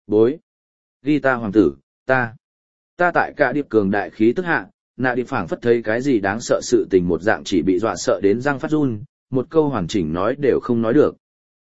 Bối. Ghi ta hoàng tử, ta tại cả điệp cường đại khí tức hạ, nạ điệp phảng phất thấy cái gì đáng sợ sự tình một dạng chỉ bị dọa sợ đến răng phát run, một câu hoàn chỉnh nói đều không nói được.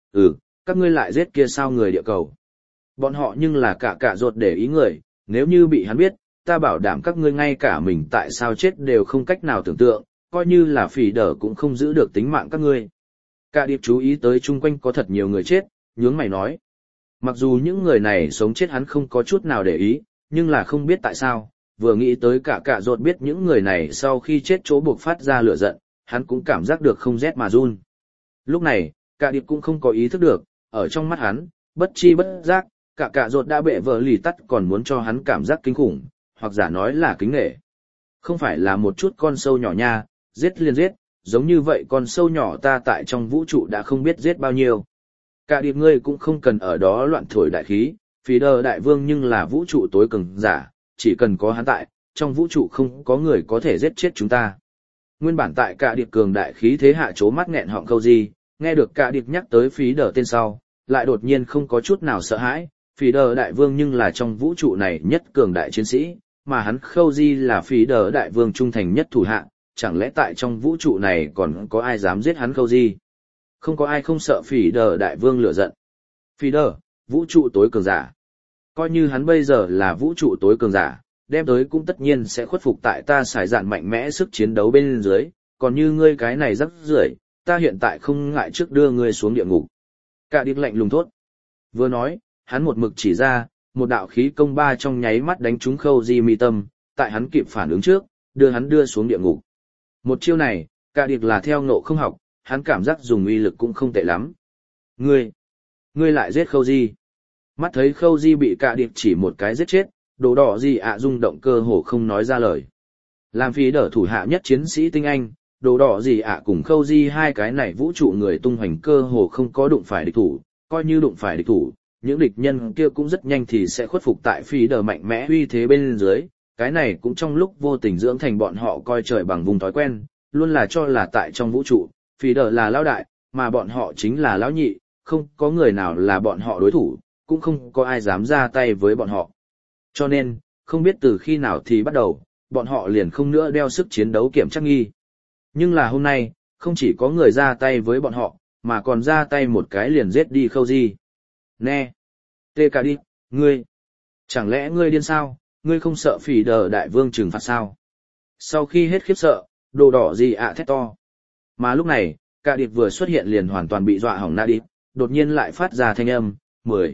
Các ngươi lại giết kia sao người địa cầu. Bọn họ nhưng là cả ruột để ý người, nếu như bị hắn biết, ta bảo đảm các ngươi ngay cả mình tại sao chết đều không cách nào tưởng tượng, coi như là phỉ đỡ cũng không giữ được tính mạng các ngươi. Cả điệp chú ý tới chung quanh có thật nhiều người chết, nhướng mày nói. Mặc dù những người này sống chết hắn không có chút nào để ý, nhưng là không biết tại sao, vừa nghĩ tới cả ruột biết những người này sau khi chết chỗ buộc phát ra lửa giận, hắn cũng cảm giác được không rét mà run. Lúc này, cả điệp cũng không có ý thức được, ở trong mắt hắn, bất chi bất giác, cả ruột đã bệ vợ lì tắt còn muốn cho hắn cảm giác kinh khủng, hoặc giả nói là kính nể. Không phải là một chút con sâu nhỏ nha, giết liền giết, giống như vậy con sâu nhỏ ta tại trong vũ trụ đã không biết giết bao nhiêu. Cả điệp ngươi cũng không cần ở đó loạn thổi đại khí, phí đờ đại vương nhưng là vũ trụ tối cường giả, chỉ cần có hắn tại, trong vũ trụ không có người có thể giết chết chúng ta. Nguyên bản tại cả điệp cường đại khí thế hạ chố mắt nghẹn họng Khâu Di, nghe được cả điệp nhắc tới phí đờ tên sau, lại đột nhiên không có chút nào sợ hãi, phí đờ đại vương nhưng là trong vũ trụ này nhất cường đại chiến sĩ, mà hắn Khâu Di là phí đờ đại vương trung thành nhất thủ hạ, chẳng lẽ tại trong vũ trụ này còn có ai dám giết hắn Khâu Di? Không có ai không sợ phí đờ đại vương lửa giận. Phí đờ, vũ trụ tối cường giả. Coi như hắn bây giờ là vũ trụ tối cường giả, đem tới cũng tất nhiên sẽ khuất phục tại ta xài dạn mạnh mẽ sức chiến đấu bên dưới, còn như ngươi cái này rắc rưởi, ta hiện tại không ngại trước đưa ngươi xuống địa ngục. Cả điệp lạnh lùng thốt. Vừa nói, hắn một mực chỉ ra, một đạo khí công ba trong nháy mắt đánh trúng Khâu Di mi tâm, tại hắn kịp phản ứng trước, đưa hắn đưa xuống địa ngục. Một chiêu này, cả điệp là theo ngộ không học, hắn cảm giác dùng uy lực cũng không tệ lắm. Ngươi lại giết Khâu Di. Mắt thấy Khâu Di bị cả điệp chỉ một cái giết chết, đồ đỏ gì ạ rung động cơ hồ không nói ra lời. Làm phí đỡ thủ hạ nhất chiến sĩ tinh anh, đồ đỏ gì ạ cùng Khâu Di hai cái này vũ trụ người tung hoành cơ hồ không có đụng phải địch thủ, coi như đụng phải địch thủ, những địch nhân kia cũng rất nhanh thì sẽ khuất phục tại phí đỡ mạnh mẽ uy thế bên dưới, cái này cũng trong lúc vô tình dưỡng thành bọn họ coi trời bằng vùng thói quen, luôn là cho là tại trong vũ trụ, phí đỡ là lão đại, mà bọn họ chính là lão nhị, không có người nào là bọn họ đối thủ, cũng không có ai dám ra tay với bọn họ. Cho nên, không biết từ khi nào thì bắt đầu, bọn họ liền không nữa đeo sức chiến đấu kiểm trắc nghi. Nhưng là hôm nay, không chỉ có người ra tay với bọn họ, mà còn ra tay một cái liền giết đi Khâu Di. Nè! Tê cả đi, ngươi! Chẳng lẽ ngươi điên sao? Ngươi không sợ phỉ đờ đại vương trừng phạt sao? Sau khi hết khiếp sợ, đồ đỏ gì ạ thét to. Mà lúc này, cả điệp vừa xuất hiện liền hoàn toàn bị dọa hỏng na điệp, đột nhiên lại phát ra thanh âm, 10.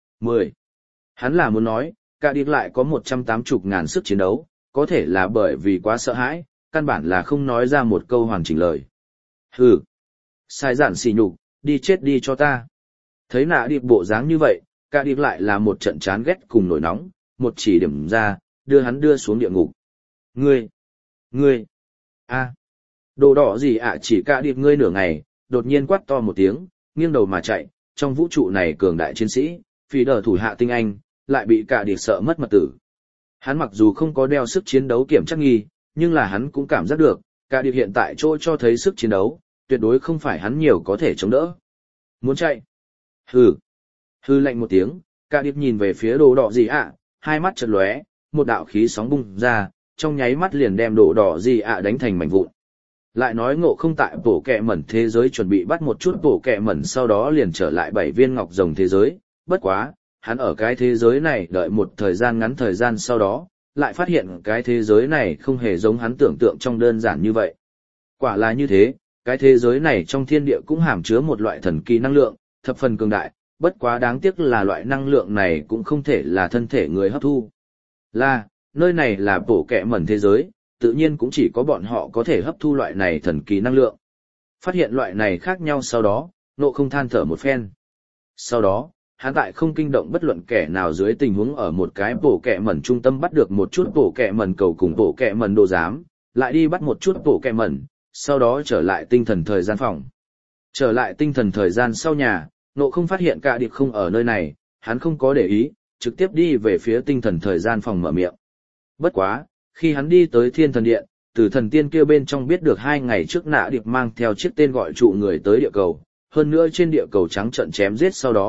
Hắn là muốn nói, cả điệp lại có 180.000 sức chiến đấu, có thể là bởi vì quá sợ hãi, căn bản là không nói ra một câu hoàn chỉnh lời. Hừ, sai giản xỉ nhục, đi chết đi cho ta. Thấy nạ điệp bộ dáng như vậy, cả điệp lại là một trận chán ghét cùng nổi nóng, một chỉ điểm ra, đưa hắn đưa xuống địa ngục. Ngươi, đồ đỏ gì ạ chỉ cả điệp ngươi nửa ngày, đột nhiên quát to một tiếng, nghiêng đầu mà chạy, trong vũ trụ này cường đại chiến sĩ, phí đờ thủ hạ tinh anh, lại bị cả điệp sợ mất mật tử. Hắn mặc dù không có đeo sức chiến đấu kiểm trắc nghi, nhưng là hắn cũng cảm giác được, cả điệp hiện tại chỗ cho thấy sức chiến đấu, tuyệt đối không phải hắn nhiều có thể chống đỡ. Muốn chạy? Hừ lạnh một tiếng, cả điệp nhìn về phía đồ đỏ gì ạ, hai mắt chợt lóe, một đạo khí sóng bung ra, trong nháy mắt liền đem đồ đỏ gì ạ đánh thành mảnh vụn. Lại nói Ngộ Không tại bộ kẹ mẩn thế giới chuẩn bị bắt một chút bộ kẹ mẩn, sau đó liền trở lại 7 viên ngọc rồng thế giới, bất quá, hắn ở cái thế giới này đợi một thời gian ngắn, thời gian sau đó, lại phát hiện cái thế giới này không hề giống hắn tưởng tượng trong đơn giản như vậy. Quả là như thế, cái thế giới này trong thiên địa cũng hàm chứa một loại thần kỳ năng lượng, thập phần cường đại, bất quá đáng tiếc là loại năng lượng này cũng không thể là thân thể người hấp thu. Nơi này là bộ kẹ mẩn thế giới, tự nhiên cũng chỉ có bọn họ có thể hấp thu loại này thần kỳ năng lượng. Phát hiện loại này khác nhau sau đó, Ngộ Không than thở một phen. Sau đó, hắn tại không kinh động bất luận kẻ nào dưới tình huống ở một cái bộ kẹ mẩn trung tâm bắt được một chút bộ kẹ mẩn cầu cùng bộ kẹ mẩn đồ giám, lại đi bắt một chút bộ kẹ mẩn, sau đó trở lại tinh thần thời gian phòng. Trở lại tinh thần thời gian sau nhà, Ngộ Không phát hiện cả điệp không ở nơi này, hắn không có để ý, trực tiếp đi về phía tinh thần thời gian phòng mở miệng. Bất quá, khi hắn đi tới Thiên Thần Điện, từ thần tiên kia bên trong biết được 2 ngày trước nạ điệp mang theo chiếc tên gọi trụ người tới địa cầu, hơn nữa trên địa cầu trắng trận chém giết sau đó,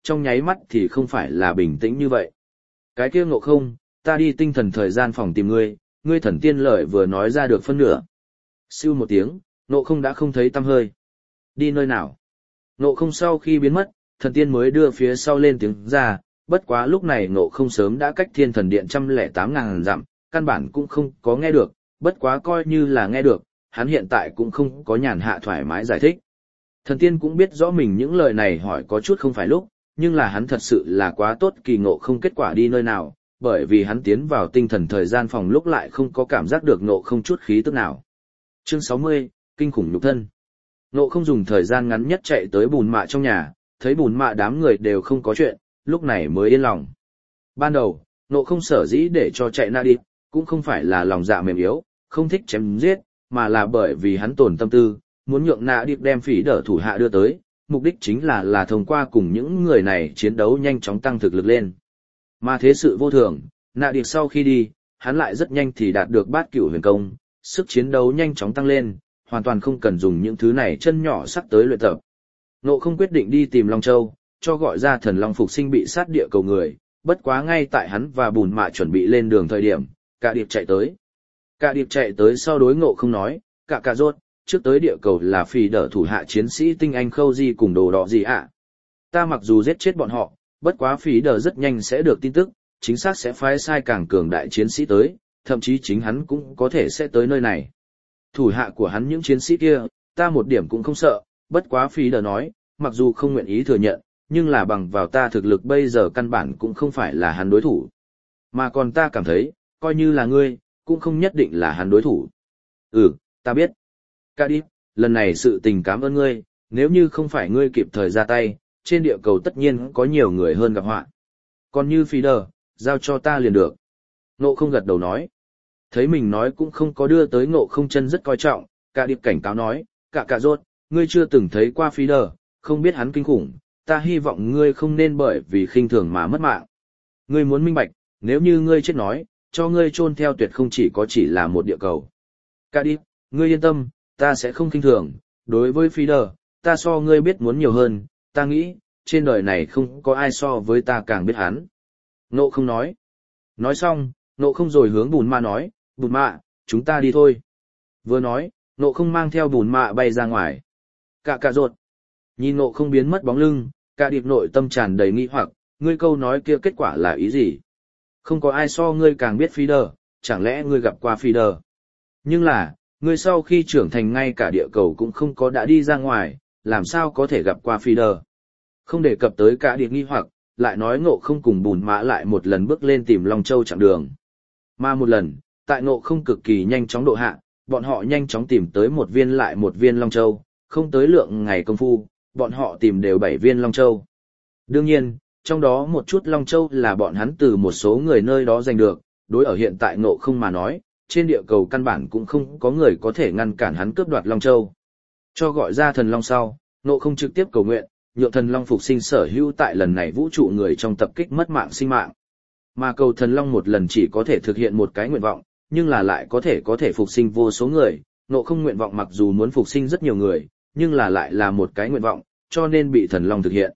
trong nháy mắt thì không phải là bình tĩnh như vậy. Cái kia Ngộ Không, ta đi tinh thần thời gian phòng tìm ngươi, ngươi thần tiên lợi vừa nói ra được phân nửa. Siêu một tiếng, Ngộ Không đã không thấy tăm hơi. Đi nơi nào? Ngộ Không sau khi biến mất, thần tiên mới đưa phía sau lên tiếng ra, bất quá lúc này Ngộ Không sớm đã cách Thiên Thần Điện 108.000 dặm, căn bản cũng không có nghe được, bất quá coi như là nghe được, hắn hiện tại cũng không có nhàn hạ thoải mái giải thích. Thần tiên cũng biết rõ mình những lời này hỏi có chút không phải lúc, nhưng là hắn thật sự là quá tốt kỳ Ngộ Không kết quả đi nơi nào, bởi vì hắn tiến vào tinh thần thời gian phòng lúc lại không có cảm giác được Ngộ Không chút khí tức nào. Chương 60, Kinh khủng nhục thân. Ngộ Không dùng thời gian ngắn nhất chạy tới Bùn Mạ trong nhà, thấy Bùn Mạ đám người đều không có chuyện, lúc này mới yên lòng. Ban đầu, Ngộ Không sở dĩ để cho chạy Na đi, cũng không phải là lòng dạ mềm yếu, không thích chém giết, mà là bởi vì hắn tổn tâm tư, muốn nhượng Na đi đem Phỉ Đở thủ hạ đưa tới, mục đích chính là thông qua cùng những người này chiến đấu nhanh chóng tăng thực lực lên. Mà thế sự vô thường, Na đi sau khi đi, hắn lại rất nhanh thì đạt được Bát Cửu Huyền Công, sức chiến đấu nhanh chóng tăng lên, hoàn toàn không cần dùng những thứ này chân nhỏ sắc tới luyện tập. Ngộ Không quyết định đi tìm Long Châu, cho gọi ra thần Long phục sinh bị sát địa cầu người, bất quá ngay tại hắn và Bùn Mạ chuẩn bị lên đường thời điểm, Cả Điệp chạy tới. Cả Điệp chạy tới sau đối Ngộ Không nói, Cả rốt, trước tới địa cầu là Phỉ Đở thủ hạ chiến sĩ tinh anh Khâu Di cùng đồ đỏ gì ạ. Ta mặc dù giết chết bọn họ, bất quá Phỉ Đở rất nhanh sẽ được tin tức, chính xác sẽ phái sai càng cường đại chiến sĩ tới, thậm chí chính hắn cũng có thể sẽ tới nơi này. Thủ hạ của hắn những chiến sĩ kia, ta một điểm cũng không sợ, bất quá Phỉ Đở nói, mặc dù không nguyện ý thừa nhận, nhưng là bằng vào ta thực lực bây giờ căn bản cũng không phải là hắn đối thủ. Mà còn ta cảm thấy, coi như là ngươi, cũng không nhất định là hắn đối thủ. Ta biết. Cả đi, lần này sự tình cảm ơn ngươi, nếu như không phải ngươi kịp thời ra tay, trên địa cầu tất nhiên có nhiều người hơn gặp họa. Còn như Phỉ Đở, giao cho ta liền được. Ngộ Không gật đầu nói. Thấy mình nói cũng không có đưa tới Ngộ Không chân rất coi trọng, Cả Điệp cảnh cáo nói, Cả rốt, ngươi chưa từng thấy qua Phỉ Đở, không biết hắn kinh khủng, ta hy vọng ngươi không nên bởi vì khinh thường mà mất mạng. Ngươi muốn minh bạch, nếu như ngươi chết nói, cho ngươi chôn theo tuyệt không chỉ là một địa cầu. Cả Điệp, ngươi yên tâm, ta sẽ không khinh thường, đối với Phỉ Đở, ta so ngươi biết muốn nhiều hơn, ta nghĩ, trên đời này không có ai so với ta càng biết hắn. Ngộ Không nói. Nói xong, Ngộ Không rồi hướng Bùn Mạ nói, Bùn Mạ, chúng ta đi thôi. Vừa nói, Ngộ Không mang theo Bùn Mạ bay ra ngoài. Cả rốt. Nhìn Ngộ Không biến mất bóng lưng, Cả Điệp nội tâm tràn đầy nghi hoặc, ngươi câu nói kia kết quả là ý gì? Không có ai so ngươi càng biết Phỉ Đở, chẳng lẽ ngươi gặp qua Phỉ Đở? Nhưng là, ngươi sau khi trưởng thành ngay cả địa cầu cũng không có đã đi ra ngoài, làm sao có thể gặp qua Phỉ Đở? Không đề cập tới Cả Điệp nghi hoặc, lại nói Ngộ Không cùng Bùn Mạ lại một lần bước lên tìm Long Châu chặng đường. Mà một lần, tại Ngộ Không cực kỳ nhanh chóng độ hạ, bọn họ nhanh chóng tìm tới một viên lại một viên Long Châu, không tới lượng ngày công phu, bọn họ tìm đều 7 viên Long Châu. Đương nhiên, trong đó một chút Long Châu là bọn hắn từ một số người nơi đó giành được, đối ở hiện tại Ngộ Không mà nói, trên địa cầu căn bản cũng không có người có thể ngăn cản hắn cướp đoạt Long Châu. Cho gọi ra thần Long sau, Ngộ Không trực tiếp cầu nguyện, nhượng thần Long phục sinh sở hữu tại lần này vũ trụ người trong tập kích mất mạng sinh mạng. Mà cầu thần Long một lần chỉ có thể thực hiện một cái nguyện vọng, nhưng là lại có thể phục sinh vô số người. Ngộ Không nguyện vọng mặc dù muốn phục sinh rất nhiều người, nhưng là lại là một cái nguyện vọng, cho nên bị thần Long thực hiện.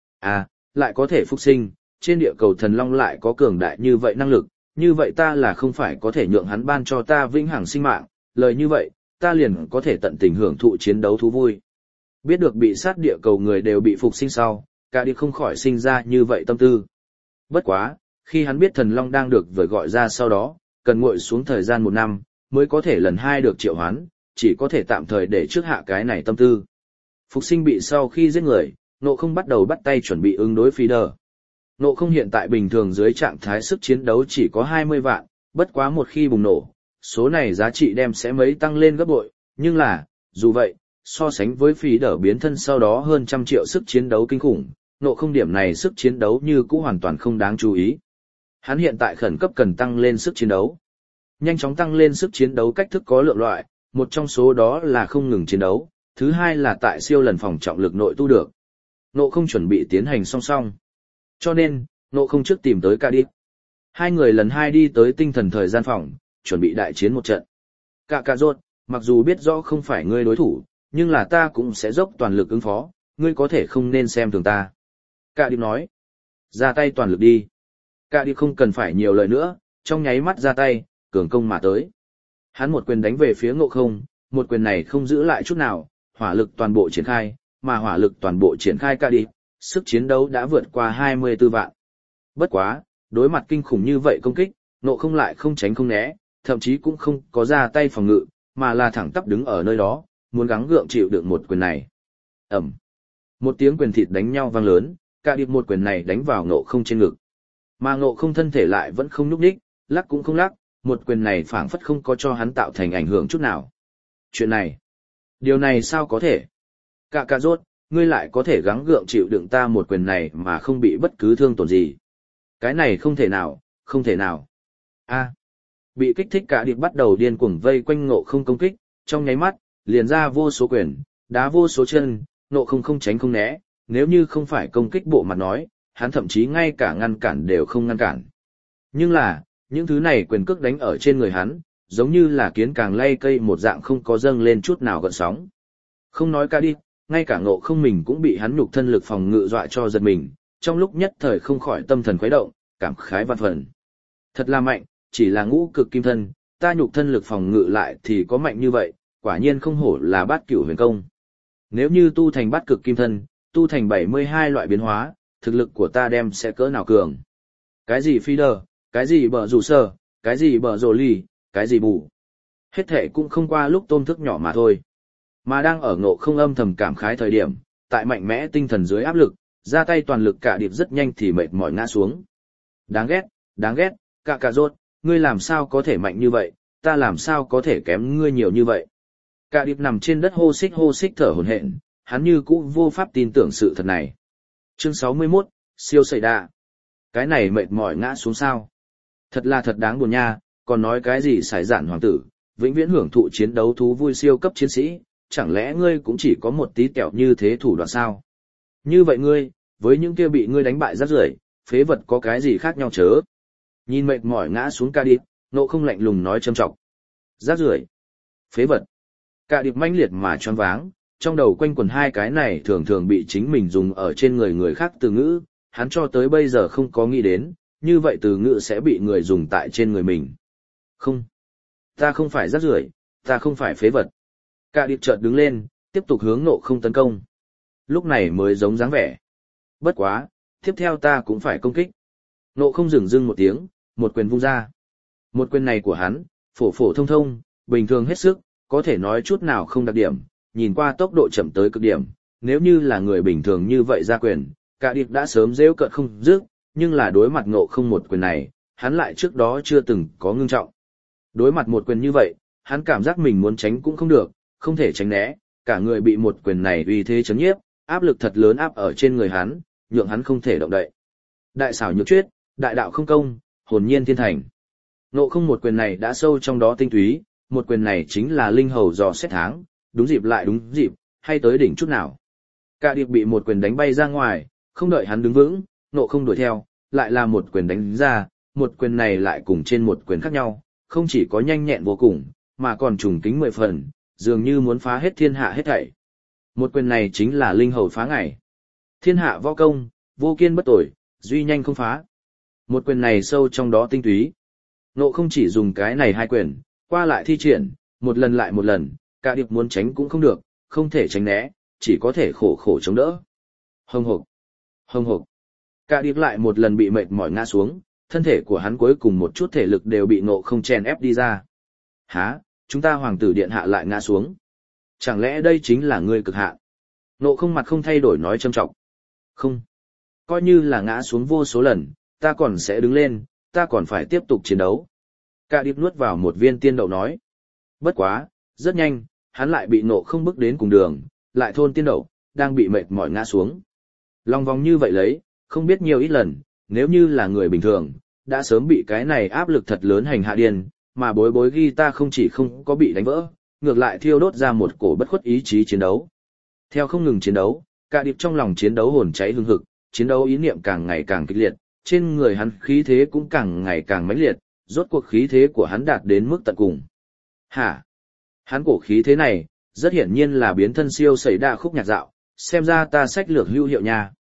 Lại có thể phục sinh, trên địa cầu thần Long lại có cường đại như vậy năng lực, như vậy ta là không phải có thể nhượng hắn ban cho ta vĩnh hằng sinh mạng, lời như vậy, ta liền có thể tận tình hưởng thụ chiến đấu thú vui. Biết được bị sát địa cầu người đều bị phục sinh sau, Cả Điệp không khỏi sinh ra như vậy tâm tư. Bất quá, khi hắn biết thần Long đang được vời gọi ra sau đó, cần nguội xuống thời gian 1 năm, mới có thể lần 2 được triệu hoán, chỉ có thể tạm thời để trước hạ cái này tâm tư. Phục sinh bị sau khi giết người, Ngộ Không bắt đầu bắt tay chuẩn bị ứng đối Phỉ Đở. Ngộ Không hiện tại bình thường dưới trạng thái sức chiến đấu chỉ có 20 vạn, bất quá một khi bùng nổ, số này giá trị đem sẽ mấy tăng lên gấp bội, nhưng là, dù vậy, so sánh với Phỉ Đở biến thân sau đó hơn 100 triệu sức chiến đấu kinh khủng, Ngộ Không điểm này sức chiến đấu như cũ hoàn toàn không đáng chú ý. Hắn hiện tại khẩn cấp cần tăng lên sức chiến đấu. Nhanh chóng tăng lên sức chiến đấu cách thức có lượng loại, một trong số đó là không ngừng chiến đấu, thứ hai là tại siêu lần phòng trọng lực nội tu được. Ngộ Không chuẩn bị tiến hành song song. Cho nên, Ngộ Không trước tìm tới Cả Điệp. Hai người lần 2 đi tới tinh thần thời gian phòng, chuẩn bị đại chiến một trận. Cả rốt, mặc dù biết rõ không phải ngươi đối thủ, nhưng là ta cũng sẽ dốc toàn lực ứng phó, ngươi có thể không nên xem thường ta. Cả điệp nói. Ra tay toàn lực đi. Cả điệp không cần phải nhiều lời nữa, trong nháy mắt ra tay, cường công mà tới. Hắn một quyền đánh về phía Ngộ Không, một quyền này không giữ lại chút nào, hỏa lực toàn bộ triển khai, mà hỏa lực toàn bộ triển khai cả điệp, sức chiến đấu đã vượt qua 24 vạn. Bất quá, đối mặt kinh khủng như vậy công kích, Ngộ Không lại không tránh không né, thậm chí cũng không có ra tay phòng ngự, mà là thẳng tắp đứng ở nơi đó, muốn gắng gượng chịu đựng một quyền này. Ầm. Một tiếng quyền thịt đánh nhau vang lớn, cả điệp một quyền này đánh vào Ngộ Không trên ngực. Mà Ngộ Không thân thể lại vẫn không nhúc nhích, lắc cũng không lắc, một quyền này phảng phất không có cho hắn tạo thành ảnh hưởng chút nào. Chuyện này, điều này sao có thể? Cạ rốt, ngươi lại có thể gắng gượng chịu đựng ta một quyền này mà không bị bất cứ thương tổn gì. Cái này không thể nào, không thể nào. A. Bị kích thích cả điệp bắt đầu điên cuồng vây quanh Ngộ Không công kích, trong nháy mắt, liền ra vô số quyền, đá vô số chân, Ngộ Không không tránh không né, nếu như không phải công kích bộ mặt nói, hắn thậm chí ngay cả ngăn cản đều không ngăn cản. Nhưng là, những thứ này quyền cước đánh ở trên người hắn, giống như là kiến càng lay cây một dạng không có dâng lên chút nào gợn sóng. Không nói cả đi, ngay cả Ngộ Không mình cũng bị hắn nhục thân lực phòng ngự dọa cho giật mình, trong lúc nhất thời không khỏi tâm thần khuấy động, cảm khái vạn phần. Thật là mạnh, chỉ là ngũ cực kim thân, ta nhục thân lực phòng ngự lại thì có mạnh như vậy, quả nhiên không hổ là bát cửu huyền công. Nếu như tu thành bát cực kim thân, tu thành 72 loại biến hóa, thực lực của ta đem sẽ cỡ nào cường. Cái gì phi đờ, cái gì bờ rủ sơ, cái gì bờ rồ ly, cái gì bù. Hết thể cũng không qua lúc tôm thức nhỏ mà thôi. Mà đang ở Ngộ Không âm thầm cảm khái thời điểm, tại mạnh mẽ tinh thần dưới áp lực, ra tay toàn lực cả điệp rất nhanh thì mệt mỏi ngã xuống. Đáng ghét, cạ rốt, ngươi làm sao có thể mạnh như vậy, ta làm sao có thể kém ngươi nhiều như vậy. Cả điệp nằm trên đất hô xích thở hổn hển, hắn như cũ vô pháp tin tưởng sự thật này. Chương 61, siêu sẩy đa. Cái này mệt mỏi ngã xuống sao. Thật là thật đáng buồn nha, còn nói cái gì sải dạn hoàng tử, vĩnh viễn hưởng thụ chiến đấu thú vui siêu cấp chiến sĩ, chẳng lẽ ngươi cũng chỉ có một tí kẹo như thế thủ đoạn sao? Như vậy ngươi, với những kia bị ngươi đánh bại rác rưởi, phế vật có cái gì khác nhau chớ? Nhìn mệt mỏi ngã xuống Ca Điệp, Ngộ Không lạnh lùng nói châm trọng. Rác rưởi, phế vật. Ca Điệp manh liệt mà choáng váng, trong đầu quanh quẩn hai cái này thường thường bị chính mình dùng ở trên người khác từ ngữ, hắn cho tới bây giờ không có nghĩ đến, như vậy từ ngữ sẽ bị người dùng tại trên người mình. Không, ta không phải rác rưởi, ta không phải phế vật. Ca Điệp chợt đứng lên, tiếp tục hướng Ngộ Không tấn công. Lúc này mới giống dáng vẻ. Bất quá, tiếp theo ta cũng phải công kích. Ngộ Không dừng dưng một tiếng, một quyền vung ra. Một quyền này của hắn, phổ phổ thông thông, bình thường hết sức, có thể nói chút nào không đặc điểm, nhìn qua tốc độ chậm tới cực điểm, nếu như là người bình thường như vậy ra quyền, Cả Điệp đã sớm rêu cợt không dứt, nhưng là đối mặt Ngộ Không một quyền này, hắn lại trước đó chưa từng có ngưng trọng. Đối mặt một quyền như vậy, hắn cảm giác mình muốn tránh cũng không được, không thể tránh né, cả người bị một quyền này uy thế chấn nhiếp, áp lực thật lớn áp ở trên người hắn, nhượng hắn không thể động đậy. Đại xảo nhược chuyết, đại đạo không công, hồn nhiên thiên thành. Ngộ Không một quyền này đã sâu trong đó tinh túy, một quyền này chính là linh hầu dò xét tháng, đúng dịp lại đúng dịp, hay tới đỉnh chút nào. Cả Điệp bị một quyền đánh bay ra ngoài, không đợi hắn đứng vững, Ngộ Không đuổi theo, lại là một quyền đánh ra, một quyền này lại cùng trên một quyền khác nhau, không chỉ có nhanh nhẹn vô cùng, mà còn trùng kính 10 phần, dường như muốn phá hết thiên hạ hết thảy. Một quyền này chính là linh hầu phá ngày. Thiên hạ võ công, vô kiên bất tồi, duy nhanh không phá. Một quyền này sâu trong đó tinh túy. Ngộ Không chỉ dùng cái này hai quyền, qua lại thi triển, một lần lại một lần, Cả Điệp muốn tránh cũng không được, không thể tránh né, chỉ có thể khổ khổ chống đỡ. Hồng hộc. Cả Điệp lại một lần bị mệt mỏi ngã xuống, thân thể của hắn cuối cùng một chút thể lực đều bị Ngộ Không chèn ép đi ra. Hả, chúng ta hoàng tử điện hạ lại ngã xuống. Chẳng lẽ đây chính là ngươi cực hạn? Ngộ Không mặt không thay đổi nói trầm trọng. Không. Coi như là ngã xuống vô số lần, ta còn sẽ đứng lên, ta còn phải tiếp tục chiến đấu. Cả Điệp nuốt vào một viên tiên đậu nói. Bất quá, rất nhanh, hắn lại bị Ngộ Không bức đến cùng đường, lại thôn tiên đậu, đang bị mệt mỏi ngã xuống. Long vòng như vậy lấy, không biết nhiều ít lần, nếu như là người bình thường, đã sớm bị cái này áp lực thật lớn hành hạ điên, mà bối ghi ta không chỉ không có bị đánh vỡ, ngược lại thiêu đốt ra một cổ bất khuất ý chí chiến đấu. Theo không ngừng chiến đấu, Cả Điệp trong lòng chiến đấu hồn cháy hừng hực, chiến đấu ý niệm càng ngày càng kịch liệt, trên người hắn khí thế cũng càng ngày càng mãnh liệt, rốt cuộc khí thế của hắn đạt đến mức tận cùng. Hả? Hắn cổ khí thế này, rất hiển nhiên là biến thân siêu xảy đa khúc nhạc dạo, xem ra ta sách lược hữu hiệu nha.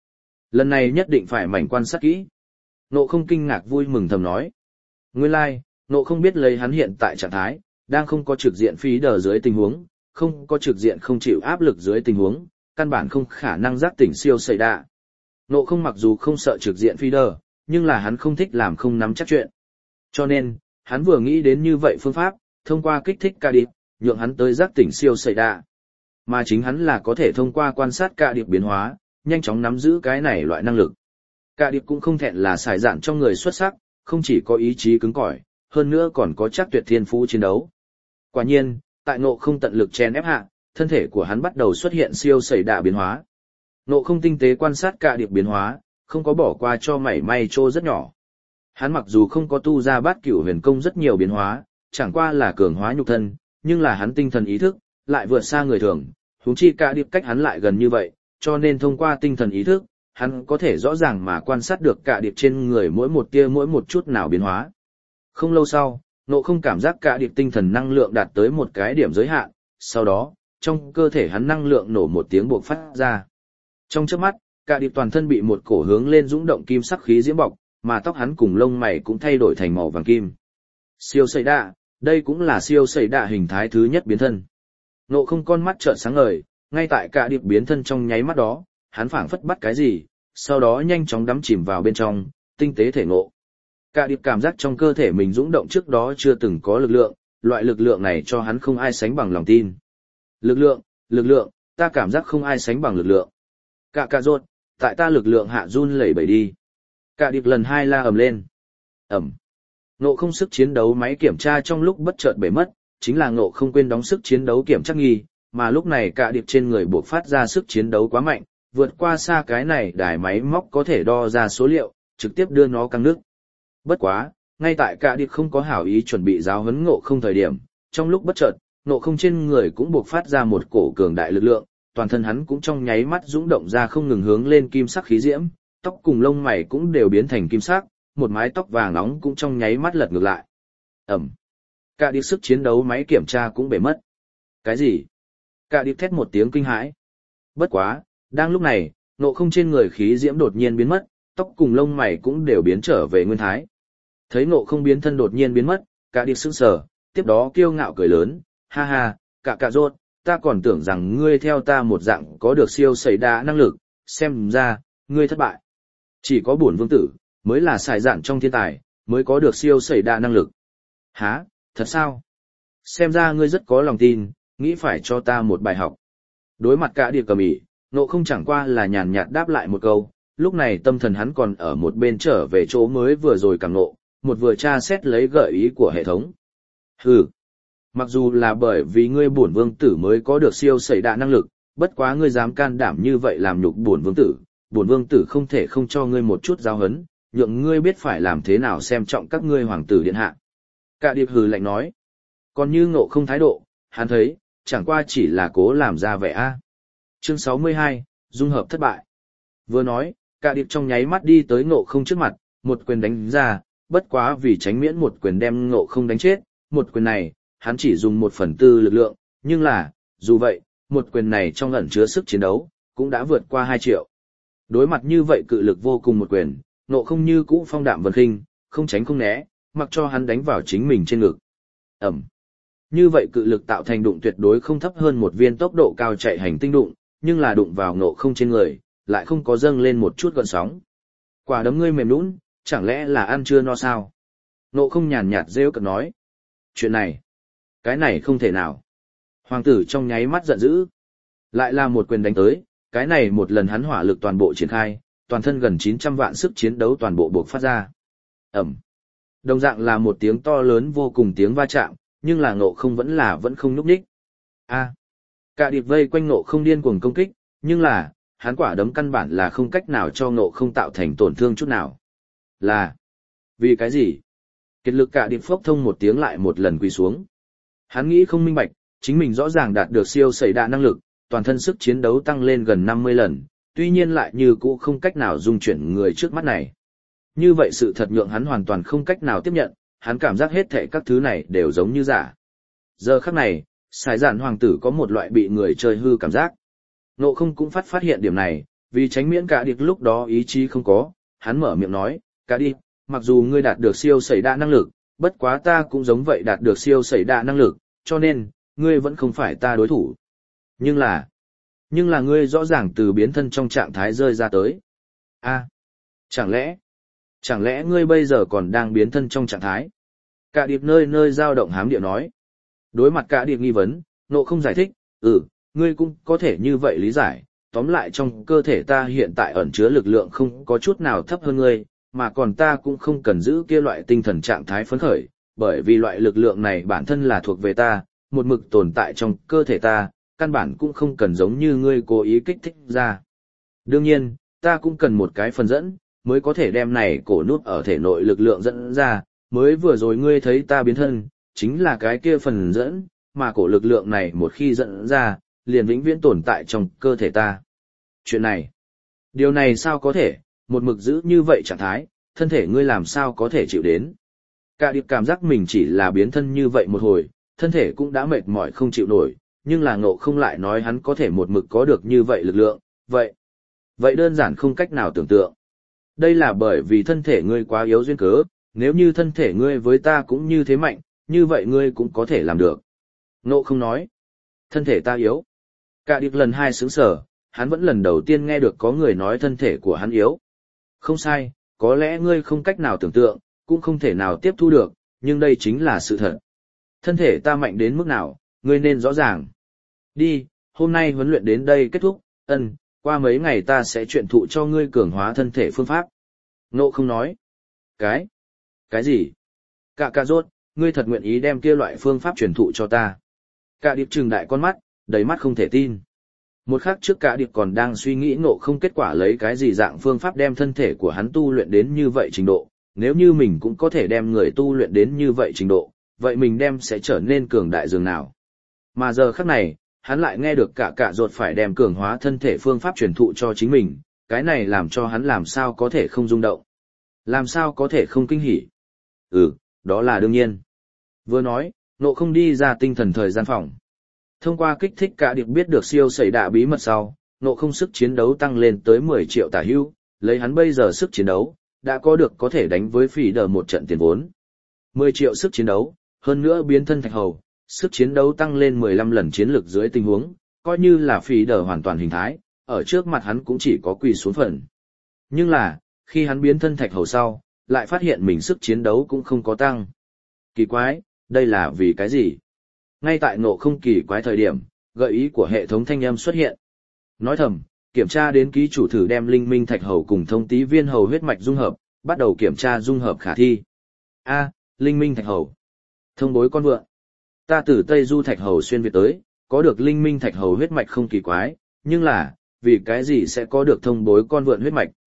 Lần này nhất định phải mảnh quan sát kỹ. Nộ không kinh ngạc vui mừng thầm nói. Nguyên lai, nộ không biết lấy hắn hiện tại trạng thái, đang không có trực diện phí đờ dưới tình huống, không có trực diện không chịu áp lực dưới tình huống, căn bản không khả năng giác tỉnh siêu sẩy đạ. Nộ không mặc dù không sợ trực diện phi đờ, nhưng là hắn không thích làm không nắm chắc chuyện. Cho nên, hắn vừa nghĩ đến như vậy phương pháp, thông qua kích thích ca điệp, nhượng hắn tới giác tỉnh siêu sẩy đạ. Mà chính hắn là có thể thông qua quan sát ca điệp biến hóa, nhanh chóng nắm giữ cái này loại năng lực. Ca điệp cũng không thẹn là xài dạn trong người xuất sắc, không chỉ có ý chí cứng cỏi, hơn nữa còn có chắc tuyệt thiên phú chiến đấu. Quả nhiên, tại nộ không tận lực chen ép hạ, thân thể của hắn bắt đầu xuất hiện siêu sẩy đạ biến hóa. Nộ không tinh tế quan sát cả điệp biến hóa, không có bỏ qua cho mảy may trô rất nhỏ. Hắn mặc dù không có tu ra bát cửu huyền công rất nhiều biến hóa, chẳng qua là cường hóa nhục thân, nhưng là hắn tinh thần ý thức, lại vượt xa người thường, huống chi cả điệp cách hắn lại gần như vậy, cho nên thông qua tinh thần ý thức, hắn có thể rõ ràng mà quan sát được cả điệp trên người mỗi một tia mỗi một chút nào biến hóa. Không lâu sau, nộ không cảm giác cả điệp tinh thần năng lượng đạt tới một cái điểm giới hạn, sau đó, trong cơ thể hắn năng lượng nổ một tiếng bộc phát ra. Trong chớp mắt, cả điệp toàn thân bị một cổ hướng lên dũng động kim sắc khí diễm bọc, mà tóc hắn cùng lông mày cũng thay đổi thành màu vàng kim. Siêu sẩy đạ, đây cũng là siêu sẩy đạ hình thái thứ nhất biến thân. Nộ không con mắt trợn sáng ngời, ngay tại cả điệp biến thân trong nháy mắt đó, hắn phảng phất bắt cái gì, sau đó nhanh chóng đắm chìm vào bên trong, tinh tế thể ngộ. Cả điệp cảm giác trong cơ thể mình dũng động trước đó chưa từng có lực lượng, loại lực lượng này cho hắn không ai sánh bằng lòng tin. Lực lượng, ta cảm giác không ai sánh bằng lực lượng. Cả rốt, tại ta lực lượng hạ run lẩy bẩy đi. Cả điệp lần hai la ầm lên. Ầm. Nộ không sức chiến đấu máy kiểm tra trong lúc bất chợt bể mất, chính là nộ không quên đóng sức chiến đấu kiểm tra nghi, mà lúc này cả điệp trên người buộc phát ra sức chiến đấu quá mạnh, vượt qua xa cái này đài máy móc có thể đo ra số liệu, trực tiếp đưa nó căng nước. Bất quá, ngay tại cả điệp không có hảo ý chuẩn bị giáo huấn ngộ không thời điểm, trong lúc bất chợt, ngộ không trên người cũng buộc phát ra một cổ cường đại lực lượng, toàn thân hắn cũng trong nháy mắt dũng động ra không ngừng hướng lên kim sắc khí diễm, tóc cùng lông mày cũng đều biến thành kim sắc, một mái tóc vàng nóng cũng trong nháy mắt lật ngược lại. Ẩm. Cả điệp sức chiến đấu máy kiểm tra cũng bể mất. Cái gì? Cả điệp thét một tiếng kinh hãi. Bất quá, đang lúc này, ngộ không trên người khí diễm đột nhiên biến mất, tóc cùng lông mày cũng đều biến trở về nguyên thái. Thấy ngộ không biến thân đột nhiên biến mất, cả điệp sững sờ, tiếp đó kiêu ngạo cười lớn, ha ha, cả rốt, ta còn tưởng rằng ngươi theo ta một dạng có được siêu sẩy đa năng lực, xem ra, ngươi thất bại. Chỉ có bổn vương tử, mới là xài dạn trong thiên tài, mới có được siêu sẩy đa năng lực. Hả, thật sao? Xem ra ngươi rất có lòng tin, nghĩ phải cho ta một bài học. Đối mặt cả điệp cầm ỉ, nộ không chẳng qua là nhàn nhạt đáp lại một câu, lúc này tâm thần hắn còn ở một bên trở về chỗ mới vừa rồi càng nộ, một vừa tra xét lấy gợi ý của hệ thống. Hừ, mặc dù là bởi vì ngươi bổn vương tử mới có được siêu sẩy đa năng lực, bất quá ngươi dám can đảm như vậy làm nhục bổn vương tử không thể không cho ngươi một chút giáo huấn, nhượng ngươi biết phải làm thế nào xem trọng các ngươi hoàng tử điện hạ. Cả điệp hừ lạnh nói, còn như ngộ không thái độ, hắn thấy, chẳng qua chỉ là cố làm ra vẻ a. Chương 62, dung hợp thất bại. Vừa nói, cả điệp trong nháy mắt đi tới ngộ không trước mặt, một quyền đánh ra, bất quá vì tránh miễn một quyền đem ngộ không đánh chết, một quyền này, hắn chỉ dùng 1/4 lực lượng, nhưng là, dù vậy, một quyền này trong ẩn chứa sức chiến đấu, cũng đã vượt qua 2 triệu. Đối mặt như vậy cự lực vô cùng một quyền, ngộ không như cũ phong đạm vân khinh, không tránh không né, mặc cho hắn đánh vào chính mình trên ngực. Ẩm. Như vậy cự lực tạo thành đụng tuyệt đối không thấp hơn một viên tốc độ cao chạy hành tinh đụng, nhưng là đụng vào ngộ không trên người, lại không có dâng lên một chút gợn sóng. Quả đấm ngươi mềm nhũn, chẳng lẽ là ăn chưa no sao? Ngộ không nhàn nhạt rêu cợt nói. Chuyện này, cái này không thể nào. Hoàng tử trong nháy mắt giận dữ. Lại là một quyền đánh tới, cái này một lần hắn hỏa lực toàn bộ triển khai, toàn thân gần 900 vạn sức chiến đấu toàn bộ buộc phát ra. Ẩm. Đồng dạng là một tiếng to lớn vô cùng tiếng va chạm, nhưng là ngộ không vẫn không nhúc nhích. A. Cả điệp vây quanh ngộ không điên cuồng công kích, nhưng là, hắn quả đấm căn bản là không cách nào cho ngộ không tạo thành tổn thương chút nào. Là. Vì cái gì? Kiệt lực cả điệp phốc thông một tiếng lại một lần quỳ xuống. Hắn nghĩ không minh bạch, chính mình rõ ràng đạt được siêu sẩy đa năng lực, toàn thân sức chiến đấu tăng lên gần 50 lần, tuy nhiên lại như cũ không cách nào dung chuyển người trước mắt này. Như vậy sự thật nhượng hắn hoàn toàn không cách nào tiếp nhận, hắn cảm giác hết thảy các thứ này đều giống như giả. Giờ khắc này, xài dạn hoàng tử có một loại bị người chơi hư cảm giác. Ngộ không cũng phát hiện điểm này, Vì tránh miễn cả điệp lúc đó ý chí không có, hắn mở miệng nói, cả điệp, mặc dù ngươi đạt được siêu sẩy đa năng lực, bất quá ta cũng giống vậy đạt được siêu sẩy đa năng lực, cho nên, ngươi vẫn không phải ta đối thủ. Nhưng là ngươi rõ ràng từ biến thân trong trạng thái rơi ra tới. Chẳng lẽ ngươi bây giờ còn đang biến thân trong trạng thái? Cả điệp nơi nơi dao động hám điệu nói. Đối mặt cả điệp nghi vấn, Ngộ Không giải thích, ngươi cũng có thể như vậy lý giải, tóm lại trong cơ thể ta hiện tại ẩn chứa lực lượng không có chút nào thấp hơn ngươi, mà còn ta cũng không cần giữ kia loại tinh thần trạng thái phấn khởi, bởi vì loại lực lượng này bản thân là thuộc về ta, một mực tồn tại trong cơ thể ta, căn bản cũng không cần giống như ngươi cố ý kích thích ra. Đương nhiên, ta cũng cần một cái phần dẫn, mới có thể đem này cổ nút ở thể nội lực lượng dẫn ra, mới vừa rồi ngươi thấy ta biến thân, chính là cái kia phần dẫn, mà cổ lực lượng này một khi dẫn ra, liền vĩnh viễn tồn tại trong cơ thể ta. Điều này sao có thể, một mực giữ như vậy trạng thái, thân thể ngươi làm sao có thể chịu đến. Cả điệp cảm giác mình chỉ là biến thân như vậy một hồi, thân thể cũng đã mệt mỏi không chịu nổi, nhưng là Ngộ Không lại nói hắn có thể một mực có được như vậy lực lượng, vậy đơn giản không cách nào tưởng tượng. Đây là bởi vì thân thể ngươi quá yếu duyên cớ, nếu như thân thể ngươi với ta cũng như thế mạnh, như vậy ngươi cũng có thể làm được. Ngộ Không nói, thân thể ta yếu. Cả điệp lần hai sướng sở, hắn vẫn lần đầu tiên nghe được có người nói thân thể của hắn yếu. Không sai, có lẽ ngươi không cách nào tưởng tượng, cũng không thể nào tiếp thu được, nhưng đây chính là sự thật. Thân thể ta mạnh đến mức nào, ngươi nên rõ ràng. Đi, hôm nay huấn luyện đến đây kết thúc, qua mấy ngày ta sẽ truyền thụ cho ngươi cường hóa thân thể phương pháp. Ngộ Không nói. Cái gì? Cả rốt, ngươi thật nguyện ý đem kia loại phương pháp truyền thụ cho ta. Cả điệp trừng đại con mắt, đầy mắt không thể tin. Một khắc trước cả điệp còn đang suy nghĩ Ngộ Không kết quả lấy cái gì dạng phương pháp đem thân thể của hắn tu luyện đến như vậy trình độ, nếu như mình cũng có thể đem người tu luyện đến như vậy trình độ, vậy mình đem sẽ trở nên cường đại dường nào. Mà giờ khắc này, hắn lại nghe được cả rốt phải đem cường hóa thân thể phương pháp truyền thụ cho chính mình, cái này làm cho hắn làm sao có thể không rung động, làm sao có thể không kinh hỉ. Đó là đương nhiên. Vừa nói, Ngộ Không đi ra tinh thần thời gian phòng. Thông qua kích thích cả điệp biết được siêu sẩy đạ bí mật sau, Ngộ Không sức chiến đấu tăng lên tới 10 triệu tả hữu, lấy hắn bây giờ sức chiến đấu, đã có thể đánh với phỉ đờ một trận tiền vốn. 10 triệu sức chiến đấu, hơn nữa biến thân thạch hầu, sức chiến đấu tăng lên 15 lần chiến lực dưới tình huống, coi như là phỉ đờ hoàn toàn hình thái, ở trước mặt hắn cũng chỉ có quỳ xuống phần. Nhưng là, khi hắn biến thân thạch hầu sau, lại phát hiện mình sức chiến đấu cũng không có tăng. Kỳ quái, đây là vì cái gì? Ngay tại Ngộ Không kỳ quái thời điểm, gợi ý của hệ thống thanh âm xuất hiện. Nói thầm, kiểm tra đến ký chủ thử đem linh minh thạch hầu cùng thông tí viên hầu huyết mạch dung hợp, bắt đầu kiểm tra dung hợp khả thi. Linh minh thạch hầu. Thông bối con vượn. Ta từ Tây Du thạch hầu xuyên Việt tới, có được linh minh thạch hầu huyết mạch không kỳ quái, nhưng là, vì cái gì sẽ có được thông bối con vượn huyết mạch?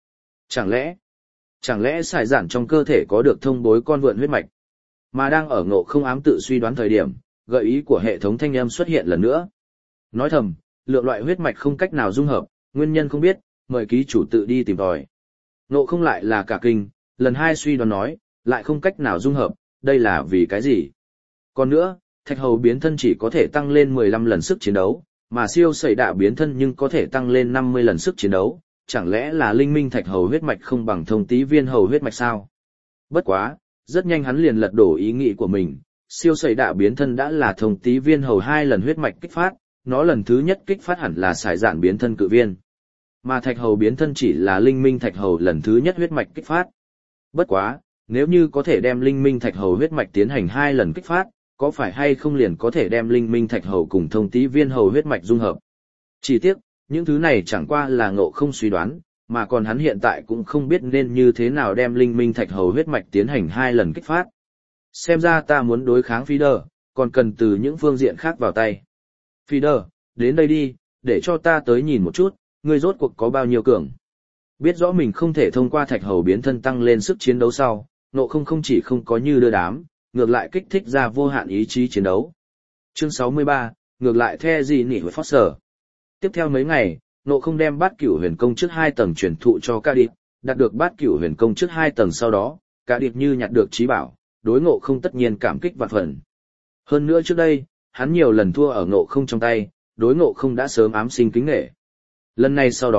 Chẳng lẽ sải giản trong cơ thể có được thông bối con vượn huyết mạch? Mà đang ở Ngộ Không ám tự suy đoán thời điểm, gợi ý của hệ thống thanh âm xuất hiện lần nữa. Nói thầm, lượng loại huyết mạch không cách nào dung hợp, nguyên nhân không biết, mời ký chủ tự đi tìm tòi. Ngộ Không lại là cả kinh, lần hai suy đoán nói, lại không cách nào dung hợp, đây là vì cái gì? Còn nữa, thạch hầu biến thân chỉ có thể tăng lên 15 lần sức chiến đấu, mà siêu sẩy đạ biến thân nhưng có thể tăng lên 50 lần sức chiến đấu, chẳng lẽ là linh minh thạch hầu huyết mạch không bằng thông tí viên hầu huyết mạch sao? Bất quá, rất nhanh hắn liền lật đổ ý nghĩ của mình, siêu sẩy đạ biến thân đã là thông tí viên hầu 2 lần huyết mạch kích phát, nó lần thứ nhất kích phát hẳn là sải giản biến thân cự viên. Mà thạch hầu biến thân chỉ là linh minh thạch hầu lần thứ nhất huyết mạch kích phát. Bất quá, nếu như có thể đem linh minh thạch hầu huyết mạch tiến hành 2 lần kích phát, có phải hay không liền có thể đem linh minh thạch hầu cùng thông tí viên hầu huyết mạch dung hợp. Chỉ tiếc, những thứ này chẳng qua là Ngộ Không suy đoán, mà còn hắn hiện tại cũng không biết nên như thế nào đem linh minh thạch hầu huyết mạch tiến hành 2 lần kích phát. Xem ra ta muốn đối kháng Phi Đờ, còn cần từ những phương diện khác vào tay. Phi Đờ, đến đây đi, để cho ta tới nhìn một chút, ngươi rốt cuộc có bao nhiêu cường. Biết rõ mình không thể thông qua thạch hầu biến thân tăng lên sức chiến đấu sau, Ngộ Không không chỉ không có như đưa đám, ngược lại kích thích ra vô hạn ý chí chiến đấu. Chương 63, ngược lại the gì nỉ với Foster. Tiếp theo mấy ngày, Ngộ Không đem bát cửu huyền công trước 2 tầng truyền thụ cho Ca Điệp, đạt được bát cửu huyền công trước 2 tầng sau đó, Ca Điệp như nhặt được trí bảo, đối Ngộ Không tất nhiên cảm kích vạn phần. Hơn nữa trước đây, hắn nhiều lần thua ở Ngộ Không trong tay, đối Ngộ Không đã sớm ám sinh kính nể. Lần này sau đó,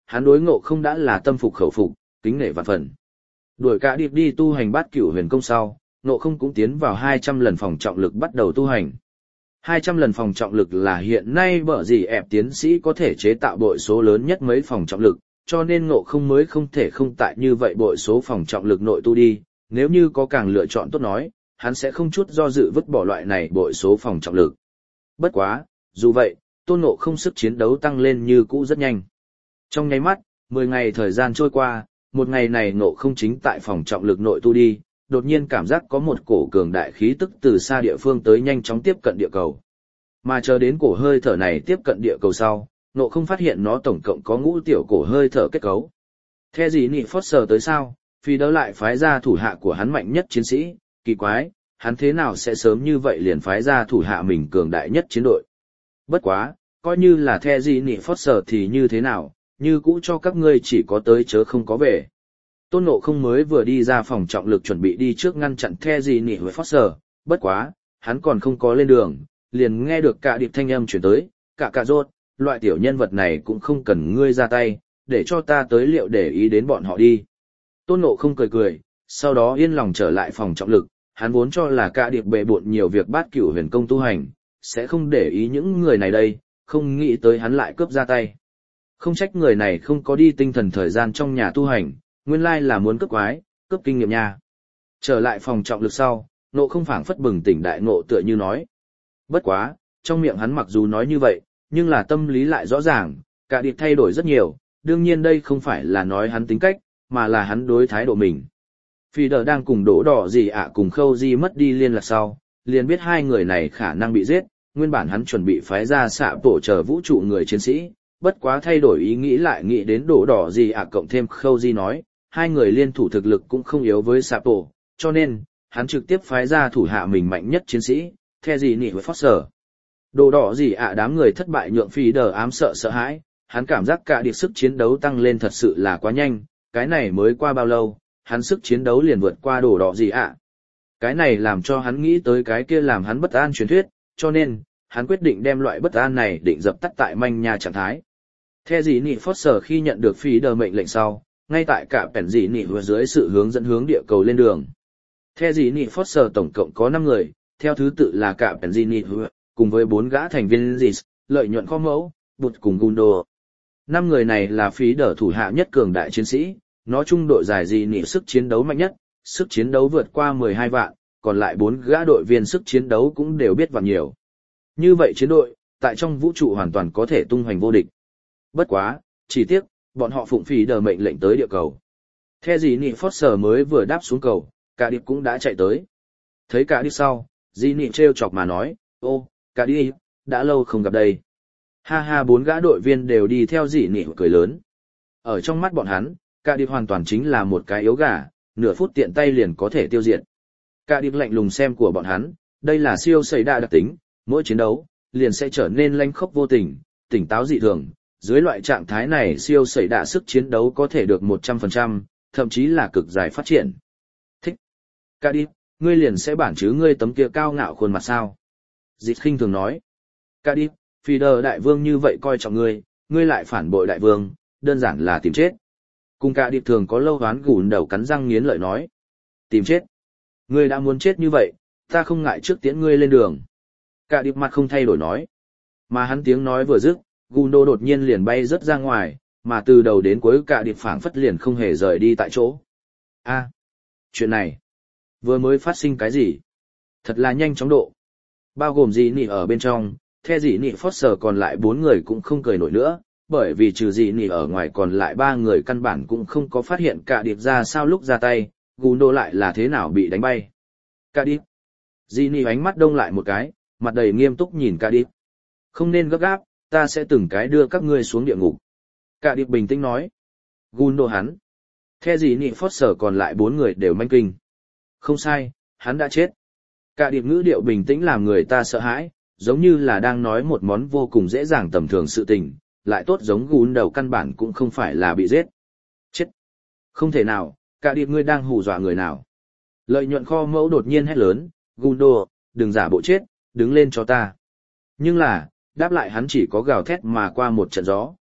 hắn đối Ngộ Không đã là tâm phục khẩu phục, kính nể vạn phần. Đuổi cả điệp đi tu hành Bát Cửu Huyền Công sau, Ngộ Không cũng tiến vào 200 lần phòng trọng lực bắt đầu tu hành. 200 lần phòng trọng lực là hiện nay bở gì ẹp tiến sĩ có thể chế tạo bội số lớn nhất mấy phòng trọng lực, cho nên Ngộ Không mới không thể không tại như vậy bội số phòng trọng lực nội tu đi, nếu như có càng lựa chọn tốt nói, hắn sẽ không chút do dự vứt bỏ loại này bội số phòng trọng lực. Bất quá, dù vậy, Tôn Ngộ Không sức chiến đấu tăng lên như cũ rất nhanh. Trong nháy mắt, 10 ngày thời gian trôi qua, một ngày này Ngộ Không chính tại phòng trọng lực nội tu đi, đột nhiên cảm giác có một cổ cường đại khí tức từ xa địa phương tới nhanh chóng tiếp cận địa cầu. Mà chờ đến cổ hơi thở này tiếp cận địa cầu sau, Ngộ Không phát hiện nó tổng cộng có ngũ tiểu cổ hơi thở kết cấu. Theo gì nị phót sờ tới sao, Phi Đỡ lại phái ra thủ hạ của hắn mạnh nhất chiến sĩ, kỳ quái, hắn thế nào sẽ sớm như vậy liền phái ra thủ hạ mình cường đại nhất chiến đội. Bất quá, coi như là theo gì nị phót sờ thì như thế nào, như cũ cho các ngươi chỉ có tới chớ không có về. Tôn Ngộ Không mới vừa đi ra phòng trọng lực chuẩn bị đi trước ngăn chặn The gì nị với Foster, bất quá, hắn còn không có lên đường, liền nghe được cả điệp thanh âm chuyển tới, cả rốt, loại tiểu nhân vật này cũng không cần ngươi ra tay, để cho ta tới liệu để ý đến bọn họ đi. Tôn Ngộ Không cười cười, sau đó yên lòng trở lại phòng trọng lực, hắn vốn cho là cả điệp bệ bộn nhiều việc Bát Cửu Huyền Công tu hành, sẽ không để ý những người này đây, không nghĩ tới hắn lại cướp ra tay. Không trách người này không có đi tinh thần thời gian trong nhà tu hành, nguyên lai là muốn cướp quái, cướp kinh nghiệm nha. Trở lại phòng trọng lực sau, Ngộ Không phảng phất bừng tỉnh đại ngộ tựa như nói. Bất quá, trong miệng hắn mặc dù nói như vậy, nhưng là tâm lý lại rõ ràng, cả điệp thay đổi rất nhiều, đương nhiên đây không phải là nói hắn tính cách, mà là hắn đối thái độ mình. Phi Đờ đang cùng Đỗ Đỏ gì ạ cùng Khâu Di mất đi liên lạc sau, liền biết hai người này khả năng bị giết, nguyên bản hắn chuẩn bị phái ra xạ tổ chờ vũ trụ người chiến sĩ, bất quá thay đổi ý nghĩ lại nghĩ đến Đỗ Đỏ gì ạ cộng thêm Khâu Di nói, hai người liên thủ thực lực cũng không yếu với xạ tổ, cho nên, hắn trực tiếp phái ra thủ hạ mình mạnh nhất chiến sĩ, The gì nị với Foster. Đỗ Đỏ gì ạ đám người thất bại nhượng Phi Đờ ám sợ sợ hãi, hắn cảm giác cả điệp sức chiến đấu tăng lên thật sự là quá nhanh, cái này mới qua bao lâu, hắn sức chiến đấu liền vượt qua Đỗ Đỏ gì ạ. Cái này làm cho hắn nghĩ tới cái kia làm hắn bất an truyền thuyết, cho nên, hắn quyết định đem loại bất an này định dập tắt tại manh nha trạng thái. The gì nị Foster khi nhận được Phi Đờ mệnh lệnh sau, ngay tại cả pèn gì nị vừa dưới sự hướng dẫn hướng địa cầu lên đường. The gì nị Foster tổng cộng có 5 người, theo thứ tự là cả pèn gì nị vừa, cùng với 4 gã thành viên Zis, lợi nhuận kho mẫu, bụt cùng Gundo. 5 người này là Phí Đờ thủ hạ nhất cường đại chiến sĩ, nó chung đội dài gì nị sức chiến đấu mạnh nhất, sức chiến đấu vượt qua 12 vạn, còn lại 4 gã đội viên sức chiến đấu cũng đều biết vạn nhiều. Như vậy chiến đội, tại trong vũ trụ hoàn toàn có thể tung hoành vô địch. Bất quá, chỉ tiếc, bọn họ phụng Phí Đờ mệnh lệnh tới địa cầu. The gì nị Foster mới vừa đáp xuống cầu, cả điệp cũng đã chạy tới. Thấy cả điệp sau, Di nị trêu chọc mà nói, ô, cả điệp, đã lâu không gặp đây. Ha ha 4 gã đội viên đều đi theo Di nị cười lớn. Ở trong mắt bọn hắn, cả điệp hoàn toàn chính là một cái yếu gà, nửa phút tiện tay liền có thể tiêu diệt. Cả điệp lạnh lùng xem của bọn hắn, đây là siêu xảy đa đặc tính, mỗi chiến đấu, liền sẽ trở nên lanh khốc vô tình, tỉnh táo dị thường. Dưới loại trạng thái này siêu xảy đa sức chiến đấu có thể được 100%, thậm chí là cực dài phát triển. Thích. Cả điệp, ngươi liền sẽ bản chứ ngươi tấm kia cao ngạo khuôn mặt sao? Dịch khinh thường nói. Cả điệp, Phi Đờ đại vương như vậy coi trọng ngươi, ngươi lại phản bội đại vương, đơn giản là tìm chết. Cùng cả điệp thường có lâu hoán gùn đầu cắn răng nghiến lợi nói. Tìm chết. Ngươi đã muốn chết như vậy, ta không ngại trước tiễn ngươi lên đường. Cả điệp mặt không thay đổi nói. Mà hắn tiếng nói vừa dứt, Gundo đột nhiên liền bay rất ra ngoài, mà từ đầu đến cuối cả điệp phảng phất liền không hề rời đi tại chỗ. A, chuyện này, vừa mới phát sinh cái gì? Thật là nhanh chóng độ. Bao gồm Dị Nị ở bên trong, The Dị Nị Foster còn lại 4 người cũng không cười nổi nữa, bởi vì trừ Dị Nị ở ngoài còn lại 3 người căn bản cũng không có phát hiện cả điệp ra sao lúc ra tay, Gundo lại là thế nào bị đánh bay. Cả điệp. Dị Nị ánh mắt đông lại một cái, mặt đầy nghiêm túc nhìn cả điệp. Không nên gấp gáp, ta sẽ từng cái đưa các ngươi xuống địa ngục. Cả điệp bình tĩnh nói. Gundo hắn. The gì nị Foster còn lại 4 người đều manh kinh. Không sai, hắn đã chết. Cả điệp ngữ điệu bình tĩnh làm người ta sợ hãi, giống như là đang nói một món vô cùng dễ dàng tầm thường sự tình, lại tốt giống Gundo căn bản cũng không phải là bị giết. Chết. Không thể nào, cả điệp ngươi đang hù dọa người nào. Lợi nhuận kho mẫu đột nhiên hét lớn, Gundo, đừng giả bộ chết, đứng lên cho ta. Nhưng là, đáp lại hắn chỉ có gào thét mà qua một trận gió,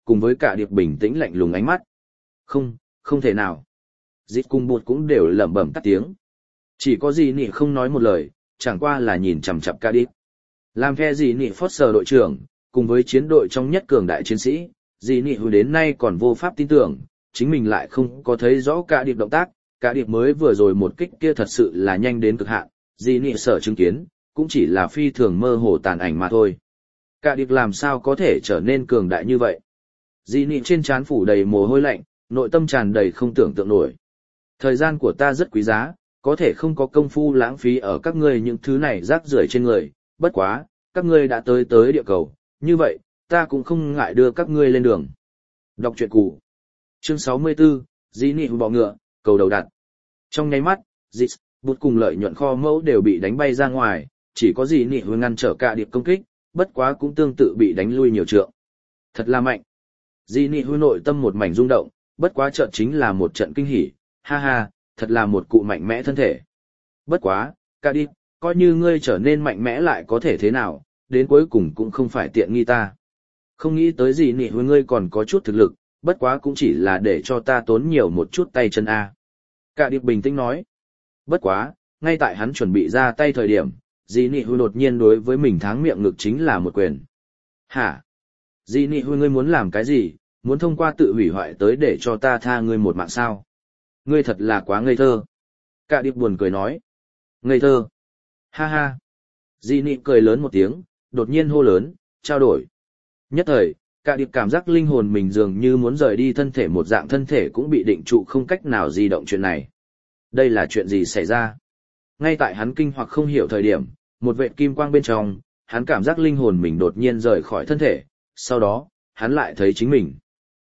cùng với cả điệp bình tĩnh lạnh lùng ánh mắt. Không, không thể nào. Dịp cùng bột cũng đều lẩm bẩm tắt tiếng. Chỉ có gì nị không nói một lời, chẳng qua là nhìn chằm chằm cả điệp. Làm phe gì nị Foster đội trưởng, cùng với chiến đội trong nhất cường đại chiến sĩ, gì nị hồi đến nay còn vô pháp tin tưởng, chính mình lại không có thấy rõ cả điệp động tác, cả điệp mới vừa rồi một kích kia thật sự là nhanh đến cực hạn, gì nị sở chứng kiến, cũng chỉ là phi thường mơ hồ tàn ảnh mà thôi. Cả điệp làm sao có thể trở nên cường đại như vậy? Dĩ nị trên trán phủ đầy mồ hôi lạnh, nội tâm tràn đầy không tưởng tượng nổi. Thời gian của ta rất quý giá, có thể không có công phu lãng phí ở các ngươi những thứ này rác rưởi trên người, bất quá, các ngươi đã tới địa cầu, như vậy, ta cũng không ngại đưa các ngươi lên đường. Đọc truyện cũ. Chương 64, Dĩ nị bọ ngựa, cầu đầu đặt. Trong nháy mắt, Dịch, bút cùng lợi nhuận kho mẫu đều bị đánh bay ra ngoài, chỉ có Dĩ nị ngăn trở cả điệp công kích, bất quá cũng tương tự bị đánh lui nhiều trượng. Thật là mạnh. Di Nị Hui nội tâm một mảnh rung động, bất quá trận chính là một trận kinh hỉ, ha ha, thật là một cụ mạnh mẽ thân thể. Bất quá, cả đi, coi như ngươi trở nên mạnh mẽ lại có thể thế nào, đến cuối cùng cũng không phải tiện nghi ta. Không nghĩ tới Di Nị Hui ngươi còn có chút thực lực, bất quá cũng chỉ là để cho ta tốn nhiều một chút tay chân a. Cả điệp bình tĩnh nói. Bất quá, ngay tại hắn chuẩn bị ra tay thời điểm, Di Nị Hui đột nhiên đối với mình tháng miệng ngực chính là một quyền. Hả? Di Nị Hui ngươi muốn làm cái gì? Muốn thông qua tự hủy hoại tới để cho ta tha ngươi một mạng sao? Ngươi thật là quá ngây thơ. Cả điệp buồn cười nói. Ngây thơ. Ha ha. Di Nị cười lớn một tiếng, đột nhiên hô lớn, trao đổi. Nhất thời, cả điệp cảm giác linh hồn mình dường như muốn rời đi thân thể một dạng thân thể cũng bị định trụ không cách nào di động chuyện này. Đây là chuyện gì xảy ra? Ngay tại hắn kinh hoặc không hiểu thời điểm, một vệt kim quang bên trong, hắn cảm giác linh hồn mình đột nhiên rời khỏi thân thể, sau đó, hắn lại thấy chính mình.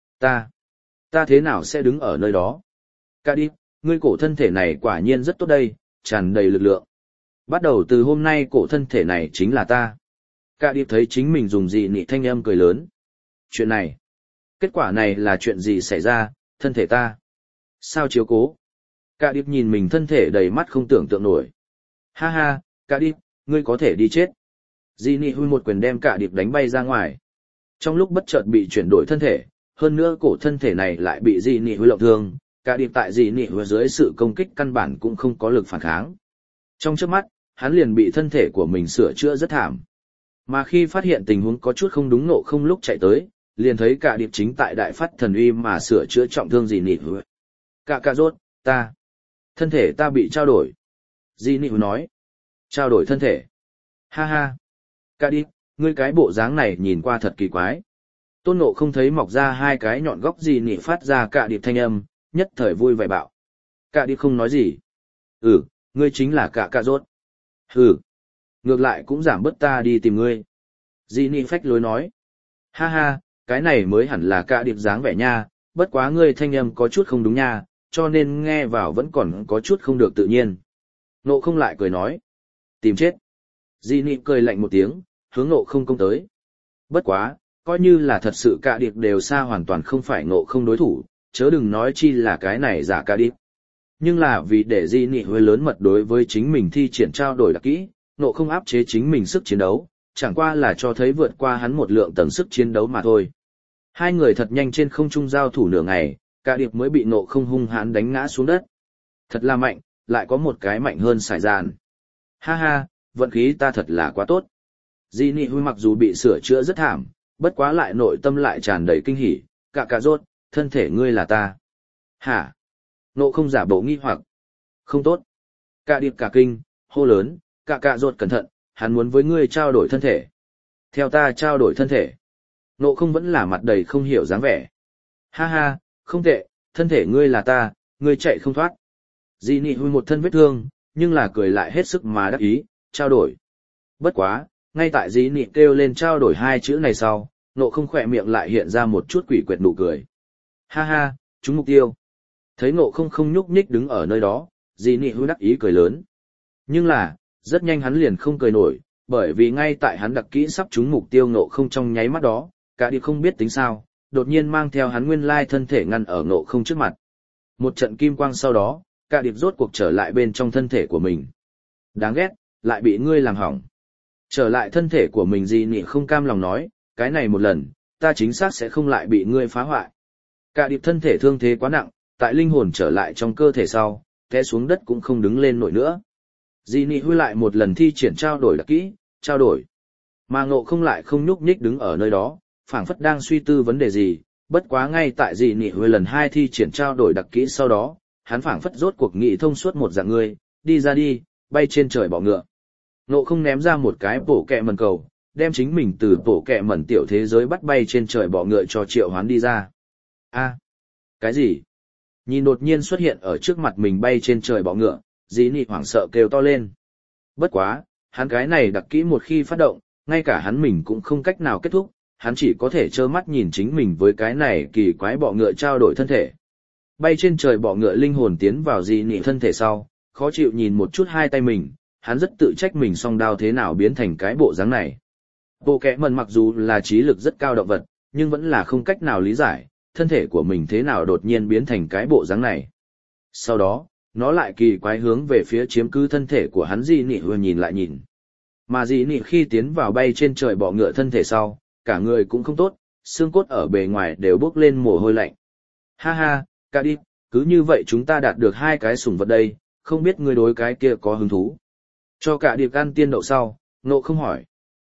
Ta thế nào sẽ đứng ở nơi đó? Cả đi, ngươi cổ thân thể này quả nhiên rất tốt đây, tràn đầy lực lượng. Bắt đầu từ hôm nay cổ thân thể này chính là ta. Cả đi thấy chính mình dùng dị nị thanh âm cười lớn. Chuyện này, kết quả này là chuyện gì xảy ra, thân thể ta? Sao chiếu cố? Cả điệp nhìn mình thân thể đầy mắt không tưởng tượng nổi. Ha ha, cả điệp, ngươi có thể đi chết. Di Nị Hui một quyền đem cả điệp đánh bay ra ngoài. Trong lúc bất chợt bị chuyển đổi thân thể, hơn nữa cổ thân thể này lại bị Di Nị Hui lộng thương, cả điệp tại Di Nị Hui dưới sự công kích căn bản cũng không có lực phản kháng. Trong chớp mắt, hắn liền bị thân thể của mình sửa chữa rất thảm. Mà khi phát hiện tình huống có chút không đúng nộ không lúc chạy tới, liền thấy cả điệp chính tại đại phát thần uy mà sửa chữa trọng thương Di Nị Hui. Cả rốt, thân thể ta bị trao đổi. Di Nị Hui nói. Trao đổi thân thể. Ha ha. Cả điệp, ngươi cái bộ dáng này nhìn qua thật kỳ quái. Tôn Ngộ không thấy mọc ra hai cái nhọn góc Di Nị phát ra cả điệp thanh âm, nhất thời vui vẻ bạo. Cả điệp không nói gì. Ngươi chính là cả rốt. Ngược lại cũng giảm bớt ta đi tìm ngươi. Di Nị phách lối nói. Ha ha, cái này mới hẳn là cả điệp dáng vẻ nha, bất quá ngươi thanh âm có chút không đúng nha, cho nên nghe vào vẫn còn có chút không được tự nhiên. Ngộ không lại cười nói. Tìm chết. Di Nị cười lạnh một tiếng, hướng Ngộ không công tới. Bất quá, coi như là thật sự cả điệp đều xa hoàn toàn không phải Ngộ không đối thủ, chớ đừng nói chi là cái này giả cả điệp. Nhưng là vì để Di Nị hơi lớn mật đối với chính mình thi triển trao đổi đặc kỹ, Ngộ không áp chế chính mình sức chiến đấu, chẳng qua là cho thấy vượt qua hắn một lượng tầng sức chiến đấu mà thôi. Hai người thật nhanh trên không trung giao thủ nửa ngày, cả điệp mới bị Ngộ không hung hãn đánh ngã xuống đất. Thật là mạnh, lại có một cái mạnh hơn sải dàn. Ha ha, vận khí ta thật là quá tốt. Di Nị Hui mặc dù bị sửa chữa rất thảm, bất quá lại nội tâm lại tràn đầy kinh hỉ, cả rốt, thân thể ngươi là ta. Hả? Ngộ không giả bộ nghi hoặc. Không tốt. Cả điệp cả kinh, hô lớn, cả rốt cẩn thận, hắn muốn với ngươi trao đổi thân thể. Theo ta trao đổi thân thể. Ngộ không vẫn là mặt đầy không hiểu dáng vẻ. Ha ha, không tệ, thân thể ngươi là ta, ngươi chạy không thoát. Di Nị Hui một thân vết thương, nhưng là cười lại hết sức mà đắc ý, trao đổi. Bất quá, ngay tại Di Nị kêu lên trao đổi hai chữ này sau, Ngộ không khỏe miệng lại hiện ra một chút quỷ quyệt nụ cười. Ha ha, trúng mục tiêu. Thấy Ngộ không không nhúc nhích đứng ở nơi đó, Di Nị Hui đắc ý cười lớn. Nhưng là, rất nhanh hắn liền không cười nổi, bởi vì ngay tại hắn đặc kỹ sắp trúng mục tiêu Ngộ không trong nháy mắt đó, cả điệp không biết tính sao, đột nhiên mang theo hắn nguyên lai thân thể ngăn ở Ngộ không trước mặt. Một trận kim quang sau đó, cả điệp rốt cuộc trở lại bên trong thân thể của mình. Đáng ghét, lại bị ngươi làm hỏng. Trở lại thân thể của mình Di Nị không cam lòng nói, cái này một lần, ta chính xác sẽ không lại bị ngươi phá hoại. Cả điệp thân thể thương thế quá nặng, tại linh hồn trở lại trong cơ thể sau, té xuống đất cũng không đứng lên nổi nữa. Dị Nị Huy lại một lần thi triển trao đổi đặc kỹ, trao đổi. Mà Ngộ Không lại không nhúc nhích đứng ở nơi đó, phảng phất đang suy tư vấn đề gì, bất quá ngay tại Dị Nị Huy lần 2 thi triển trao đổi đặc kỹ sau đó, hắn phảng phất rốt cuộc nghị thông suốt một dạng người, đi ra đi, bay trên trời bọ ngựa. Ngộ Không ném ra một cái bổ kẹ mẩn cầu, đem chính mình từ bổ kẹ mẩn tiểu thế giới bắt bay trên trời bọ ngựa cho Triệu Hoán đi ra. A, cái gì? Nhìn đột nhiên xuất hiện ở trước mặt mình bay trên trời bọ ngựa, Dị Nị hoảng sợ kêu to lên. Bất quá, hắn cái này đặc kỹ một khi phát động, ngay cả hắn mình cũng không cách nào kết thúc, hắn chỉ có thể trơ mắt nhìn chính mình với cái này kỳ quái bọ ngựa trao đổi thân thể. Bay trên trời bọ ngựa linh hồn tiến vào Dị Nị thân thể sau, khó chịu nhìn một chút hai tay mình, hắn rất tự trách mình song đao thế nào biến thành cái bộ dáng này. Bộ kẽ mần mặc dù là trí lực rất cao động vật, nhưng vẫn là không cách nào lý giải, thân thể của mình thế nào đột nhiên biến thành cái bộ dáng này. Sau đó, nó lại kỳ quái hướng về phía chiếm cứ thân thể của hắn Dị Nị vừa nhìn lại nhìn. Mà Dị Nị khi tiến vào bay trên trời bọ ngựa thân thể sau, cả người cũng không tốt, xương cốt ở bề ngoài đều bốc lên mồ hôi lạnh. Ha ha, cả đi, cứ như vậy chúng ta đạt được 2 cái sủng vật đây, không biết ngươi đối cái kia có hứng thú. Cho cả điệp ăn tiên đậu sau, Ngộ Không hỏi.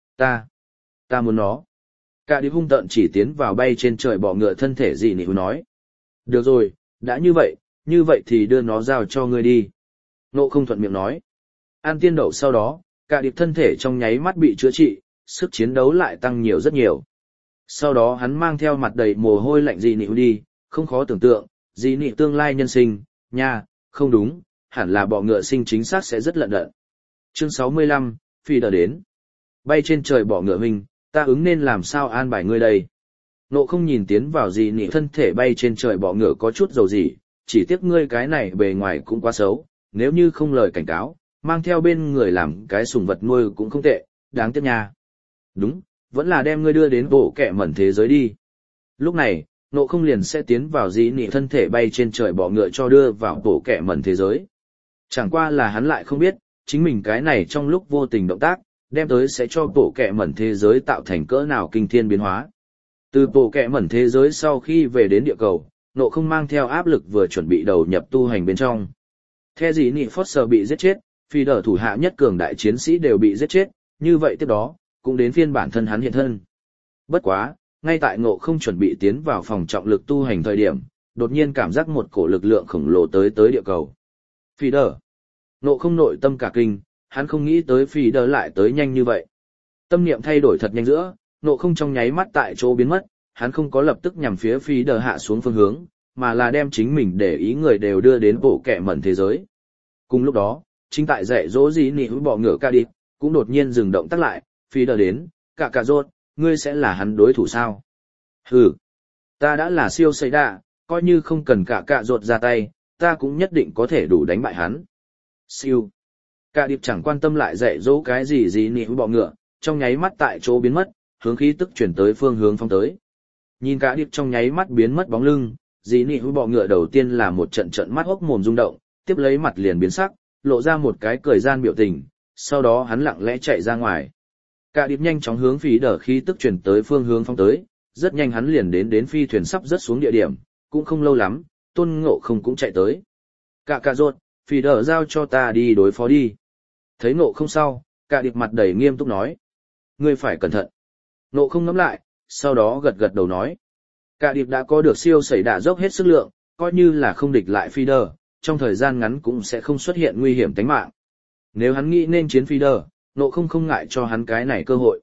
Ta muốn nó. Cả điệp hung tợn chỉ tiến vào bay trên trời bọ ngựa thân thể Dị Nị nói. Được rồi, đã như vậy thì đưa nó giao cho ngươi đi. Ngộ Không thuận miệng nói. Ăn tiên đậu sau đó, cả điệp thân thể trong nháy mắt bị chữa trị, sức chiến đấu lại tăng nhiều rất nhiều. Sau đó hắn mang theo mặt đầy mồ hôi lạnh Dị Nị đi, không khó tưởng tượng, Dị Nị tương lai nhân sinh, nha, không đúng, hẳn là bọ ngựa sinh chính xác sẽ rất lận đận. Chương 65, Phi đờ đến. Bay trên trời bọ ngựa huynh, ta ứng nên làm sao an bài ngươi đây? Ngộ Không nhìn tiến vào Dị Nị thân thể bay trên trời bọ ngựa có chút dầu gì, chỉ tiếc ngươi cái này bề ngoài cũng quá xấu, nếu như không lời cảnh cáo, mang theo bên người làm cái sủng vật nuôi cũng không tệ, đáng tiếc nha. Đúng, vẫn là đem ngươi đưa đến bộ kẹ mẩn thế giới đi. Lúc này, Ngộ Không liền sẽ tiến vào Dị Nị thân thể bay trên trời bọ ngựa cho đưa vào bộ kẹ mẩn thế giới. Chẳng qua là hắn lại không biết, chính mình cái này trong lúc vô tình động tác, đem tới sẽ cho bộ kẹ mẩn thế giới tạo thành cỡ nào kinh thiên biến hóa. Từ bộ kẹ mẩn thế giới sau khi về đến địa cầu, Ngộ Không mang theo áp lực vừa chuẩn bị đầu nhập tu hành bên trong. Theo Dị Nị Foster bị giết chết, phi đờ thủ hạ nhất cường đại chiến sĩ đều bị giết chết, như vậy tiếp đó, cũng đến phiên bản thân hắn hiện thân. Bất quá, ngay tại Ngộ Không chuẩn bị tiến vào phòng trọng lực tu hành thời điểm, đột nhiên cảm giác một cổ lực lượng khổng lồ tới địa cầu. Phi đờ. Ngộ Không nội tâm cả kinh, hắn không nghĩ tới phi đờ lại tới nhanh như vậy. Tâm niệm thay đổi thật nhanh giữa, Ngộ Không trong nháy mắt tại chỗ biến mất, hắn không có lập tức nhằm phía phi đờ hạ xuống phương hướng, mà là đem chính mình để ý người đều đưa đến bộ kẹ mẩn thế giới. Cùng lúc đó, chính tại dạy dỗ Dị Nị bọ ngựa ca đi, cũng đột nhiên dừng động tác lại, phi đờ đến, cả rốt, ngươi sẽ là hắn đối thủ sao? Hừ, ta đã là siêu xây đạ, coi như không cần cả rốt ra tay, ta cũng nhất định có thể đủ đánh bại hắn. Siêu. Cả điệp chẳng quan tâm lại dạy dỗ cái gì Dị Nị bọ ngựa, trong nháy mắt tại chỗ biến mất, hướng khí tức chuyển tới phương hướng phong tới. Nhìn cả điệp trong nháy mắt biến mất bóng lưng, Dị Nị bọ ngựa đầu tiên là một trận mắt hốc mồm rung động, tiếp lấy mặt liền biến sắc, lộ ra một cái cười gian biểu tình, sau đó hắn lặng lẽ chạy ra ngoài. Cả điệp nhanh chóng hướng phi đờ khí tức chuyển tới phương hướng phong tới, rất nhanh hắn liền đến phi thuyền sắp rớt xuống địa điểm, cũng không lâu lắm, Tôn Ngộ Không cũng chạy tới. Cả rốt, phi đờ giao cho ta đi đối phó đi. Thấy Ngộ Không sau, cả điệp mặt đầy nghiêm túc nói. Ngươi phải cẩn thận. Ngộ Không ngẫm lại, sau đó gật đầu nói. Cả điệp đã có được siêu sẩy đả dốc hết sức lượng, coi như là không địch lại phi đờ, trong thời gian ngắn cũng sẽ không xuất hiện nguy hiểm tính mạng. Nếu hắn nghĩ nên chiến phi đờ, Ngộ Không không ngại cho hắn cái này cơ hội.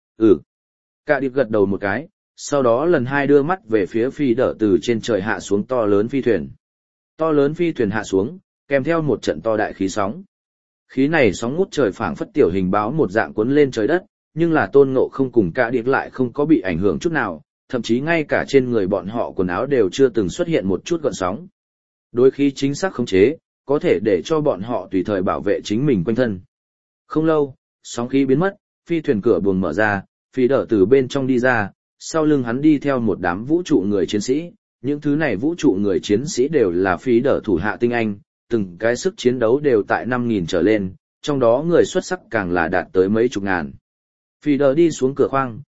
Cả điệp gật đầu một cái, sau đó lần 2 đưa mắt về phía phi đờ từ trên trời hạ xuống to lớn phi thuyền. To lớn phi thuyền hạ xuống, kèm theo một trận to đại khí sóng. Khí này sóng ngút trời phảng phất tiểu hình báo một dạng cuốn lên trời đất, nhưng là Tôn Ngộ Không cùng cả điệp lại không có bị ảnh hưởng chút nào, thậm chí ngay cả trên người bọn họ quần áo đều chưa từng xuất hiện một chút gợn sóng. Đối khí chính xác khống chế, có thể để cho bọn họ tùy thời bảo vệ chính mình quanh thân. Không lâu, sóng khí biến mất, phi thuyền cửa buồng mở ra, phi đỡ từ bên trong đi ra, sau lưng hắn đi theo một đám vũ trụ người chiến sĩ. Những thứ này vũ trụ người chiến sĩ đều là phi đỡ thủ hạ tinh anh, từng cái sức chiến đấu đều tại 5.000 trở lên, trong đó người xuất sắc càng là đạt tới mấy chục ngàn. Phi đỡ đi xuống cửa khoang,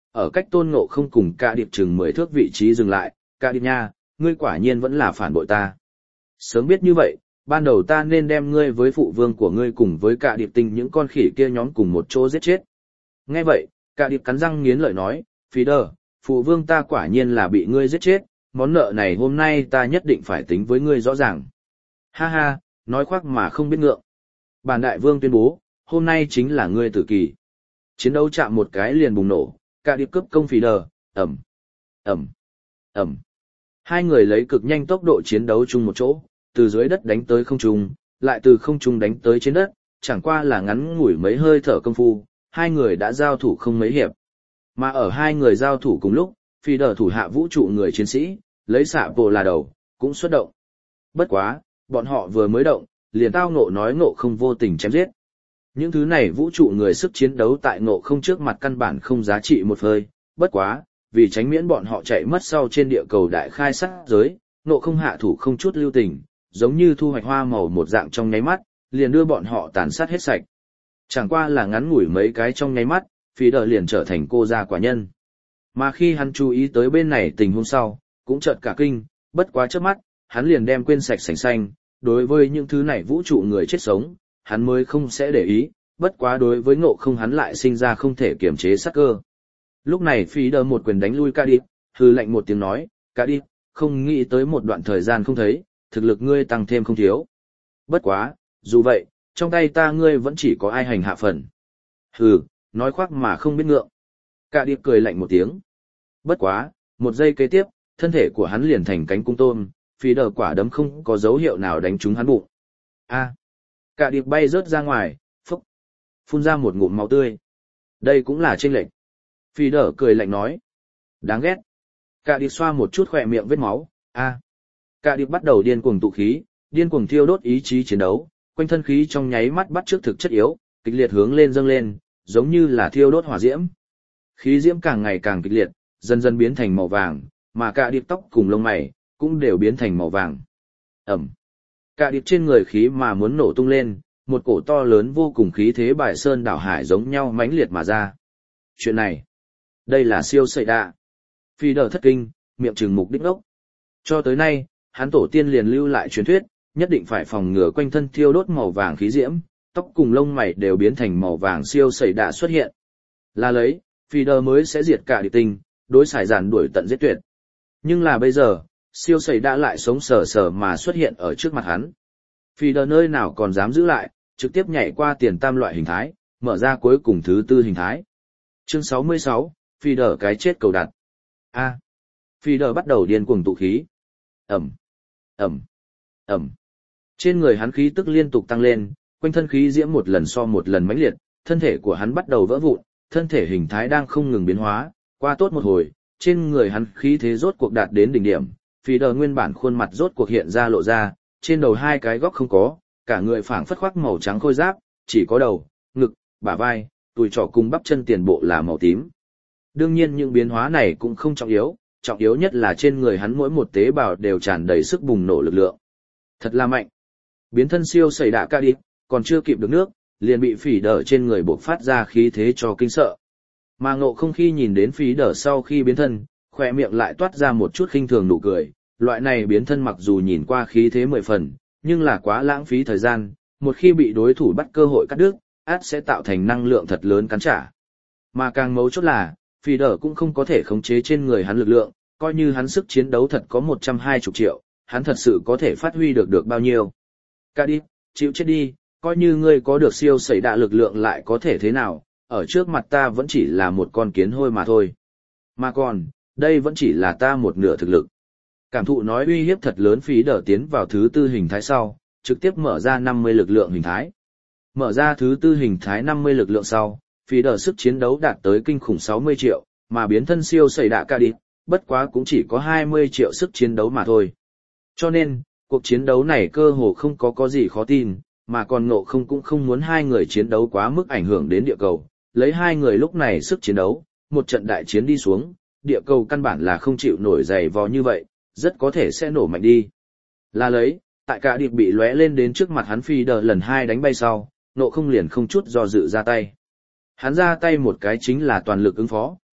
ở cách Tôn Ngộ Không cùng Cả Điệp chừng 10 thước vị trí dừng lại, Cả Điệp nha, ngươi quả nhiên vẫn là phản bội ta. Sớm biết như vậy, ban đầu ta nên đem ngươi với phụ vương của ngươi cùng với Cả Điệp Tinh những con khỉ kia nhóm cùng một chỗ giết chết. Nghe vậy, Cả Điệp cắn răng nghiến lợi nói, Phi Đờ, phụ vương ta quả nhiên là bị ngươi giết chết, món nợ này hôm nay ta nhất định phải tính với ngươi rõ ràng. Ha ha, nói khoác mà không biết ngượng. Bản đại vương tuyên bố, hôm nay chính là ngươi tử kỳ. Chiến đấu chạm một cái liền bùng nổ, Cả Điệp cướp công Phi Đờ, ầm, ầm, ầm. Hai người lấy cực nhanh tốc độ chiến đấu chung một chỗ, từ dưới đất đánh tới không trung, lại từ không trung đánh tới trên đất, chẳng qua là ngắn ngủi mấy hơi thở công phu, hai người đã giao thủ không mấy hiệp. Mà ở hai người giao thủ cùng lúc, Phi Đờ thủ hạ vũ trụ người chiến sĩ, lấy xạ bộ là đầu, cũng xuất động. Bất quá, bọn họ vừa mới động, liền tao Ngộ nói Ngộ Không vô tình chém giết. Những thứ này vũ trụ người sức chiến đấu tại Ngộ Không trước mặt căn bản không giá trị một hơi, bất quá, vì tránh miễn bọn họ chạy mất sau trên địa cầu đại khai sát giới, Ngộ Không hạ thủ không chút lưu tình, giống như thu hoạch hoa màu một dạng trong nháy mắt, liền đưa bọn họ tàn sát hết sạch. Chẳng qua là ngắn ngủi mấy cái trong nháy mắt, Phi Đờ liền trở thành cô gia quả nhân. Mà khi hắn chú ý tới bên này tình huống sau, cũng chợt cả kinh, bất quá chớp mắt, hắn liền đem quên sạch sành xanh, đối với những thứ này vũ trụ người chết sống, hắn mới không sẽ để ý, bất quá đối với Ngộ Không hắn lại sinh ra không thể kiềm chế sát cơ. Lúc này Phi Đờ một quyền đánh lui Cả Điệp, hừ lạnh một tiếng nói, Cả Điệp, không nghĩ tới một đoạn thời gian không thấy, thực lực ngươi tăng thêm không thiếu. Bất quá, dù vậy, trong tay ta ngươi vẫn chỉ có ai hành hạ phần. Hừ, nói khoác mà không biết ngượng. Cả Điệp cười lạnh một tiếng. Bất quá, một giây kế tiếp, thân thể của hắn liền thành cánh cung tôm, Phi Đờ quả đấm không có dấu hiệu nào đánh trúng hắn bụng. A, Cả Điệp bay rớt ra ngoài, phúc, phun ra một ngụm máu tươi. Đây cũng là chênh lệch. Phi Đờ cười lạnh nói. Đáng ghét. Cả Điệp xoa một chút khỏe miệng vết máu. A, Cả Điệp bắt đầu điên cuồng tụ khí, điên cuồng thiêu đốt ý chí chiến đấu, quanh thân khí trong nháy mắt bắt trước thực chất yếu, kịch liệt hướng lên dâng lên, giống như là thiêu đốt hỏa diễm. Khí diễm càng ngày càng kịch liệt, dần dần biến thành màu vàng, mà Cả Điệp tóc cùng lông mày cũng đều biến thành màu vàng. Ẩm. Cả Điệp trên người khí mà muốn nổ tung lên, một cổ to lớn vô cùng khí thế bài sơn đảo hải giống nhau mãnh liệt mà ra. Chuyện này, đây là siêu sợi đạ. Phi Đờ thất kinh, miệng trừng mục đích ngốc. Cho tới nay, hắn tổ tiên liền lưu lại truyền thuyết, nhất định phải phòng ngừa quanh thân thiêu đốt màu vàng khí diễm, tóc cùng lông mày đều biến thành màu vàng siêu sẩy đạ xuất hiện. Là lấy, Phi Đờ mới sẽ diệt cả Điệp Tinh, đối Sải Giản đuổi tận giết tuyệt. Nhưng là bây giờ, siêu sẩy đạ lại sống sờ sờ mà xuất hiện ở trước mặt hắn. Phi Đờ nơi nào còn dám giữ lại, trực tiếp nhảy qua tiền tam loại hình thái, mở ra cuối cùng thứ tư hình thái. Chương 66, Phi Đờ cái chết cầu đặt. A. Phi Đờ bắt đầu điên cuồng tụ khí. Ẩm, Ẩm, Ẩm. Trên người hắn khí tức liên tục tăng lên, quanh thân khí diễm một lần so một lần mãnh liệt, thân thể của hắn bắt đầu vỡ vụn, thân thể hình thái đang không ngừng biến hóa, qua tốt một hồi, trên người hắn khí thế rốt cuộc đạt đến đỉnh điểm, Phi Đờ nguyên bản khuôn mặt rốt cuộc hiện ra lộ ra, trên đầu hai cái góc không có, cả người phảng phất khoác màu trắng khôi giáp, chỉ có đầu, ngực, bả vai, đùi trỏ cùng bắp chân tiền bộ là màu tím. Đương nhiên những biến hóa này cũng không trọng yếu nhất là trên người hắn mỗi một tế bào đều tràn đầy sức bùng nổ lực lượng. Thật là mạnh. Biến thân siêu sẩy đạ Cả Điệp, còn chưa kịp được nước, liền bị Phi Đờ trên người bộc phát ra khí thế cho kinh sợ. Mà Ngộ Không khi nhìn đến Phi Đờ sau khi biến thân, khỏe miệng lại toát ra một chút khinh thường nụ cười, loại này biến thân mặc dù nhìn qua khí thế 10 phần, nhưng là quá lãng phí thời gian, một khi bị đối thủ bắt cơ hội cắt đứt, ắt sẽ tạo thành năng lượng thật lớn cắn trả. Mà càng mấu chốt là, Phi Đờ cũng không có thể khống chế trên người hắn lực lượng, coi như hắn sức chiến đấu thật có 120 triệu, hắn thật sự có thể phát huy được bao nhiêu. Cả Điệp, chịu chết đi, coi như ngươi có được siêu sẩy đạ lực lượng lại có thể thế nào, ở trước mặt ta vẫn chỉ là một con kiến hôi mà thôi. Mà còn, đây vẫn chỉ là ta một nửa thực lực. Cảm thụ nói uy hiếp thật lớn, Phi Đờ tiến vào thứ tư hình thái sau, trực tiếp mở ra 50 lực lượng hình thái. Mở ra thứ tư hình thái 50 lực lượng sau, Phi Đờ sức chiến đấu đạt tới kinh khủng 60 triệu, mà biến thân siêu sẩy đạ Cả Điệp, bất quá cũng chỉ có 20 triệu sức chiến đấu mà thôi. Cho nên, cuộc chiến đấu này cơ hồ không có gì khó tin, mà còn Ngộ Không cũng không muốn hai người chiến đấu quá mức ảnh hưởng đến địa cầu. Lấy hai người lúc này sức chiến đấu, một trận đại chiến đi xuống, địa cầu căn bản là không chịu nổi dày vò như vậy, rất có thể sẽ nổ mạnh đi. Là lấy, tại Cả Điệp bị lóe lên đến trước mặt hắn Phi Đờ lần 2 đánh bay sau, Ngộ Không liền không chút do dự ra tay. Hắn ra tay một cái chính là toàn lực ứng phó,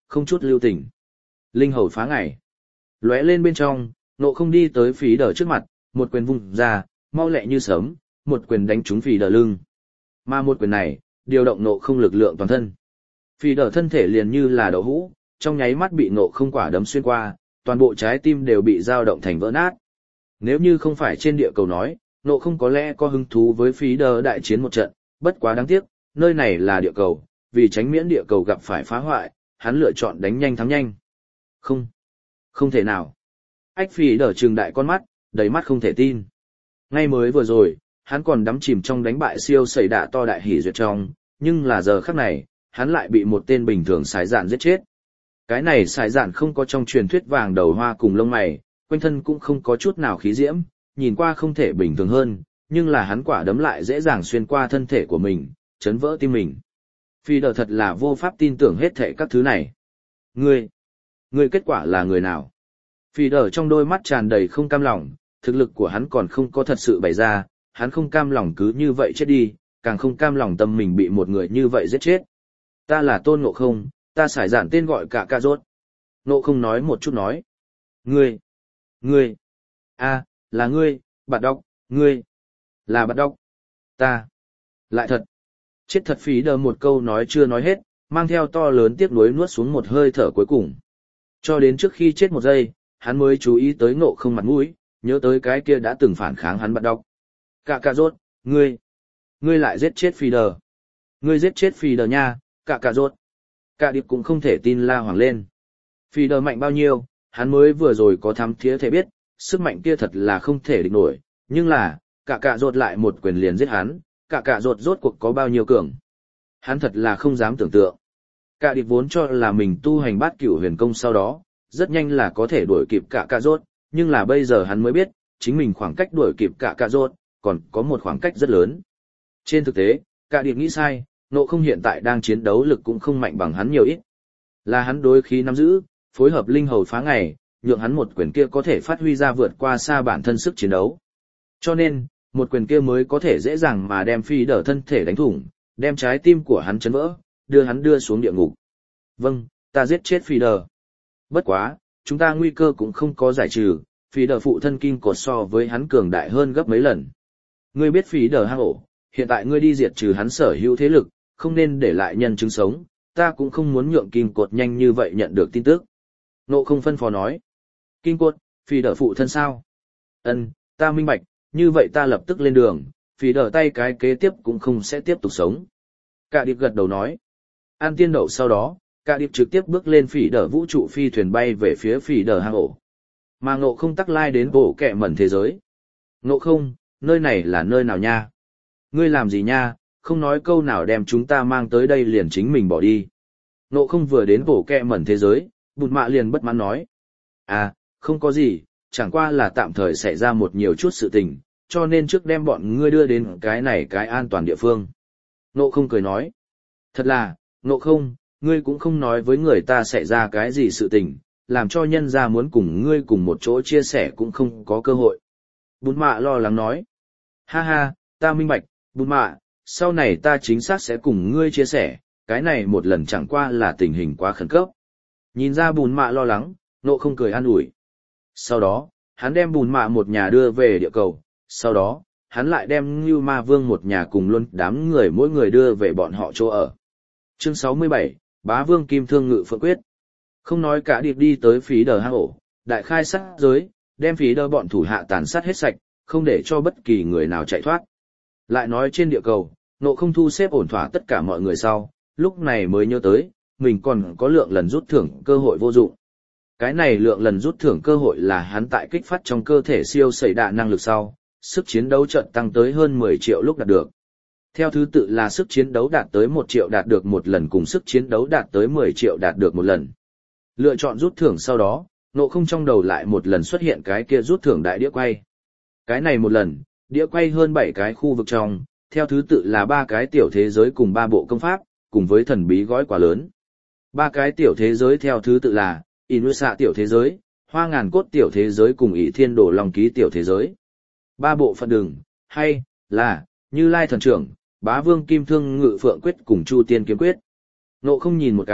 không chút lưu tình. Linh hầu phá ngày. Lóe lên bên trong, nộ không đi tới phí đờ trước mặt, một quyền vung ra, mau lẹ như sớm, một quyền đánh trúng phí đờ lưng. Mà một quyền này, điều động nộ không lực lượng toàn thân. Phí đờ thân thể liền như là đậu hũ, trong nháy mắt bị nộ không quả đấm xuyên qua, toàn bộ trái tim đều bị dao động thành vỡ nát. Nếu như không phải trên địa cầu nói, nộ không có lẽ có hứng thú với phí đờ đại chiến một trận, bất quá đáng tiếc, nơi này là địa cầu, vì tránh miễn địa cầu gặp phải phá hoại, hắn lựa chọn đánh nhanh thắng nhanh. Không thể nào. Ách phí đờ trừng đại con mắt, đầy mắt không thể tin. Ngay mới vừa rồi, hắn còn đắm chìm trong đánh bại siêu sẩy đạ to đại hỉ duyệt trong, nhưng là giờ khắc này, hắn lại bị một tên bình thường sái dạn giết chết. Cái này sái dạn không có trong truyền thuyết vàng đầu hoa cùng lông mày, quanh thân cũng không có chút nào khí diễm, nhìn qua không thể bình thường hơn, nhưng là hắn quả đấm lại dễ dàng xuyên qua thân thể của mình, chấn vỡ tim mình. Phi đờ thật là vô pháp tin tưởng hết thảy các thứ này. Ngươi kết quả là người nào? Phi đờ trong đôi mắt tràn đầy không cam lòng, thực lực của hắn còn không có thật sự bày ra, hắn không cam lòng cứ như vậy chết đi, càng không cam lòng tâm mình bị một người như vậy giết chết. Ta là Tôn Ngộ Không, ta xài giản tên gọi cả ca rốt. Ngộ Không nói một chút nói. Ngươi, là ngươi, Bạt Đốc, ngươi, là Bạt Đốc, ta, lại thật. Chết thật. Phí đờ một câu nói chưa nói hết, mang theo to lớn tiếc nuối nuốt xuống một hơi thở cuối cùng. Cho đến trước khi chết một giây, hắn mới chú ý tới Ngộ Không mặt mũi, nhớ tới cái kia đã từng phản kháng hắn Bạt Đốc. Cả ca rốt, ngươi lại giết chết Phí đờ. Ngươi giết chết Phí đờ nha, cả ca rốt. Cả điệp cũng không thể tin la hoàng lên. Phí đờ mạnh bao nhiêu, hắn mới vừa rồi có thám thía thể biết, sức mạnh kia thật là không thể địch nổi, nhưng là, cả rốt lại một quyền liền giết hắn, cả rốt rốt cuộc có bao nhiêu cường. Hắn thật là không dám tưởng tượng. Cả điệp vốn cho là mình tu hành bát cửu huyền công sau đó, rất nhanh là có thể đuổi kịp cả rốt, nhưng là bây giờ hắn mới biết, chính mình khoảng cách đuổi kịp cả rốt, còn có một khoảng cách rất lớn. Trên thực tế, cả điệp nghĩ sai, Ngộ Không hiện tại đang chiến đấu lực cũng không mạnh bằng hắn nhiều ít. Là hắn đối khí nắm giữ, phối hợp linh hầu phá ngày, nhượng hắn một quyền kia có thể phát huy ra vượt qua xa bản thân sức chiến đấu. Cho nên, một quyền kia mới có thể dễ dàng mà đem Phi đờ thân thể đánh thủng, đem trái tim của hắn chấn vỡ, đưa hắn đưa xuống địa ngục. Vâng, ta giết chết Phi đờ. Bất quá, chúng ta nguy cơ cũng không có giải trừ, Phi đờ phụ thân Kim Cột so với hắn cường đại hơn gấp mấy lần. Ngươi biết Phi đờ hang ổ, hiện tại ngươi đi diệt trừ hắn sở hữu thế lực, không nên để lại nhân chứng sống, ta cũng không muốn nhượng Kim Cột nhanh như vậy nhận được tin tức. Ngộ Không phân phó nói. Kim Cột, Phi đờ phụ thân sao? Ta minh bạch, như vậy ta lập tức lên đường, Phi đờ tay cái kế tiếp cũng không sẽ tiếp tục sống. Cả điệp gật đầu nói. An tiên đậu sau đó, cả điệp trực tiếp bước lên Phi đờ vũ trụ phi thuyền bay về phía Phi đờ hang ổ. Mà Ngộ Không tắc lai đến bộ kẹ mẩn thế giới. Ngộ Không, nơi này là nơi nào nha? Ngươi làm gì nha, không nói câu nào đem chúng ta mang tới đây liền chính mình bỏ đi. Ngộ Không vừa đến bộ kẹ mẩn thế giới, Bụt Mạ liền bất mãn nói. Không có gì, chẳng qua là tạm thời xảy ra một nhiều chút sự tình, cho nên trước đem bọn ngươi đưa đến cái này cái an toàn địa phương. Ngộ Không cười nói. Thật là, Ngộ Không, ngươi cũng không nói với người ta xảy ra cái gì sự tình, làm cho nhân gia muốn cùng ngươi cùng một chỗ chia sẻ cũng không có cơ hội. Bụt Mạ lo lắng nói. Ha ha, ta minh bạch, Bụt Mạ, sau này ta chính xác sẽ cùng ngươi chia sẻ, cái này một lần chẳng qua là tình hình quá khẩn cấp. Nhìn ra Bụt Mạ lo lắng, Ngộ Không cười an ủi. Sau đó, hắn đem Bụt Mạ một nhà đưa về địa cầu, sau đó, hắn lại đem Ngưu Ma Vương một nhà cùng luôn đám người mỗi người đưa về bọn họ chỗ ở. Chương 67, Bá Vương Kim Thương Ngự Phượng Quyết. Không nói cả điệp đi tới Phí đờ hang ổ, đại khai sát giới, đem Phí đờ bọn thủ hạ tàn sát hết sạch, không để cho bất kỳ người nào chạy thoát. Lại nói trên địa cầu, Ngộ Không thu xếp ổn thỏa tất cả mọi người sau, lúc này mới nhớ tới, mình còn có lượng lần rút thưởng cơ hội vô dụng. Cái này lượng lần rút thưởng cơ hội là hắn tại kích phát trong cơ thể siêu sẩy đạ năng lực sau, sức chiến đấu chợt tăng tới hơn 10 triệu lúc đạt được. Theo thứ tự là sức chiến đấu đạt tới 1 triệu đạt được một lần cùng sức chiến đấu đạt tới 10 triệu đạt được một lần. Lựa chọn rút thưởng sau đó, Ngộ Không trong đầu lại một lần xuất hiện cái kia rút thưởng đại đĩa quay. Cái này một lần, đĩa quay hơn 7 cái khu vực trong, theo thứ tự là 3 cái tiểu thế giới cùng 3 bộ công pháp, cùng với thần bí gói quà lớn. 3 cái tiểu thế giới theo thứ tự là Inusa tiểu thế giới, Hoa Ngàn Cốt tiểu thế giới cùng Ỷ Thiên Đồ Long Ký tiểu thế giới. 3 bộ phận đường, hay là Như Lai Thần Trưởng, Bá Vương Kim Thương Ngự Phượng Quyết cùng Chu Tiên Kiếm Quyết. Ngộ Không nhìn một cái,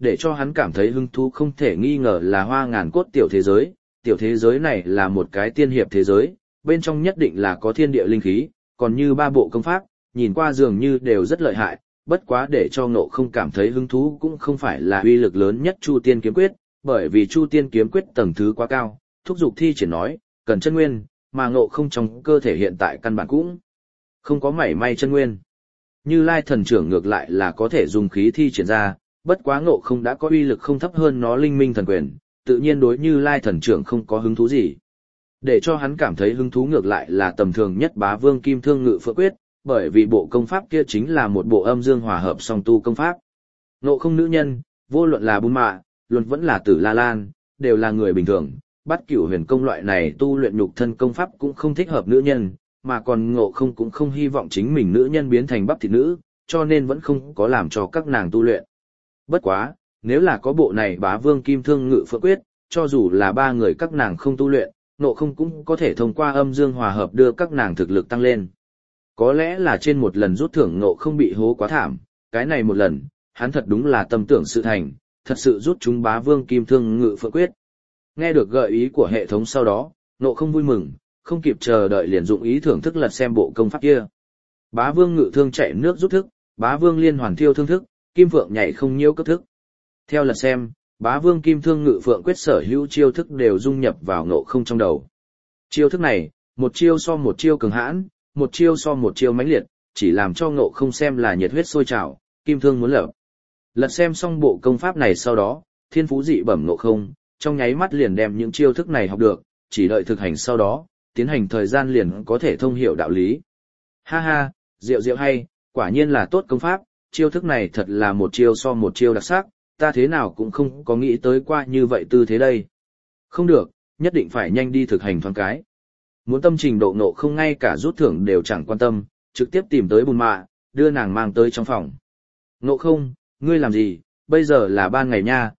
để cho hắn cảm thấy hứng thú không thể nghi ngờ là Hoa Ngàn Cốt tiểu thế giới này là một cái tiên hiệp thế giới, bên trong nhất định là có thiên địa linh khí, còn như 3 bộ công pháp, nhìn qua dường như đều rất lợi hại, bất quá để cho Ngộ Không cảm thấy hứng thú cũng không phải là uy lực lớn nhất Chu Tiên Kiếm Quyết, bởi vì Chu Tiên Kiếm Quyết tầng thứ quá cao, thúc giục thi triển nói, cần chân nguyên, mà Ngộ Không trong cơ thể hiện tại căn bản cũng không có mảy may chân nguyên. Như Lai thần trưởng ngược lại là có thể dùng khí thi triển ra, bất quá Ngộ Không đã có uy lực không thấp hơn nó linh minh thần quyền, tự nhiên đối Như Lai thần trưởng không có hứng thú gì. Để cho hắn cảm thấy hứng thú ngược lại là tầm thường nhất Bá Vương Kim Thương Ngự Phượng Quyết, bởi vì bộ công pháp kia chính là một bộ âm dương hòa hợp song tu công pháp. Ngộ Không nữ nhân, vô luận là Bùn Mạ, luận vẫn là Tử La Lan, đều là người bình thường, Bát Cửu Huyền Công loại này tu luyện nhục thân công pháp cũng không thích hợp nữ nhân, mà còn Ngộ Không cũng không hy vọng chính mình nữ nhân biến thành bắp thịt nữ, cho nên vẫn không có làm cho các nàng tu luyện. Bất quá, nếu là có bộ này Bá Vương Kim Thương Ngự Phượng Quyết, cho dù là 3 người các nàng không tu luyện, Ngộ Không cũng có thể thông qua âm dương hòa hợp đưa các nàng thực lực tăng lên. Có lẽ là trên một lần rút thưởng Ngộ Không bị hố quá thảm, cái này một lần, hắn thật đúng là tâm tưởng sự thành, thật sự rút chúng Bá Vương Kim Thương Ngự Phượng Quyết. Nghe được gợi ý của hệ thống sau đó, Ngộ Không vui mừng, không kịp chờ đợi liền dụng ý thưởng thức lật xem bộ công pháp kia. Bá Vương Ngự Thương chạy nước rút thức, Bá Vương Liên Hoàn Thiêu thương thức, Kim Phượng nhảy không nhiễu cấp thức. Theo lật xem, Bá Vương Kim Thương Ngự Phượng Quyết sở hữu chiêu thức đều dung nhập vào Ngộ Không trong đầu. Chiêu thức này, một chiêu so một chiêu cường hãn, một chiêu so một chiêu mãnh liệt, chỉ làm cho Ngộ Không xem là nhiệt huyết sôi trào, kim thương muốn lở. Lật xem xong bộ công pháp này sau đó, thiên phú dị bẩm Ngộ Không, trong nháy mắt liền đem những chiêu thức này học được, chỉ đợi thực hành sau đó, tiến hành thời gian liền có thể thông hiểu đạo lý. Ha ha, diệu diệu hay, quả nhiên là tốt công pháp, chiêu thức này thật là một chiêu so một chiêu đặc sắc, ta thế nào cũng không có nghĩ tới qua như vậy tư thế đây. Không được, nhất định phải nhanh đi thực hành thoáng cái. Muốn tâm trình độ Ngộ Không ngay cả rút thưởng đều chẳng quan tâm, trực tiếp tìm tới Bùn Mạ, đưa nàng mang tới trong phòng. Ngộ Không, ngươi làm gì, bây giờ là ban ngày nha,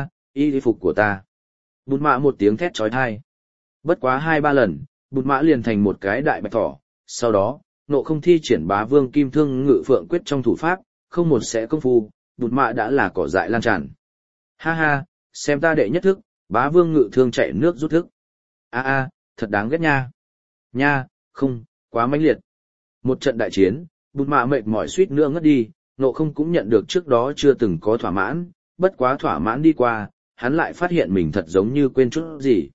y phục của ta. Bùn Mạ một tiếng thét chói tai. Bất quá 2-3 lần, Bùn Mạ liền thành một cái đại bạch thỏ, sau đó, Ngộ Không thi triển Bá Vương Kim Thương Ngự Phượng Quyết trong thủ pháp, không một sẽ công phu, Bùn Mạ đã là cỏ dại lan tràn. Ha ha, xem ta đệ nhất thức, Bá Vương Ngự Thương chạy nước rút thức. Thật đáng ghét nha. Nha, không, quá mãnh liệt. Một trận đại chiến, Bùn Mạ mệt mỏi suýt nữa ngất đi, Ngộ Không cũng nhận được trước đó chưa từng có thỏa mãn, bất quá thỏa mãn đi qua, hắn lại phát hiện mình thật giống như quên chút gì.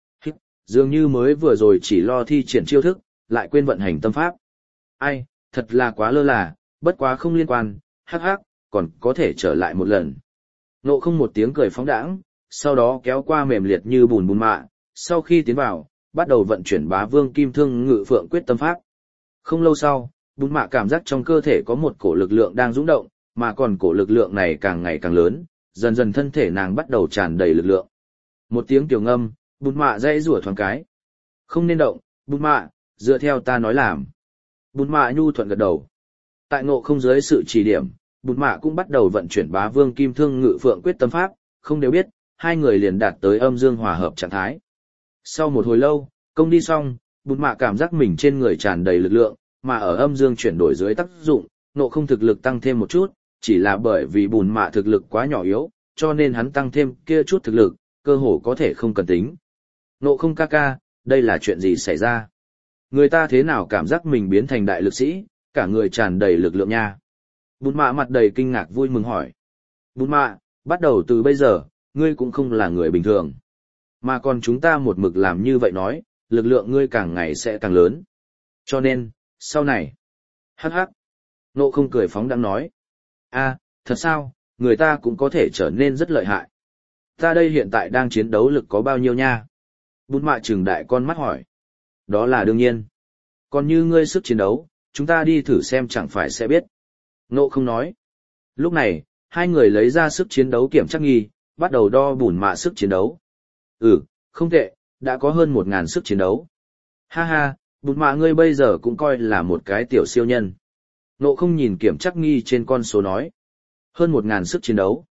Dường như mới vừa rồi chỉ lo thi triển chiêu thức, lại quên vận hành tâm pháp. Ai, thật là quá lơ là, bất quá không liên quan, hắc hắc, còn có thể trở lại một lần. Ngộ Không một tiếng cười phóng đãng, sau đó kéo qua mềm liệt như bùn Bùn Mạ, sau khi tiến vào, bắt đầu vận chuyển Bá Vương Kim Thương Ngự Phượng Quyết tâm pháp. Không lâu sau, Bùn Mạ cảm giác trong cơ thể có một cổ lực lượng đang dũng động, mà còn cổ lực lượng này càng ngày càng lớn, dần dần thân thể nàng bắt đầu tràn đầy lực lượng. Một tiếng tiểu ngâm, Bùn Mạ dãy rủa thoáng cái. Không nên động, Bùn Mạ, dựa theo ta nói làm. Bùn Mạ nhu thuận gật đầu. Tại Ngộ Không dưới sự chỉ điểm, Bùn Mạ cũng bắt đầu vận chuyển Bá Vương Kim Thương Ngự Phượng Quyết tâm pháp, không đều biết, hai người liền đạt tới âm dương hòa hợp trạng thái. Sau một hồi lâu, công đi xong, Bùn Mạ cảm giác mình trên người tràn đầy lực lượng, mà ở âm dương chuyển đổi dưới tác dụng, Ngộ Không thực lực tăng thêm một chút, chỉ là bởi vì Bùn Mạ thực lực quá nhỏ yếu, cho nên hắn tăng thêm kia chút thực lực, cơ hồ có thể không cần tính. Ngộ Không ca ca, đây là chuyện gì xảy ra? Người ta thế nào cảm giác mình biến thành đại lực sĩ, cả người tràn đầy lực lượng nha? Bùn Mạ mặt đầy kinh ngạc vui mừng hỏi. Bùn Mạ, bắt đầu từ bây giờ, ngươi cũng không là người bình thường. Mà còn chúng ta một mực làm như vậy nói, lực lượng ngươi càng ngày sẽ càng lớn. Cho nên, sau này, hắc hắc. Ngộ Không cười phóng đãng nói. Thật sao, người ta cũng có thể trở nên rất lợi hại. Ta đây hiện tại đang chiến đấu lực có bao nhiêu nha? Bùn Mạ trừng đại con mắt hỏi. Đó là đương nhiên. Còn như ngươi sức chiến đấu, chúng ta đi thử xem chẳng phải sẽ biết. Ngộ Không nói. Lúc này, hai người lấy ra sức chiến đấu kiểm trắc nghi, bắt đầu đo Bùn Mạ sức chiến đấu. Không tệ, đã có hơn 1000 sức chiến đấu. Ha ha, Bùn Mạ ngươi bây giờ cũng coi là một cái tiểu siêu nhân. Ngộ Không nhìn kiểm trắc nghi trên con số nói. Hơn 1000 sức chiến đấu.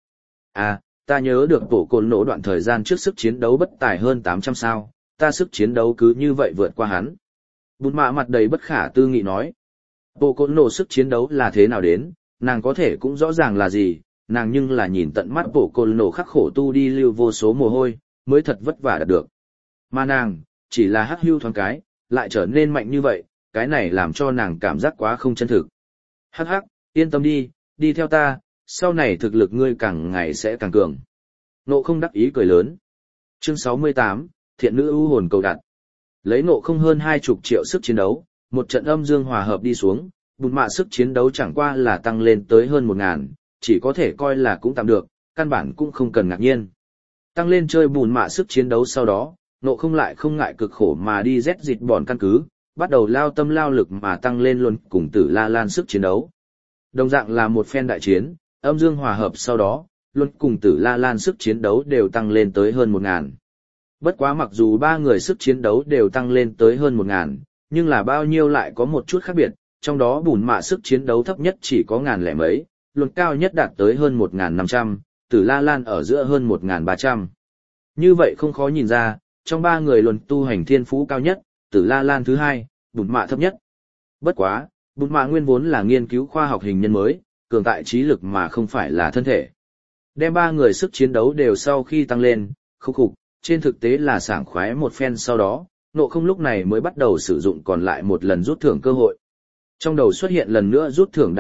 Ta nhớ được Bộ Côn Nổ đoạn thời gian trước sức chiến đấu bất tài hơn 800 sao, ta sức chiến đấu cứ như vậy vượt qua hắn. Bùn Mạ mặt đầy bất khả tư nghị nói. Bộ Côn Nổ sức chiến đấu là thế nào đến, nàng có thể cũng rõ ràng là gì, nàng nhưng là nhìn tận mắt bộ côn nổ khắc khổ tu đi lưu vô số mồ hôi, mới thật vất vả đạt được. Mà nàng, chỉ là hắc hưu thoáng cái, lại trở nên mạnh như vậy, cái này làm cho nàng cảm giác quá không chân thực. Hắc hắc, yên tâm đi, đi theo ta, sau này thực lực ngươi càng ngày sẽ càng cường. Nộ không đắc ý cười lớn. Chương 68, Thiện nữ ưu hồn cầu đặt. Lấy nộ không hơn 20 triệu sức chiến đấu, một trận âm dương hòa hợp đi xuống, bùn mạ sức chiến đấu chẳng qua là tăng lên tới hơn 1000, chỉ có thể coi là cũng tạm được, căn bản cũng không cần ngạc nhiên. Tăng lên chơi bùn mạ sức chiến đấu sau đó, nộ không lại không ngại cực khổ mà đi rét dịt bòn căn cứ, bắt đầu lao tâm lao lực mà tăng lên luôn cùng Tử La Lan sức chiến đấu. Đồng dạng là một phen đại chiến, âm dương hòa hợp sau đó, luôn cùng Tử La Lan sức chiến đấu đều tăng lên tới hơn 1000. Bất quá mặc dù ba người sức chiến đấu đều tăng lên tới hơn 1000, nhưng là bao nhiêu lại có một chút khác biệt, trong đó bùn mạ sức chiến đấu thấp nhất chỉ có 1000 lẻ mấy, luôn cao nhất đạt tới hơn 1500, Tử La Lan ở giữa hơn 1300. Như vậy không khó nhìn ra, trong ba người luận tu hành thiên phú cao nhất, Tử La Lan thứ hai, bùn mạ thấp nhất. Bất quá, bùn mạ nguyên vốn là nghiên cứu khoa học hình nhân mới, cường tại trí lực mà không phải là thân thể. Đem ba người sức chiến đấu đều sau khi tăng lên, khúc, trên thực tế là sảng khoái một phen sau đó, nộ không lúc này mới bắt đầu sử dụng còn lại một lần rút thưởng cơ hội. Trong đầu xuất hiện lần nữa rút thưởng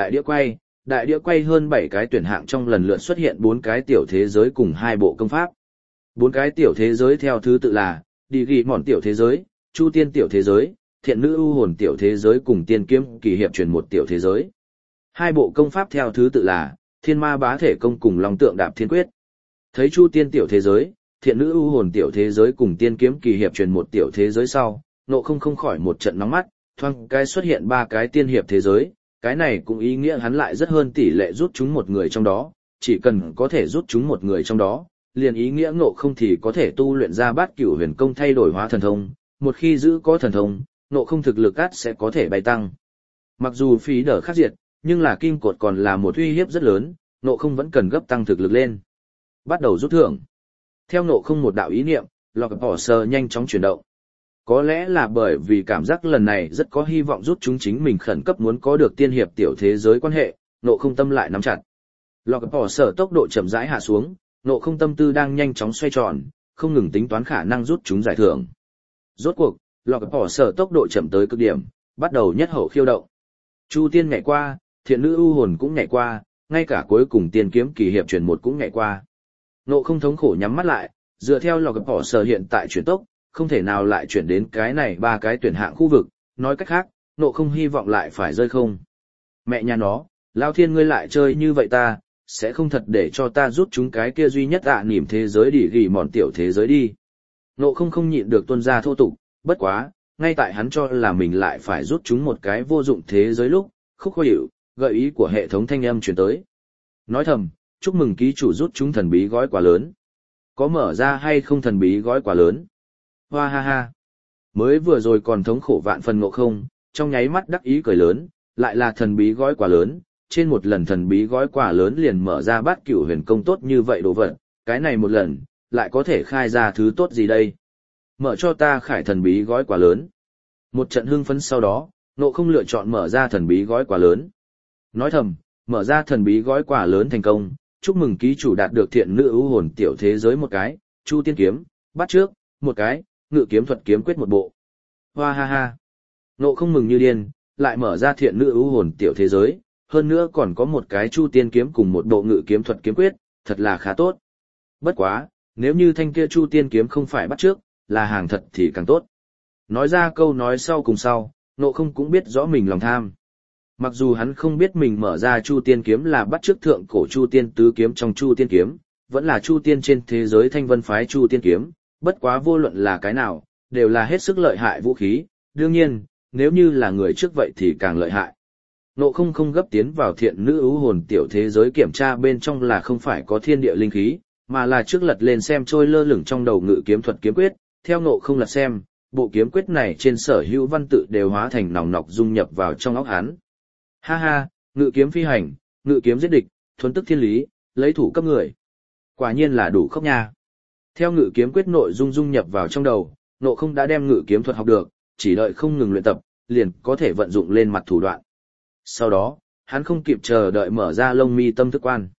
đại đĩa quay hơn 7 cái tuyển hạng trong lần lượt xuất hiện 4 cái tiểu thế giới cùng 2 bộ công pháp. 4 cái tiểu thế giới theo thứ tự là, đi ghi mòn tiểu thế giới, chu tiên tiểu thế giới, thiện nữ ưu hồn tiểu thế giới cùng tiên kiếm kỳ hiệp truyền một tiểu thế giới. 2 bộ công pháp theo thứ tự là, thiên ma bá thể công cùng long tượng đạp thiên quyết. Thấy chu tiên tiểu thế giới, thiện nữ ưu hồn tiểu thế giới cùng tiên kiếm kỳ hiệp truyền một tiểu thế giới sau, nộ không khỏi một trận nóng mắt, thoáng cái xuất hiện 3 cái tiên hiệp thế giới, cái này cũng ý nghĩa hắn lại rất hơn tỷ lệ rút chúng một người trong đó, chỉ cần có thể rút chúng một người trong đó, liền ý nghĩa nộ không thì có thể tu luyện ra bát cửu huyền công thay đổi hóa thần thông, một khi giữ có thần thông, nộ không thực lực át sẽ có thể bay tăng. Mặc dù phí đỡ khắc diệt, nhưng là kim cột còn là một uy hiếp rất lớn, nộ không vẫn cần gấp tăng thực lực lên. Bắt đầu rút thưởng. Theo nộ không một đạo ý niệm, lọc bỏ sờ nhanh chóng chuyển động. Có lẽ là bởi vì cảm giác lần này rất có hy vọng rút chúng chính mình khẩn cấp muốn có được tiên hiệp tiểu thế giới quan hệ, nộ không tâm lại nắm chặt. Lọc bỏ sờ tốc độ chậm rãi hạ xuống, nộ không tâm tư đang nhanh chóng xoay tròn, không ngừng tính toán khả năng rút chúng giải thưởng. Rốt cuộc, lọc bỏ sờ tốc độ chậm tới cực điểm, bắt đầu nhất hậu khiêu động. Chu tiên nhảy qua, thiện nữ ưu hồn cũng nhảy qua, ngay cả cuối cùng tiên kiếm kỳ hiệp truyền một cũng nhảy qua. Nộ không thống khổ nhắm mắt lại, dựa theo lọc bỏ sờ hiện tại chuyển tốc, không thể nào lại chuyển đến cái này 3 cái tuyển hạng khu vực, nói cách khác, nộ không hy vọng lại phải rơi không. Mẹ nhà nó, lao thiên ngươi lại chơi như vậy ta, sẽ không thật để cho ta rút chúng cái kia duy nhất nỉm thế giới đi ghi mòn tiểu thế giới đi. Nộ không nhịn được tuân ra thô tục, bất quá, ngay tại hắn cho là mình lại phải rút chúng một cái vô dụng thế giới lúc, khúc khó hiểu, gợi ý của hệ thống thanh âm chuyển tới. Nói thầm, chúc mừng ký chủ rút chúng thần bí gói quà lớn. Có mở ra hay không thần bí gói quà lớn? Hoa ha ha. Mới vừa rồi còn thống khổ vạn phần ngộ không, trong nháy mắt đắc ý cười lớn, lại là thần bí gói quà lớn, trên một lần thần bí gói quà lớn liền mở ra bát cửu huyền công tốt như vậy đồ vật, cái này một lần, lại có thể khai ra thứ tốt gì đây? Mở cho ta khải thần bí gói quà lớn. Một trận hưng phấn sau đó, ngộ không lựa chọn mở ra thần bí gói quà lớn. Nói thầm, mở ra thần bí gói quà lớn thành công, chúc mừng ký chủ đạt được thiện nữ ưu hồn tiểu thế giới một cái, chu tiên kiếm, bắt trước, một cái, ngự kiếm thuật kiếm quyết một bộ. Hoa ha ha. Ngộ không mừng như điên, lại mở ra thiện nữ ưu hồn tiểu thế giới, hơn nữa còn có một cái chu tiên kiếm cùng một bộ ngự kiếm thuật kiếm quyết, thật là khá tốt. Bất quá, nếu như thanh kia chu tiên kiếm không phải bắt trước, là hàng thật thì càng tốt. Nói ra câu nói sau cùng sau, Ngộ không cũng biết rõ mình lòng tham. Mặc dù hắn không biết mình mở ra chu tiên kiếm là bắt chước thượng cổ chu tiên tứ kiếm trong chu tiên kiếm, vẫn là chu tiên trên thế giới thanh vân phái chu tiên kiếm, bất quá vô luận là cái nào, đều là hết sức lợi hại vũ khí, đương nhiên, nếu như là người trước vậy thì càng lợi hại. Ngộ không gấp tiến vào thiện nữ ưu hồn tiểu thế giới kiểm tra bên trong là không phải có thiên địa linh khí, mà là trước lật lên xem trôi lơ lửng trong đầu ngự kiếm thuật kiếm quyết, theo Ngộ không lật xem, bộ kiếm quyết này trên sở hữu văn tự đều hóa thành nòng nọc dung nhập vào trong óc hắn. Ha ha, ngự kiếm phi hành, ngự kiếm giết địch, thuần tức thiên lý, lấy thủ cấp người. Quả nhiên là đủ khốc nha. Theo ngự kiếm quyết nội dung dung nhập vào trong đầu, Ngộ không đã đem ngự kiếm thuật học được, chỉ đợi không ngừng luyện tập, liền có thể vận dụng lên mặt thủ đoạn. Sau đó, hắn không kịp chờ đợi mở ra lông mi tâm thức quan.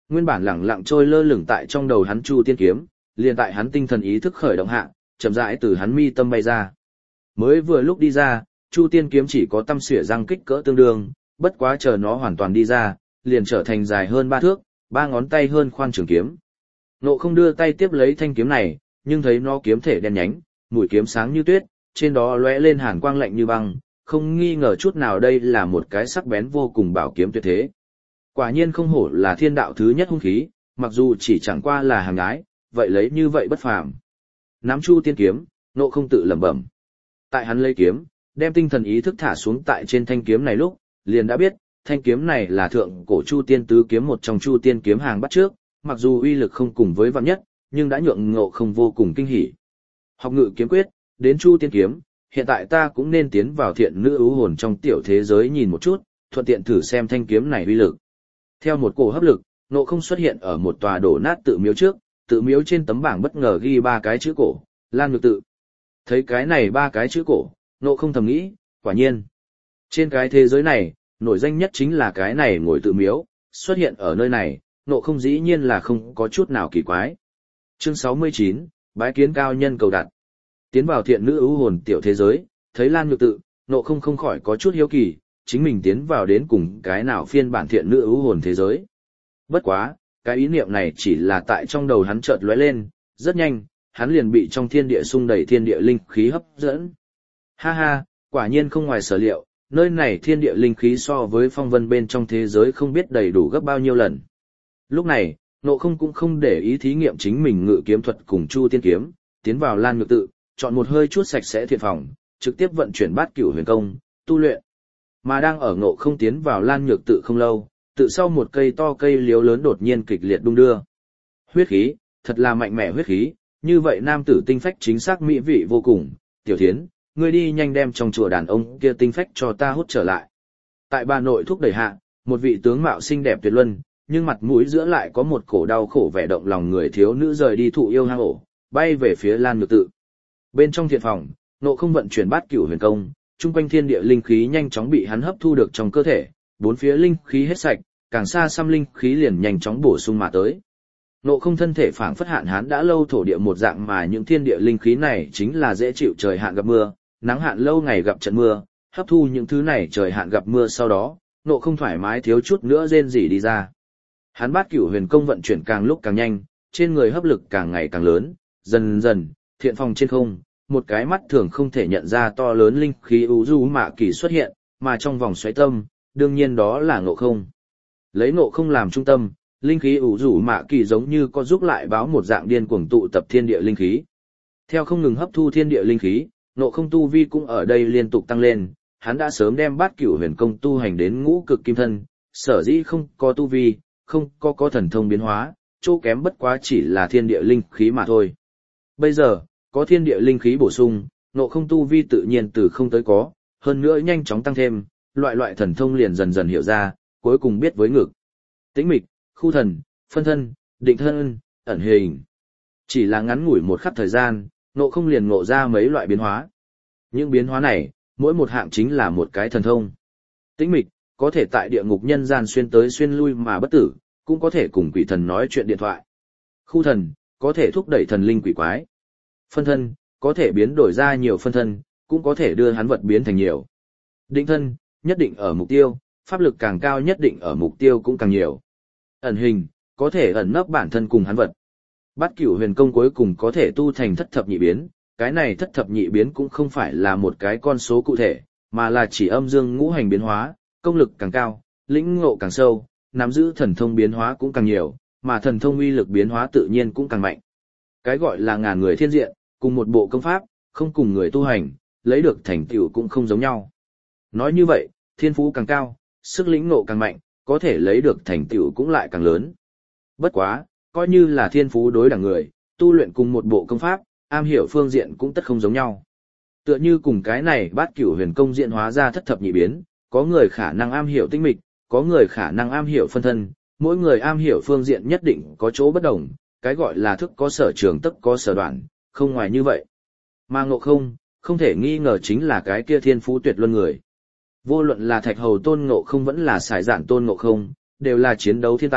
Nguyên bản lẳng lặng trôi lơ lửng tại trong đầu hắn Chu Tiên kiếm, liền tại hắn tinh thần ý thức khởi động hạ, chậm rãi từ hắn mi tâm bay ra. Mới vừa lúc đi ra, Chu Tiên kiếm chỉ có tăm xỉa răng kích cỡ tương đương, bất quá chờ nó hoàn toàn đi ra, liền trở thành dài hơn 3 thước, 3 ngón tay hơn khoan trường kiếm. Ngộ Không đưa tay tiếp lấy thanh kiếm này, nhưng thấy nó kiếm thể đen nhánh, mũi kiếm sáng như tuyết, trên đó lóe lên hàn quang lạnh như băng, không nghi ngờ chút nào đây là một cái sắc bén vô cùng bảo kiếm tuyệt thế. Quả nhiên không hổ là thiên đạo thứ nhất hung khí, mặc dù chỉ chẳng qua là hàng gái, vậy lấy như vậy bất phàm. Nắm Chu Tiên kiếm, Ngộ Không tự lẩm bẩm. Tại hắn lấy kiếm, đem tinh thần ý thức thả xuống tại trên thanh kiếm này lúc, liền đã biết, thanh kiếm này là thượng cổ Chu Tiên tứ kiếm một trong Chu Tiên kiếm hàng bắt trước, mặc dù uy lực không cùng với vạn nhất, nhưng đã nhượng Ngộ Không vô cùng kinh hỉ. Học ngự kiếm quyết, đến Chu Tiên kiếm, hiện tại ta cũng nên tiến vào thiện nữ ưu hồn trong tiểu thế giới nhìn một chút, thuận tiện thử xem thanh kiếm này uy lực. Theo một cổ hấp lực, Ngộ Không xuất hiện ở một tòa đổ nát tự miếu trước, tự miếu trên tấm bảng bất ngờ ghi 3 cái chữ cổ, Lan Nhược tự. Thấy cái này 3 cái chữ cổ, Ngộ Không thầm nghĩ, quả nhiên. Trên cái thế giới này, nổi danh nhất chính là cái này ngồi tự miếu, xuất hiện ở nơi này, Ngộ Không dĩ nhiên là không có chút nào kỳ quái. Chương 69, bái kiến cao nhân cầu đặt. Tiến vào thiện nữ ưu hồn tiểu thế giới, thấy Lan Nhược tự, Ngộ Không không khỏi có chút hiếu kỳ, chính mình tiến vào đến cùng cái nào phiên bản thiện nữ ưu hồn thế giới. Bất quá, cái ý niệm này chỉ là tại trong đầu hắn chợt lóe lên, rất nhanh, hắn liền bị trong thiên địa xung đầy thiên địa linh khí hấp dẫn. Ha ha, quả nhiên không ngoài sở liệu, nơi này thiên địa linh khí so với phong vân bên trong thế giới không biết đầy đủ gấp bao nhiêu lần. Lúc này, Ngộ Không cũng không để ý thí nghiệm chính mình ngự kiếm thuật cùng Chu Tiên kiếm, tiến vào Lan Nhược tự, chọn một hơi chút sạch sẽ thiện phòng, trực tiếp vận chuyển Bát Cửu Huyền Công, tu luyện. Mà đang ở Ngộ Không tiến vào Lan Nhược tự không lâu, tự sau một cây to cây liễu lớn đột nhiên kịch liệt đung đưa. Huyết khí, thật là mạnh mẽ huyết khí, như vậy nam tử tinh phách chính xác mỹ vị vô cùng. Tiểu Thiến, ngươi đi nhanh đem trong chùa đàn ông kia tinh phách cho ta hút trở lại. Tại bà nội thúc đẩy hạ, một vị tướng mạo xinh đẹp tuyệt luân, nhưng mặt mũi giữa lại có một cổ đau khổ vẻ động lòng người thiếu nữ rời đi thụ yêu hang ổ, bay về phía Lan Nhược tự. Bên trong thiện phòng, Ngộ Không vận chuyển Bát Cửu Huyền Công, chung quanh thiên địa linh khí nhanh chóng bị hắn hấp thu được trong cơ thể, bốn phía linh khí hết sạch, càng xa xăm linh khí liền nhanh chóng bổ sung mà tới. Ngộ Không thân thể phảng phất hạn hán đã lâu thổ địa một dạng, mà những thiên địa linh khí này chính là dễ chịu trời hạn gặp mưa, nắng hạn lâu ngày gặp trận mưa, hấp thu những thứ này trời hạn gặp mưa sau đó, Ngộ Không thoải mái thiếu chút nữa rên rỉ đi ra. Hắn Bát Cửu Huyền Công vận chuyển càng lúc càng nhanh, trên người hấp lực càng ngày càng lớn, dần dần, thiện phòng trên không, một cái mắt thường không thể nhận ra to lớn linh khí u du mạ kỳ xuất hiện, mà trong vòng xoáy tâm, đương nhiên đó là Ngộ Không. Lấy Ngộ Không làm trung tâm, linh khí ủ rủ mạ kỳ giống như có giúp lại báo một dạng điên cuồng tụ tập thiên địa linh khí. Theo không ngừng hấp thu thiên địa linh khí, Ngộ Không tu vi cũng ở đây liên tục tăng lên, hắn đã sớm đem Bát Cửu Huyền Công tu hành đến ngũ cực kim thân, sở dĩ không có tu vi, không có thần thông biến hóa, chỗ kém bất quá chỉ là thiên địa linh khí mà thôi. Bây giờ, có thiên địa linh khí bổ sung, Ngộ Không tu vi tự nhiên từ không tới có, hơn nữa nhanh chóng tăng thêm, loại thần thông liền dần dần hiểu ra, cuối cùng biết với ngực. Tĩnh mịch, khu thần, phân thân, định thân, ẩn hình. Chỉ là ngắn ngủi một khắc thời gian, Ngộ Không liền ngộ ra mấy loại biến hóa. Những biến hóa này, mỗi một hạng chính là một cái thần thông. Tĩnh mịch, có thể tại địa ngục nhân gian xuyên tới xuyên lui mà bất tử, cũng có thể cùng quỷ thần nói chuyện điện thoại. Khu thần, có thể thúc đẩy thần linh quỷ quái. Phân thân, có thể biến đổi ra nhiều phân thân, cũng có thể đưa hắn vật biến thành nhiều. Định thân, nhất định ở mục tiêu, pháp lực càng cao nhất định ở mục tiêu cũng càng nhiều. Ẩn hình, có thể ẩn nấp bản thân cùng hắn vật. Bát Cửu Huyền Công cuối cùng có thể tu thành thất thập nhị biến, cái này thất thập nhị biến cũng không phải là một cái con số cụ thể, mà là chỉ âm dương ngũ hành biến hóa, công lực càng cao, lĩnh ngộ càng sâu, nắm giữ thần thông biến hóa cũng càng nhiều, mà thần thông uy lực biến hóa tự nhiên cũng càng mạnh. Cái gọi là ngàn người thiên diện, cùng một bộ công pháp, không cùng người tu hành, lấy được thành tựu cũng không giống nhau. Nói như vậy, thiên phú càng cao, sức lĩnh ngộ càng mạnh, có thể lấy được thành tựu cũng lại càng lớn. Bất quá, coi như là thiên phú đối đẳng người, tu luyện cùng một bộ công pháp, am hiểu phương diện cũng tất không giống nhau. Tựa như cùng cái này Bát Cửu Huyền Công diễn hóa ra thất thập nhị biến, có người khả năng am hiểu tinh mịch, có người khả năng am hiểu phân thân, mỗi người am hiểu phương diện nhất định có chỗ bất đồng, cái gọi là thức có sở trường tất có sở đoạn, không ngoài như vậy. Mà Ngộ Không, không thể nghi ngờ chính là cái kia thiên phú tuyệt luân người. Vô luận là Thạch Hầu Tôn Ngộ Không vẫn là Sải Giản Tôn Ngộ Không, đều là chiến đấu thiên tài,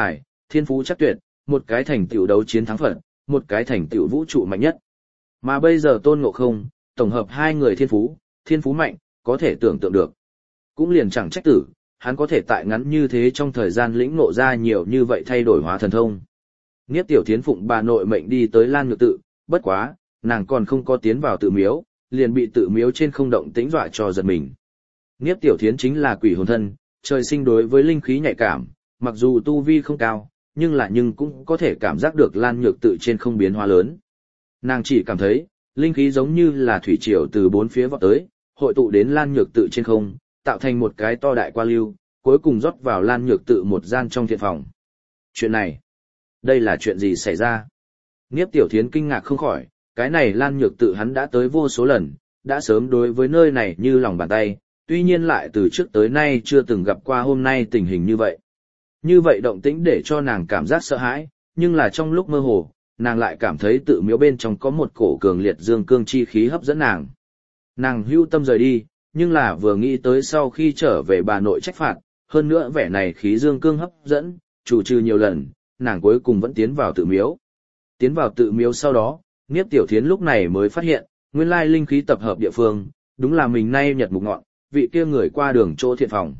thiên phú chắc tuyệt, một cái thành tựu đấu chiến thắng Phật, một cái thành tựu vũ trụ mạnh nhất. Mà bây giờ Tôn Ngộ Không, tổng hợp hai người thiên phú mạnh, có thể tưởng tượng được. Cũng liền chẳng trách tử, hắn có thể tại ngắn như thế trong thời gian lĩnh ngộ ra nhiều như vậy thay đổi hóa thần thông. Niếp Tiểu Thiến phụng bà nội mệnh đi tới Lan Nhược tự, bất quá, nàng còn không có tiến vào tự miếu, liền bị tự miếu trên không động tĩnh dọa cho giật mình. Niếp Tiểu Thiến chính là quỷ hồn thân, trời sinh đối với linh khí nhạy cảm, mặc dù tu vi không cao, nhưng cũng có thể cảm giác được Lan Nhược tự trên không biến hóa lớn. Nàng chỉ cảm thấy, linh khí giống như là thủy triều từ bốn phía vọt tới, hội tụ đến Lan Nhược tự trên không, tạo thành một cái to đại qua lưu, cuối cùng rót vào Lan Nhược tự một gian trong thiện phòng. Chuyện này, đây là chuyện gì xảy ra? Niếp Tiểu Thiến kinh ngạc không khỏi, cái này Lan Nhược tự hắn đã tới vô số lần, đã sớm đối với nơi này như lòng bàn tay, tuy nhiên lại từ trước tới nay chưa từng gặp qua hôm nay tình hình như vậy. Như vậy động tĩnh để cho nàng cảm giác sợ hãi, nhưng là trong lúc mơ hồ, nàng lại cảm thấy tự miếu bên trong có một cổ cường liệt dương cương chi khí hấp dẫn nàng. Nàng hưu tâm rời đi, nhưng là vừa nghĩ tới sau khi trở về bà nội trách phạt, hơn nữa vẻ này khí dương cương hấp dẫn, chủ trừ nhiều lần, nàng cuối cùng vẫn tiến vào tự miếu. Tiến vào tự miếu sau đó, Niếp Tiểu Thiến lúc này mới phát hiện, nguyên lai linh khí tập hợp địa phương, đúng là mình nay nhật mục ngọn, vị kia người qua đường chỗ thiện phòng.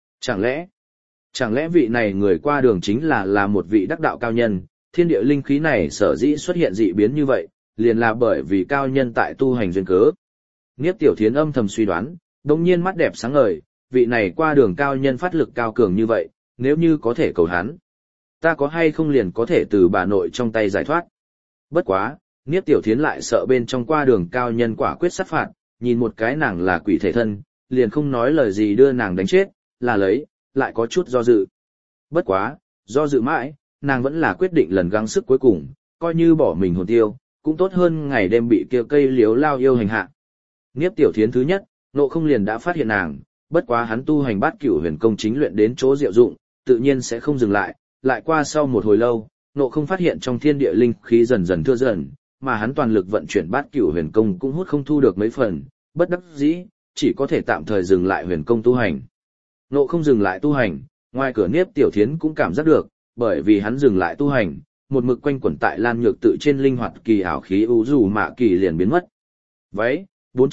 Chẳng lẽ vị này người qua đường chính là một vị đắc đạo cao nhân, thiên địa linh khí này sở dĩ xuất hiện dị biến như vậy, liền là bởi vì cao nhân tại tu hành duyên cớ. Niếp Tiểu Thiến âm thầm suy đoán, đồng nhiên mắt đẹp sáng ngời, vị này qua đường cao nhân phát lực cao cường như vậy, nếu như có thể cầu hắn, ta có hay không liền có thể từ bà nội trong tay giải thoát. Bất quá, Niếp Tiểu Thiến lại sợ bên trong qua đường cao nhân quả quyết sát phạt, nhìn một cái nàng là quỷ thể thân, liền không nói lời gì đưa nàng đánh chết, là lấy, lại có chút do dự. Bất quá, do dự mãi, nàng vẫn là quyết định lần gắng sức cuối cùng, coi như bỏ mình hồn tiêu, cũng tốt hơn ngày đêm bị kia cây liếu lao yêu hành hạ. Niếp Tiểu Thiến thứ nhất, Ngộ Không liền đã phát hiện nàng, bất quá hắn tu hành Bát Cửu Huyền Công chính luyện đến chỗ diệu dụng, tự nhiên sẽ không dừng lại, lại qua sau một hồi lâu, Ngộ Không phát hiện trong thiên địa linh khí dần dần thưa dần, mà hắn toàn lực vận chuyển Bát Cửu Huyền Công cũng hút không thu được mấy phần, bất đắc dĩ, chỉ có thể tạm thời dừng lại huyền công tu hành. Ngộ Không dừng lại tu hành, ngoài cửa Niếp Tiểu Thiến cũng cảm giác được, bởi vì hắn dừng lại tu hành, một mực quanh quẩn tại Lan Nhược tự trên linh hoạt kỳ ảo khí u dù mạ kỳ liền biến mất. Váy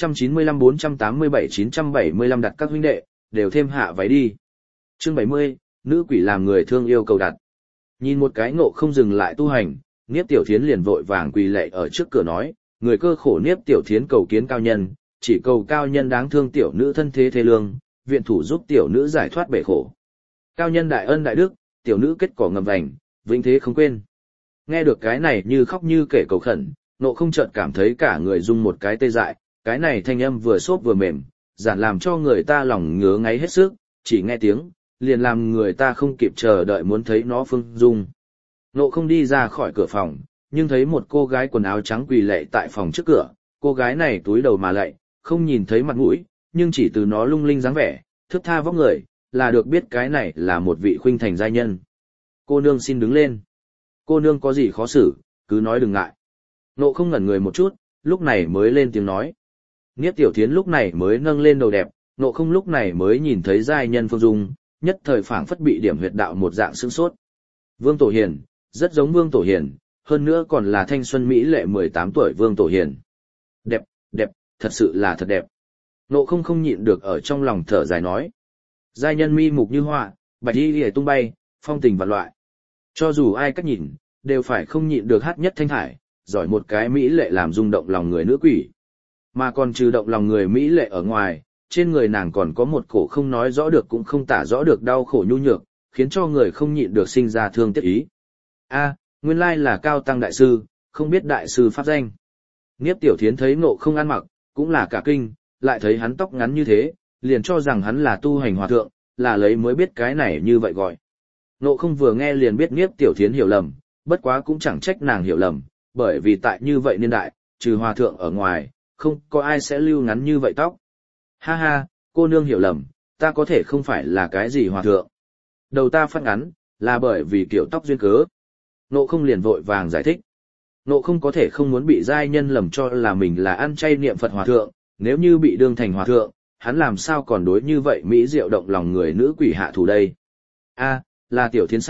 495 487 975 đặt các huynh đệ, đều thêm hạ váy đi. Chương 70, nữ quỷ làm người thương yêu cầu đặt. Nhìn một cái Ngộ Không dừng lại tu hành, Niếp Tiểu Thiến liền vội vàng quỳ lạy ở trước cửa nói, người cơ khổ Niếp Tiểu Thiến cầu kiến cao nhân, chỉ cầu cao nhân đáng thương tiểu nữ thân thế thế lương, viện thủ giúp tiểu nữ giải thoát bể khổ. Cao nhân đại ân đại đức, tiểu nữ kết cỏ ngầm vành, vĩnh thế không quên. Nghe được cái này như khóc như kể cầu khẩn, Ngộ Không chợt cảm thấy cả người rung một cái tê dại, cái này thanh âm vừa xốp vừa mềm, giản làm cho người ta lòng ngứa ngáy hết sức, chỉ nghe tiếng, liền làm người ta không kịp chờ đợi muốn thấy nó phương dung. Ngộ Không đi ra khỏi cửa phòng, nhưng thấy một cô gái quần áo trắng quỳ lạy tại phòng trước cửa, cô gái này túi đầu mà lạy, không nhìn thấy mặt mũi, nhưng chỉ từ nó lung linh dáng vẻ, thướt tha vóc người, là được biết cái này là một vị khuynh thành giai nhân. Cô nương xin đứng lên. Cô nương có gì khó xử, cứ nói đừng ngại. Ngộ Không ngẩn người một chút, lúc này mới lên tiếng nói. Niếp Tiểu Thiến lúc này mới nâng lên đầu đẹp, Ngộ Không lúc này mới nhìn thấy giai nhân phương dung, nhất thời phảng phất bị điểm huyệt đạo một dạng sửng sốt. Vương Tổ Hiền, rất giống Vương Tổ Hiền, hơn nữa còn là thanh xuân mỹ lệ 18 tuổi Vương Tổ Hiền. Đẹp, đẹp, thật sự là thật đẹp. Ngộ Không không nhịn được ở trong lòng thở dài nói. Giai nhân mi mục như họa, bạch y liễu tung bay, phong tình vạn loại. Cho dù ai cách nhìn, đều phải không nhịn được hát nhất thanh thải, giỏi một cái mỹ lệ làm rung động lòng người nữ quỷ. Mà còn trừ động lòng người mỹ lệ ở ngoài, trên người nàng còn có một cổ không nói rõ được cũng không tả rõ được đau khổ nhu nhược, khiến cho người không nhịn được sinh ra thương tiếc ý. A, nguyên lai là Cao Tăng đại sư, không biết đại sư pháp danh. Niếp Tiểu Thiến thấy Ngộ Không ăn mặc, cũng là cả kinh, lại thấy hắn tóc ngắn như thế, liền cho rằng hắn là tu hành hòa thượng, là lấy mới biết cái này như vậy gọi. Ngộ Không vừa nghe liền biết Niếp Tiểu Thiến hiểu lầm, bất quá cũng chẳng trách nàng hiểu lầm, bởi vì tại như vậy niên đại, trừ hòa thượng ở ngoài, không có ai sẽ lưu ngắn như vậy tóc. Ha ha, cô nương hiểu lầm, ta có thể không phải là cái gì hòa thượng. Đầu ta phát ngắn, là bởi vì kiểu tóc duyên cớ. Ngộ Không liền vội vàng giải thích. Ngộ Không có thể không muốn bị giai nhân lầm cho là mình là ăn chay niệm Phật hòa thượng, nếu như bị đương thành hòa thượng, hắn làm sao còn đối như vậy mỹ diệu động lòng người nữ quỷ hạ thủ đây. A, là Tiểu Thiến sai,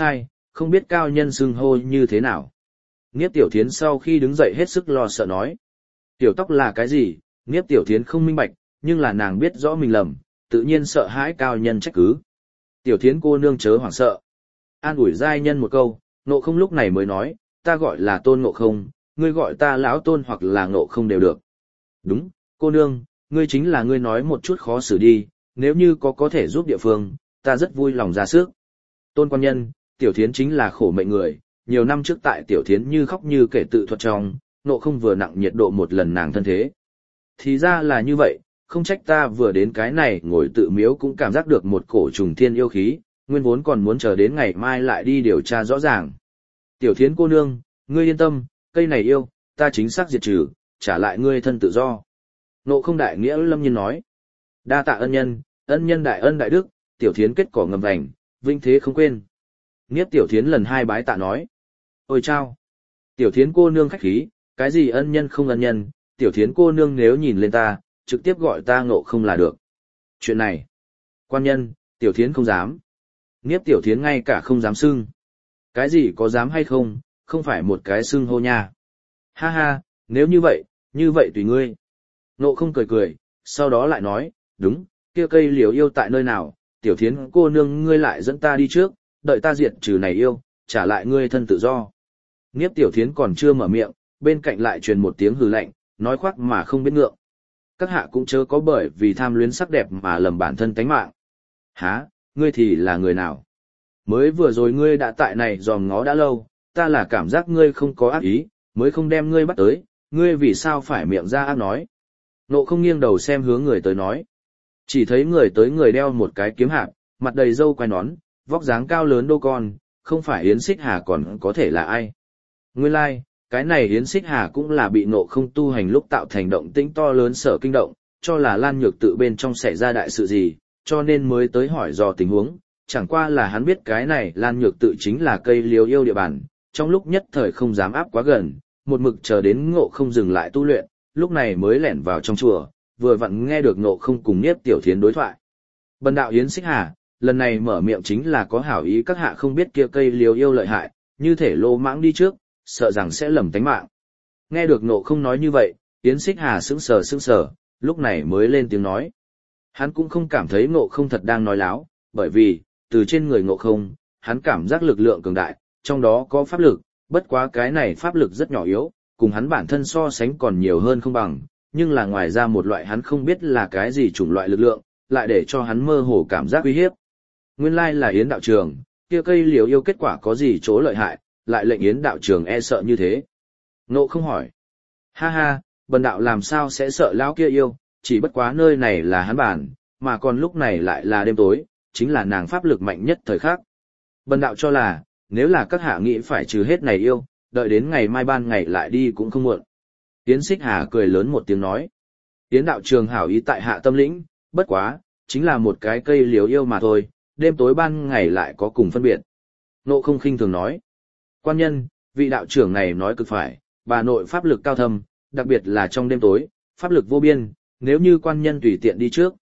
không biết cao nhân xưng hô như thế nào. Niếp Tiểu Thiến sau khi đứng dậy hết sức lo sợ nói. Tiểu tóc là cái gì, Niếp Tiểu Thiến không minh bạch, nhưng là nàng biết rõ mình lầm, tự nhiên sợ hãi cao nhân trách cứ. Tiểu Thiến cô nương chớ hoảng sợ. An ủi giai nhân một câu, Ngộ Không lúc này mới nói, ta gọi là Tôn Ngộ Không, ngươi gọi ta lão Tôn hoặc là Ngộ Không đều được. Đúng, cô nương, ngươi chính là ngươi nói một chút khó xử đi, nếu như có thể giúp địa phương, ta rất vui lòng ra sức. Tôn quan nhân, Tiểu Thiến chính là khổ mệnh người, nhiều năm trước tại Tiểu Thiến như khóc như kể tự thuật trong, Ngộ Không vừa nặng nhiệt độ một lần nàng thân thế. Thì ra là như vậy, không trách ta vừa đến cái này ngồi tự miếu cũng cảm giác được một cổ trùng thiên yêu khí, nguyên vốn còn muốn chờ đến ngày mai lại đi điều tra rõ ràng. Tiểu Thiến cô nương, ngươi yên tâm, cây này yêu, ta chính xác diệt trừ, trả lại ngươi thân tự do. Ngộ Không đại nghĩa lâm nhiên nói. Đa tạ ân nhân đại ân đại đức, Tiểu Thiến kết cỏ ngầm vành, vinh thế không quên. Niếp Tiểu Thiến lần hai bái tạ nói. Ôi chao! Tiểu Thiến cô nương khách khí, cái gì ân nhân không ân nhân, Tiểu Thiến cô nương nếu nhìn lên ta, trực tiếp gọi ta Ngộ Không là được. Chuyện này, quan nhân, Tiểu Thiến không dám. Niếp Tiểu Thiến ngay cả không dám xưng. Cái gì có dám hay không, không phải một cái xưng hô nha. Ha ha, nếu như vậy tùy ngươi. Ngộ Không cười cười, sau đó lại nói, đúng, kia cây liễu yêu tại nơi nào, Tiểu Thiến cô nương ngươi lại dẫn ta đi trước, đợi ta diệt trừ này yêu, trả lại ngươi thân tự do. Niếp Tiểu Thiến còn chưa mở miệng, bên cạnh lại truyền một tiếng hừ lạnh, nói khoác mà không biết ngượng. Các hạ cũng chớ có bởi vì tham luyến sắc đẹp mà lầm bản thân tánh mạng. Hả, ngươi thì là người nào? Mới vừa rồi ngươi đã tại này dòm ngó đã lâu, ta là cảm giác ngươi không có ác ý, mới không đem ngươi bắt tới, ngươi vì sao phải miệng ra ác nói. Ngộ Không nghiêng đầu xem hướng người tới nói. Chỉ thấy người tới người đeo một cái kiếm hạp, mặt đầy râu quai nón, vóc dáng cao lớn đô con, không phải Yến Xích Hà còn có thể là ai. Nguyên lai, like, cái này Yến Xích Hà cũng là bị Ngộ Không tu hành lúc tạo thành động tĩnh to lớn sở kinh động, cho là Lan Nhược tự bên trong xảy ra đại sự gì, cho nên mới tới hỏi dò tình huống, chẳng qua là hắn biết cái này Lan Nhược tự chính là cây liễu yêu địa bàn, trong lúc nhất thời không dám áp quá gần, một mực chờ đến Ngộ Không dừng lại tu luyện, lúc này mới lẻn vào trong chùa, vừa vặn nghe được Ngộ Không cùng Niếp Tiểu Thiến đối thoại. Bần đạo Yến Xích Hà, lần này mở miệng chính là có hảo ý các hạ không biết kia cây liễu yêu lợi hại, như thể lô mãng đi trước, sợ rằng sẽ lầm tánh mạng. Nghe được Ngộ Không nói như vậy, Yến Xích Hà sững sờ, lúc này mới lên tiếng nói. Hắn cũng không cảm thấy Ngộ Không thật đang nói láo, bởi vì, từ trên người Ngộ Không, hắn cảm giác lực lượng cường đại, trong đó có pháp lực, bất quá cái này pháp lực rất nhỏ yếu, cùng hắn bản thân so sánh còn nhiều hơn không bằng, nhưng là ngoài ra một loại hắn không biết là cái gì chủng loại lực lượng, lại để cho hắn mơ hồ cảm giác uy hiếp. Nguyên lai là Yến đạo trường, kia cây liễu yêu kết quả có gì chỗ lợi hại, lại lệnh Yến đạo trường e sợ như thế. Ngộ Không hỏi. Ha ha, bần đạo làm sao sẽ sợ lão kia yêu, chỉ bất quá nơi này là hắn bản, mà còn lúc này lại là đêm tối, chính là nàng pháp lực mạnh nhất thời khắc. Bần đạo cho là, nếu là các hạ nghĩ phải trừ hết này yêu, đợi đến ngày mai ban ngày lại đi cũng không muộn. Yến Xích Hà cười lớn một tiếng nói. Yến đạo trường hảo ý tại hạ tâm lĩnh, bất quá, chính là một cái cây liễu yêu mà thôi, đêm tối ban ngày lại có cùng phân biệt. Ngộ Không khinh thường nói. Quan nhân, vị đạo trưởng này nói cực phải, bà nội pháp lực cao thâm, đặc biệt là trong đêm tối, pháp lực vô biên, nếu như quan nhân tùy tiện đi trước,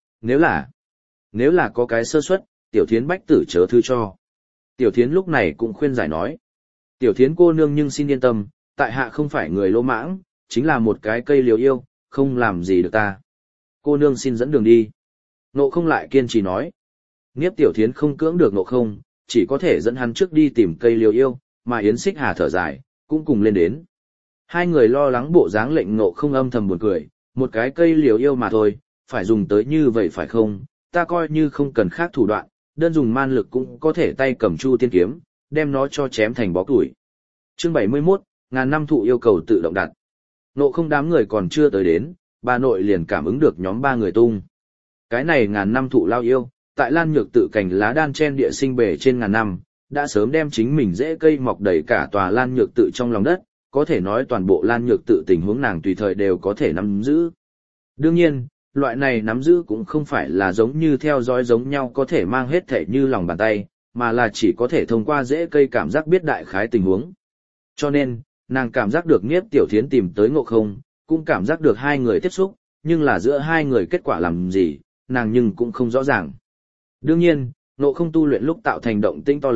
nếu là có cái sơ suất, Tiểu Thiến bách tử chớ thư cho. Tiểu Thiến lúc này cũng khuyên giải nói. Tiểu Thiến cô nương nhưng xin yên tâm, tại hạ không phải người lỗ mãng, chính là một cái cây liễu yêu, không làm gì được ta. Cô nương xin dẫn đường đi. Ngộ Không lại kiên trì nói. Niếp Tiểu Thiến không cưỡng được Ngộ Không, chỉ có thể dẫn hắn trước đi tìm cây liễu yêu, mà Yến Xích Hà thở dài, cũng cùng lên đến. Hai người lo lắng bộ dáng lệnh Ngộ Không âm thầm buồn cười, một cái cây liễu yêu mà thôi, phải dùng tới như vậy phải không, ta coi như không cần khác thủ đoạn, đơn dùng man lực cũng có thể tay cầm Chu Tiên kiếm, đem nó cho chém thành bó củi. Chương 71, ngàn năm thụ yêu cầu tự động đặt. Ngộ Không đám người còn chưa tới đến, bà nội liền cảm ứng được nhóm ba người tung. Cái này ngàn năm thụ lao yêu, tại Lan Nhược tự cành lá đan chen địa sinh bể trên ngàn năm, đã sớm đem chính mình rễ cây mọc đầy cả tòa Lan Nhược tự trong lòng đất, có thể nói toàn bộ Lan Nhược tự tình huống nàng tùy thời đều có thể nắm giữ. Đương nhiên, loại này nắm giữ cũng không phải là giống như theo dõi giống nhau có thể mang hết thể như lòng bàn tay, mà là chỉ có thể thông qua rễ cây cảm giác biết đại khái tình huống. Cho nên, nàng cảm giác được Niếp Tiểu Thiến tìm tới Ngộ Không, cũng cảm giác được hai người tiếp xúc, nhưng là giữa hai người kết quả làm gì, nàng nhưng cũng không rõ ràng. Đương nhiên, Ngộ Không tu luyện lúc tạo thành động tĩnh to lớn,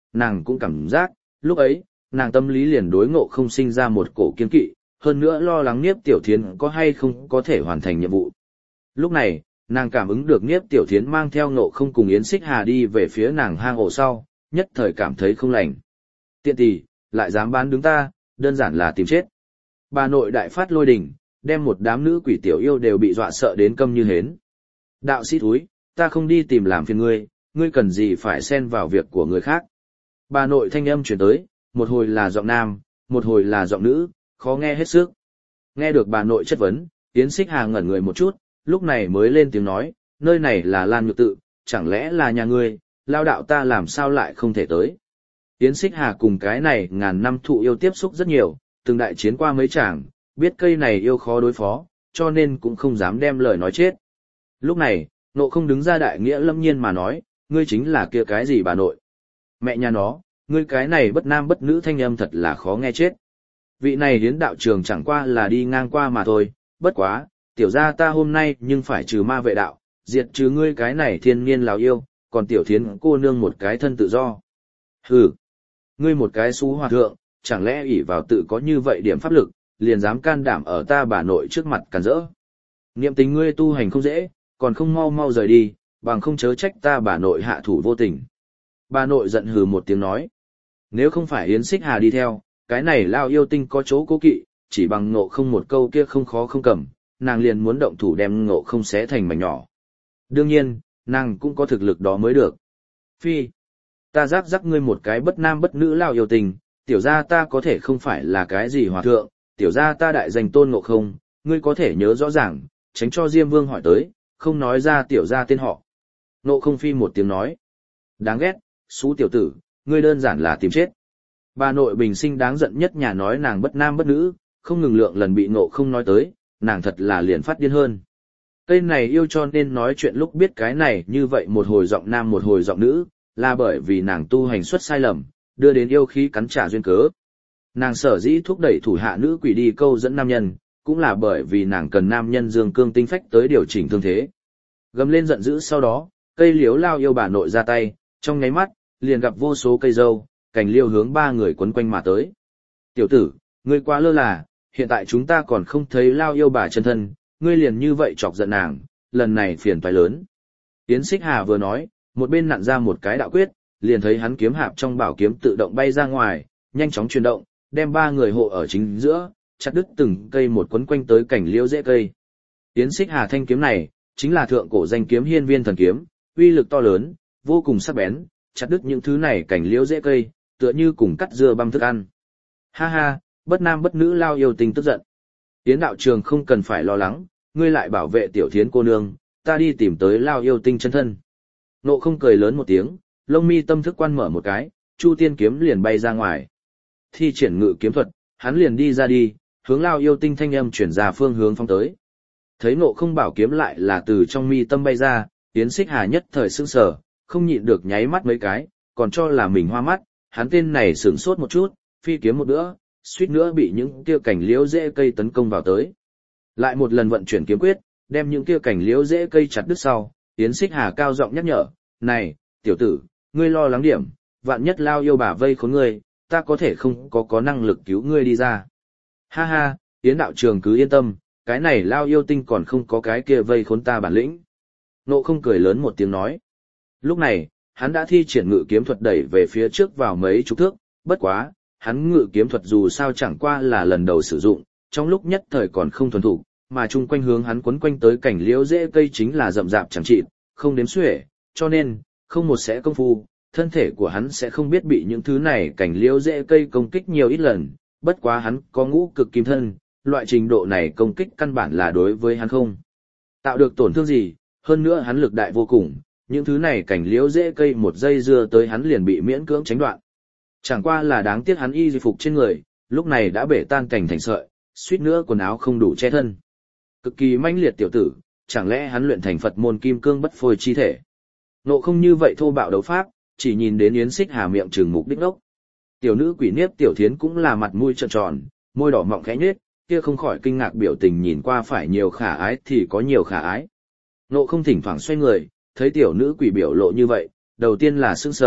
nàng cũng cảm giác, lúc ấy, nàng tâm lý liền đối Ngộ Không sinh ra một cổ kiên kỵ, hơn nữa lo lắng Niếp Tiểu Thiến có hay không có thể hoàn thành nhiệm vụ. Lúc này, nàng cảm ứng được Niếp Tiểu Thiến mang theo Ngộ Không cùng Yến Xích Hà đi về phía nàng hang ổ sau, nhất thời cảm thấy không lành. Tiện tỷ, lại dám bán đứng ta, đơn giản là tìm chết. Bà nội đại phát lôi đình, đem một đám nữ quỷ tiểu yêu đều bị dọa sợ đến câm như hến. Đạo sĩ thúi, ta không đi tìm làm phiền ngươi, ngươi cần gì phải xen vào việc của người khác. Bà nội thanh âm chuyển tới, một hồi là giọng nam, một hồi là giọng nữ, khó nghe hết sức. Nghe được bà nội chất vấn, Yến Xích Hà ngẩn người một chút, lúc này mới lên tiếng nói, nơi này là Lan Nhược Tự, chẳng lẽ là nhà ngươi, lao đạo ta làm sao lại không thể tới. Yến Xích Hà cùng cái này ngàn năm thụ yêu tiếp xúc rất nhiều, từng đại chiến qua mấy chàng, biết cây này yêu khó đối phó, cho nên cũng không dám đem lời nói chết. Lúc này, Ngộ Không đứng ra đại nghĩa lâm nhiên mà nói, ngươi chính là kia cái gì bà nội. Mẹ nhà nó, ngươi cái này bất nam bất nữ thanh âm thật là khó nghe chết. Vị này hiến đạo trường chẳng qua là đi ngang qua mà thôi, bất quá, tiểu gia ta hôm nay nhưng phải trừ ma vệ đạo, diệt trừ ngươi cái này thiên niên lào yêu, còn tiểu thiến cô nương một cái thân tự do. Hừ, ngươi một cái xú hòa thượng, chẳng lẽ ỷ vào tự có như vậy điểm pháp lực, liền dám can đảm ở ta bà nội trước mặt cản rỡ. Niệm tình ngươi tu hành không dễ, còn không mau mau rời đi, bằng không chớ trách ta bà nội hạ thủ vô tình. Bà nội giận hừ một tiếng nói. Nếu không phải Yến Xích Hà đi theo, cái này lao yêu tinh có chỗ cố kỵ, chỉ bằng Ngộ Không một câu kia không khó không cầm, nàng liền muốn động thủ đem Ngộ Không xé thành mảnh nhỏ. Đương nhiên, nàng cũng có thực lực đó mới được. Phi, ta rắc ngươi một cái bất nam bất nữ lao yêu tình, tiểu gia ta có thể không phải là cái gì hòa thượng, tiểu gia ta đại danh tôn Ngộ Không, ngươi có thể nhớ rõ ràng, tránh cho Diêm Vương hỏi tới, không nói ra tiểu gia tên họ. Ngộ Không phi một tiếng nói. Đáng ghét, xú tiểu tử, ngươi đơn giản là tìm chết. Bà nội bình sinh đáng giận nhất nhà nói nàng bất nam bất nữ, không ngừng lượng lần bị Ngộ Không nói tới, nàng thật là liền phát điên hơn. Cây này yêu cho nên nói chuyện lúc biết cái này như vậy một hồi giọng nam một hồi giọng nữ, là bởi vì nàng tu hành xuất sai lầm, đưa đến yêu khí cắn trả duyên cớ. Nàng sở dĩ thúc đẩy thủ hạ nữ quỷ đi câu dẫn nam nhân, cũng là bởi vì nàng cần nam nhân dương cương tinh phách tới điều chỉnh thương thế. Gầm lên giận dữ sau đó, cây liếu lao yêu bà nội ra tay, trong nháy mắt, liền gặp vô số cây dâu, cành liêu hướng ba người quấn quanh mà tới. Tiểu tử, ngươi quá lơ là, hiện tại chúng ta còn không thấy lao yêu bà chân thân, ngươi liền như vậy chọc giận nàng, lần này phiền toái lớn. Yến Xích Hà vừa nói, một bên nặn ra một cái đạo quyết, liền thấy hắn kiếm hạp trong bảo kiếm tự động bay ra ngoài, nhanh chóng chuyển động, đem ba người hộ ở chính giữa, chặt đứt từng cây một quấn quanh tới cảnh liễu rễ cây. Yến Xích Hà thanh kiếm này, chính là thượng cổ danh kiếm Hiên Viên Thần Kiếm, uy lực to lớn, vô cùng sắc bén, chặt đứt những thứ này cảnh liễu rễ cây, tựa như cùng cắt dưa băm thức ăn. Ha ha, bất nam bất nữ lao yêu tình tức giận. Yến đạo trường không cần phải lo lắng, ngươi lại bảo vệ tiểu thiến cô nương, ta đi tìm tới lao yêu tinh chân thân. Ngộ Không cười lớn một tiếng, lông mi tâm thức quan mở một cái, Chu Tiên kiếm liền bay ra ngoài. Thi triển ngự kiếm thuật, hắn liền đi ra đi, hướng lao yêu tinh thanh âm chuyển ra phương hướng phong tới. Thấy Ngộ Không bảo kiếm lại là từ trong mi tâm bay ra, Yến Xích Hà nhất thời sững sờ, không nhịn được nháy mắt mấy cái, còn cho là mình hoa mắt, hắn tên này sửng sốt một chút, phi kiếm một bữa, suýt nữa bị những kia cảnh liễu rễ cây tấn công vào tới. Lại một lần vận chuyển kiếm quyết, đem những kia cảnh liễu rễ cây chặt đứt sau, Yến Xích Hà cao giọng nhắc nhở, này, tiểu tử, ngươi lo lắng điểm, vạn nhất lao yêu bà vây khốn ngươi, ta có thể không có năng lực cứu ngươi đi ra. Ha ha, Yến đạo trường cứ yên tâm, cái này lao yêu tinh còn không có cái kia vây khốn ta bản lĩnh. Ngộ Không cười lớn một tiếng nói. Lúc này, hắn đã thi triển ngự kiếm thuật đẩy về phía trước vào mấy chục thước, bất quá, hắn ngự kiếm thuật dù sao chẳng qua là lần đầu sử dụng, trong lúc nhất thời còn không thuần thục, mà chung quanh hướng hắn quấn quanh tới cảnh liễu rễ cây chính là rậm rạp chẳng trị, không đếm xuể, cho nên, không một sẽ công phu, thân thể của hắn sẽ không biết bị những thứ này cảnh liễu rễ cây công kích nhiều ít lần, bất quá hắn có ngũ cực kim thân, loại trình độ này công kích căn bản là đối với hắn không tạo được tổn thương gì, hơn nữa hắn lực đại vô cùng, những thứ này cảnh liễu rễ cây một giây dưa tới hắn liền bị miễn cưỡng tránh đoạn. Chẳng qua là đáng tiếc hắn y phục trên người, lúc này đã bể tan cảnh thành sợi, suýt nữa quần áo không đủ che thân. Cực kỳ mãnh liệt tiểu tử, chẳng lẽ hắn luyện thành Phật môn kim cương bất phôi chi thể. Ngộ Không như vậy thô bạo đấu pháp, chỉ nhìn đến Yến Xích Hà miệng trừng mục đích đốc. Tiểu nữ quỷ Niếp Tiểu Thiến cũng là mặt mũi tròn tròn, môi đỏ mọng khẽ nhếch, kia không khỏi kinh ngạc biểu tình nhìn qua phải nhiều khả ái thì có nhiều khả ái. Ngộ Không thỉnh thoảng xoay người, thấy tiểu nữ quỷ biểu lộ như vậy, đầu tiên là sững sờ,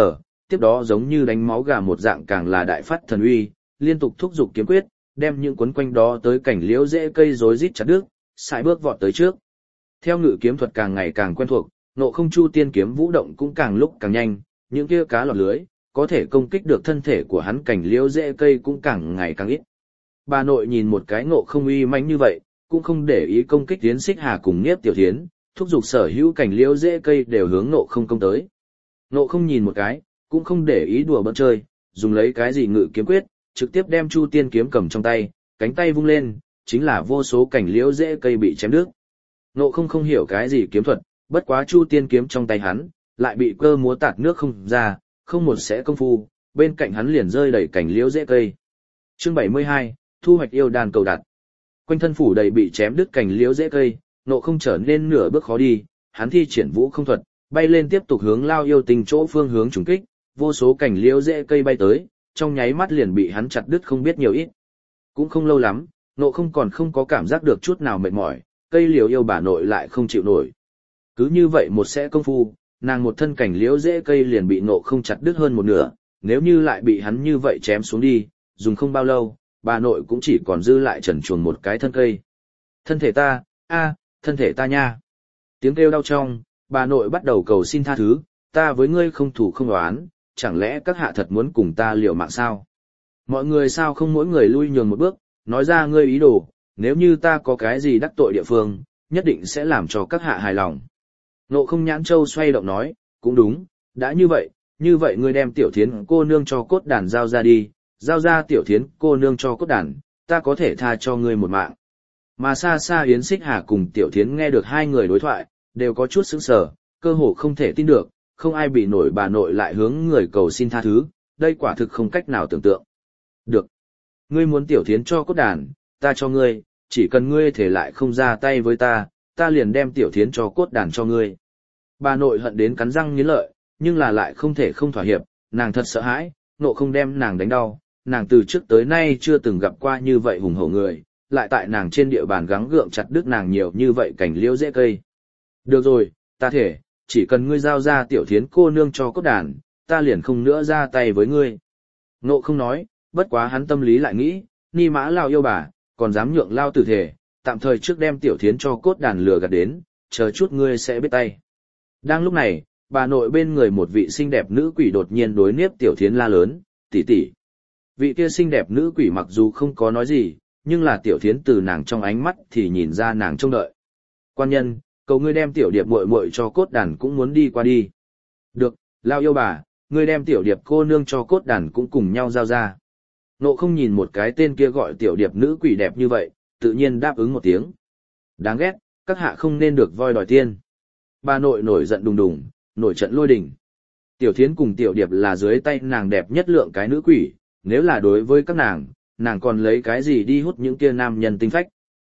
tiếp đó giống như đánh máu gà một dạng càng là đại phát thần uy, liên tục thúc giục kiếm quyết, đem những cuốn quanh đó tới cảnh liễu rễ cây rối rít chặt đứt, sải bước vọt tới trước. Theo ngự kiếm thuật càng ngày càng quen thuộc, Ngộ Không Chu Tiên kiếm vũ động cũng càng lúc càng nhanh, những kia cá lọt lưới, có thể công kích được thân thể của hắn cảnh liễu rễ cây cũng càng ngày càng ít. Bà nội nhìn một cái Ngộ Không uy mãnh như vậy, cũng không để ý công kích Tiến Xích Hà cùng Niếp Tiểu Thiến, thúc giục sở hữu cảnh liễu rễ cây đều hướng Ngộ Không công tới. Ngộ Không nhìn một cái, cũng không để ý đùa bỡn chơi, dùng lấy cái gì ngự kiếm quyết, trực tiếp đem Chu Tiên kiếm cầm trong tay, cánh tay vung lên, chính là vô số cảnh liễu rễ cây bị chém đứt. Ngộ Không không hiểu cái gì kiếm thuật, bất quá Chu Tiên kiếm trong tay hắn, lại bị cơ múa tạt nước không ra, không một sẽ công phu, bên cạnh hắn liền rơi đầy cảnh liễu rễ cây. Chương 72, thu hoạch yêu đàn cầu đặt. Quanh thân phủ đầy bị chém đứt cảnh liễu rễ cây, Ngộ Không trở nên nửa bước khó đi, hắn thi triển vũ không thuật, bay lên tiếp tục hướng Lao Yêu Tinh chỗ phương hướng trùng kích, vô số cảnh liễu rễ cây bay tới, trong nháy mắt liền bị hắn chặt đứt không biết nhiều ít. Cũng không lâu lắm, Ngộ Không còn không có cảm giác được chút nào mệt mỏi, cây liễu yêu bà nội lại không chịu nổi. Cứ như vậy một sẽ công phu, nàng một thân cảnh liễu rễ cây liền bị Ngộ Không chặt đứt hơn một nửa, nếu như lại bị hắn như vậy chém xuống đi, dùng không bao lâu, bà nội cũng chỉ còn dư lại trần truồng một cái thân cây. Thân thể ta, thân thể ta nha. Tiếng kêu đau trong, bà nội bắt đầu cầu xin tha thứ, ta với ngươi không thủ không oán, chẳng lẽ các hạ thật muốn cùng ta liều mạng sao? Mọi người sao không mỗi người lui nhường một bước, nói ra ngươi ý đồ, nếu như ta có cái gì đắc tội địa phương, nhất định sẽ làm cho các hạ hài lòng. Ngộ Không nhãn châu xoay động nói, cũng đúng, đã như vậy ngươi đem Tiểu Thiến cô nương cho cốt đàn giao ra đi, giao ra Tiểu Thiến cô nương cho cốt đàn, ta có thể tha cho ngươi một mạng. Mà xa xa Yến Xích Hà cùng Tiểu Thiến nghe được hai người đối thoại, đều có chút sững sờ, cơ hồ không thể tin được, không ai bị nổi bà nội lại hướng người cầu xin tha thứ, đây quả thực không cách nào tưởng tượng. Được. Ngươi muốn Tiểu Thiến cho cốt đàn, ta cho ngươi, chỉ cần ngươi thể lại không ra tay với ta, ta liền đem Tiểu Thiến cho cốt đàn cho ngươi. Bà nội hận đến cắn răng nghiến lợi, nhưng là lại không thể không thỏa hiệp, nàng thật sợ hãi, Ngộ Không đem nàng đánh đau, nàng từ trước tới nay chưa từng gặp qua như vậy hùng hổ người, lại tại nàng trên địa bàn gắng gượng chặt đứt nàng nhiều như vậy cảnh liễu rễ cây. Được rồi, ta thể, chỉ cần ngươi giao ra Tiểu Thiến cô nương cho cốt đàn, ta liền không nữa ra tay với ngươi. Ngộ Không nói, bất quá hắn tâm lý lại nghĩ, ni mã lao yêu bà, còn dám nhượng lao tử thể, tạm thời trước đem Tiểu Thiến cho cốt đàn lừa gạt đến, chờ chút ngươi sẽ biết tay. Đang lúc này, bà nội bên người một vị xinh đẹp nữ quỷ đột nhiên đối Niếp Tiểu Thiến la lớn, tỷ tỷ. Vị kia xinh đẹp nữ quỷ mặc dù không có nói gì, nhưng là Tiểu Thiến từ nàng trong ánh mắt thì nhìn ra nàng trông đợi. Quan nhân, cầu ngươi đem Tiểu Điệp muội muội cho cốt đàn cũng muốn đi qua đi. Được, lao yêu bà, ngươi đem Tiểu Điệp cô nương cho cốt đàn cũng cùng nhau giao ra. Ngộ Không nhìn một cái tên kia gọi Tiểu Điệp nữ quỷ đẹp như vậy, tự nhiên đáp ứng một tiếng. Đáng ghét, các hạ không nên được voi đòi tiên. Bà nội nổi giận đùng đùng, nổi trận lôi đình. Tiểu Thiến cùng Tiểu Điệp là dưới tay nàng đẹp nhất lượng cái nữ quỷ, nếu là đối với các nàng còn lấy cái gì đi hút những kia nam nhân tinh phách.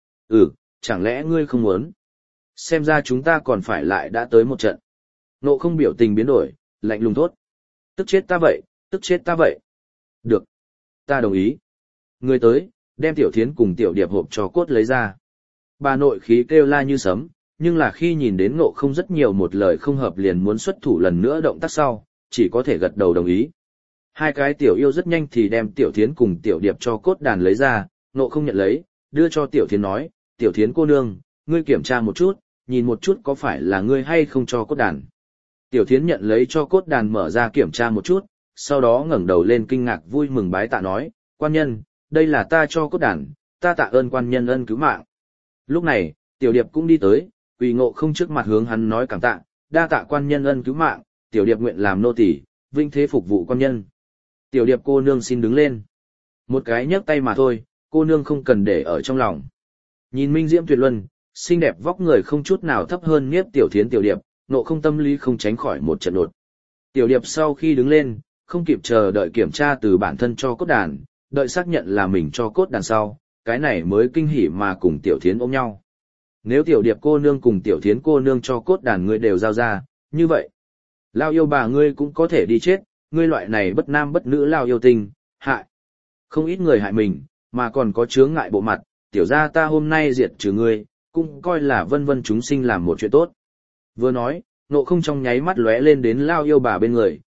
Chẳng lẽ ngươi không muốn? Xem ra chúng ta còn phải lại đã tới một trận. Ngộ Không biểu tình biến đổi, lạnh lùng thốt. Tức chết ta vậy, tức chết ta vậy. Được. Ta đồng ý. Ngươi tới, đem Tiểu Thiến cùng Tiểu Điệp hộp cho cốt lấy ra. Bà nội khí kêu la như sấm, nhưng là khi nhìn đến Ngộ Không rất nhiều một lời không hợp liền muốn xuất thủ lần nữa động tác sau, chỉ có thể gật đầu đồng ý. Hai cái tiểu yêu rất nhanh thì đem Tiểu Thiến cùng Tiểu Điệp cho cốt đàn lấy ra, Ngộ Không nhận lấy, đưa cho Tiểu Thiến nói, Tiểu Thiến cô nương, ngươi kiểm tra một chút, nhìn một chút có phải là ngươi hay không cho cốt đàn. Tiểu Thiến nhận lấy cho cốt đàn mở ra kiểm tra một chút, sau đó ngẩng đầu lên kinh ngạc vui mừng bái tạ nói, quan nhân, đây là ta cho cốt đàn, ta tạ ơn quan nhân ân cứu mạng. Lúc này, Tiểu Điệp cũng đi tới, quỳ Ngộ Không trước mặt hướng hắn nói cảm tạ, đa tạ quan nhân ân cứu mạng, Tiểu Điệp nguyện làm nô tỳ, vinh thế phục vụ quan nhân. Tiểu Điệp cô nương xin đứng lên. Một cái nhấc tay mà thôi, cô nương không cần để ở trong lòng. Nhìn minh diễm tuyệt luân, xinh đẹp vóc người không chút nào thấp hơn Niếp Tiểu Thiến Tiểu Điệp, Ngộ Không tâm lý không tránh khỏi một trận đột. Tiểu Điệp sau khi đứng lên, không kịp chờ đợi kiểm tra từ bản thân cho cốt đàn, đợi xác nhận là mình cho cốt đàn sau, cái này mới kinh hỉ mà cùng Tiểu Thiến ôm nhau. Nếu Tiểu Điệp cô nương cùng Tiểu Thiến cô nương cho cốt đàn ngươi đều giao ra, như vậy, lao yêu bà ngươi cũng có thể đi chết, ngươi loại này bất nam bất nữ lao yêu tinh, hại. Không ít người hại mình, mà còn có chướng ngại bộ mặt, tiểu gia ta hôm nay diệt trừ ngươi, cũng coi là vân vân chúng sinh làm một chuyện tốt. Vừa nói, Ngộ Không trong nháy mắt lóe lên đến lao yêu bà bên người,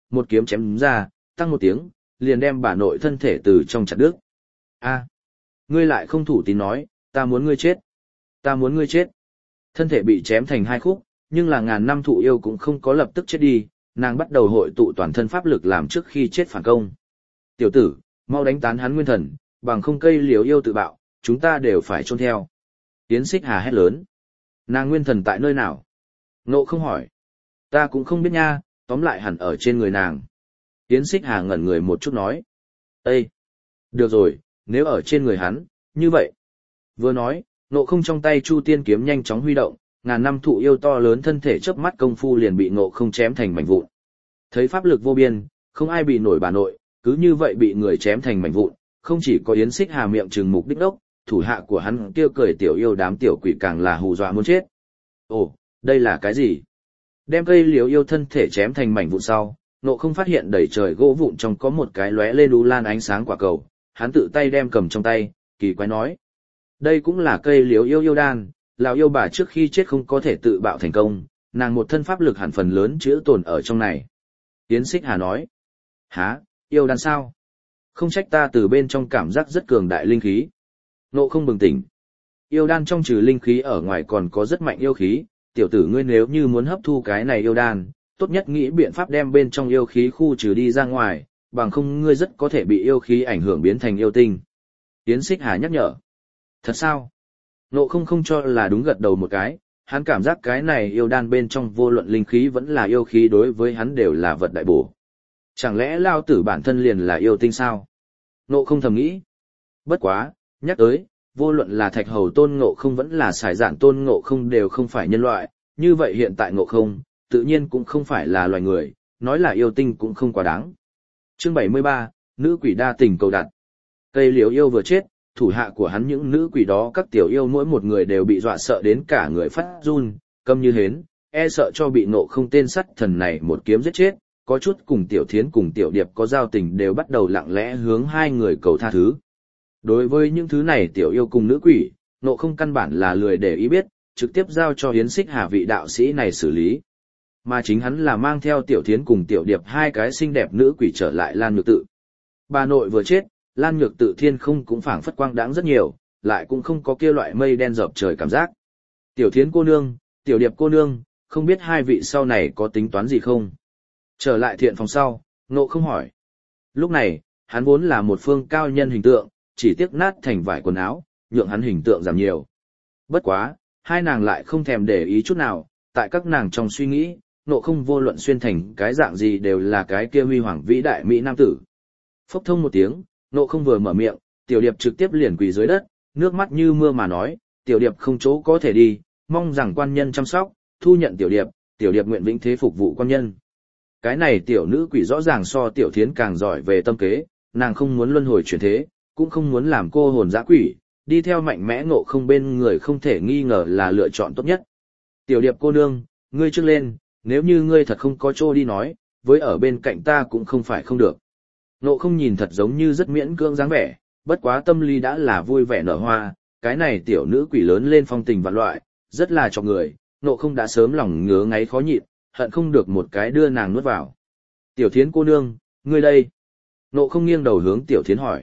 một kiếm chém ra, tăng một tiếng, liền đem bà nội thân thể từ trong chặt đứt. A, ngươi lại không thủ tín nói, ta muốn ngươi chết. Ta muốn ngươi chết. Thân thể bị chém thành hai khúc, nhưng là ngàn năm thụ yêu cũng không có lập tức chết đi, nàng bắt đầu hội tụ toàn thân pháp lực làm trước khi chết phản công. Tiểu tử, mau đánh tán hắn nguyên thần, bằng không cây liều yêu tự bạo, chúng ta đều phải chôn theo. Yến Xích Hà hét lớn. Nàng nguyên thần tại nơi nào? Ngộ không hỏi. Ta cũng không biết nha, tóm lại hẳn ở trên người nàng. Yến Xích Hà ngẩn người một chút nói. Ê! Được rồi, nếu ở trên người hắn, như vậy. Vừa nói, Ngộ không trong tay Chu Tiên kiếm nhanh chóng huy động, ngàn năm thụ yêu to lớn thân thể chớp mắt công phu liền bị Ngộ không chém thành mảnh vụn. Thấy pháp lực vô biên, không ai bị nổi bà nội, cứ như vậy bị người chém thành mảnh vụn, không chỉ có Yến Xích Hà miệng trừng mục đích đốc, thủ hạ của hắn kêu cười tiểu yêu đám tiểu quỷ càng là hù dọa muốn chết. Ồ, đây là cái gì? Đem cây liễu yêu thân thể chém thành mảnh vụn sau, Ngộ không phát hiện đầy trời gỗ vụn trong có một cái lóe lên u lan ánh sáng quả cầu, hắn tự tay đem cầm trong tay, kỳ quái nói. Đây cũng là cây liễu yêu yêu đan, lão yêu bà trước khi chết không có thể tự bạo thành công, nàng một thân pháp lực hẳn phần lớn chữa tồn ở trong này. Yến Xích Hà nói. Hả, yêu đan sao? Không trách ta từ bên trong cảm giác rất cường đại linh khí. Ngộ không bừng tỉnh. Yêu đan trong trừ linh khí ở ngoài còn có rất mạnh yêu khí, tiểu tử ngươi nếu như muốn hấp thu cái này yêu đan, tốt nhất nghĩ biện pháp đem bên trong yêu khí khu trừ đi ra ngoài, bằng không ngươi rất có thể bị yêu khí ảnh hưởng biến thành yêu tinh. Yến Xích Hà nhắc nhở. Thật sao? Ngộ không không cho là đúng gật đầu một cái, hắn cảm giác cái này yêu đan bên trong vô luận linh khí vẫn là yêu khí đối với hắn đều là vật đại bổ. Chẳng lẽ lao tử bản thân liền là yêu tinh sao? Ngộ không thầm nghĩ. Bất quá, nhắc tới, vô luận là thạch hầu tôn Ngộ không vẫn là sải giản tôn Ngộ không đều không phải nhân loại, như vậy hiện tại Ngộ không, tự nhiên cũng không phải là loài người, nói là yêu tinh cũng không quá đáng. Chương 73, nữ quỷ đa tình cầu đặt. Cây liễu yêu vừa chết, thủ hạ của hắn những nữ quỷ đó các tiểu yêu mỗi một người đều bị dọa sợ đến cả người phát run, câm như hến, e sợ cho bị Ngộ không tên sắt thần này một kiếm giết chết, có chút cùng Tiểu Thiến cùng Tiểu Điệp có giao tình đều bắt đầu lặng lẽ hướng hai người cầu tha thứ. Đối với những thứ này tiểu yêu cùng nữ quỷ, Ngộ không căn bản là lười để ý biết, trực tiếp giao cho Yến Xích Hà vị đạo sĩ này xử lý. Mà chính hắn là mang theo Tiểu Thiến cùng Tiểu Điệp hai cái xinh đẹp nữ quỷ trở lại Lan Nhược Tự. Bà nội vừa chết, Lan Nhược Tự thiên không cũng phảng phất quang đãng rất nhiều, lại cũng không có kia loại mây đen dập trời cảm giác. Tiểu Thiến cô nương, Tiểu Điệp cô nương, không biết hai vị sau này có tính toán gì không? Trở lại thiện phòng sau, Ngộ không hỏi. Lúc này, hắn vốn là một phương cao nhân hình tượng, chỉ tiếc nát thành vải quần áo, nhượng hắn hình tượng giảm nhiều. Bất quá, hai nàng lại không thèm để ý chút nào, tại các nàng trong suy nghĩ, Ngộ không vô luận xuyên thành cái dạng gì đều là cái kia huy hoàng vĩ đại mỹ nam tử. Phốc thông một tiếng, Ngộ không vừa mở miệng, Tiểu Điệp trực tiếp liền quỳ dưới đất, nước mắt như mưa mà nói, Tiểu Điệp không chỗ có thể đi, mong rằng quan nhân chăm sóc, thu nhận Tiểu Điệp nguyện vĩnh thế phục vụ quan nhân. Cái này tiểu nữ quỷ rõ ràng so Tiểu Thiến càng giỏi về tâm kế, nàng không muốn luân hồi chuyển thế, cũng không muốn làm cô hồn dã quỷ, đi theo mạnh mẽ Ngộ không bên người không thể nghi ngờ là lựa chọn tốt nhất. Tiểu Điệp cô nương, ngươi trước lên, nếu như ngươi thật không có chỗ đi nói, với ở bên cạnh ta cũng không phải không được. Ngộ không nhìn thật giống như rất miễn cưỡng dáng vẻ, bất quá tâm lý đã là vui vẻ nở hoa, cái này tiểu nữ quỷ lớn lên phong tình vạn loại, rất là cho người, Ngộ không đã sớm lòng ngứa ngáy khó nhịn, hận không được một cái đưa nàng nuốt vào. Tiểu Thiến cô nương, ngươi đây. Ngộ không nghiêng đầu hướng Tiểu Thiến hỏi.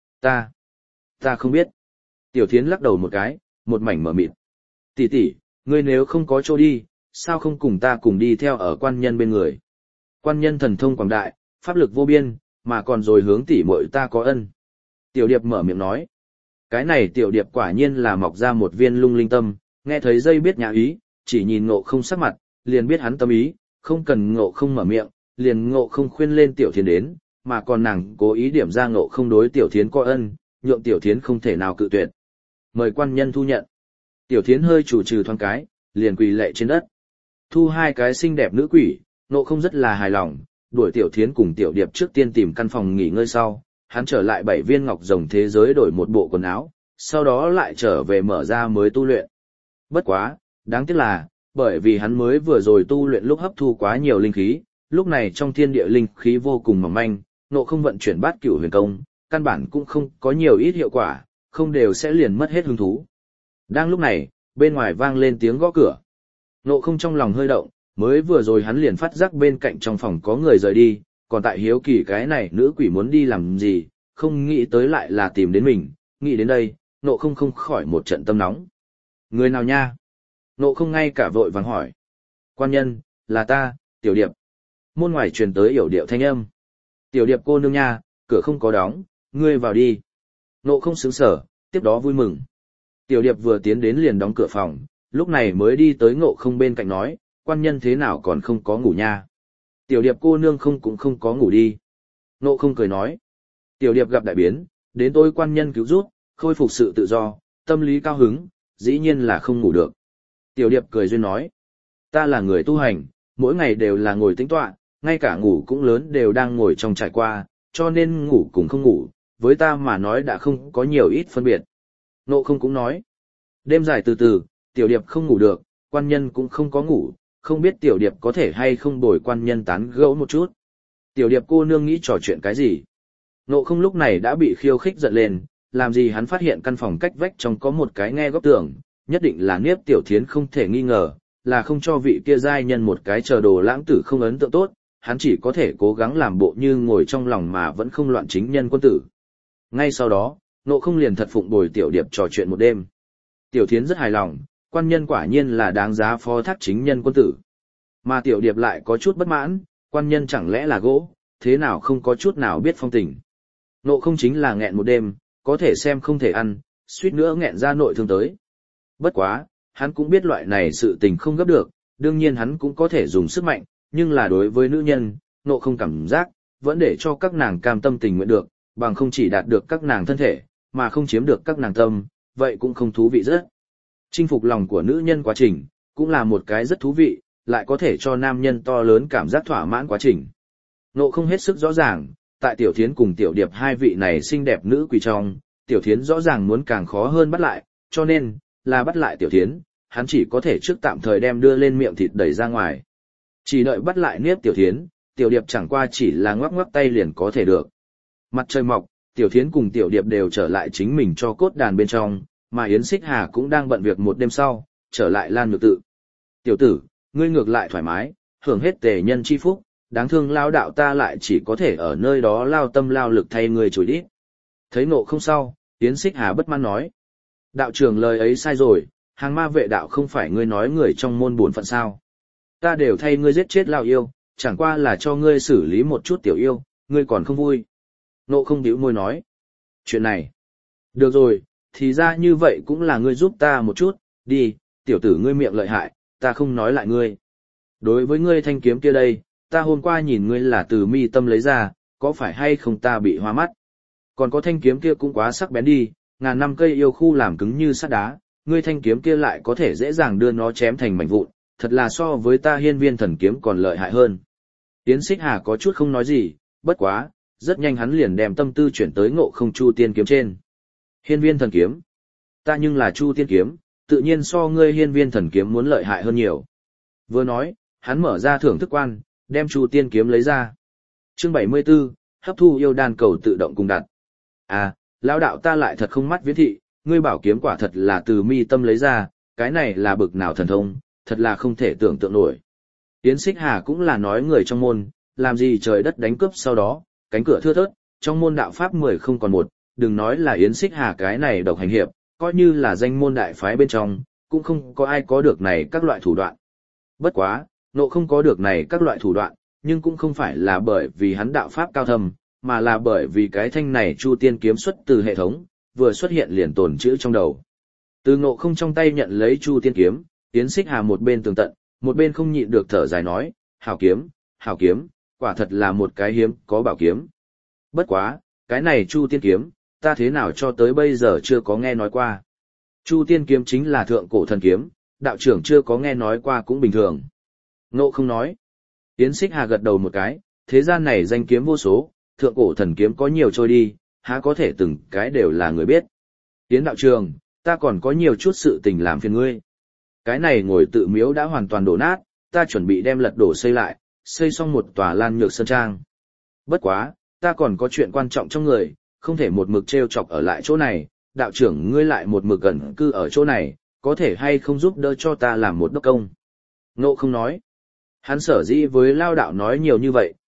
Ta không biết. Tiểu Thiến lắc đầu một cái, một mảnh mờ mịt. Tỷ tỷ, ngươi nếu không có chỗ đi, sao không cùng ta cùng đi theo ở quan nhân bên người? Quan nhân thần thông quảng đại, pháp lực vô biên, mà còn rồi hướng tỷ muội ta có ân. Tiểu Điệp mở miệng nói. Cái này Tiểu Điệp quả nhiên là mọc ra một viên lung linh tâm, nghe thấy dây biết nhã ý, chỉ nhìn Ngộ không sắc mặt, liền biết hắn tâm ý, không cần Ngộ không mở miệng, liền Ngộ không khuyên lên Tiểu Thiến đến, mà còn nàng cố ý điểm ra Ngộ không đối Tiểu Thiến có ân, nhượng Tiểu Thiến không thể nào cự tuyệt. Mời quan nhân thu nhận. Tiểu Thiến hơi chủ trừ thoáng cái, liền quỳ lệ trên đất. Thu hai cái xinh đẹp nữ quỷ, Ngộ không rất là hài lòng, đuổi Tiểu Thiến cùng Tiểu Điệp trước tiên tìm căn phòng nghỉ ngơi sau, hắn trở lại 7 viên ngọc rồng thế giới đổi một bộ quần áo, sau đó lại trở về mở ra mới tu luyện. Bất quá, đáng tiếc là, bởi vì hắn mới vừa rồi tu luyện lúc hấp thu quá nhiều linh khí, lúc này trong thiên địa linh khí vô cùng mỏng manh, Ngộ không vận chuyển bát cửu huyền công, căn bản cũng không có nhiều ít hiệu quả, không đều sẽ liền mất hết hứng thú. Đang lúc này, bên ngoài vang lên tiếng gõ cửa. Ngộ không trong lòng hơi động, mới vừa rồi hắn liền phát giác bên cạnh trong phòng có người rời đi, còn tại hiếu kỳ cái này nữ quỷ muốn đi làm gì, không nghĩ tới lại là tìm đến mình, nghĩ đến đây, Ngộ Không không khỏi một trận tâm nóng. Người nào nha? Ngộ Không ngay cả vội vàng hỏi. Quan nhân, là ta, Tiểu Điệp. Môn ngoài truyền tới yểu điệu thanh âm. Tiểu Điệp cô nương nha, cửa không có đóng, ngươi vào đi. Ngộ Không sững sờ, tiếp đó vui mừng. Tiểu Điệp vừa tiến đến liền đóng cửa phòng, lúc này mới đi tới Ngộ Không bên cạnh nói, quan nhân thế nào còn không có ngủ nha. Tiểu Điệp cô nương cũng không có ngủ đi. Ngộ Không cười nói. Tiểu Điệp gặp đại biến, đến tôi quan nhân cứu giúp, khôi phục sự tự do, tâm lý cao hứng, dĩ nhiên là không ngủ được. Tiểu Điệp cười duyên nói. Ta là người tu hành, mỗi ngày đều là ngồi tĩnh tọa, ngay cả ngủ cũng lớn đều đang ngồi trong trải qua, cho nên ngủ cũng không ngủ, với ta mà nói đã không có nhiều ít phân biệt. Ngộ Không cũng nói. Đêm dài từ từ, Tiểu Điệp không ngủ được, quan nhân cũng không có ngủ, không biết Tiểu Điệp có thể hay không bồi quan nhân tán gẫu một chút. Tiểu Điệp cô nương nghĩ trò chuyện cái gì? Ngộ Không lúc này đã bị khiêu khích giận lên, làm gì hắn phát hiện căn phòng cách vách trong có một cái nghe góc tường, nhất định là Niếp Tiểu Thiến không thể nghi ngờ, là không cho vị kia giai nhân một cái chờ đồ lãng tử không ấn tượng tốt, hắn chỉ có thể cố gắng làm bộ như ngồi trong lòng mà vẫn không loạn chính nhân quân tử. Ngay sau đó, Ngộ Không liền thật phụng bồi Tiểu Điệp trò chuyện một đêm. Tiểu Thiến rất hài lòng, quan nhân quả nhiên là đáng giá phó thác chính nhân quân tử. Mà Tiểu Điệp lại có chút bất mãn, quan nhân chẳng lẽ là gỗ, thế nào không có chút nào biết phong tình. Ngộ Không chính là nghẹn một đêm, có thể xem không thể ăn, suýt nữa nghẹn ra nội thương tới. Bất quá, hắn cũng biết loại này sự tình không gấp được, đương nhiên hắn cũng có thể dùng sức mạnh, nhưng là đối với nữ nhân, Ngộ Không cảm giác, vẫn để cho các nàng cam tâm tình nguyện được, bằng không chỉ đạt được các nàng thân thể, mà không chiếm được các nàng tâm, vậy cũng không thú vị rất. Chinh phục lòng của nữ nhân quá trình, cũng là một cái rất thú vị, lại có thể cho nam nhân to lớn cảm giác thỏa mãn quá trình. Ngộ Không hết sức rõ ràng, tại Tiểu Thiến cùng Tiểu Điệp hai vị này xinh đẹp nữ quỷ trong, Tiểu Thiến rõ ràng muốn càng khó hơn bắt lại, cho nên, là bắt lại Tiểu Thiến, hắn chỉ có thể trước tạm thời đem đưa lên miệng thịt đẩy ra ngoài. Chỉ đợi bắt lại Niếp Tiểu Thiến, Tiểu Điệp chẳng qua chỉ là ngoắc ngoắc tay liền có thể được. Mặt trời mọc, Tiểu Thiến cùng Tiểu Điệp đều trở lại chính mình cho cốt đàn bên trong, mà Yến Xích Hà cũng đang bận việc một đêm sau, trở lại Lan Nhược Tự. Tiểu tử, ngươi ngược lại thoải mái, hưởng hết tề nhân chi phúc, đáng thương lao đạo ta lại chỉ có thể ở nơi đó lao tâm lao lực thay ngươi chối đít. Thấy Ngộ Không sau, Yến Xích Hà bất mãn nói. Đạo trưởng lời ấy sai rồi, hàng ma vệ đạo không phải ngươi nói người trong môn bổn phận sao. Ta đều thay ngươi giết chết lao yêu, chẳng qua là cho ngươi xử lý một chút tiểu yêu, ngươi còn không vui. Ngộ Không bĩu môi nói. Chuyện này. Được rồi, thì ra như vậy cũng là ngươi giúp ta một chút, đi, tiểu tử ngươi miệng lợi hại, ta không nói lại ngươi. Đối với ngươi thanh kiếm kia đây, ta hôm qua nhìn ngươi là từ mi tâm lấy ra, có phải hay không ta bị hoa mắt? Còn có thanh kiếm kia cũng quá sắc bén đi, ngàn năm cây yêu khu làm cứng như sắt đá, ngươi thanh kiếm kia lại có thể dễ dàng đưa nó chém thành mảnh vụn, thật là so với ta hiên viên thần kiếm còn lợi hại hơn. Yến Xích Hà có chút không nói gì, bất quá, rất nhanh hắn liền đem tâm tư chuyển tới Ngộ Không Chu Tiên kiếm trên. Hiên viên thần kiếm? Ta nhưng là Chu Tiên kiếm, tự nhiên so ngươi hiên viên thần kiếm muốn lợi hại hơn nhiều. Vừa nói, hắn mở ra thưởng thức quan, đem Chu Tiên kiếm lấy ra. Chương 74, hấp thu yêu đan cầu tự động cùng đặt. À, lão đạo ta lại thật không mắt viễn thị, ngươi bảo kiếm quả thật là từ mi tâm lấy ra, cái này là bực nào thần thông, thật là không thể tưởng tượng nổi. Yến Xích Hà cũng là nói người trong môn, làm gì trời đất đánh cướp sau đó, cánh cửa thưa thớt, trong môn đạo pháp 10 không còn một, đừng nói là Yến Xích Hà cái này độc hành hiệp, coi như là danh môn đại phái bên trong, cũng không có ai có được này các loại thủ đoạn. Bất quá, Ngộ Không có được này các loại thủ đoạn, nhưng cũng không phải là bởi vì hắn đạo pháp cao thâm, mà là bởi vì cái thanh này Chu Tiên kiếm xuất từ hệ thống, vừa xuất hiện liền tồn chữ trong đầu. Từ Ngộ Không trong tay nhận lấy Chu Tiên kiếm, Yến Xích Hà một bên tường tận, một bên không nhịn được thở dài nói, hảo kiếm, quả thật là một cái hiếm có bảo kiếm. Bất quá, cái này Chu Tiên kiếm, ta thế nào cho tới bây giờ chưa có nghe nói qua. Chu Tiên kiếm chính là thượng cổ thần kiếm, đạo trưởng chưa có nghe nói qua cũng bình thường. Ngộ Không nói. Yến Xích Hà gật đầu một cái, thế gian này danh kiếm vô số, thượng cổ thần kiếm có nhiều trôi đi, há có thể từng cái đều là người biết. Yến đạo trường, ta còn có nhiều chút sự tình làm phiền ngươi. Cái này ngồi tự miếu đã hoàn toàn đổ nát, ta chuẩn bị đem lật đổ xây lại, xây xong một tòa Lan Nhược Sơn Trang. Bất quá, ta còn có chuyện quan trọng trong người, không thể một mực trêu chọc ở lại chỗ này, đạo trưởng ngươi lại một mực gần cư ở chỗ này, có thể hay không giúp đỡ cho ta làm một đốc công. Ngộ Không nói. Hắn sở dĩ với lao đạo nói nhiều như vậy,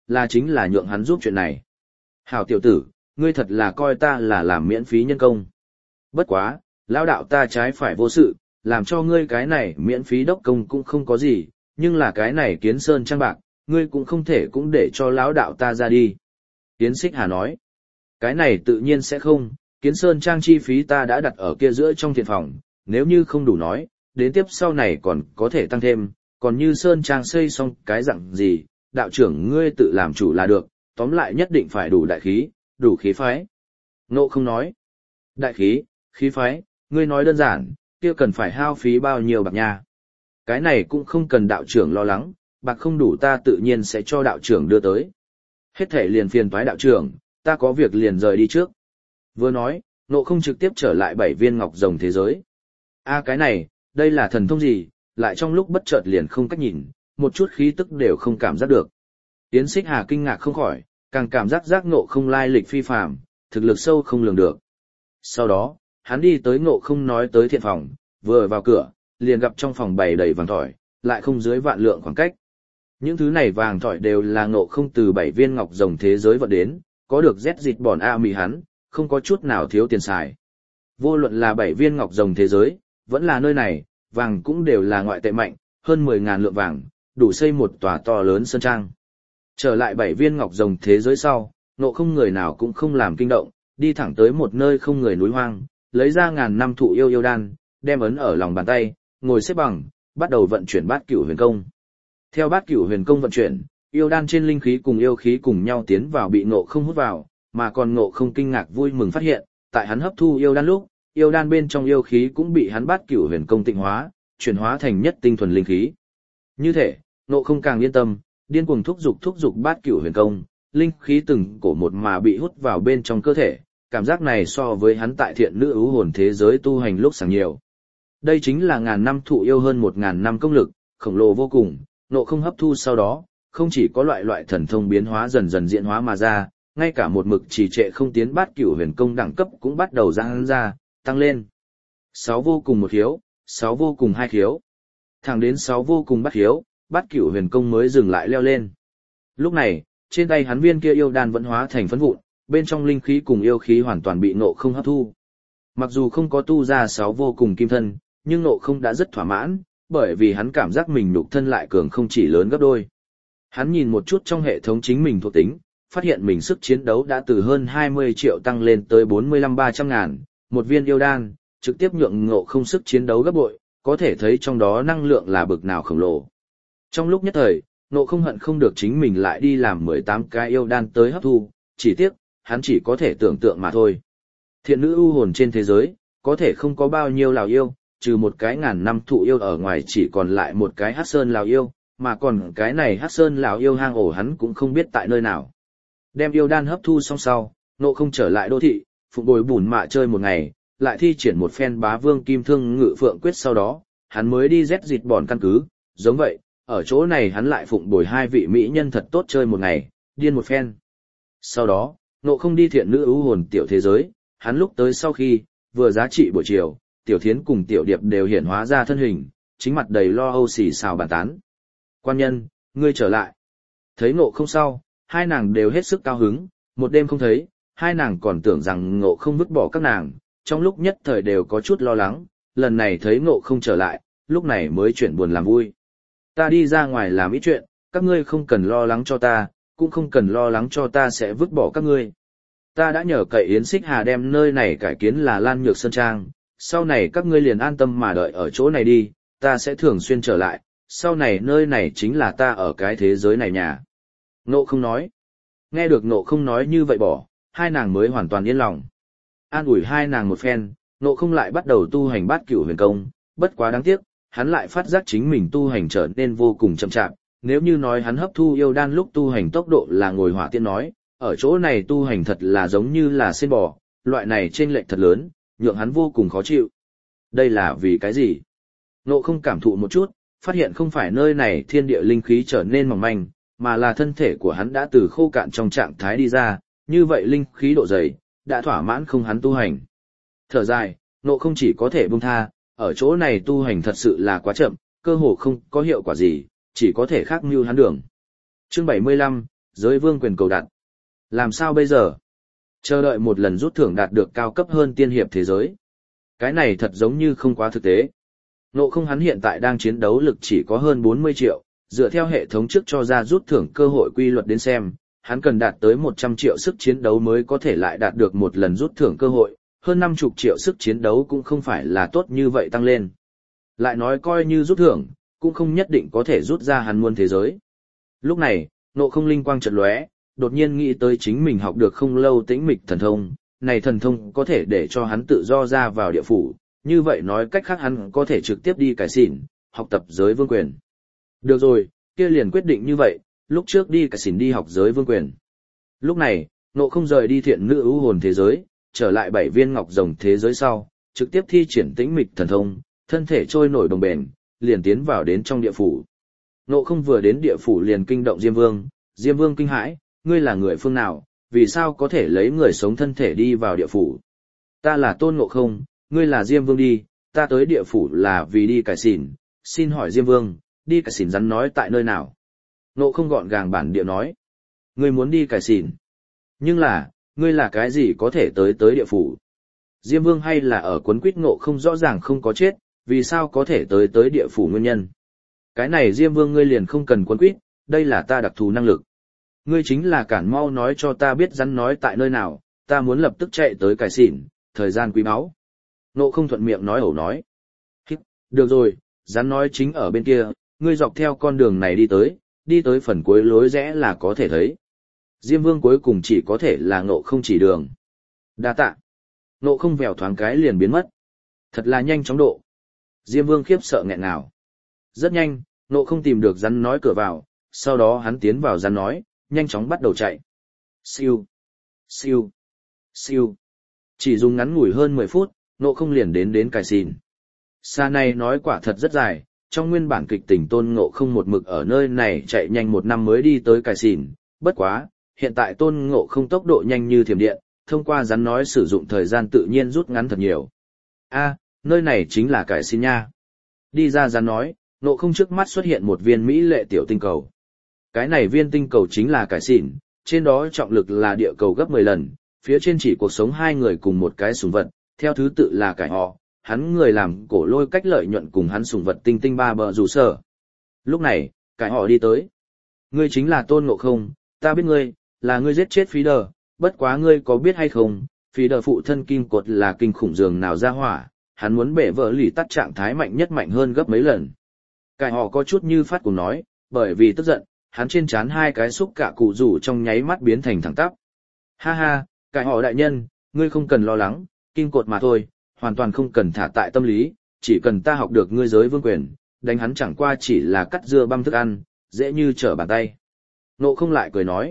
là chính là nhượng hắn giúp chuyện này. Hảo tiểu tử, ngươi thật là coi ta là làm miễn phí nhân công. Bất quá, lão đạo ta trái phải vô sự, làm cho ngươi cái này miễn phí đốc công cũng không có gì, nhưng là cái này Kiến Sơn Trang bạc, ngươi cũng không thể cũng để cho lão đạo ta ra đi. Yến Xích Hà nói, cái này tự nhiên sẽ không, Kiến Sơn Trang chi phí ta đã đặt ở kia giữa trong thiện phòng, nếu như không đủ nói, đến tiếp sau này còn có thể tăng thêm, còn như Sơn Trang xây xong cái dạng gì, đạo trưởng ngươi tự làm chủ là được, tóm lại nhất định phải đủ đại khí, đủ khí phái. Ngộ không nói, đại khí, khí phái, ngươi nói đơn giản, kia cần phải hao phí bao nhiêu bạc nha. Cái này cũng không cần đạo trưởng lo lắng, bạc không đủ ta tự nhiên sẽ cho đạo trưởng đưa tới. Hết thể liền phiền toái đạo trưởng, ta có việc liền rời đi trước. Vừa nói, Ngộ không trực tiếp trở lại 7 viên ngọc rồng thế giới. Cái này, đây là thần thông gì, lại trong lúc bất chợt liền không cách nhìn, một chút khí tức đều không cảm giác được. Yến Xích Hà kinh ngạc không khỏi, càng cảm giác Ngộ không lai lịch phi phàm, thực lực sâu không lường được. Sau đó, hắn đi tới Ngộ không nói tới thiện phòng, vừa vào cửa, liền gặp trong phòng bày đầy vàng thỏi, lại không dưới vạn lượng khoảng cách. Những thứ này vàng thỏi đều là Ngộ không từ 7 viên ngọc rồng thế giới vận đến, có được rét dịt bòn mì hắn, không có chút nào thiếu tiền xài. Vô luận là 7 viên ngọc rồng thế giới, vẫn là nơi này, vàng cũng đều là ngoại tệ mạnh, hơn 10.000 lượng vàng, đủ xây một tòa to lớn sơn trang. Trở lại 7 viên ngọc rồng thế giới sau, Ngộ không người nào cũng không làm kinh động, đi thẳng tới một nơi không người núi hoang, lấy ra ngàn năm thụ yêu đan, đem ấn ở lòng bàn tay, ngồi xếp bằng, bắt đầu vận chuyển bát cửu huyền công. Theo bát cửu huyền công vận chuyển, yêu đan trên linh khí cùng yêu khí cùng nhau tiến vào bị Ngộ không hút vào, mà còn Ngộ không kinh ngạc vui mừng phát hiện, tại hắn hấp thu yêu đan lúc, yêu đan bên trong yêu khí cũng bị hắn bát cửu huyền công tịnh hóa, chuyển hóa thành nhất tinh thuần linh khí. Như thế, Ngộ không càng yên tâm, điên cuồng thúc giục bát cửu huyền công, linh khí từng cổ một mà bị hút vào bên trong cơ thể, cảm giác này so với hắn tại thiện nữ ưu hồn thế giới tu hành lúc sáng nhiều. Đây chính là ngàn năm thụ yêu hơn 1.000 năm công lực, khổng lồ vô cùng, Ngộ không hấp thu sau đó, không chỉ có loại thần thông biến hóa dần dần diễn hóa mà ra, ngay cả một mực trì trệ không tiến bát cửu huyền công đẳng cấp cũng bắt đầu ra, tăng lên. 6 vô cùng một khiếu, 6 vô cùng 2 khiếu. Thẳng đến 6 vô cùng bát khiếu, bát cửu huyền công mới dừng lại leo lên. Lúc này, trên tay hắn viên kia yêu đan vẫn hóa thành phấn vụn, bên trong linh khí cùng yêu khí hoàn toàn bị Ngộ không hấp thu. Mặc dù không có tu ra 6 vô cùng kim thân, nhưng Ngộ không đã rất thỏa mãn, bởi vì hắn cảm giác mình nhục thân lại cường không chỉ lớn gấp đôi. Hắn nhìn một chút trong hệ thống chính mình thuộc tính, phát hiện mình sức chiến đấu đã từ hơn 20 triệu tăng lên tới 45-300 ngàn, một viên yêu đan, trực tiếp nhượng Ngộ không sức chiến đấu gấp bội, có thể thấy trong đó năng lượng là bực nào khổng lồ. Trong lúc nhất thời, Ngộ không hận không được chính mình lại đi làm 18 cái yêu đan tới hấp thu, chỉ tiếc, hắn chỉ có thể tưởng tượng mà thôi. Thiện nữ ưu hồn trên thế giới, có thể không có bao nhiêu lào yêu, trừ một cái ngàn năm thụ yêu ở ngoài chỉ còn lại một cái Hắc Sơn lào yêu, mà còn cái này Hắc Sơn lào yêu hang ổ hắn cũng không biết tại nơi nào. Đem yêu đan hấp thu xong sau, Ngộ không trở lại đô thị, phụng bồi bùn mạ chơi một ngày, lại thi triển một phen bá vương kim thương ngự phượng quyết sau đó, hắn mới đi rét dịt bòn căn cứ, giống vậy, ở chỗ này hắn lại phụng bồi 2 vị mỹ nhân thật tốt chơi một ngày, điên một phen. Sau đó, Ngộ không đi thiện nữ ưu hồn tiểu thế giới, hắn lúc tới sau khi, vừa giá trị buổi chiều, tiểu thiến cùng tiểu điệp đều hiển hóa ra thân hình, chính mặt đầy lo âu xì xào bàn tán. Quan nhân, ngươi trở lại. Thấy Ngộ không sau, hai nàng đều hết sức cao hứng, một đêm không thấy, hai nàng còn tưởng rằng Ngộ không vứt bỏ các nàng, trong lúc nhất thời đều có chút lo lắng, lần này thấy Ngộ không trở lại, lúc này mới chuyển buồn làm vui. Ta đi ra ngoài làm ít chuyện, các ngươi không cần lo lắng cho ta, cũng không cần lo lắng cho ta sẽ vứt bỏ các ngươi. Ta đã nhờ cậy Yến Xích Hà đem nơi này cải kiến là Lan Nhược Sơn Trang, sau này các ngươi liền an tâm mà đợi ở chỗ này đi, ta sẽ thường xuyên trở lại, sau này nơi này chính là ta ở cái thế giới này nhà. Ngộ không nói. Nghe được Ngộ không nói như vậy bỏ, hai nàng mới hoàn toàn yên lòng. An ủi hai nàng một phen, Ngộ không lại bắt đầu tu hành bát cửu huyền công, bất quá đáng tiếc, hắn lại phát giác chính mình tu hành trở nên vô cùng chậm chạp, nếu như nói hắn hấp thu yêu đan lúc tu hành tốc độ là ngồi hỏa tiên nói, ở chỗ này tu hành thật là giống như là sen bò, loại này chênh lệch thật lớn, nhượng hắn vô cùng khó chịu. Đây là vì cái gì? Ngộ không cảm thụ một chút, phát hiện không phải nơi này thiên địa linh khí trở nên mỏng manh, mà là thân thể của hắn đã từ khô cạn trong trạng thái đi ra, như vậy linh khí độ dày, đã thỏa mãn không hắn tu hành. Thở dài, Ngộ không chỉ có thể buông tha, ở chỗ này tu hành thật sự là quá chậm, cơ hồ không có hiệu quả gì, chỉ có thể khác mưu hắn đường. Chương 75, Giới vương quyền cầu đặt. Làm sao bây giờ? Chờ đợi một lần rút thưởng đạt được cao cấp hơn tiên hiệp thế giới. Cái này thật giống như không quá thực tế. Ngộ Không hắn hiện tại đang chiến đấu lực chỉ có hơn 40 triệu, dựa theo hệ thống trước cho ra rút thưởng cơ hội quy luật đến xem, hắn cần đạt tới 100 triệu sức chiến đấu mới có thể lại đạt được một lần rút thưởng cơ hội, hơn 50 triệu sức chiến đấu cũng không phải là tốt như vậy tăng lên. Lại nói coi như rút thưởng, cũng không nhất định có thể rút ra hắn muôn thế giới. Lúc này, Ngộ Không linh quang chợt lóe, đột nhiên nghĩ tới chính mình học được không lâu tĩnh mịch thần thông, này thần thông có thể để cho hắn tự do ra vào địa phủ, như vậy nói cách khác hắn có thể trực tiếp đi cải xỉn, học tập giới vương quyền. Được rồi, kia liền quyết định như vậy, lúc trước đi cải xỉn đi học giới vương quyền. Lúc này, Ngộ Không rời đi thiện nữ ưu hồn thế giới, trở lại 7 viên ngọc rồng thế giới sau, trực tiếp thi triển tĩnh mịch thần thông, thân thể trôi nổi đồng bền, liền tiến vào đến trong địa phủ. Ngộ Không vừa đến địa phủ liền kinh động Diêm Vương, Diêm Vương kinh hãi, ngươi là người phương nào, vì sao có thể lấy người sống thân thể đi vào địa phủ? Ta là Tôn Ngộ Không, ngươi là Diêm Vương đi, ta tới địa phủ là vì đi cải xỉn, xin hỏi Diêm Vương, đi cải xỉn rắn nói tại nơi nào? Ngộ Không gọn gàng bản địa nói, ngươi muốn đi cải xỉn, nhưng là, ngươi là cái gì có thể tới địa phủ? Diêm Vương hay là ở quấn quýt Ngộ Không rõ ràng không có chết, vì sao có thể tới địa phủ nguyên nhân? Cái này Diêm Vương ngươi liền không cần quấn quýt, đây là ta đặc thù năng lực. Ngươi chính là cản mau nói cho ta biết rắn nói tại nơi nào, ta muốn lập tức chạy tới cải xỉn, thời gian quý báu. Ngộ Không thuận miệng nói ẩu nói. Được rồi, rắn nói chính ở bên kia, ngươi dọc theo con đường này đi tới phần cuối lối rẽ là có thể thấy. Diêm Vương cuối cùng chỉ có thể là Ngộ Không chỉ đường. Đa tạ. Ngộ Không vèo thoáng cái liền biến mất. Thật là nhanh chóng độ. Diêm Vương khiếp sợ nghẹn ngào. Rất nhanh, Ngộ Không tìm được rắn nói cửa vào, sau đó hắn tiến vào rắn nói, nhanh chóng bắt đầu chạy. Siêu, siêu, siêu. Chỉ dùng ngắn ngủi hơn 10 phút, Ngộ Không liền đến cải xỉn. Xa này nói quả thật rất dài, trong nguyên bản kịch tình Tôn Ngộ Không một mực ở nơi này chạy nhanh 1 năm mới đi tới cải xỉn, bất quá, hiện tại Tôn Ngộ Không tốc độ nhanh như thiểm điện, thông qua rắn nói sử dụng thời gian tự nhiên rút ngắn thật nhiều. Nơi này chính là cải xỉn nha. Đi ra rắn nói, Ngộ Không trước mắt xuất hiện một viên mỹ lệ tiểu tinh cầu. Cái này viên tinh cầu chính là cải xỉn, trên đó trọng lực là địa cầu gấp 10 lần, phía trên chỉ cuộc sống 2 người cùng một cái sùng vật, theo thứ tự là cải họ, hắn người làm cổ lôi cách lợi nhuận cùng hắn sùng vật tinh tinh ba bờ rủ sở. Lúc này, cải họ đi tới. Ngươi chính là Tôn Ngộ Không, ta biết ngươi, là ngươi giết chết phí đờ, bất quá ngươi có biết hay không, phí đờ phụ thân kim cột là kinh khủng dường nào ra hỏa, hắn muốn bể vỡ lì tắt trạng thái mạnh nhất mạnh hơn gấp mấy lần. Cải họ có chút như phát cùng nói, bởi vì tức giận, hắn trên trán 2 cái xúc cả cụ rủ trong nháy mắt biến thành thẳng tắp. Ha ha, cải họ đại nhân, ngươi không cần lo lắng, kim cột mà thôi, hoàn toàn không cần thả tại tâm lý, chỉ cần ta học được ngươi giới vương quyền, đánh hắn chẳng qua chỉ là cắt dưa băm thức ăn, dễ như trở bàn tay. Ngộ Không lại cười nói,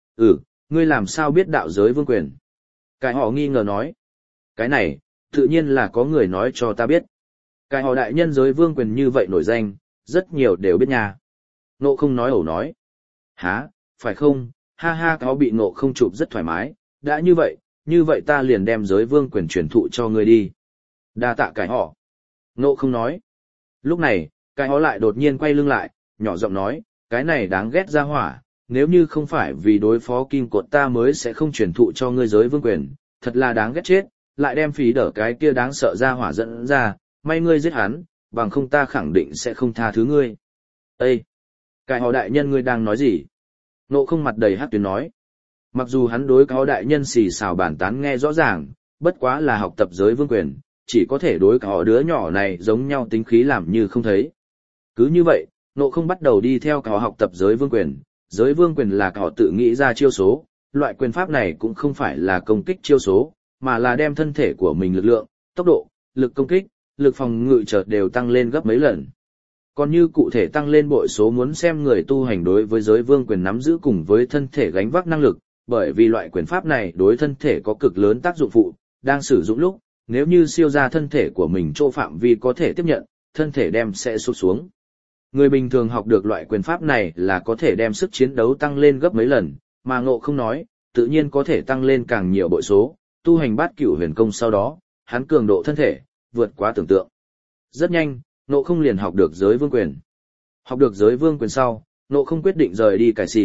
ngươi làm sao biết đạo giới vương quyền? Cải họ nghi ngờ nói, cái này, tự nhiên là có người nói cho ta biết. Cải họ đại nhân giới vương quyền như vậy nổi danh, rất nhiều đều biết nha. Ngộ Không nói ẩu nói, hả, phải không, ha ha, cáo bị Ngộ Không chụp rất thoải mái, đã như vậy ta liền đem giới vương quyền truyền thụ cho ngươi đi. Đa tạ cải họ. Ngộ Không nói. Lúc này, cải họ lại đột nhiên quay lưng lại, nhỏ giọng nói, cái này đáng ghét ra hỏa, nếu như không phải vì đối phó kim cột ta mới sẽ không truyền thụ cho ngươi giới vương quyền, thật là đáng ghét chết, lại đem phí đỡ cái kia đáng sợ ra hỏa dẫn ra, may ngươi giết hắn, bằng không ta khẳng định sẽ không tha thứ ngươi. Ê! Cải họ đại nhân ngươi đang nói gì? Ngộ Không mặt đầy hắc tuyến nói. Mặc dù hắn đối cáo đại nhân xì xào bàn tán nghe rõ ràng, bất quá là học tập giới vương quyền, chỉ có thể đối cáo đứa nhỏ này giống nhau tính khí làm như không thấy. Cứ như vậy, Ngộ Không bắt đầu đi theo cáo học tập giới vương quyền. Giới vương quyền là cáo tự nghĩ ra chiêu số, loại quyền pháp này cũng không phải là công kích chiêu số, mà là đem thân thể của mình lực lượng, tốc độ, lực công kích, lực phòng ngự chợt đều tăng lên gấp mấy lần. Còn như cụ thể tăng lên bội số muốn xem người tu hành đối với giới vương quyền nắm giữ cùng với thân thể gánh vác năng lực, bởi vì loại quyền pháp này đối thân thể có cực lớn tác dụng phụ, đang sử dụng lúc, nếu như siêu ra thân thể của mình chỗ phạm vi có thể tiếp nhận, thân thể đem sẽ sụt xuống. Người bình thường học được loại quyền pháp này là có thể đem sức chiến đấu tăng lên gấp mấy lần, mà Ngộ Không nói, tự nhiên có thể tăng lên càng nhiều bội số, tu hành bát cửu huyền công sau đó, hắn cường độ thân thể, vượt quá tưởng tượng. Rất nhanh, Ngộ Không liền học được giới vương quyền. Học được giới vương quyền sau, Ngộ Không quyết định rời đi cải xỉn,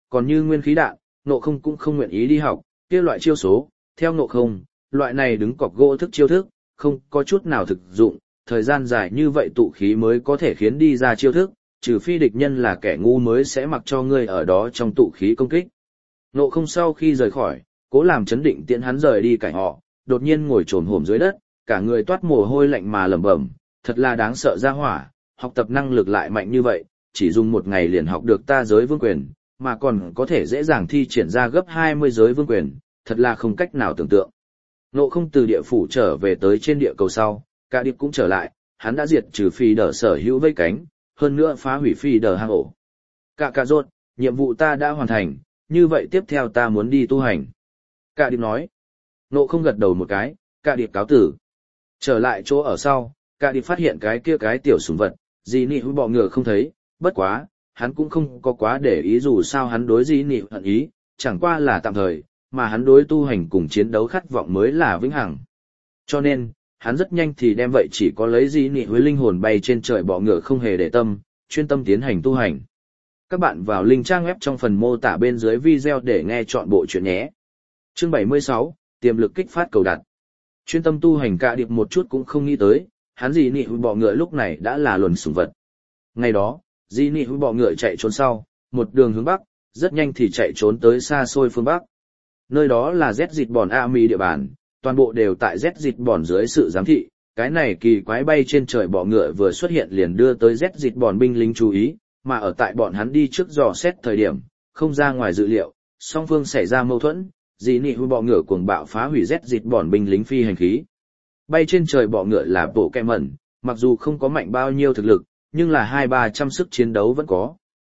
còn như nguyên khí đạn, Ngộ Không cũng không nguyện ý đi học, kia loại chiêu số, theo Ngộ Không, loại này đứng cọc gỗ thức chiêu thức, không có chút nào thực dụng, thời gian dài như vậy tụ khí mới có thể khiến đi ra chiêu thức, trừ phi địch nhân là kẻ ngu mới sẽ mặc cho ngươi ở đó trong tụ khí công kích. Ngộ Không sau khi rời khỏi, cố làm chấn định tiễn hắn rời đi cảnh họ, đột nhiên ngồi trồm hổm dưới đất, cả người toát mồ hôi lạnh mà lẩm bẩm, thật là đáng sợ ra hỏa, học tập năng lực lại mạnh như vậy, chỉ dùng một ngày liền học được ta giới vương quyền, mà còn có thể dễ dàng thi triển ra gấp 20 giới vương quyền, thật là không cách nào tưởng tượng. Ngộ Không từ địa phủ trở về tới trên địa cầu sau, cả điệp cũng trở lại, hắn đã diệt trừ phi đờ sở hữu vây cánh, hơn nữa phá hủy phi đờ hang ổ. Cả rốt, nhiệm vụ ta đã hoàn thành, như vậy tiếp theo ta muốn đi tu hành. Cả điệp nói. Ngộ Không gật đầu một cái, cả điệp cáo tử. Trở lại chỗ ở sau, cả điệp phát hiện cái tiểu sủng vật, Dĩ Nị hữu bọ ngựa không thấy, bất quá, hắn cũng không có quá để ý dù sao hắn đối Dĩ Nị hận ý, chẳng qua là tạm thời, mà hắn đối tu hành cùng chiến đấu khát vọng mới là vĩnh hằng. Cho nên, hắn rất nhanh thì đem vậy chỉ có lấy Dĩ Nị với linh hồn bay trên trời bọ ngựa không hề để tâm, chuyên tâm tiến hành tu hành. Các bạn vào link trang web trong phần mô tả bên dưới video để nghe chọn bộ truyện nhé. Chương 76, tiềm lực kích phát cầu đặt. Chuyên tâm tu hành cả điệp một chút cũng không nghĩ tới, hắn Dĩ Nị bọ ngựa lúc này đã là luân sủng vật. Ngày đó, Dĩ Nị bọ ngựa chạy trốn sau, một đường hướng bắc, rất nhanh thì chạy trốn tới xa xôi phương bắc. Nơi đó là Z dịch bòn Ami địa bàn, toàn bộ đều tại Z dịch bòn dưới sự giám thị, cái này kỳ quái bay trên trời bọ ngựa vừa xuất hiện liền đưa tới Z dịch bòn binh lính chú ý, mà ở tại bọn hắn đi trước dò xét thời điểm, không ra ngoài dự liệu, song phương xảy ra mâu thuẫn, Dĩ Nị bọ ngựa cuồng bạo phá hủy Z dịch bòn binh lính phi hành khí. Bay trên trời bọ ngựa là bộ kẹ mẩn, mặc dù không có mạnh bao nhiêu thực lực, nhưng là 2-300 sức chiến đấu vẫn có.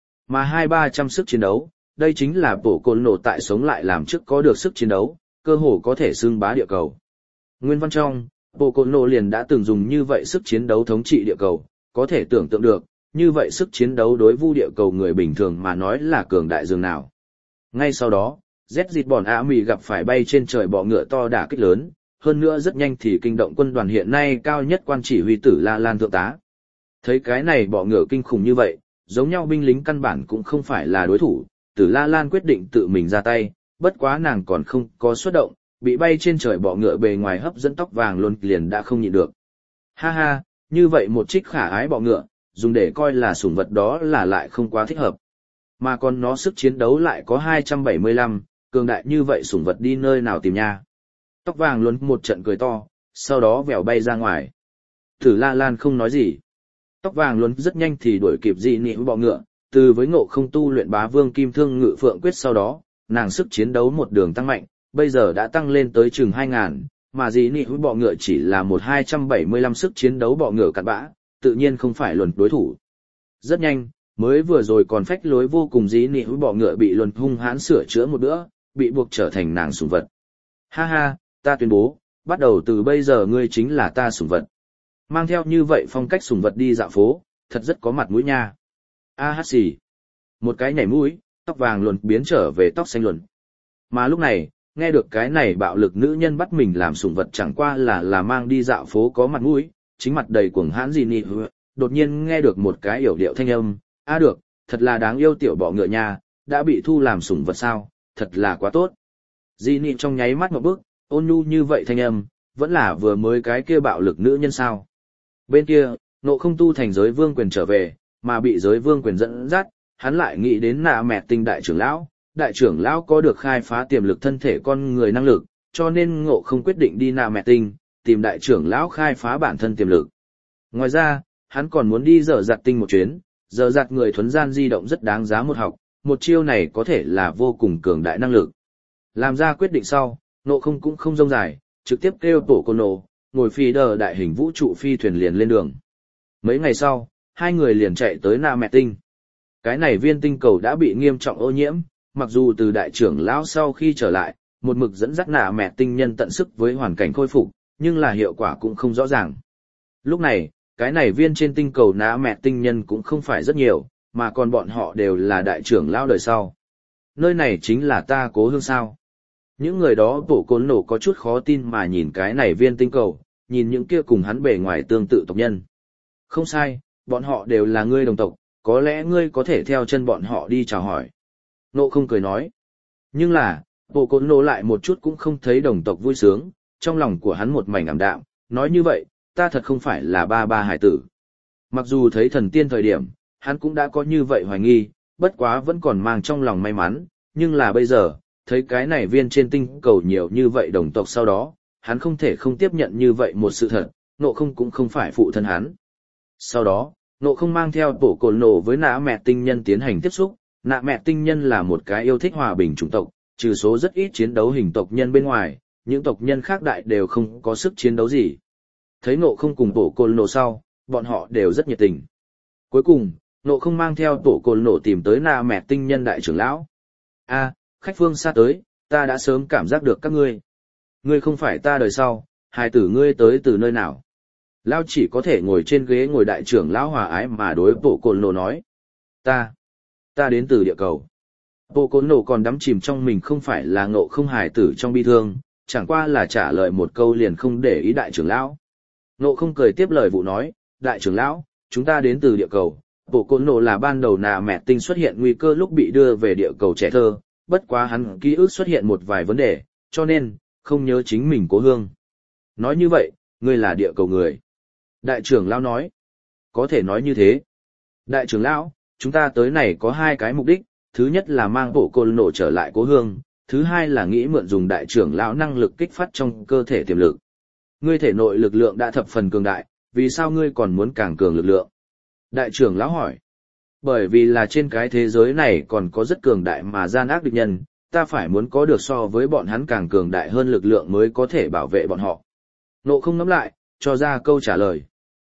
Mà 2-300 sức chiến đấu, đây chính là bộ côn nổ tại sống lại làm trước có được sức chiến đấu, cơ hồ có thể xưng bá địa cầu. Nguyên văn trong, bộ côn nổ liền đã từng dùng như vậy sức chiến đấu thống trị địa cầu, có thể tưởng tượng được, như vậy sức chiến đấu đối vu địa cầu người bình thường mà nói là cường đại dường nào. Ngay sau đó, Z dịch bòn Ami gặp phải bay trên trời bọ ngựa to đả kích lớn, hơn nữa rất nhanh thì kinh động quân đoàn hiện nay cao nhất quan chỉ huy Tử La Lan thượng tá. Thấy cái này bọ ngựa kinh khủng như vậy, giống nhau binh lính căn bản cũng không phải là đối thủ, Tử La Lan quyết định tự mình ra tay, bất quá nàng còn không có xuất động, bị bay trên trời bọ ngựa bề ngoài hấp dẫn tóc vàng luôn liền đã không nhịn được. Ha ha, như vậy một trích khả ái bọ ngựa, dùng để coi là sủng vật đó là lại không quá thích hợp. Mà còn nó sức chiến đấu lại có 275, cường đại như vậy sủng vật đi nơi nào tìm nha. Tóc vàng luôn một trận cười to, sau đó vèo bay ra ngoài. Tử La Lan không nói gì. Tóc vàng luôn rất nhanh thì đuổi kịp Dĩ Nị bọ ngựa, từ với Ngộ Không tu luyện Bá Vương Kim Thương Ngự Phượng Quyết sau đó, nàng sức chiến đấu một đường tăng mạnh, bây giờ đã tăng lên tới chừng 2000, mà Dĩ Nị bọ ngựa chỉ là một 275 sức chiến đấu bọ ngựa cặn bã, tự nhiên không phải luận đối thủ. Rất nhanh, mới vừa rồi còn phách lối vô cùng Dĩ Nị bọ ngựa bị luận hung hãn sửa chữa một bữa, bị buộc trở thành nàng sủng vật. Ha ha, ta tuyên bố, bắt đầu từ bây giờ ngươi chính là ta sủng vật. Mang theo như vậy phong cách sủng vật đi dạo phố, thật rất có mặt mũi nha. A hát xì. Một cái nhảy mũi, tóc vàng luồn biến trở về tóc xanh luồn. Mà lúc này, nghe được cái này bạo lực nữ nhân bắt mình làm sủng vật chẳng qua là mang đi dạo phố có mặt mũi, chính mặt đầy cuồng hãn Dĩ Nị đột nhiên nghe được một cái yểu điệu thanh âm. Được, thật là đáng yêu tiểu bọ ngựa nha, đã bị thu làm sủng vật sao, thật là quá tốt. Dĩ Nị trong nháy mắt một bước, ôn nhu như vậy thanh âm, vẫn là vừa mới cái kia bạo lực nữ nhân sao. Bên kia, Ngộ Không tu thành giới vương quyền trở về, mà bị giới vương quyền dẫn dắt, hắn lại nghĩ đến Nạ Mẹ Tinh đại trưởng lão có được khai phá tiềm lực thân thể con người năng lực, cho nên Ngộ Không quyết định đi Nạ Mẹ Tinh, tìm đại trưởng lão khai phá bản thân tiềm lực. Ngoài ra, hắn còn muốn đi Dở Dạt Tinh một chuyến, Dở Dạt người thuấn gian di động rất đáng giá một học, một chiêu này có thể là vô cùng cường đại năng lực. Làm ra quyết định sau, Ngộ Không cũng không rông dài, trực tiếp kêu tổ cô nổ, ngồi phi đờ đại hình vũ trụ phi thuyền liền lên đường. Mấy ngày sau, hai người liền chạy tới Nạ Mẹ Tinh. Cái này viên tinh cầu đã bị nghiêm trọng ô nhiễm, mặc dù từ đại trưởng lão sau khi trở lại, một mực dẫn dắt Nạ Mẹ Tinh nhân tận sức với hoàn cảnh khôi phục, nhưng là hiệu quả cũng không rõ ràng. Lúc này, cái này viên trên tinh cầu Nạ Mẹ Tinh nhân cũng không phải rất nhiều, mà còn bọn họ đều là đại trưởng lão đời sau. Nơi này chính là ta cố hương sao. Những người đó tổ côn nổ có chút khó tin mà nhìn cái này viên tinh cầu, nhìn những kia cùng hắn bề ngoài tương tự tộc nhân. Không sai, bọn họ đều là ngươi đồng tộc, có lẽ ngươi có thể theo chân bọn họ đi chào hỏi. Ngộ không cười nói. Nhưng là, bộ côn nộ lại một chút cũng không thấy đồng tộc vui sướng, trong lòng của hắn một mảnh ảm đạm, nói như vậy, ta thật không phải là ba ba hải tử. Mặc dù thấy thần tiên thời điểm, hắn cũng đã có như vậy hoài nghi, bất quá vẫn còn mang trong lòng may mắn, nhưng là bây giờ, thấy cái này viên trên tinh cầu nhiều như vậy đồng tộc sau đó, hắn không thể không tiếp nhận như vậy một sự thật, Ngộ không cũng không phải phụ thân hắn. Sau đó, Ngộ không mang theo bộ côn nộ với nạ mẹ tinh nhân tiến hành tiếp xúc, nạ mẹ tinh nhân là một cái yêu thích hòa bình chủng tộc, trừ số rất ít chiến đấu hình tộc nhân bên ngoài, những tộc nhân khác đại đều không có sức chiến đấu gì. Thấy Ngộ không cùng bộ côn nộ sau, bọn họ đều rất nhiệt tình. Cuối cùng, Ngộ không mang theo bộ côn nộ tìm tới nạ mẹ tinh nhân đại trưởng lão. A, khách phương xa tới, ta đã sớm cảm giác được các ngươi. Ngươi không phải ta đời sau, hài tử ngươi tới từ nơi nào? Lão chỉ có thể ngồi trên ghế ngồi đại trưởng lão hòa ái mà đối bộ côn nộ nói. Ta đến từ địa cầu. Bộ côn nộ còn đắm chìm trong mình không phải là Ngộ không hài tử trong bi thương, chẳng qua là trả lời một câu liền không để ý đại trưởng lão. Ngộ không cười tiếp lời vụ nói, đại trưởng lão, chúng ta đến từ địa cầu. Bộ côn nộ là ban đầu nạ mẹ tinh xuất hiện nguy cơ lúc bị đưa về địa cầu trẻ thơ, bất quá hắn ký ức xuất hiện một vài vấn đề, cho nên, không nhớ chính mình cố hương. Nói như vậy, ngươi là địa cầu người. Đại trưởng lão nói, có thể nói như thế. Đại trưởng lão, chúng ta tới này có hai cái mục đích, thứ nhất là mang bộ côn nộ trở lại cố hương, thứ hai là nghĩ mượn dùng đại trưởng lão năng lực kích phát trong cơ thể tiềm lực. Ngươi thể nội lực lượng đã thập phần cường đại, vì sao ngươi còn muốn càng cường lực lượng? Đại trưởng lão hỏi. Bởi vì là trên cái thế giới này còn có rất cường đại mà gian ác địch nhân, ta phải muốn có được so với bọn hắn càng cường đại hơn lực lượng mới có thể bảo vệ bọn họ. Ngộ không ngẫm lại, cho ra câu trả lời.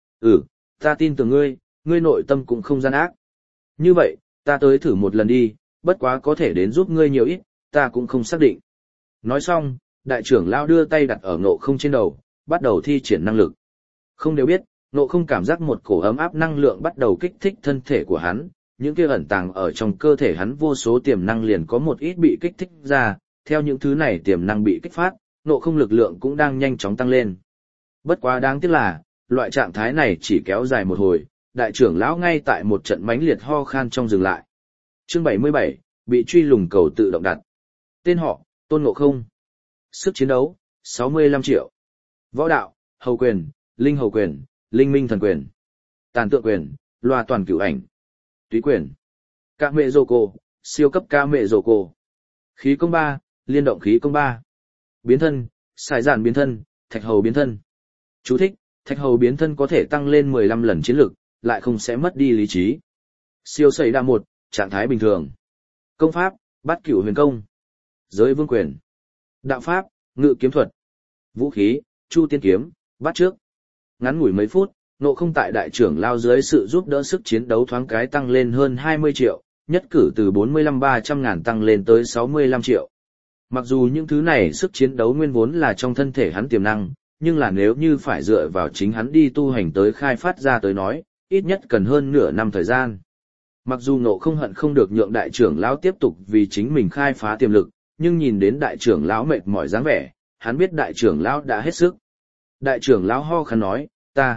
Ta tin tưởng ngươi, ngươi nội tâm cũng không gian ác. Như vậy, ta tới thử một lần đi, bất quá có thể đến giúp ngươi nhiều ít, ta cũng không xác định. Nói xong, đại trưởng lão đưa tay đặt ở Ngộ không trên đầu, bắt đầu thi triển năng lực. Không đều biết, Ngộ không cảm giác một cổ ấm áp năng lượng bắt đầu kích thích thân thể của hắn, những kia ẩn tàng ở trong cơ thể hắn vô số tiềm năng liền có một ít bị kích thích ra, theo những thứ này tiềm năng bị kích phát, Ngộ không lực lượng cũng đang nhanh chóng tăng lên. Bất quá đáng tiếc là, loại trạng thái này chỉ kéo dài một hồi, đại trưởng lão ngay tại một trận mãnh liệt ho khan trong dừng lại. Chương 77, bị truy lùng cầu tự động đặt. Tên họ, Tôn Ngộ Không. Sức chiến đấu, 65 triệu. Võ đạo, hầu quyền, linh hầu quyền, linh minh thần quyền. Tàn tượng quyền, loa toàn cửu ảnh. Túy quyền. Ca mệ rồ cổ, siêu cấp ca mệ rồ cổ. Khí công 3, liên động khí công 3. Biến thân, xài giản biến thân, thạch hầu biến thân. Chú thích, thạch hầu biến thân có thể tăng lên 15 lần chiến lực, lại không sẽ mất đi lý trí. Siêu sẩy đa 1, trạng thái bình thường. Công pháp, bát cửu huyền công. Giới vương quyền. Đạo pháp, ngự kiếm thuật. Vũ khí, chu tiên kiếm, bắt trước. Ngắn ngủi mấy phút, Ngộ không tại đại trưởng lao dưới sự giúp đỡ sức chiến đấu thoáng cái tăng lên hơn 20 triệu, nhất cử từ 45-300 ngàn tăng lên tới 65 triệu. Mặc dù những thứ này sức chiến đấu nguyên vốn là trong thân thể hắn tiềm năng, nhưng là nếu như phải dựa vào chính hắn đi tu hành tới khai phát ra tới nói, ít nhất cần hơn nửa năm thời gian. Mặc dù Ngộ không hận không được nhượng đại trưởng lão tiếp tục vì chính mình khai phá tiềm lực, nhưng nhìn đến đại trưởng lão mệt mỏi dáng vẻ, hắn biết đại trưởng lão đã hết sức. Đại trưởng lão ho khăn nói,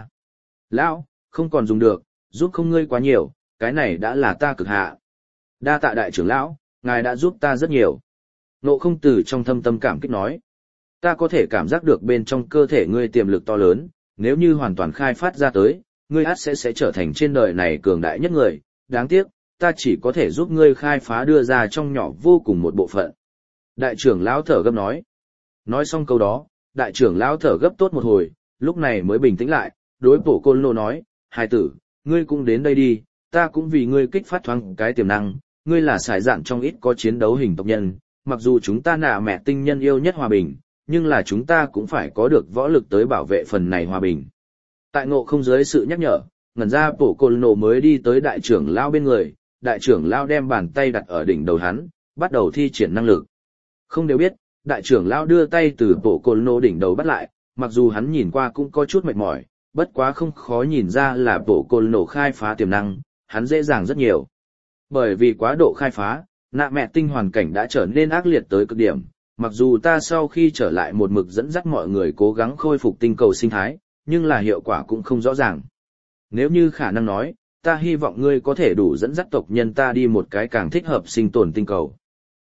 Lão, không còn dùng được, giúp không ngươi quá nhiều, cái này đã là ta cực hạ. Đa tạ đại trưởng lão, ngài đã giúp ta rất nhiều. Ngộ không từ trong thâm tâm cảm kích nói. Ta có thể cảm giác được bên trong cơ thể ngươi tiềm lực to lớn, nếu như hoàn toàn khai phát ra tới, ngươi ắt sẽ trở thành trên đời này cường đại nhất người, đáng tiếc, ta chỉ có thể giúp ngươi khai phá đưa ra trong nhỏ vô cùng một bộ phận. Đại trưởng lão thở gấp nói. Nói xong câu đó, đại trưởng lão thở gấp tốt một hồi, lúc này mới bình tĩnh lại, đối bộ côn lô nói, hài tử, ngươi cũng đến đây đi, ta cũng vì ngươi kích phát thoáng cái tiềm năng, ngươi là sải dạn trong ít có chiến đấu hình tộc nhân, mặc dù chúng ta nạ mẹ tinh nhân yêu nhất hòa bình, nhưng là chúng ta cũng phải có được võ lực tới bảo vệ phần này hòa bình. Tại Ngộ không dưới sự nhắc nhở, ngẩn ra bộ côn lô mới đi tới đại trưởng lão bên người, đại trưởng lão đem bàn tay đặt ở đỉnh đầu hắn, bắt đầu thi triển năng lực. Không đều biết, đại trưởng lão đưa tay từ bộ côn lô đỉnh đầu bắt lại, mặc dù hắn nhìn qua cũng có chút mệt mỏi, bất quá không khó nhìn ra là bộ côn lô khai phá tiềm năng, hắn dễ dàng rất nhiều. Bởi vì quá độ khai phá, nạ mẹ tinh hoàn cảnh đã trở nên ác liệt tới cực điểm, mặc dù ta sau khi trở lại một mực dẫn dắt mọi người cố gắng khôi phục tinh cầu sinh thái, nhưng là hiệu quả cũng không rõ ràng. Nếu như khả năng nói, ta hy vọng ngươi có thể đủ dẫn dắt tộc nhân ta đi một cái càng thích hợp sinh tồn tinh cầu.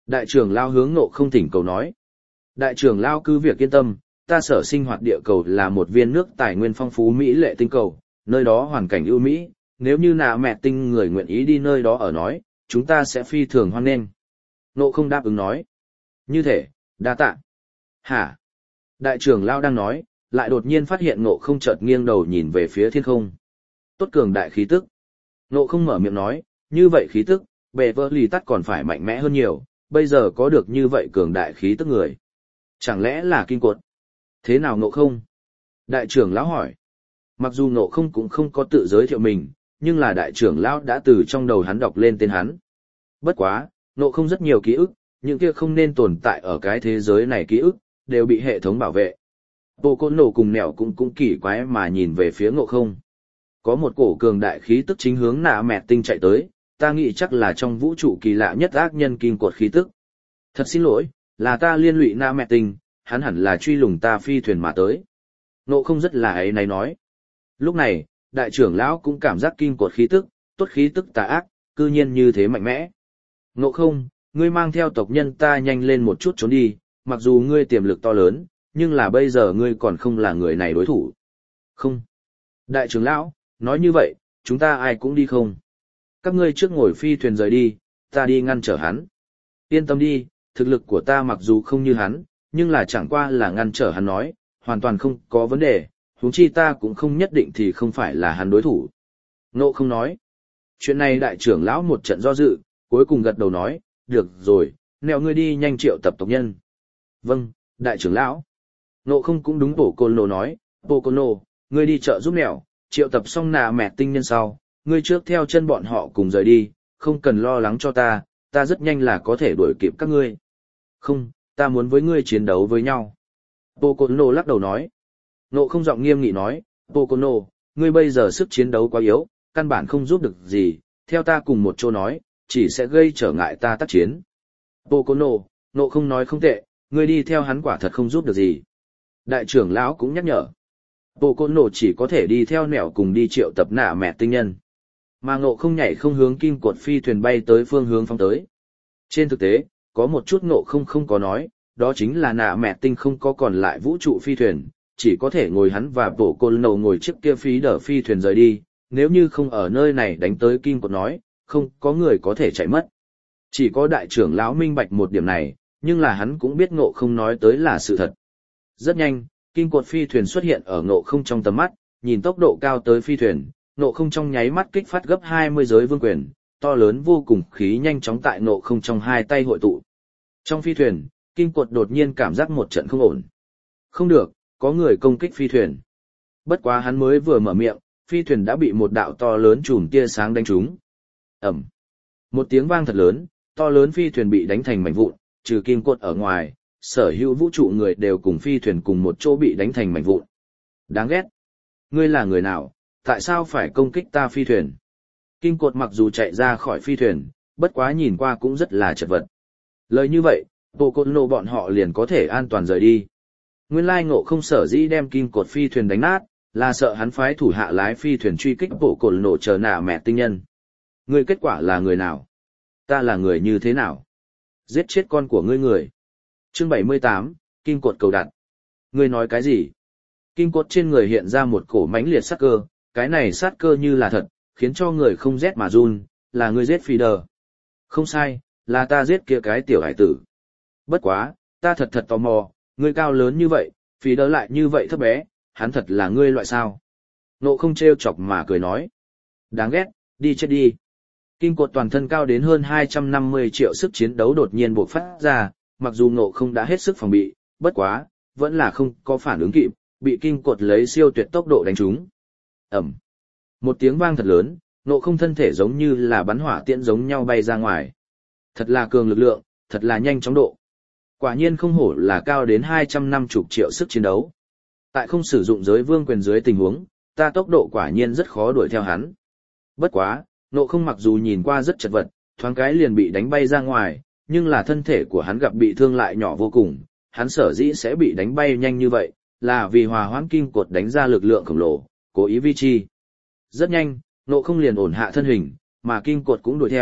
Đại trưởng lao hướng Ngộ Không thỉnh cầu nói. Đại trưởng lao cứ việc yên tâm, ta sở sinh hoạt địa cầu là một viên nước tài nguyên phong phú mỹ lệ tinh cầu, nơi đó hoàn cảnh ưu mỹ, nếu như nạ mẹ tinh người nguyện ý đi nơi đó ở nói, chúng ta sẽ phi thường hoan nghênh. Ngộ Không đáp ứng nói. Như thế, đa tạ. Hả? Đại trưởng lao đang nói, lại đột nhiên phát hiện Ngộ Không chợt nghiêng đầu nhìn về phía thiên không. Tốt cường đại khí tức. Ngộ Không mở miệng nói, như vậy khí tức, bề vỡ lì tắt còn phải mạnh mẽ hơn nhiều, bây giờ có được như vậy cường đại khí tức người. Chẳng lẽ là kim cột? Thế nào Ngộ Không? Đại trưởng lão hỏi. Mặc dù Ngộ Không cũng không có tự giới thiệu mình, nhưng là đại trưởng lão đã từ trong đầu hắn đọc lên tên hắn. Bất quá, Ngộ Không rất nhiều ký ức, những kia không nên tồn tại ở cái thế giới này ký ức, đều bị hệ thống bảo vệ. Bộ Côn Nổ cùng Nẻo cũng kỳ quái mà nhìn về phía Ngộ Không. Có một cổ cường đại khí tức chính hướng nạ mẹ tinh chạy tới, ta nghĩ chắc là trong vũ trụ kỳ lạ nhất ác nhân kim cột khí tức. Thật xin lỗi, là ta liên lụy nạ mẹ tinh, hắn hẳn là truy lùng ta phi thuyền mà tới. Ngộ Không rất là ấy này nói. Lúc này, đại trưởng lão cũng cảm giác kim cột khí tức, tốt khí tức tà ác, cư nhiên như thế mạnh mẽ. Ngộ Không, ngươi mang theo tộc nhân ta nhanh lên một chút trốn đi, mặc dù ngươi tiềm lực to lớn, nhưng là bây giờ ngươi còn không là người này đối thủ. Không. Đại trưởng lão, nói như vậy, chúng ta ai cũng đi không. Các ngươi trước ngồi phi thuyền rời đi, ta đi ngăn trở hắn. Yên tâm đi, thực lực của ta mặc dù không như hắn, nhưng là chẳng qua là ngăn trở hắn nói, hoàn toàn không có vấn đề, huống chi ta cũng không nhất định thì không phải là hắn đối thủ. Ngộ Không nói. Chuyện này đại trưởng lão một trận do dự, cuối cùng gật đầu nói, được rồi, nèo ngươi đi nhanh triệu tập tộc nhân. Vâng, đại trưởng lão. Ngộ Không cũng đúng Bộ Côn Nổ nói, Bộ Côn Nổ, ngươi đi chợ giúp nèo, triệu tập xong nạ mẹ tinh nhân sau, ngươi trước theo chân bọn họ cùng rời đi, không cần lo lắng cho ta, ta rất nhanh là có thể đuổi kịp các ngươi. Không, ta muốn với ngươi chiến đấu với nhau. Bộ Côn Nổ lắc đầu nói. Ngộ Không giọng nghiêm nghị nói, Bộ Côn Nổ, ngươi bây giờ sức chiến đấu quá yếu, căn bản không giúp được gì, theo ta cùng một chỗ nói, chỉ sẽ gây trở ngại ta tác chiến. Bộ Côn Nổ, Ngộ Không nói không tệ, ngươi đi theo hắn quả thật không giúp được gì. Đại trưởng lão cũng nhắc nhở. Bộ Côn Nổ chỉ có thể đi theo nẻo cùng đi triệu tập nạ mẹ tinh nhân. Mà Ngộ Không nhảy không hướng kim cột phi thuyền bay tới phương hướng phóng tới. Trên thực tế, có một chút Ngộ Không không có nói, đó chính là nạ mẹ tinh không có còn lại vũ trụ phi thuyền, chỉ có thể ngồi hắn và Bộ Côn Nổ ngồi chiếc kia phí đỡ phi thuyền rời đi, nếu như không ở nơi này đánh tới kim cột nói, không có người có thể chạy mất. Chỉ có đại trưởng lão minh bạch một điểm này, nhưng là hắn cũng biết Ngộ Không nói tới là sự thật. Rất nhanh, kim cột phi thuyền xuất hiện ở Ngộ Không trong tầm mắt, nhìn tốc độ cao tới phi thuyền, Ngộ Không trong nháy mắt kích phát gấp 20 giới vương quyền, to lớn vô cùng khí nhanh chóng tại Ngộ Không trong hai tay hội tụ. Trong phi thuyền, kim cột đột nhiên cảm giác một trận không ổn. Không được, có người công kích phi thuyền. Bất quá hắn mới vừa mở miệng, phi thuyền đã bị một đạo to lớn chùm tia sáng đánh trúng. Ầm. Một tiếng vang thật lớn, to lớn phi thuyền bị đánh thành mảnh vụn, trừ kim cột ở ngoài, sở hữu vũ trụ người đều cùng phi thuyền cùng một chỗ bị đánh thành mảnh vụn. Đáng ghét. Ngươi là người nào, tại sao phải công kích ta phi thuyền? Kim cột mặc dù chạy ra khỏi phi thuyền, bất quá nhìn qua cũng rất là chật vật. Lời như vậy, Bộ Côn Nổ bọn họ liền có thể an toàn rời đi. Nguyên lai Ngộ Không sở dĩ đem kim cột phi thuyền đánh nát, là sợ hắn phái thủ hạ lái phi thuyền truy kích Bộ Côn Nổ chờ nạ mẹ tinh nhân. Ngươi kết quả là người nào? Ta là người như thế nào? Giết chết con của ngươi người. Chương 78, kim cột cầu đặt. Ngươi nói cái gì? Kim cột trên người hiện ra một cổ mãnh liệt sát cơ, cái này sát cơ như là thật, khiến cho người không rét mà run, là ngươi giết phi đờ. Không sai, là ta giết kia cái tiểu hải tử. Bất quá, ta thật tò mò, ngươi cao lớn như vậy, phi đờ lại như vậy thấp bé, hắn thật là ngươi loại sao? Ngộ Không trêu chọc mà cười nói. Đáng ghét, đi chết đi. Kim cột toàn thân cao đến hơn 250 triệu sức chiến đấu đột nhiên bộc phát ra, mặc dù Ngộ Không đã hết sức phòng bị, bất quá, vẫn là không có phản ứng kịp, bị kim cột lấy siêu tuyệt tốc độ đánh trúng. Ầm. Một tiếng vang thật lớn, Ngộ Không thân thể giống như là bắn hỏa tiễn giống nhau bay ra ngoài. Thật là cường lực lượng, thật là nhanh chóng độ. Quả nhiên không hổ là cao đến 250 triệu sức chiến đấu. Tại không sử dụng giới vương quyền dưới tình huống, ta tốc độ quả nhiên rất khó đuổi theo hắn. Bất quá, Ngộ Không mặc dù nhìn qua rất chật vật, thoáng cái liền bị đánh bay ra ngoài, nhưng là thân thể của hắn gặp bị thương lại nhỏ vô cùng, hắn sở dĩ sẽ bị đánh bay nhanh như vậy, là vì hòa hoãn kim cột đánh ra lực lượng khổng lồ, cố ý vi chi. Rất nhanh, Ngộ Không liền ổn hạ thân hình, mà kim cột cũng đuổi theo,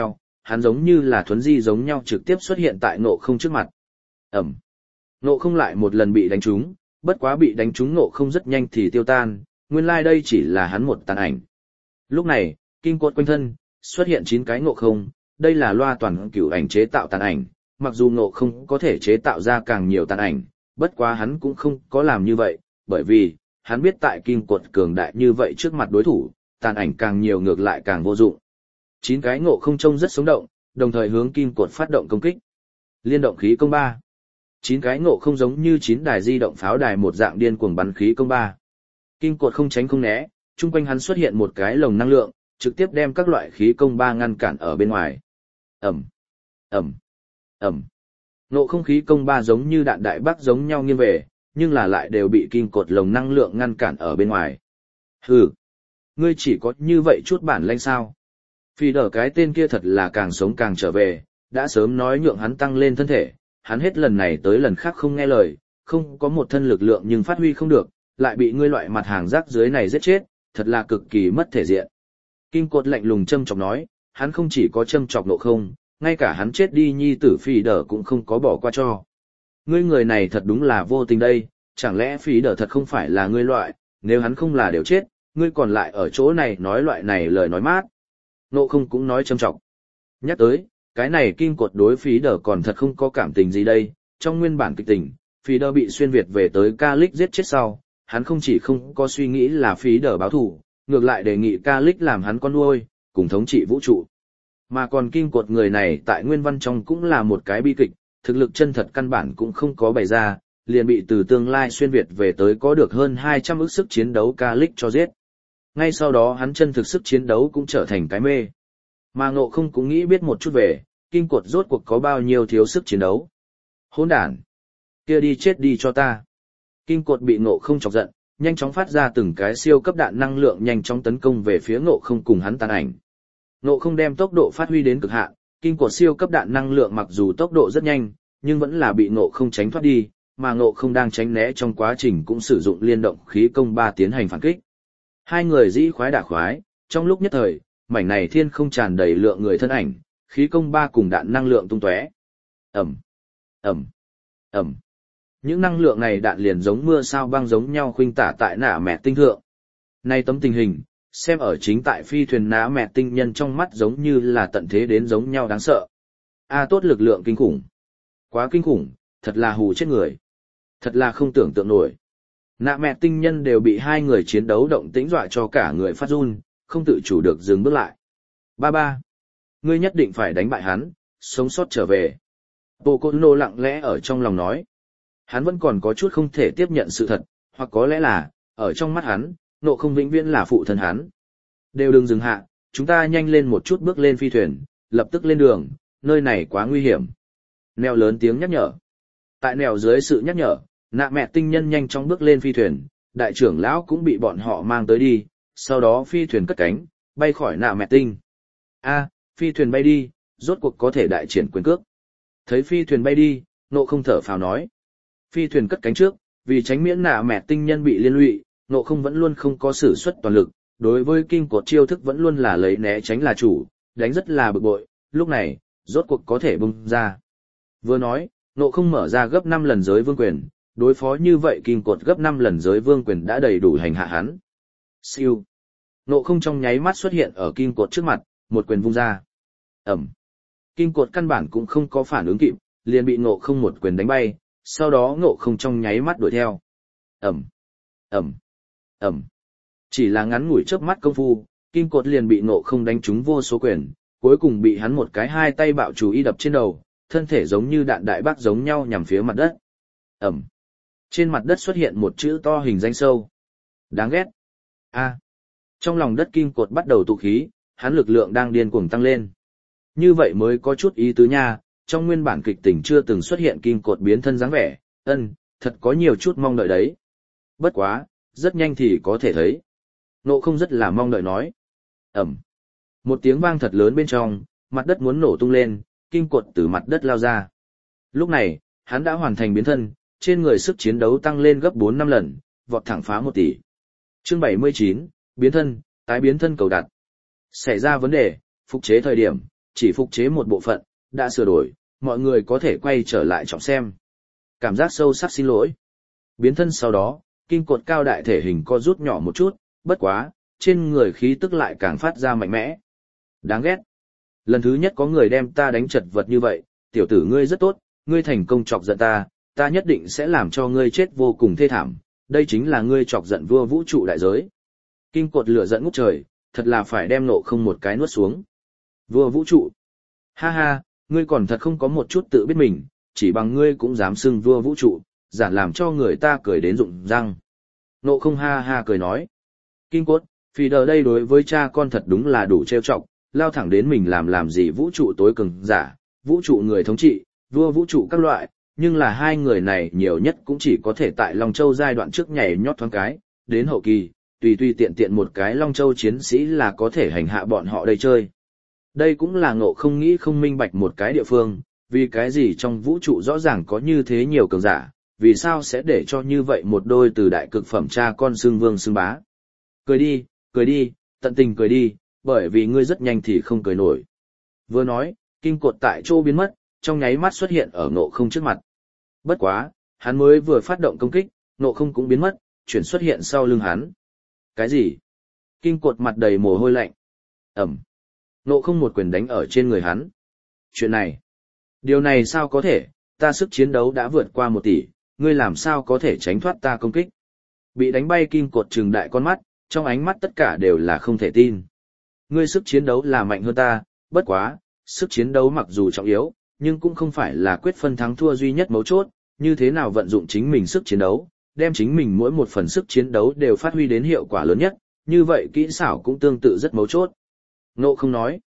hắn giống như là thuấn di giống nhau trực tiếp xuất hiện tại Ngộ Không trước mặt. Ẩm. Ngộ Không lại một lần bị đánh trúng, bất quá bị đánh trúng Ngộ Không rất nhanh thì tiêu tan, nguyên lai đây chỉ là hắn một tàn ảnh. Lúc này, kim cột quanh thân, xuất hiện 9 cái Ngộ Không, đây là loa toàn cửu ảnh chế tạo tàn ảnh, mặc dù Ngộ Không có thể chế tạo ra càng nhiều tàn ảnh, bất quá hắn cũng không có làm như vậy, bởi vì, hắn biết tại kim cột cường đại như vậy trước mặt đối thủ, tàn ảnh càng nhiều ngược lại càng vô dụng. 9 cái Ngộ Không trông rất sống động, đồng thời hướng kim cột phát động công kích. Liên động khí công 3. 9 cái Ngộ Không giống như 9 đài di động pháo đài một dạng điên cuồng bắn khí công 3. Kim cột không tránh không né, chung quanh hắn xuất hiện một cái lồng năng lượng, trực tiếp đem các loại khí công 3 ngăn cản ở bên ngoài. Ẩm, Ẩm, Ẩm. Ngộ Không khí công 3 giống như đạn đại bác giống nhau nghiêng về, nhưng là lại đều bị kim cột lồng năng lượng ngăn cản ở bên ngoài. Hừ, ngươi chỉ có như vậy chút bản lĩnh sao? Phi đỡ cái tên kia thật là càng sống càng trở về, đã sớm nói nhượng hắn tăng lên thân thể, hắn hết lần này tới lần khác không nghe lời, không có một thân lực lượng nhưng phát huy không được, lại bị ngươi loại mặt hàng rác dưới này giết chết, thật là cực kỳ mất thể diện. Kim cột lạnh lùng châm chọc nói, hắn không chỉ có châm chọc Ngộ Không, ngay cả hắn chết đi nhi tử Phi đỡ cũng không có bỏ qua cho. Ngươi người này thật đúng là vô tình đây, chẳng lẽ Phi đỡ thật không phải là ngươi loại, nếu hắn không là đều chết, ngươi còn lại ở chỗ này nói loại này lời nói mát. Ngộ Không cũng nói châm chọc. Nhắc tới, cái này kim cột đối Phi đỡ còn thật không có cảm tình gì đây, trong nguyên bản kịch tình, Phi đỡ bị xuyên Việt về tới Ca Lích giết chết sau, hắn không chỉ không có suy nghĩ là Phi đỡ báo thù, ngược lại đề nghị Ca Lích làm hắn con nuôi, cùng thống trị vũ trụ. Mà còn kim cột người này tại nguyên văn trong cũng là một cái bi kịch, thực lực chân thật căn bản cũng không có bày ra, liền bị từ tương lai xuyên Việt về tới có được hơn 200 ức sức chiến đấu Ca Lích cho giết. Ngay sau đó hắn chân thực sức chiến đấu cũng trở thành cái mê. Mà Ngộ Không cũng nghĩ biết một chút về, kim cột rốt cuộc có bao nhiêu thiếu sức chiến đấu. Hỗn đản! Kia đi chết đi cho ta! Kim cột bị Ngộ Không chọc giận, nhanh chóng phát ra từng cái siêu cấp đạn năng lượng nhanh chóng tấn công về phía Ngộ Không cùng hắn tàn ảnh. Ngộ Không đem tốc độ phát huy đến cực hạn, kim cột siêu cấp đạn năng lượng mặc dù tốc độ rất nhanh, nhưng vẫn là bị Ngộ Không tránh thoát đi, mà Ngộ Không đang tránh né trong quá trình cũng sử dụng liên động khí công 3 tiến hành phản kích. Hai người dĩ khoái đả khoái, trong lúc nhất thời, mảnh này thiên không tràn đầy lượng người thân ảnh, khí công 3 cùng đạn năng lượng tung tóe. Ầm, ầm, ầm. Những năng lượng này đạn liền giống mưa sao băng giống nhau khuynh tả tại nã mẹ tinh thượng. Nay tấm tình hình, xem ở chính tại phi thuyền nã mẹ tinh nhân trong mắt giống như là tận thế đến giống nhau đáng sợ. Tốt lực lượng kinh khủng. Quá kinh khủng, thật là hù chết người. Thật là không tưởng tượng nổi. Nạ mẹ tinh nhân đều bị hai người chiến đấu động tĩnh dọa cho cả người phát run, không tự chủ được dừng bước lại. Ba, ngươi nhất định phải đánh bại hắn, sống sót trở về. Bồ Côn Nô lặng lẽ ở trong lòng nói. Hắn vẫn còn có chút không thể tiếp nhận sự thật, hoặc có lẽ là, ở trong mắt hắn, Ngộ Không vĩnh viễn là phụ thân hắn. Đều đừng dừng hạ, chúng ta nhanh lên một chút bước lên phi thuyền, lập tức lên đường, nơi này quá nguy hiểm. Nèo lớn tiếng nhắc nhở. Tại nèo dưới sự nhắc nhở, nạ mẹ tinh nhân nhanh chóng bước lên phi thuyền, đại trưởng lão cũng bị bọn họ mang tới đi, sau đó phi thuyền cất cánh, bay khỏi nạ mẹ tinh. Phi thuyền bay đi, rốt cuộc có thể đại triển quyền cước. Thấy phi thuyền bay đi, Ngộ Không thở phào nói. Phi thuyền cất cánh trước, vì tránh miễn nạ mẹ tinh nhân bị liên lụy, Ngộ Không vẫn luôn không có sử xuất toàn lực, đối với kim cột chiêu thức vẫn luôn là lấy né tránh là chủ, đánh rất là bực bội, lúc này, rốt cuộc có thể bung ra. Vừa nói, Ngộ Không mở ra gấp 5 lần giới vương quyền, đối phó như vậy kim cột gấp 5 lần giới vương quyền đã đầy đủ hành hạ hắn. Siêu. Ngộ Không trong nháy mắt xuất hiện ở kim cột trước mặt, một quyền vung ra. Ẩm. Kim cột căn bản cũng không có phản ứng kịp, liền bị Ngộ Không một quyền đánh bay, sau đó Ngộ Không trong nháy mắt đuổi theo. Ẩm. Ẩm. Ẩm. Chỉ là ngắn ngủi chớp mắt công phu, kim cột liền bị Ngộ Không đánh trúng vô số quyền, cuối cùng bị hắn một cái hai tay bạo chú ý đập trên đầu, thân thể giống như đạn đại bác giống nhau nhằm phía mặt đất. Ẩm. Trên mặt đất xuất hiện một chữ to hình danh sâu. Đáng ghét. Trong lòng đất kim cột bắt đầu tụ khí, hắn lực lượng đang điên cuồng tăng lên. Như vậy mới có chút ý tứ nha, trong nguyên bản kịch tình chưa từng xuất hiện kim cột biến thân dáng vẻ, thật có nhiều chút mong đợi đấy. Bất quá, rất nhanh thì có thể thấy. Ngộ Không rất là mong đợi nói. Ẩm. Một tiếng vang thật lớn bên trong, mặt đất muốn nổ tung lên, kim cột từ mặt đất lao ra. Lúc này, hắn đã hoàn thành biến thân, trên người sức chiến đấu tăng lên gấp 4-5 lần, vọt thẳng phá 1 tỷ. Chương 79, biến thân, tái biến thân cầu đặt. Xảy ra vấn đề, phục chế thời điểm, chỉ phục chế một bộ phận, đã sửa đổi, mọi người có thể quay trở lại trọng xem. Cảm giác sâu sắc xin lỗi. Biến thân sau đó, kim cột cao đại thể hình co rút nhỏ một chút, bất quá, trên người khí tức lại càng phát ra mạnh mẽ. Đáng ghét. Lần thứ nhất có người đem ta đánh chật vật như vậy, tiểu tử ngươi rất tốt, ngươi thành công chọc giận ta nhất định sẽ làm cho ngươi chết vô cùng thê thảm, đây chính là ngươi chọc giận vua vũ trụ đại giới. Kim cột lửa giận ngút trời, thật là phải đem Ngộ Không một cái nuốt xuống. Vua vũ trụ. Ha ha, ngươi còn thật không có một chút tự biết mình, chỉ bằng ngươi cũng dám xưng vua vũ trụ, giản làm cho người ta cười đến rụng răng. Ngộ Không ha ha cười nói. Kim cột, vì đờ đây đối với cha con thật đúng là đủ trêu chọc, lao thẳng đến mình làm gì vũ trụ tối cường giả, vũ trụ người thống trị, vua vũ trụ các loại, nhưng là hai người này nhiều nhất cũng chỉ có thể tại Long Châu giai đoạn trước nhảy nhót thoáng cái, đến hậu kỳ, tùy tiện một cái Long Châu chiến sĩ là có thể hành hạ bọn họ đây chơi. Đây cũng là Ngộ Không nghĩ không minh bạch một cái địa phương, vì cái gì trong vũ trụ rõ ràng có như thế nhiều cường giả, vì sao sẽ để cho như vậy một đôi từ đại cực phẩm cha con xưng vương xưng bá. Cười đi, tận tình cười đi, bởi vì ngươi rất nhanh thì không cười nổi. Vừa nói, kim cột tại chỗ biến mất, trong nháy mắt xuất hiện ở Ngộ Không trước mặt. Bất quá, hắn mới vừa phát động công kích, Ngộ Không cũng biến mất, chuyển xuất hiện sau lưng hắn. Cái gì? Kim cột mặt đầy mồ hôi lạnh. Ẩm. Ngộ Không một quyền đánh ở trên người hắn. Chuyện này. Điều này sao có thể, ta sức chiến đấu đã vượt qua 1 tỷ, ngươi làm sao có thể tránh thoát ta công kích? Bị đánh bay kim cột trừng đại con mắt, trong ánh mắt tất cả đều là không thể tin. Ngươi sức chiến đấu là mạnh hơn ta, bất quá, sức chiến đấu mặc dù trọng yếu, nhưng cũng không phải là quyết phân thắng thua duy nhất mấu chốt, như thế nào vận dụng chính mình sức chiến đấu, đem chính mình mỗi một phần sức chiến đấu đều phát huy đến hiệu quả lớn nhất, như vậy kỹ xảo cũng tương tự rất mấu chốt. Ngộ Không nói,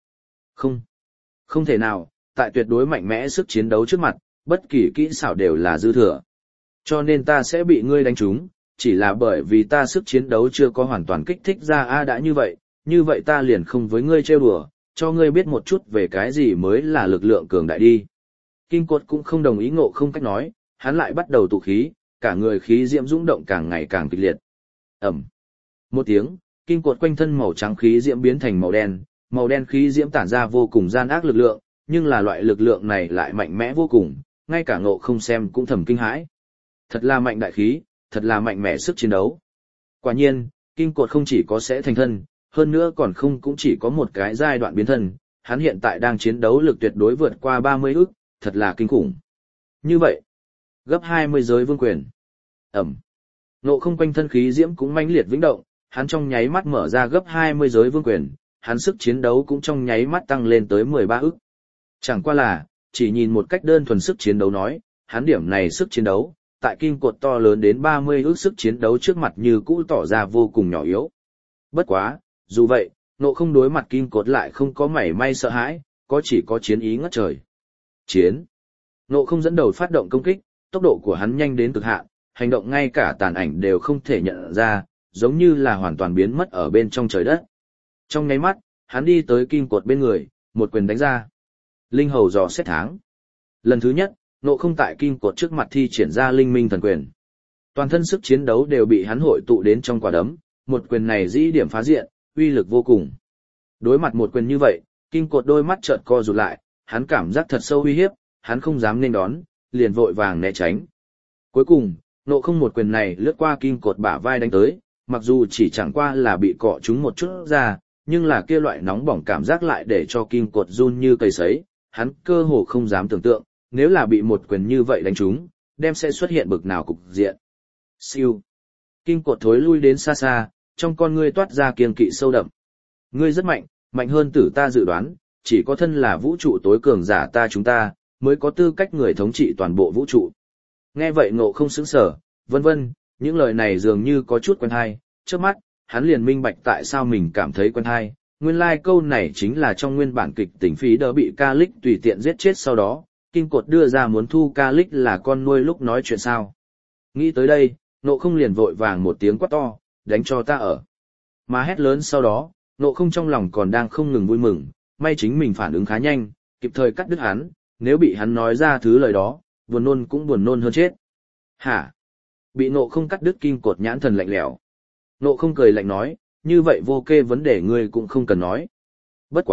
không thể nào, tại tuyệt đối mạnh mẽ sức chiến đấu trước mặt, bất kỳ kỹ xảo đều là dư thừa. Cho nên ta sẽ bị ngươi đánh trúng, chỉ là bởi vì ta sức chiến đấu chưa có hoàn toàn kích thích ra đã như vậy ta liền không với ngươi trêu đùa, cho ngươi biết một chút về cái gì mới là lực lượng cường đại đi. Kim cột cũng không đồng ý Ngộ Không cách nói, hắn lại bắt đầu tụ khí, cả người khí diễm dũng động càng ngày càng kịch liệt. Ẩm. Một tiếng, kim cột quanh thân màu trắng khí diễm biến thành màu đen khí diễm tản ra vô cùng gian ác lực lượng, nhưng là loại lực lượng này lại mạnh mẽ vô cùng, ngay cả Ngộ Không xem cũng thầm kinh hãi. Thật là mạnh đại khí, thật là mạnh mẽ sức chiến đấu. Quả nhiên, kim cột không chỉ có sẽ thành thân, hơn nữa còn không cũng chỉ có một cái giai đoạn biến thân, hắn hiện tại đang chiến đấu lực tuyệt đối vượt qua 30 ức, thật là kinh khủng. Như vậy, gấp 20 giới vương quyền. Ẩm. Ngộ Không quanh thân khí diễm cũng mãnh liệt vĩnh động, hắn trong nháy mắt mở ra gấp 20 giới vương quyền, hắn sức chiến đấu cũng trong nháy mắt tăng lên tới 13 ức. Chẳng qua là, chỉ nhìn một cách đơn thuần sức chiến đấu nói, hắn điểm này sức chiến đấu, tại kim cột to lớn đến 30 ức sức chiến đấu trước mặt như cũ tỏ ra vô cùng nhỏ yếu. Bất quá, dù vậy, Ngộ Không đối mặt kim cột lại không có mảy may sợ hãi, chỉ có chiến ý ngất trời. Chiến. Ngộ Không dẫn đầu phát động công kích, tốc độ của hắn nhanh đến cực hạn, hành động ngay cả tàn ảnh đều không thể nhận ra, giống như là hoàn toàn biến mất ở bên trong trời đất. Trong nháy mắt, hắn đi tới kim cột bên người, một quyền đánh ra. Linh hầu dò xét tháng. Lần thứ nhất, Ngộ Không tại kim cột trước mặt thi triển ra linh minh thần quyền. Toàn thân sức chiến đấu đều bị hắn hội tụ đến trong quả đấm, một quyền này dĩ điểm phá diện, uy lực vô cùng. Đối mặt một quyền như vậy, kim cột đôi mắt chợt co rụt lại, hắn cảm giác thật sâu uy hiếp, hắn không dám nên đón, liền vội vàng né tránh. Cuối cùng, Ngộ Không một quyền này lướt qua kim cột bả vai đánh tới, mặc dù chỉ chẳng qua là bị cọ trúng một chút ra, nhưng là kia loại nóng bỏng cảm giác lại để cho kim cột run như cây sấy, hắn cơ hồ không dám tưởng tượng, nếu là bị một quyền như vậy đánh trúng, đem sẽ xuất hiện bực nào cục diện. Siêu. Kim cột thối lui đến xa xa, trong con ngươi toát ra kiêng kỵ sâu đậm. Ngươi rất mạnh, mạnh hơn tử ta dự đoán, chỉ có thân là vũ trụ tối cường giả chúng ta, mới có tư cách người thống trị toàn bộ vũ trụ. Nghe vậy Ngộ Không sững sờ, vân vân, những lời này dường như có chút quen hay, trước mắt, hắn liền minh bạch tại sao mình cảm thấy quen hay. Nguyên lai câu này chính là trong nguyên bản kịch tình phí đỡ bị Ca Lích tùy tiện giết chết sau đó, kim cột đưa ra muốn thu Ca Lích là con nuôi lúc nói chuyện sao. Nghĩ tới đây, Ngộ Không liền vội vàng một tiếng quát to, đánh cho ta ở. Mà hét lớn sau đó, Ngộ Không trong lòng còn đang không ngừng vui mừng, may chính mình phản ứng khá nhanh, kịp thời cắt đứt hắn, nếu bị hắn nói ra thứ lời đó, buồn nôn cũng buồn nôn hơn chết. Hả? Bị Ngộ Không cắt đứt kim cột nhãn thần lạnh lẽo. Ngộ Không cười lạnh nói, như vậy vô kê vấn đề ngươi cũng không cần nói. Bất quá,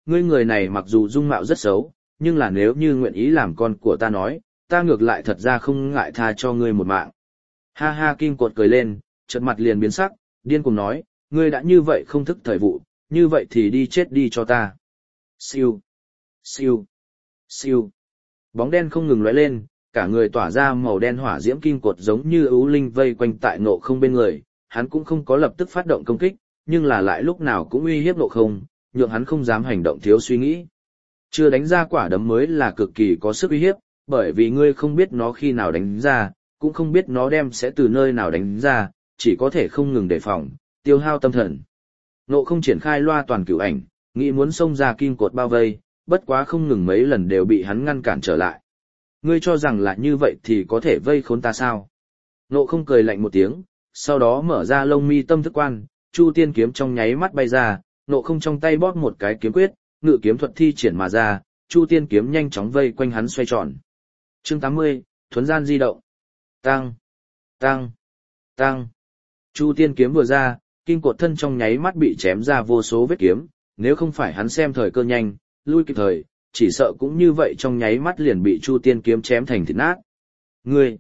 ngươi người này mặc dù dung mạo rất xấu, nhưng là nếu như nguyện ý làm con của ta nói, ta ngược lại thật ra không ngại tha cho ngươi một mạng. Ha ha, Kim Cột cười lên, chợt mặt liền biến sắc, điên cuồng nói, ngươi đã như vậy không thức thời vụ, như vậy thì đi chết đi cho ta. Siêu, siêu, siêu. Bóng đen không ngừng lóe lên, cả người tỏa ra màu đen hỏa diễm. Kim Cột giống như ưu linh vây quanh tại Ngộ Không bên người, hắn cũng không có lập tức phát động công kích, nhưng là lại lúc nào cũng uy hiếp Ngộ Không, nhượng hắn không dám hành động thiếu suy nghĩ. Chưa đánh ra quả đấm mới là cực kỳ có sức uy hiếp, bởi vì ngươi không biết nó khi nào đánh ra, cũng không biết nó đem sẽ từ nơi nào đánh ra, chỉ có thể không ngừng đề phòng, tiêu hao tâm thần. Ngộ Không triển khai loa toàn cửu ảnh, nghĩ muốn xông ra Kim Cột bao vây, bất quá không ngừng mấy lần đều bị hắn ngăn cản trở lại. Ngươi cho rằng là như vậy thì có thể vây khốn ta sao? Ngộ Không cười lạnh một tiếng, sau đó mở ra lông mi tâm thức quan, Chu Tiên kiếm trong nháy mắt bay ra, Ngộ Không trong tay bóp một cái kiếm quyết, ngự kiếm thuật thi triển mà ra, Chu Tiên kiếm nhanh chóng vây quanh hắn xoay tròn. Chương 80, thuấn gian di động. Tăng, tăng, tăng. Chu Tiên kiếm vừa ra, Kim Cột thân trong nháy mắt bị chém ra vô số vết kiếm, nếu không phải hắn xem thời cơ nhanh, lui kịp thời, chỉ sợ cũng như vậy trong nháy mắt liền bị Chu Tiên kiếm chém thành thịt nát. Ngươi,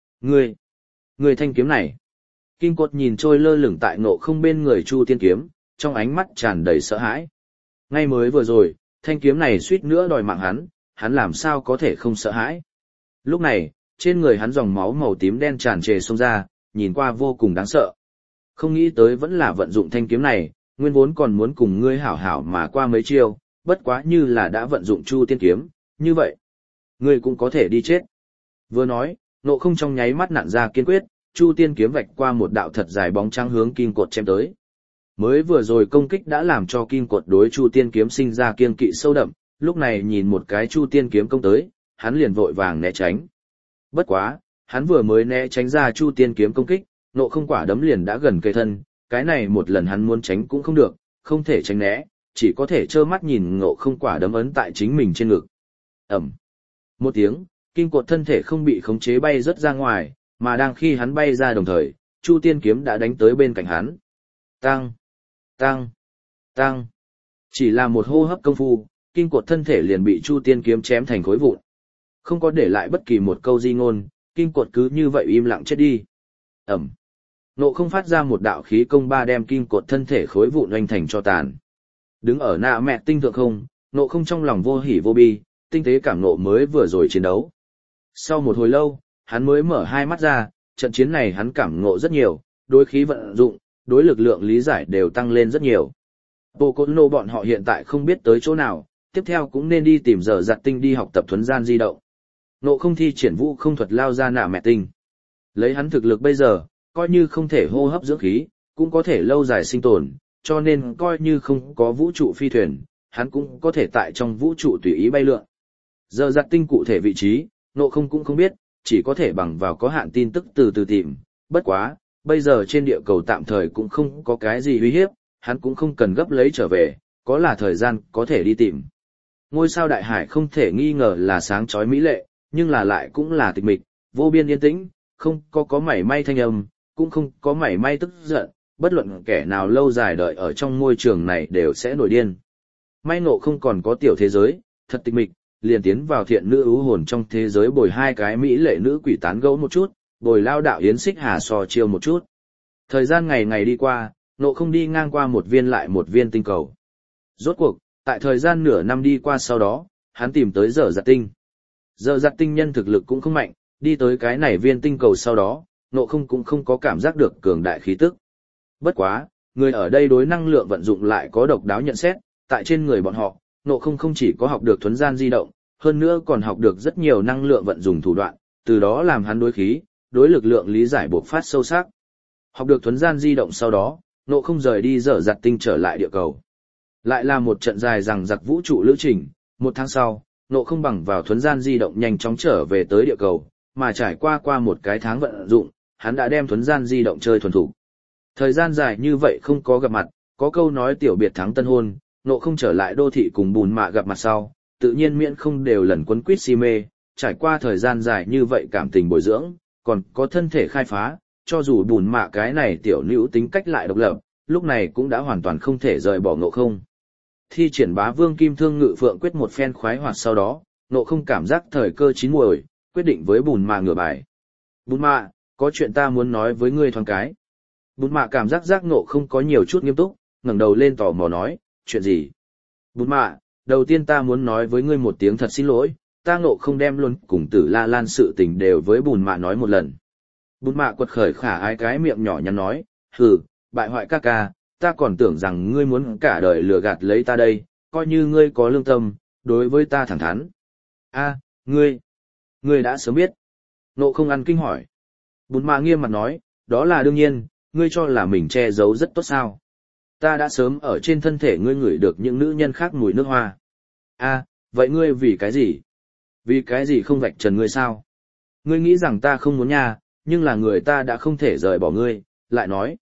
ngươi thanh kiếm này. Kim Cột nhìn trôi lơ lửng tại Ngộ Không bên người Chu Tiên kiếm, trong ánh mắt tràn đầy sợ hãi. Ngay mới vừa rồi, thanh kiếm này suýt nữa đòi mạng hắn làm sao có thể không sợ hãi. Lúc này, trên người hắn dòng máu màu tím đen tràn trề xông ra, nhìn qua vô cùng đáng sợ. Không nghĩ tới vẫn là vận dụng thanh kiếm này, nguyên vốn còn muốn cùng ngươi hảo hảo mà qua mấy chiêu, bất quá như là đã vận dụng Chu Tiên kiếm, như vậy, ngươi cũng có thể đi chết. Vừa nói, Ngộ Không trong nháy mắt nặn ra kiên quyết, Chu Tiên kiếm vạch qua một đạo thật dài bóng trắng hướng Kim Cột chém tới. Mới vừa rồi công kích đã làm cho Kim Cột đối Chu Tiên kiếm sinh ra kiên kỵ sâu đậm, lúc này nhìn một cái Chu Tiên kiếm công tới, hắn liền vội vàng né tránh. Bất quá, hắn vừa mới né tránh ra Chu Tiên kiếm công kích, Ngộ Không quả đấm liền đã gần kề thân, cái này một lần hắn muốn tránh cũng không được, không thể tránh né, chỉ có thể trơ mắt nhìn Ngộ Không quả đấm ấn tại chính mình trên ngực. Ầm. Một tiếng, Kim Cột thân thể không bị khống chế bay rất ra ngoài, mà đang khi hắn bay ra đồng thời, Chu Tiên kiếm đã đánh tới bên cạnh hắn. Tăng, tăng, tăng. Chỉ là một hô hấp công phu, Kim Cột thân thể liền bị Chu Tiên kiếm chém thành khối vụn. Không có để lại bất kỳ một câu di ngôn, Kim Cột cứ như vậy im lặng chết đi. Ẩm. Ngộ Không phát ra một đạo khí công ba đem Kim Cột thân thể khối vụn oanh thành cho tàn. Đứng ở nạ mẹ tinh thượng không, Ngộ Không trong lòng vô hỉ vô bi, tinh tế cảm ngộ mới vừa rồi chiến đấu. Sau một hồi lâu, hắn mới mở hai mắt ra, trận chiến này hắn cảm ngộ rất nhiều, đối khí vận dụng, đối lực lượng lý giải đều tăng lên rất nhiều. Bộ cốt nô bọn họ hiện tại không biết tới chỗ nào, tiếp theo cũng nên đi tìm giờ giặt tinh đi học tập thuấn gian di động. Ngộ Không thi triển vũ không thuật lao ra nạ mẹ tinh. Lấy hắn thực lực bây giờ, coi như không thể hô hấp dưỡng khí, cũng có thể lâu dài sinh tồn, cho nên coi như không có vũ trụ phi thuyền, hắn cũng có thể tại trong vũ trụ tùy ý bay lượn. Giờ giặt tinh cụ thể vị trí, Ngộ Không cũng không biết, chỉ có thể bằng vào có hạn tin tức từ từ tìm, bất quá, bây giờ trên địa cầu tạm thời cũng không có cái gì uy hiếp, hắn cũng không cần gấp lấy trở về, có là thời gian có thể đi tìm. Ngôi sao đại hải không thể nghi ngờ là sáng chói mỹ lệ, nhưng là lại cũng là tịch mịch, vô biên yên tĩnh, không có mảy may thanh âm, cũng không có mảy may tức giận, bất luận kẻ nào lâu dài đợi ở trong môi trường này đều sẽ nổi điên. May Ngộ Không còn có tiểu thế giới, thật tịch mịch, liền tiến vào thiện nữ ưu hồn trong thế giới bồi hai cái mỹ lệ nữ quỷ tán gẫu một chút, bồi lao đạo yến xích hà so chiêu một chút. Thời gian ngày ngày đi qua, Ngộ Không đi ngang qua một viên lại một viên tinh cầu. Rốt cuộc, tại thời gian nửa năm đi qua sau đó, hắn tìm tới giờ giặt tinh. Giờ giặt tinh nhân thực lực cũng không mạnh, đi tới cái này viên tinh cầu sau đó, Ngộ Không cũng không có cảm giác được cường đại khí tức. Bất quá, người ở đây đối năng lượng vận dụng lại có độc đáo nhận xét, tại trên người bọn họ, Ngộ Không không chỉ có học được thuấn gian di động, hơn nữa còn học được rất nhiều năng lượng vận dụng thủ đoạn, từ đó làm hắn đối khí, đối lực lượng lý giải bộc phát sâu sắc. Học được thuấn gian di động sau đó, Ngộ Không rời đi dở dặt tinh trở lại địa cầu. Lại là một trận dài dằng dặc vũ trụ lữ trình, một tháng sau, Ngộ Không bằng vào thuấn gian di động nhanh chóng trở về tới địa cầu, mà trải qua một cái tháng vận dụng, hắn đã đem thuấn gian di động chơi thuần thủ. Thời gian dài như vậy không có gặp mặt, có câu nói tiểu biệt thắng tân hôn, Ngộ Không trở lại đô thị cùng Bùn Mạ gặp mặt sau, tự nhiên miễn không đều lần quấn quýt si mê, trải qua thời gian dài như vậy cảm tình bồi dưỡng, còn có thân thể khai phá, cho dù Bùn Mạ cái này tiểu nữ tính cách lại độc lập, lúc này cũng đã hoàn toàn không thể rời bỏ Ngộ Không. thi triển Bá Vương Kim Thương Ngự Phượng quyết một phen khoái hoạt sau đó, Ngộ Không cảm giác thời cơ chín muồi, quyết định với Bùn Mạ ngửa bài. Bùn Mạ, có chuyện ta muốn nói với ngươi thoáng cái. Bùn Mạ cảm giác Ngộ Không có nhiều chút nghiêm túc, ngẩng đầu lên tò mò nói, chuyện gì? Bùn Mạ, đầu tiên ta muốn nói với ngươi một tiếng thật xin lỗi, ta Ngộ Không đem luôn cùng Tử La Lan sự tình đều với Bùn Mạ nói một lần. Bùn Mạ quật khởi khả ái cái miệng nhỏ nhắn nói, hừ, bại hoại ca ca, ta còn tưởng rằng ngươi muốn cả đời lừa gạt lấy ta đây, coi như ngươi có lương tâm, đối với ta thẳng thắn. A, ngươi đã sớm biết. Ngộ Không ăn kinh hỏi. Bùn Mạ nghiêm mặt nói, đó là đương nhiên, ngươi cho là mình che giấu rất tốt sao. Ta đã sớm ở trên thân thể ngươi ngửi được những nữ nhân khác mùi nước hoa. A, vậy ngươi vì cái gì? Vì cái gì không vạch trần ngươi sao? Ngươi nghĩ rằng ta không muốn nha, nhưng là người ta đã không thể rời bỏ ngươi, lại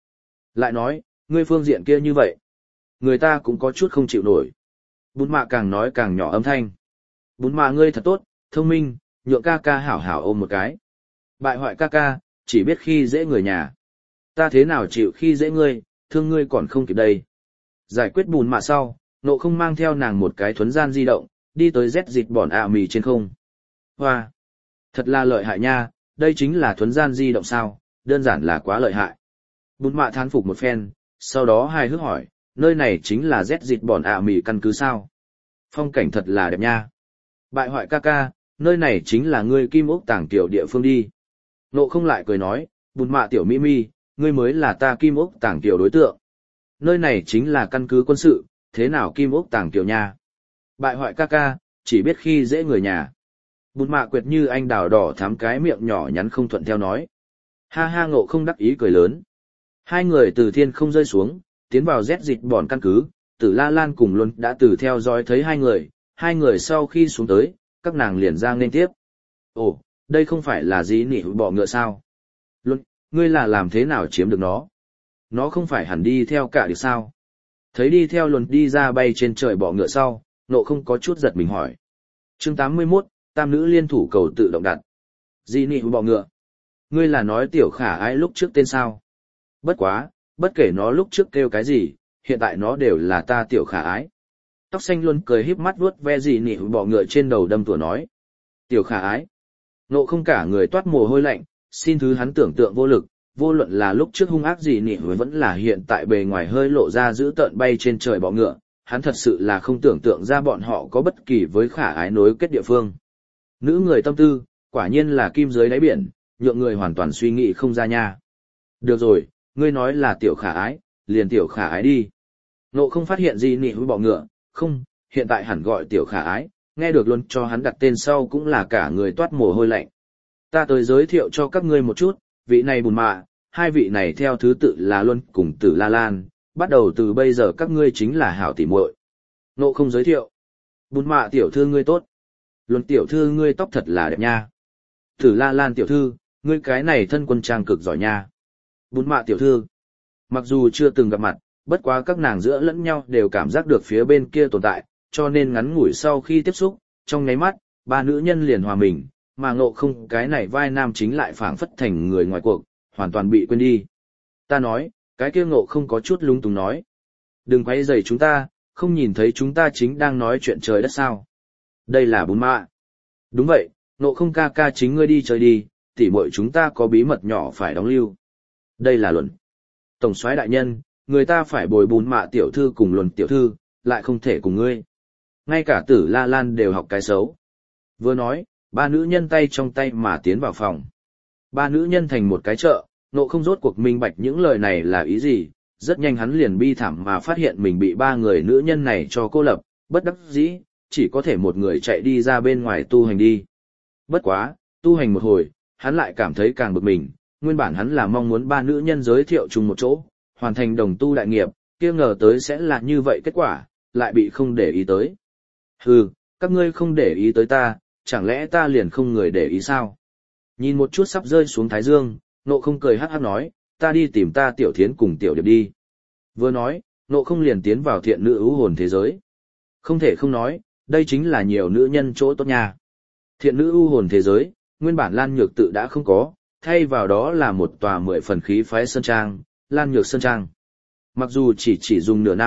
nói, ngươi phương diện kia như vậy. Người ta cũng có chút không chịu nổi. Bùn Mạ càng nói càng nhỏ âm thanh. Bùn Mạ ngươi thật tốt, thông minh, nhượng ca ca hảo hảo ôm một cái. Bại hoại ca ca, chỉ biết khi dễ người nhà. Ta thế nào chịu khi dễ ngươi, thương ngươi còn không kịp đây. Giải quyết Bùn Mạ sau, Ngộ Không mang theo nàng một cái thuấn gian di động, đi tới Z dịch bòn mì trên không. Hoa! Thật là lợi hại nha, đây chính là thuấn gian di động sao, đơn giản là quá lợi hại. Bùn Mạ thán phục một phen, sau đó hài hước hỏi, nơi này chính là Z dịch bòn mì căn cứ sao? Phong cảnh thật là đẹp nha. Bại hoại ca ca, nơi này chính là ngươi Kim Ốc Tàng Tiểu địa phương đi. Ngộ Không lại cười nói, Bùn Mạ tiểu mỹ mi, ngươi mới là ta Kim Ốc Tàng Tiểu đối tượng. Nơi này chính là căn cứ quân sự, thế nào Kim Ốc Tàng Tiểu nha? Bại hoại ca ca, chỉ biết khi dễ người nhà. Bùn Mạ quyệt như anh đào đỏ thắm cái miệng nhỏ nhắn không thuận theo nói. Ha ha Ngộ Không đắc ý cười lớn. Hai người từ thiên không rơi xuống, tiến vào Z dịch bòn căn cứ, Tử La Lan cùng Luân đã từ theo dõi thấy hai người sau khi xuống tới, các nàng liền ra nên tiếp. Ồ, đây không phải là gì nỉ bọ ngựa sao? Luân, ngươi là làm thế nào chiếm được nó? Nó không phải hẳn đi theo cả được sao? Thấy đi theo Luân đi ra bay trên trời bọ ngựa sau, Ngộ Không có chút giật mình hỏi. Chương 81, tam nữ liên thủ cầu tự động đặt. Gì nỉ bọ ngựa? Ngươi là nói tiểu khả ái lúc trước tên sao? Bất quá, bất kể nó lúc trước kêu cái gì, hiện tại nó đều là ta tiểu khả ái. Tóc xanh Luân cười híp mắt vuốt ve gì nỉ bọ ngựa trên đầu đâm tủa nói. Tiểu khả ái. Ngộ Không cả người toát mồ hôi lạnh, xin thứ hắn tưởng tượng vô lực, vô luận là lúc trước hung ác gì nỉ vẫn là hiện tại bề ngoài hơi lộ ra giữ tợn bay trên trời bọ ngựa, hắn thật sự là không tưởng tượng ra bọn họ có bất kỳ với khả ái nối kết địa phương. Nữ người tâm tư, quả nhiên là kim dưới đáy biển, nhượng người hoàn toàn suy nghĩ không ra nha. Được rồi, ngươi nói là tiểu khả ái, liền tiểu khả ái đi. Ngộ Không phát hiện gì nỉ với bọ ngựa, không, hiện tại hẳn gọi tiểu khả ái, nghe được luôn cho hắn đặt tên sau cũng là cả người toát mồ hôi lạnh. Ta tới giới thiệu cho các ngươi một chút, vị này Bùn Mạ, hai vị này theo thứ tự là Luân cùng Tử La Lan, bắt đầu từ bây giờ các ngươi chính là hảo tỉ muội. Ngộ Không giới thiệu. Bùn Mạ tiểu thư ngươi tốt. Luân tiểu thư ngươi tóc thật là đẹp nha. Tử La Lan tiểu thư, ngươi cái này thân quân trang cực giỏi nha. Bùn Mạ tiểu thư. Mặc dù chưa từng gặp mặt, bất quá các nàng giữa lẫn nhau đều cảm giác được phía bên kia tồn tại, cho nên ngắn ngủi sau khi tiếp xúc, trong nháy mắt, ba nữ nhân liền hòa mình, mà Ngộ Không cái này vai nam chính lại phảng phất thành người ngoài cuộc, hoàn toàn bị quên đi. Ta nói, cái kia Ngộ Không có chút lung túng nói. Đừng quấy rầy chúng ta, không nhìn thấy chúng ta chính đang nói chuyện trời đất sao. Đây là Bùn Mạ. Đúng vậy, Ngộ Không ca ca chính ngươi đi chơi đi, tỉ muội chúng ta có bí mật nhỏ phải đóng lưu. Đây là Luận. Tổng soái đại nhân, người ta phải bồi Bùn Mạ tiểu thư cùng Luận tiểu thư, lại không thể cùng ngươi. Ngay cả Tử La Lan đều học cái xấu. Vừa nói, ba nữ nhân tay trong tay mà tiến vào phòng. Ba nữ nhân thành một cái chợ, Ngộ Không rốt cuộc minh bạch những lời này là ý gì, rất nhanh hắn liền bi thảm mà phát hiện mình bị ba người nữ nhân này cho cô lập, bất đắc dĩ, chỉ có thể một người chạy đi ra bên ngoài tu hành đi. Bất quá, tu hành một hồi, hắn lại cảm thấy càng bực mình, nguyên bản hắn là mong muốn ba nữ nhân giới thiệu chung một chỗ, hoàn thành đồng tu đại nghiệp, kia ngờ tới sẽ là như vậy kết quả, lại bị không để ý tới. Hừ, các ngươi không để ý tới ta, chẳng lẽ ta liền không người để ý sao? Nhìn một chút sắp rơi xuống thái dương, Ngộ Không cười hắc hắc nói, ta đi tìm ta tiểu thiến cùng tiểu điệp đi. Vừa nói, Ngộ Không liền tiến vào thiện nữ ưu hồn thế giới. Không thể không nói, đây chính là nhiều nữ nhân chỗ tốt nha. Thiện nữ ưu hồn thế giới, nguyên bản Lan Nhược tự đã không có, thay vào đó là một tòa 10 phần khí phái sơn trang, Lan Nhược sơn trang. Mặc dù chỉ dùng nửa năm,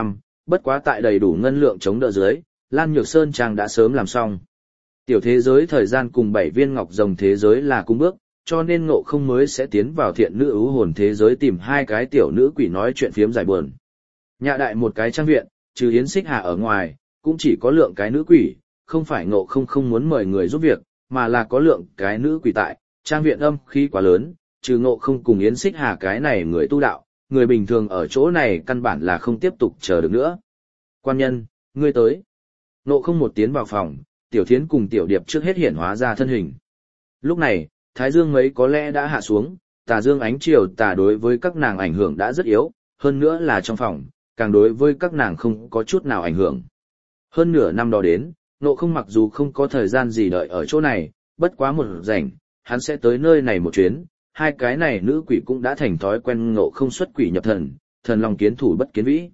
Bất quá tại đầy đủ ngân lượng chống đỡ dưới, Lan Nhược Sơn Trang đã sớm làm xong. Tiểu thế giới thời gian cùng 7 viên ngọc rồng thế giới là cùng bước, cho nên Ngộ Không mới sẽ tiến vào thiện nữ ưu hồn thế giới tìm hai cái tiểu nữ quỷ nói chuyện phiếm giải buồn. Nhà đại một cái trang viện, trừ Yến Xích Hà ở ngoài, cũng chỉ có lượng cái nữ quỷ, không phải Ngộ Không không muốn mời người giúp việc, mà là có lượng cái nữ quỷ tại, trang viện âm khí quá lớn, trừ Ngộ Không cùng Yến Xích Hà cái này người tu đạo, người bình thường ở chỗ này căn bản là không tiếp tục chờ được nữa. Quan nhân, ngươi tới. Ngộ Không một tiến vào phòng, Tiểu Thiến cùng Tiểu Điệp trước hết hiển hóa ra thân hình. Lúc này, Thái Dương mấy có lẽ đã hạ xuống, tà dương ánh chiều tà đối với các nàng ảnh hưởng đã rất yếu, hơn nữa là trong phòng, càng đối với các nàng không có chút nào ảnh hưởng. Hơn nửa năm đó đến, Ngộ Không mặc dù không có thời gian gì đợi ở chỗ này, bất quá một rảnh, hắn sẽ tới nơi này một chuyến, hai cái này nữ quỷ cũng đã thành thói quen Ngộ Không xuất quỷ nhập thần, thần lòng kiến thủ bất kiến vĩ.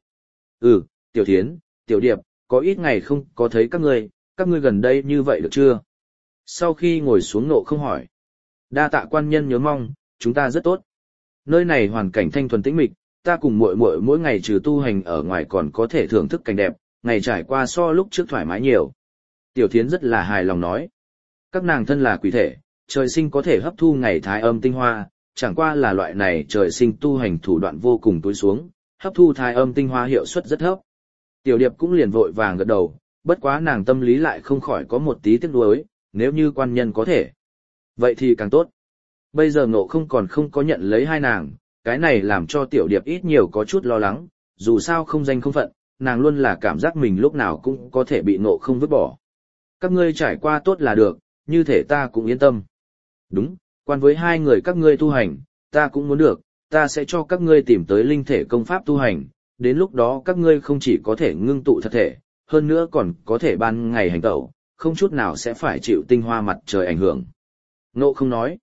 Tiểu Thiến, Tiểu Điệp, có ít ngày không có thấy các ngươi gần đây như vậy được chưa? Sau khi ngồi xuống Ngộ Không hỏi. Đa tạ quan nhân nhớ mong, chúng ta rất tốt. Nơi này hoàn cảnh thanh thuần tĩnh mịch, ta cùng muội muội mỗi ngày trừ tu hành ở ngoài còn có thể thưởng thức cảnh đẹp, ngày trải qua so lúc trước thoải mái nhiều. Tiểu Thiến rất là hài lòng nói. Các nàng thân là quỷ thể, trời sinh có thể hấp thu ngày thái âm tinh hoa, chẳng qua là loại này trời sinh tu hành thủ đoạn vô cùng tối xuống, hấp thu thái âm tinh hoa hiệu suất rất thấp. Tiểu Điệp cũng liền vội vàng gật đầu, bất quá nàng tâm lý lại không khỏi có một tí tiếc nuối, nếu như quan nhân có thể. Vậy thì càng tốt. Bây giờ Ngộ Không còn không có nhận lấy hai nàng, cái này làm cho Tiểu Điệp ít nhiều có chút lo lắng, dù sao không danh không phận, nàng luôn là cảm giác mình lúc nào cũng có thể bị Ngộ Không vứt bỏ. Các ngươi trải qua tốt là được, như thể ta cũng yên tâm. Đúng, quan với hai người các ngươi tu hành, ta cũng muốn được, ta sẽ cho các ngươi tìm tới linh thể công pháp tu hành, đến lúc đó các ngươi không chỉ có thể ngưng tụ thật thể, hơn nữa còn có thể ban ngày hành tẩu, không chút nào sẽ phải chịu tinh hoa mặt trời ảnh hưởng. Ngộ Không nói,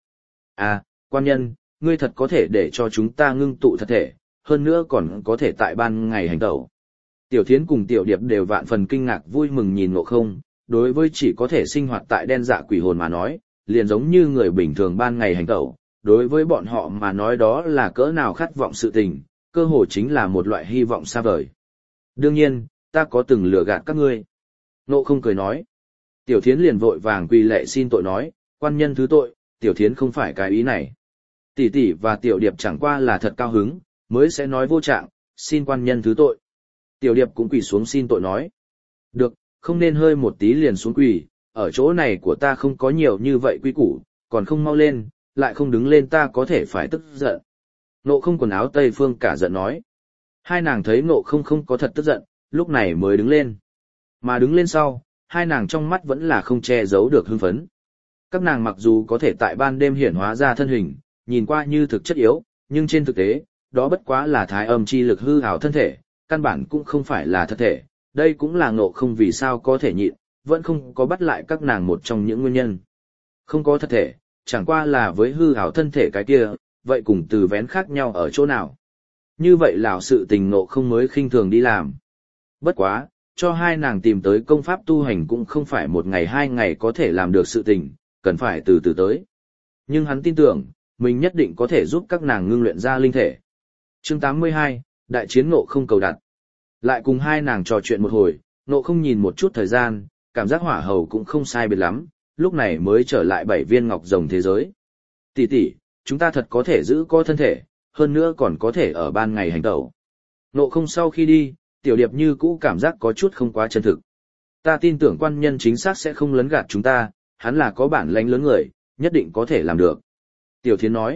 quan nhân, ngươi thật có thể để cho chúng ta ngưng tụ thật thể, hơn nữa còn có thể tại ban ngày hành tẩu. Tiểu Thiến cùng Tiểu Điệp đều vạn phần kinh ngạc vui mừng nhìn Ngộ Không, đối với chỉ có thể sinh hoạt tại đen dạ quỷ hồn mà nói, liền giống như người bình thường ban ngày hành tẩu, đối với bọn họ mà nói đó là cỡ nào khát vọng sự tình, cơ hồ chính là một loại hy vọng xa vời. Đương nhiên, ta có từng lừa gạt các ngươi. Ngộ Không cười nói. Tiểu Thiến liền vội vàng quỳ lạy xin tội nói, quan nhân thứ tội, Tiểu Thiến không phải cái ý này. Tỷ tỷ và Tiểu Điệp chẳng qua là thật cao hứng, mới sẽ nói vô trạng, xin quan nhân thứ tội. Tiểu Điệp cũng quỳ xuống xin tội nói. Được, không nên hơi một tí liền xuống quỳ, ở chỗ này của ta không có nhiều như vậy quy củ, còn không mau lên, lại không đứng lên ta có thể phải tức giận. Ngộ Không quần áo Tây Phương cả giận nói. Hai nàng thấy Ngộ Không không có thật tức giận, lúc này mới đứng lên. Mà đứng lên sau, hai nàng trong mắt vẫn là không che giấu được hưng phấn. Các nàng mặc dù có thể tại ban đêm hiển hóa ra thân hình, nhìn qua như thực chất yếu, nhưng trên thực tế, đó bất quá là thái âm chi lực hư ảo thân thể, căn bản cũng không phải là thật thể. Đây cũng là Ngộ Không vì sao có thể nhịn, vẫn không có bắt lại các nàng một trong những nguyên nhân. Không có thật thể, chẳng qua là với hư ảo thân thể cái kia, vậy cùng từ vén khác nhau ở chỗ nào. Như vậy lão sự tình Ngộ Không mới khinh thường đi làm. Bất quá, cho hai nàng tìm tới công pháp tu hành cũng không phải một ngày hai ngày có thể làm được sự tình, cần phải từ từ tới. Nhưng hắn tin tưởng, mình nhất định có thể giúp các nàng ngưng luyện ra linh thể. Chương 82, Đại chiến Ngộ Không cầu đặt. Lại cùng hai nàng trò chuyện một hồi, Ngộ Không nhìn một chút thời gian, cảm giác hỏa hầu cũng không sai biệt lắm, lúc này mới trở lại 7 viên ngọc rồng thế giới. Tỷ tỷ, chúng ta thật có thể giữ co thân thể, hơn nữa còn có thể ở ban ngày hành tẩu. Ngộ Không sau khi đi, Tiểu Điệp như cũ cảm giác có chút không quá chân thực. Ta tin tưởng quan nhân chính xác sẽ không lấn gạt chúng ta, hắn là có bản lãnh lớn người, nhất định có thể làm được. Tiểu Thiến nói,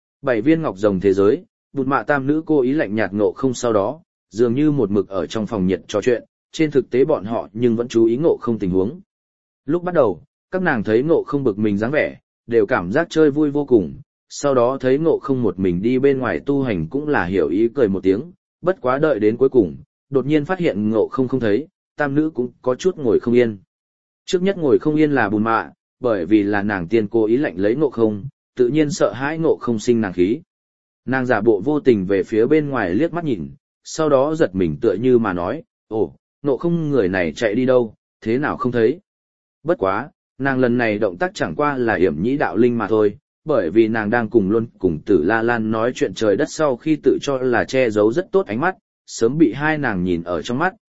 7 viên ngọc rồng thế giới, Bụt Mạ tam nữ cô ý lạnh nhạt Ngộ Không sau đó, dường như một mực ở trong phòng nhiệt trò chuyện, trên thực tế bọn họ nhưng vẫn chú ý Ngộ Không tình huống. Lúc bắt đầu, các nàng thấy Ngộ Không bực mình dáng vẻ, đều cảm giác chơi vui vô cùng, sau đó thấy Ngộ Không một mình đi bên ngoài tu hành cũng là hiểu ý cười một tiếng, bất quá đợi đến cuối cùng, đột nhiên phát hiện Ngộ Không không thấy, tam nữ cũng có chút ngồi không yên. Trước nhất ngồi không yên là Bùn Mạ, bởi vì là nàng tiên cố ý lạnh lấy Ngộ Không, tự nhiên sợ hãi Ngộ Không sinh nàng khí. Nàng giả bộ vô tình về phía bên ngoài liếc mắt nhìn, sau đó giật mình tựa như mà nói, ồ, Ngộ Không người này chạy đi đâu, thế nào không thấy. Bất quá, nàng lần này động tác chẳng qua là yểm nhĩ đạo linh mà thôi, bởi vì nàng đang cùng Tử La Lan nói chuyện trời đất sau khi tự cho là che giấu rất tốt ánh mắt, sớm bị hai nàng nhìn ở trong mắt,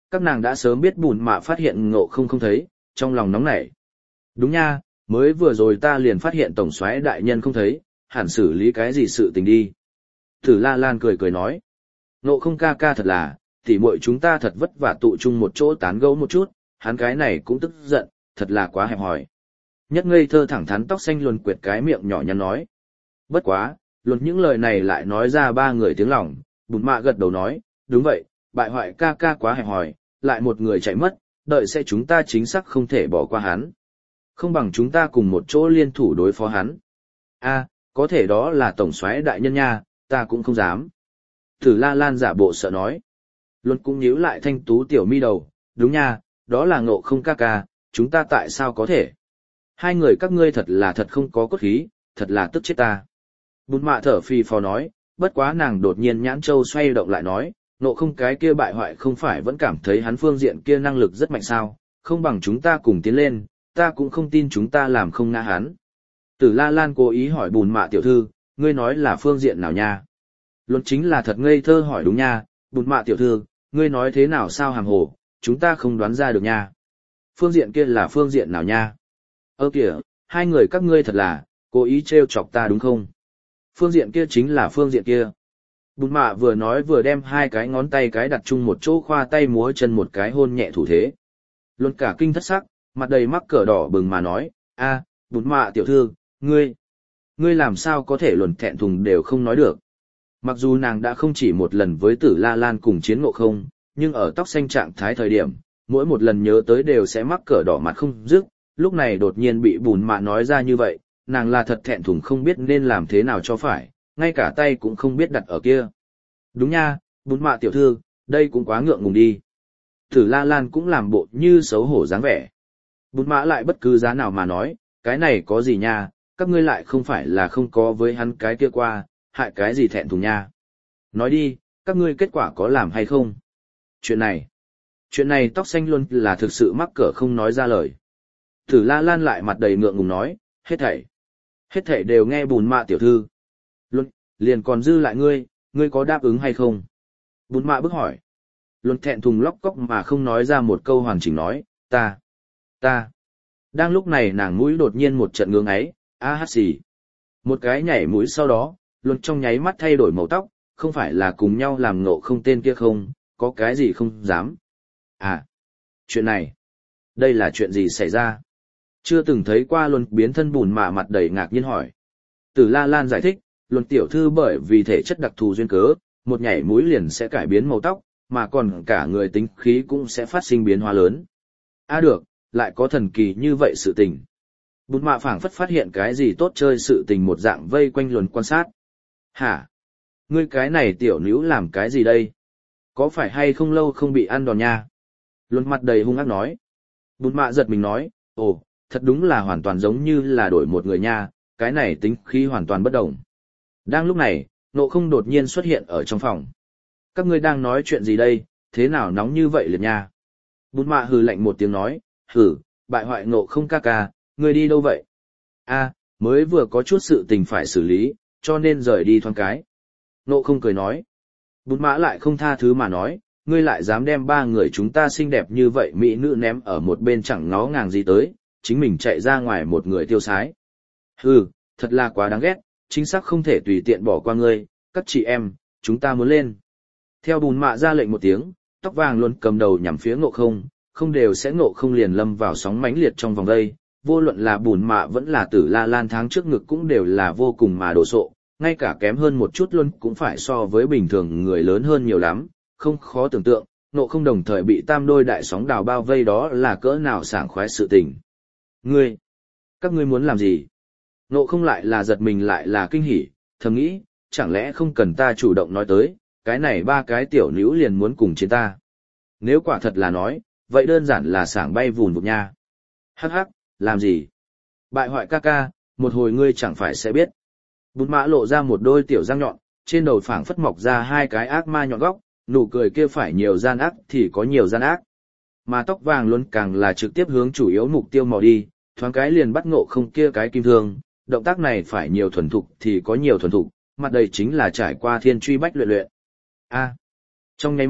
các nàng đã sớm biết bùn mạ phát hiện Ngộ Không không thấy, trong lòng nóng nảy. Đúng nha, mới vừa rồi ta liền phát hiện tổng soái đại nhân không thấy, hẳn xử lý cái gì sự tình đi. Tử La Lan cười cười nói, Ngộ Không ca ca thật là, tỉ muội chúng ta thật vất vả tụ chung một chỗ tán gẫu một chút, hắn cái này cũng tức giận, thật là quá hẹp hòi. Nhất ngây thơ thẳng thắn tóc xanh luồn quyệt cái miệng nhỏ nhắn nói. Bất quá, luật những lời này lại nói ra ba người tiếng lòng, bùn mạ gật đầu nói, đúng vậy, bại hoại ca ca quá hẹp hòi, lại một người chạy mất, đợi sẽ chúng ta chính xác không thể bỏ qua hắn. Không bằng chúng ta cùng một chỗ liên thủ đối phó hắn. A, có thể đó là tổng soái đại nhân nha, ta cũng không dám. Tử La Lan giả bộ sợ nói. Luân cũng nhíu lại thanh tú tiểu mi đầu, đúng nha, đó là Ngộ Không ca ca, chúng ta tại sao có thể? Hai người các ngươi thật là thật không có cốt khí, thật là tức chết ta. Bùn mạ thở phì phò nói, bất quá nàng đột nhiên nhãn châu xoay động lại nói, Ngộ Không cái kia bại hoại không phải vẫn cảm thấy hắn phương diện kia năng lực rất mạnh sao, không bằng chúng ta cùng tiến lên, ta cũng không tin chúng ta làm không ngã hắn. Tử La Lan cố ý hỏi bùn mạ tiểu thư, ngươi nói là phương diện nào nha? Luận chính là thật ngây thơ hỏi đúng nha, bùn mạ tiểu thư, ngươi nói thế nào sao hàm hồ, chúng ta không đoán ra được nha. Phương diện kia là phương diện nào nha? Ơ kìa, hai người các ngươi thật là, cố ý trêu chọc ta đúng không? Phương diện kia chính là phương diện kia. Bùn mạ vừa nói vừa đem hai cái ngón tay cái đặt chung một chỗ khoa tay múa chân một cái hôn nhẹ thủ thế. Luận cả kinh thất sắc, mặt đầy mắc cỡ đỏ bừng mà nói, a, bùn mạ tiểu thư, ngươi làm sao có thể luận thẹn thùng đều không nói được. Mặc dù nàng đã không chỉ một lần với Tử La Lan cùng chiến Ngộ Không, nhưng ở tóc xanh trạng thái thời điểm, mỗi một lần nhớ tới đều sẽ mắc cỡ đỏ mặt không dứt, lúc này đột nhiên bị bùn mạ nói ra như vậy, nàng là thật thẹn thùng không biết nên làm thế nào cho phải, ngay cả tay cũng không biết đặt ở kia. Đúng nha, bùn mạ tiểu thư, đây cũng quá ngượng ngùng đi. Tử La Lan cũng làm bộ như xấu hổ dáng vẻ. Bùn mạ lại bất cứ giá nào mà nói, cái này có gì nha, các ngươi lại không phải là không có với hắn cái kia qua, hại cái gì thẹn thùng nha. Nói đi, các ngươi kết quả có làm hay không? Chuyện này tóc xanh luôn là thực sự mắc cỡ không nói ra lời. Tử La Lan lại mặt đầy ngượng ngùng nói, hết thảy đều nghe bùn mạ tiểu thư. Luôn, liền còn dư lại ngươi có đáp ứng hay không? Bùn mạ bức hỏi. Luôn thẹn thùng lóc cóc mà không nói ra một câu hoàn chỉnh nói, ta. Đang lúc này nàng mũi đột nhiên một trận ngưỡng ấy, hát xì. Một cái nhảy mũi sau đó, luôn trong nháy mắt thay đổi màu tóc, không phải là cùng nhau làm Ngộ Không tên kia không, có cái gì không dám. À, chuyện này, đây là chuyện gì xảy ra? Chưa từng thấy qua luôn biến thân bùn mạ mặt đầy ngạc nhiên hỏi. Tử La Lan giải thích, luôn tiểu thư bởi vì thể chất đặc thù duyên cớ, một nhảy mũi liền sẽ cải biến màu tóc, mà còn cả người tính khí cũng sẽ phát sinh biến hóa lớn. Được, lại có thần kỳ như vậy sự tình. Bùn mạ phảng phất phát hiện cái gì tốt chơi sự tình một dạng vây quanh luồn quan sát. Hả? Ngươi cái này tiểu níu làm cái gì đây? Có phải hay không lâu không bị ăn đòn nha? Luồn mặt đầy hung ác nói. Bùn mạ giật mình nói, ồ, thật đúng là hoàn toàn giống như là đổi một người nha, cái này tính khí hoàn toàn bất đồng. Đang lúc này, Ngộ Không đột nhiên xuất hiện ở trong phòng. Các ngươi đang nói chuyện gì đây, thế nào nóng như vậy liệt nha? Bùn mạ hừ lạnh một tiếng nói, hừ, bại hoại Ngộ Không ca ca, ngươi đi đâu vậy? Mới vừa có chút sự tình phải xử lý, cho nên rời đi thoáng cái. Ngộ Không cười nói. Bùn mã lại không tha thứ mà nói, ngươi lại dám đem ba người chúng ta xinh đẹp như vậy mỹ nữ ném ở một bên chẳng ngó ngàng gì tới, chính mình chạy ra ngoài một người tiêu sái. Hừ, thật là quá đáng ghét, chính xác không thể tùy tiện bỏ qua ngươi, các chị em, chúng ta muốn lên. Theo bùn mạ ra lệnh một tiếng, tóc vàng luôn cầm đầu nhằm phía Ngộ Không, không đều sẽ Ngộ Không liền lâm vào sóng mãnh liệt trong vòng đây, vô luận là bùn mạ vẫn là Tử La Lan tháng trước ngực cũng đều là vô cùng mà đồ sộ, ngay cả kém hơn một chút luôn cũng phải so với bình thường người lớn hơn nhiều lắm, không khó tưởng tượng, Ngộ Không đồng thời bị tam đôi đại sóng đào bao vây đó là cỡ nào sảng khoái sự tình. Các ngươi muốn làm gì? Ngộ Không lại là giật mình lại là kinh hỉ, thầm nghĩ, chẳng lẽ không cần ta chủ động nói tới, cái này ba cái tiểu nữ liền muốn cùng chiến ta. Nếu quả thật là nói, vậy đơn giản là sảng bay vùn vụt nha. Hắc hắc, làm gì? Bại hoại ca ca, một hồi ngươi chẳng phải sẽ biết. Bùn mã lộ ra một đôi tiểu răng nhọn, trên đầu phảng phất mọc ra hai cái ác ma nhọn góc, nụ cười kia phải nhiều gian ác thì có nhiều gian ác. Mà tóc vàng luôn càng là trực tiếp hướng chủ yếu mục tiêu mò đi, thoáng cái liền bắt Ngộ Không kia cái kim thương, động tác này phải nhiều thuần thục thì có nhiều thuần thục, mặt đây chính là trải qua thiên truy bách luyện luyện. Trong nháy mắt,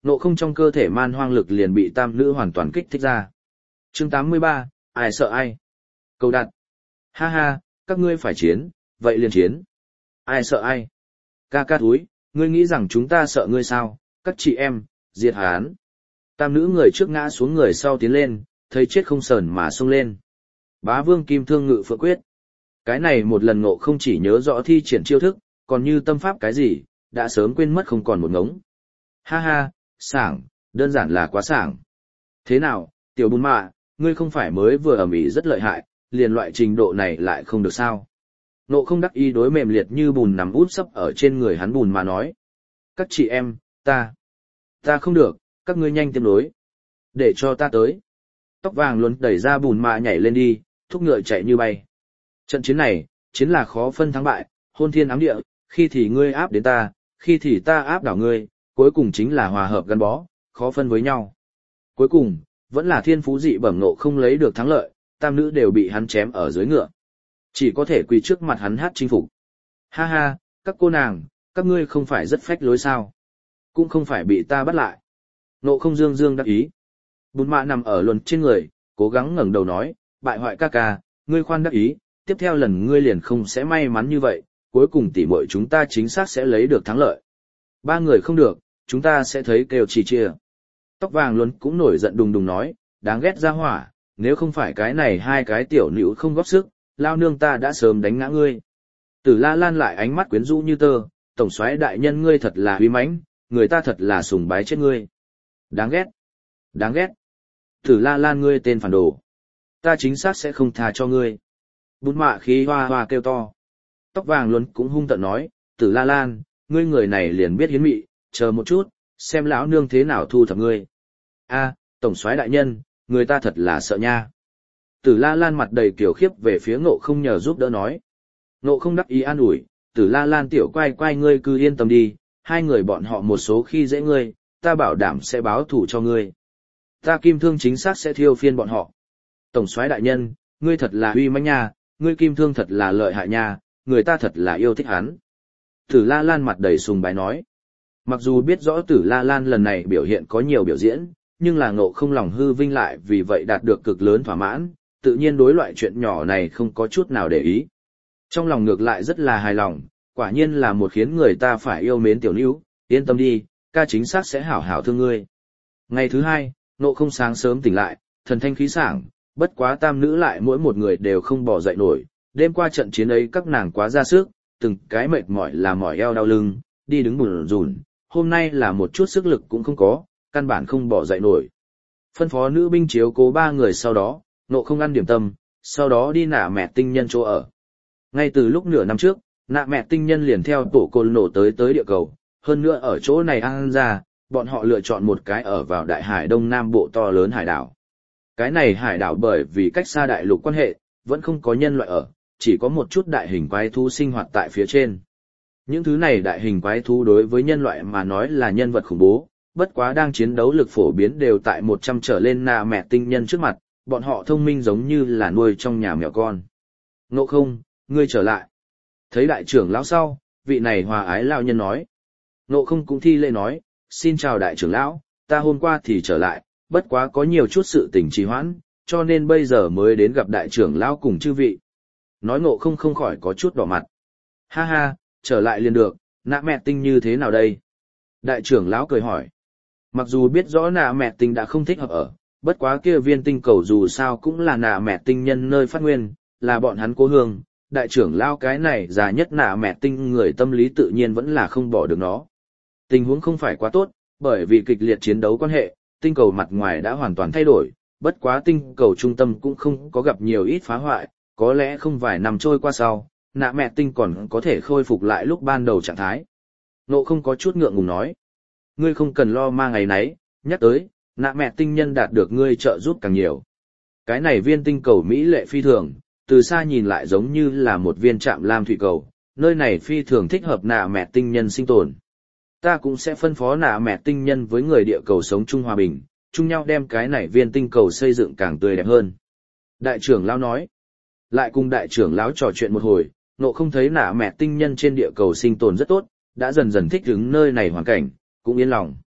Ngộ không trong cơ thể man hoang lực liền bị tam nữ hoàn toàn kích thích ra. Chương 83, ai sợ ai? Câu đặt. Ha ha, các ngươi phải chiến, vậy liền chiến. Ai sợ ai? Ca ca thúi, ngươi nghĩ rằng chúng ta sợ ngươi sao? Các chị em, diệt hán. Tam nữ người trước ngã xuống người sau tiến lên, thấy chết không sờn mà xông lên. Bá vương kim thương ngự phượng quyết. Cái này một lần Ngộ không chỉ nhớ rõ thi triển chiêu thức, còn như tâm pháp cái gì, đã sớm quên mất không còn một ngống. Ha ha, sảng, đơn giản là quá sảng. Thế nào, tiểu bùn mạ, ngươi không phải mới vừa ầm ĩ rất lợi hại, liền loại trình độ này lại không được sao? Ngộ không đắc ý đối mềm liệt như bùn nằm úp sấp ở trên người hắn bùn mà nói. Các chị em, ta không được, các ngươi nhanh tiêm đối. Để cho ta tới. Tóc vàng luôn đẩy ra bùn mạ nhảy lên đi, thúc ngựa chạy như bay. Trận chiến này, chiến là khó phân thắng bại, hôn thiên ám địa, khi thì ngươi áp đến ta, khi thì ta áp đảo ngươi, cuối cùng chính là hòa hợp gắn bó, khó phân với nhau. Cuối cùng, vẫn là thiên phú dị bẩm Ngộ không lấy được thắng lợi, tam nữ đều bị hắn chém ở dưới ngựa. Chỉ có thể quỳ trước mặt hắn hát chinh phục. Ha ha, các cô nàng, các ngươi không phải rất phách lối sao? Cũng không phải bị ta bắt lại. Ngộ không dương dương đắc ý. Bùn mạ nằm ở luân trên người, cố gắng ngẩng đầu nói, bại hoại ca ca, ngươi khoan đắc ý, tiếp theo lần ngươi liền không sẽ may mắn như vậy, cuối cùng tỉ muội chúng ta chính xác sẽ lấy được thắng lợi. Ba người không được, chúng ta sẽ thấy kêu chỉ chia. Tóc vàng luôn cũng nổi giận đùng đùng nói, đáng ghét ra hỏa, nếu không phải cái này hai cái tiểu nữ không góp sức, lao nương ta đã sớm đánh ngã ngươi. Tử La Lan lại ánh mắt quyến rũ như tơ, tổng soái đại nhân ngươi thật là uy mãnh, người ta thật là sùng bái chết ngươi. Đáng ghét, đáng ghét. Tử La Lan ngươi tên phản đồ, ta chính xác sẽ không tha cho ngươi. Bún mạ khí hoa hoa kêu to. Tóc vàng luôn cũng hung tợn nói, Tử La Lan, ngươi người này liền biết hiến mị, chờ một chút, xem lão nương thế nào thu thập ngươi. A, tổng soái đại nhân, người ta thật là sợ nha. Tử La Lan mặt đầy kiều khiếp về phía Ngộ không nhờ giúp đỡ nói. Ngộ không đắc ý an ủi, Tử La Lan tiểu quay quay ngươi cứ yên tâm đi, hai người bọn họ một số khi dễ ngươi, ta bảo đảm sẽ báo thù cho ngươi. Ta kim thương chính xác sẽ thiêu phiên bọn họ. Tổng soái đại nhân, ngươi thật là uy mãnh nha, ngươi kim thương thật là lợi hại nha, người ta thật là yêu thích hắn. Tử La Lan mặt đầy sùng bái nói. Mặc dù biết rõ Tử La Lan lần này biểu hiện có nhiều biểu diễn, nhưng là Ngộ không lòng hư vinh lại vì vậy đạt được cực lớn thỏa mãn, tự nhiên đối loại chuyện nhỏ này không có chút nào để ý. Trong lòng ngược lại rất là hài lòng, quả nhiên là một khiến người ta phải yêu mến tiểu nữ, yên tâm đi, ca chính xác sẽ hảo hảo thương ngươi. Ngày thứ hai, Ngộ không sáng sớm tỉnh lại, thần thanh khí sảng, bất quá tam nữ lại mỗi một người đều không bỏ dậy nổi, đêm qua trận chiến ấy các nàng quá ra sức, từng cái mệt mỏi là mỏi eo đau lưng, đi đứng bùn rùn, hôm nay là một chút sức lực cũng không có, căn bản không bỏ dậy nổi. Phân phó nữ binh chiếu cố ba người sau đó, Ngộ không ăn điểm tâm, sau đó đi nạ mẹ tinh nhân chỗ ở. Ngay từ lúc nửa năm trước, nạ mẹ tinh nhân liền theo tổ côn nổ tới địa cầu, hơn nữa ở chỗ này ăn ra, bọn họ lựa chọn một cái ở vào đại hải đông nam bộ to lớn hải đảo. Cái này hải đảo bởi vì cách xa đại lục quan hệ, vẫn không có nhân loại ở, chỉ có một chút đại hình quái thú sinh hoạt tại phía trên. Những thứ này đại hình quái thú đối với nhân loại mà nói là nhân vật khủng bố, bất quá đang chiến đấu lực phổ biến đều tại 100 trở lên nạ mẹ tinh nhân trước mặt, bọn họ thông minh giống như là nuôi trong nhà mèo con. Ngộ không, ngươi trở lại. Thấy đại trưởng lão sau, vị này hòa ái lão nhân nói. Ngộ không cũng thi lễ nói, xin chào đại trưởng lão, ta hôm qua thì trở lại, bất quá có nhiều chút sự tình trì hoãn, cho nên bây giờ mới đến gặp đại trưởng lão cùng chư vị. Nói Ngộ không không khỏi có chút đỏ mặt. Ha ha, trở lại liền được, nạ mẹ tinh như thế nào đây? Đại trưởng lão cười hỏi. Mặc dù biết rõ nạ mẹ tinh đã không thích hợp ở, bất quá kia viên tinh cầu dù sao cũng là nạ mẹ tinh nhân nơi phát nguyên, là bọn hắn cố hương, đại trưởng lão cái này già nhất nạ mẹ tinh người tâm lý tự nhiên vẫn là không bỏ được nó. Tình huống không phải quá tốt, bởi vì kịch liệt chiến đấu quan hệ, tinh cầu mặt ngoài đã hoàn toàn thay đổi, bất quá tinh cầu trung tâm cũng không có gặp nhiều ít phá hoại, có lẽ không vài năm trôi qua sau, nạ mẹ tinh còn có thể khôi phục lại lúc ban đầu trạng thái. Ngộ không có chút ngượng ngùng nói. Ngươi không cần lo ma ngày nấy, nhắc tới, nạ mẹ tinh nhân đạt được ngươi trợ giúp càng nhiều. Cái này viên tinh cầu Mỹ lệ phi thường, từ xa nhìn lại giống như là một viên trạm lam thủy cầu, nơi này phi thường thích hợp nạ mẹ tinh nhân sinh tồn. Ta cũng sẽ phân phó nạ mẹ tinh nhân với người địa cầu sống chung hòa bình, chung nhau đem cái này viên tinh cầu xây dựng càng tươi đẹp hơn. Đại trưởng lão nói. Lại cùng đại trưởng lão trò chuyện một hồi, Ngộ không thấy nạ mẹ tinh nhân trên địa cầu sinh tồn rất tốt, đã dần dần thích ứng nơi này hoàn cảnh, cũng yên lòng.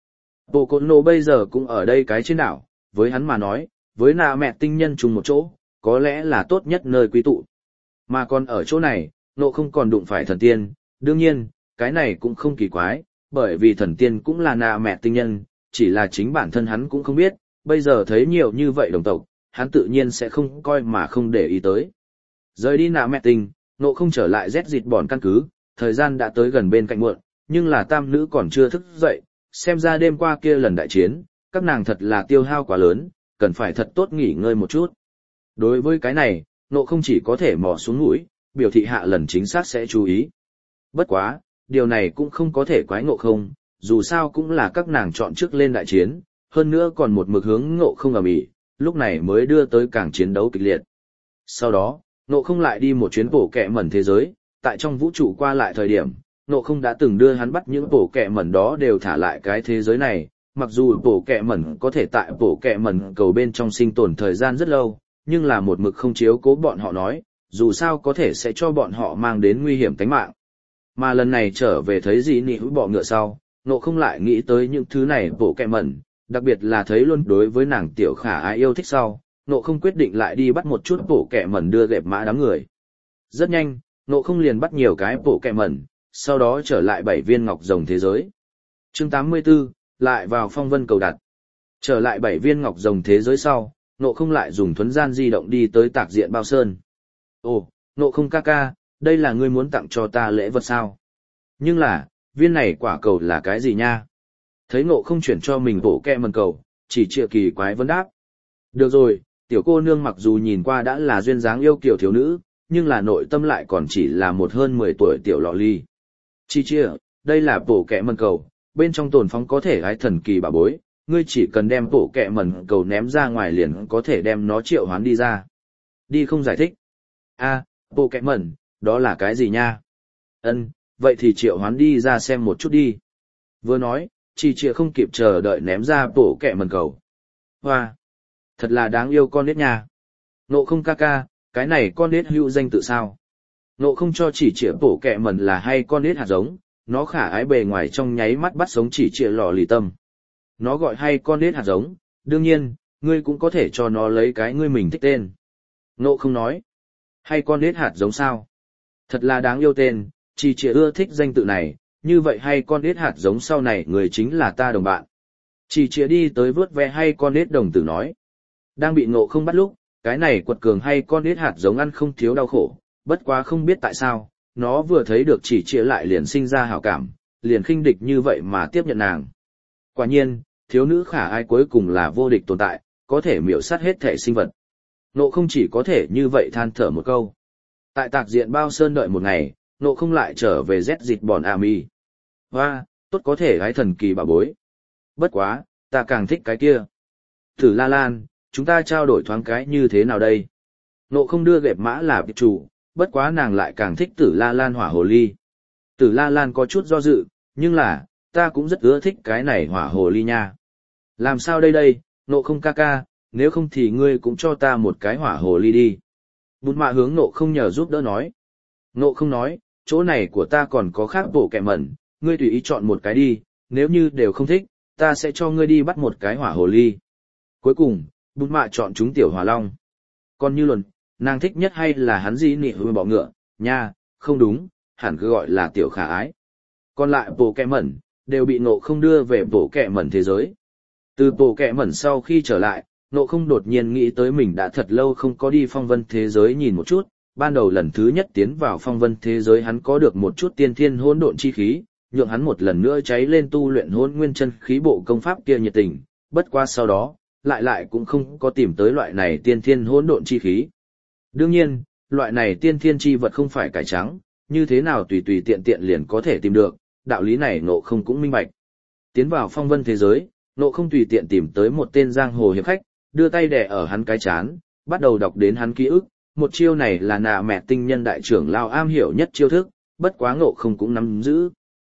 Bộ côn nô bây giờ cũng ở đây cái trên đảo, với hắn mà nói, với nạ mẹ tinh nhân chung một chỗ, có lẽ là tốt nhất nơi quy tụ. Mà còn ở chỗ này, nộ không còn đụng phải thần tiên, đương nhiên, cái này cũng không kỳ quái, bởi vì thần tiên cũng là nạ mẹ tinh nhân, chỉ là chính bản thân hắn cũng không biết, bây giờ thấy nhiều như vậy đồng tộc, hắn tự nhiên sẽ không coi mà không để ý tới. Rời đi nạ mẹ tinh, nộ không trở lại rét dịt bòn căn cứ, thời gian đã tới gần bên cạnh muộn, nhưng là tam nữ còn chưa thức dậy, xem ra đêm qua kia lần đại chiến, các nàng thật là tiêu hao quá lớn, cần phải thật tốt nghỉ ngơi một chút. Đối với cái này, nộ không chỉ có thể mò xuống mũi, biểu thị hạ lần chính xác sẽ chú ý. Bất quá, điều này cũng không có thể quái ngộ không, dù sao cũng là các nàng chọn trước lên đại chiến, hơn nữa còn một mực hướng ngộ không ầm ĩ, lúc này mới đưa tới càng chiến đấu kịch liệt. Sau đó, ngộ không lại đi một chuyến bổ kẹ mẩn thế giới, tại trong vũ trụ qua lại thời điểm, ngộ không đã từng đưa hắn bắt những bổ kẹ mẩn đó đều thả lại cái thế giới này, mặc dù bổ kẹ mẩn có thể tại bổ kẹ mẩn cầu bên trong sinh tồn thời gian rất lâu, nhưng là một mực không chiếu cố bọn họ nói, dù sao có thể sẽ cho bọn họ mang đến nguy hiểm tính mạng. Mà lần này trở về thấy gì nị hữu bọ ngựa sau, nộ không lại nghĩ tới những thứ này bổ kẹ mẩn, đặc biệt là thấy luôn đối với nàng tiểu khả ai yêu thích sau, nộ không quyết định lại đi bắt một chút bổ kẹ mẩn đưa gẹp mã đám người. Rất nhanh, nộ không liền bắt nhiều cái bổ kẹ mẩn, sau đó trở lại 7 viên ngọc rồng thế giới. Chương 84, lại vào phong vân cầu đặt. Trở lại 7 viên ngọc rồng thế giới sau, nộ không lại dùng thuấn gian di động đi tới tạc diện bao sơn. Ồ, nộ không ca ca, đây là ngươi muốn tặng cho ta lễ vật sao? Nhưng là, viên này quả cầu là cái gì nha? Thấy nộ không chuyển cho mình bổ kẹ mần cầu, chỉ trịa kỳ quái vấn đáp. Được rồi, tiểu cô nương mặc dù nhìn qua đã là duyên dáng yêu kiều thiếu nữ, nhưng là nội tâm lại còn chỉ là một hơn 10 tuổi tiểu lọ ly. Chi chia, đây là bổ kẹ mần cầu, bên trong tồn phóng có thể gái thần kỳ bà bối, ngươi chỉ cần đem bổ kẹ mần cầu ném ra ngoài liền có thể đem nó triệu hoán đi ra. Đi không giải thích. A, bổ kẹ mần, đó là cái gì nha? Ân, vậy thì triệu hoán đi ra xem một chút đi. Vừa nói, chi chia không kịp chờ đợi ném ra bổ kẹ mần cầu. Hoa, thật là đáng yêu con nết nha. Nộ không ca ca, cái này con nết hữu danh tự sao? Nộ không cho chỉ trịa bổ kẹ mần là hay con nết hạt giống, nó khả ái bề ngoài trong nháy mắt bắt sống chỉ trịa lò lì tâm. Nó gọi hay con nết hạt giống, đương nhiên, ngươi cũng có thể cho nó lấy cái ngươi mình thích tên. Nộ không nói, hay con nết hạt giống sao? Thật là đáng yêu tên, chỉ trịa ưa thích danh tự này, như vậy hay con nết hạt giống sau này người chính là ta đồng bạn. Chỉ trịa đi tới vớt ve hay con nết đồng tử nói. Đang bị nộ không bắt lúc, cái này quật cường hay con nết hạt giống ăn không thiếu đau khổ, bất quá không biết tại sao, nó vừa thấy được chỉ trịa lại liền sinh ra hảo cảm, liền khinh địch như vậy mà tiếp nhận nàng. Quả nhiên, thiếu nữ khả ai cuối cùng là vô địch tồn tại, có thể miểu sát hết thể sinh vật. Nộ không chỉ có thể như vậy than thở một câu. Tại tạc diện bao sơn đợi một ngày, nộ không lại trở về rét dịt bòn ami. Hoa, tốt có thể gái thần kỳ bà bối. Bất quá, ta càng thích cái kia. Thử La Lan, chúng ta trao đổi thoáng cái như thế nào đây? Nộ không đưa gẹp mã là biệt chủ, bất quá nàng lại càng thích Tử La Lan hỏa hồ ly. Tử La Lan có chút do dự, nhưng là, ta cũng rất ưa thích cái này hỏa hồ ly nha. Làm sao đây, nộ không ca ca, nếu không thì ngươi cũng cho ta một cái hỏa hồ ly đi. Bụt mạ hướng nộ không nhờ giúp đỡ nói. Nộ không nói, chỗ này của ta còn có khác bổ kẹ mẩn, ngươi tùy ý chọn một cái đi, nếu như đều không thích, ta sẽ cho ngươi đi bắt một cái hỏa hồ ly. Cuối cùng, bụt mạ chọn chúng tiểu hỏa long. Còn như luận, nàng thích nhất hay là hắn gì nị hư bọ ngựa, nha, không đúng, hẳn cứ gọi là tiểu khả ái. Còn lại bổ kẹ mẩn, đều bị nộ không đưa về bổ kẹ mẩn thế giới. Từ bổ kẹ mẩn sau khi trở lại, nộ không đột nhiên nghĩ tới mình đã thật lâu không có đi phong vân thế giới nhìn một chút. Ban đầu lần thứ nhất tiến vào phong vân thế giới hắn có được một chút tiên thiên hỗn độn chi khí, nhượng hắn một lần nữa cháy lên tu luyện hỗn nguyên chân khí bộ công pháp kia nhiệt tình, bất qua sau đó, lại cũng không có tìm tới loại này tiên thiên hỗn độn chi khí. Đương nhiên, loại này tiên thiên chi vật không phải cải trắng, như thế nào tùy tùy tiện tiện liền có thể tìm được, đạo lý này nộ không cũng minh bạch. Tiến vào phong vân thế giới, nộ không tùy tiện tìm tới một tên giang hồ hiệp khách, đưa tay đè ở hắn cái chán, bắt đầu đọc đến hắn ký ức, một chiêu này là nạ mẹ tinh nhân đại trưởng lao am hiểu nhất chiêu thức, bất quá nộ không cũng nắm giữ.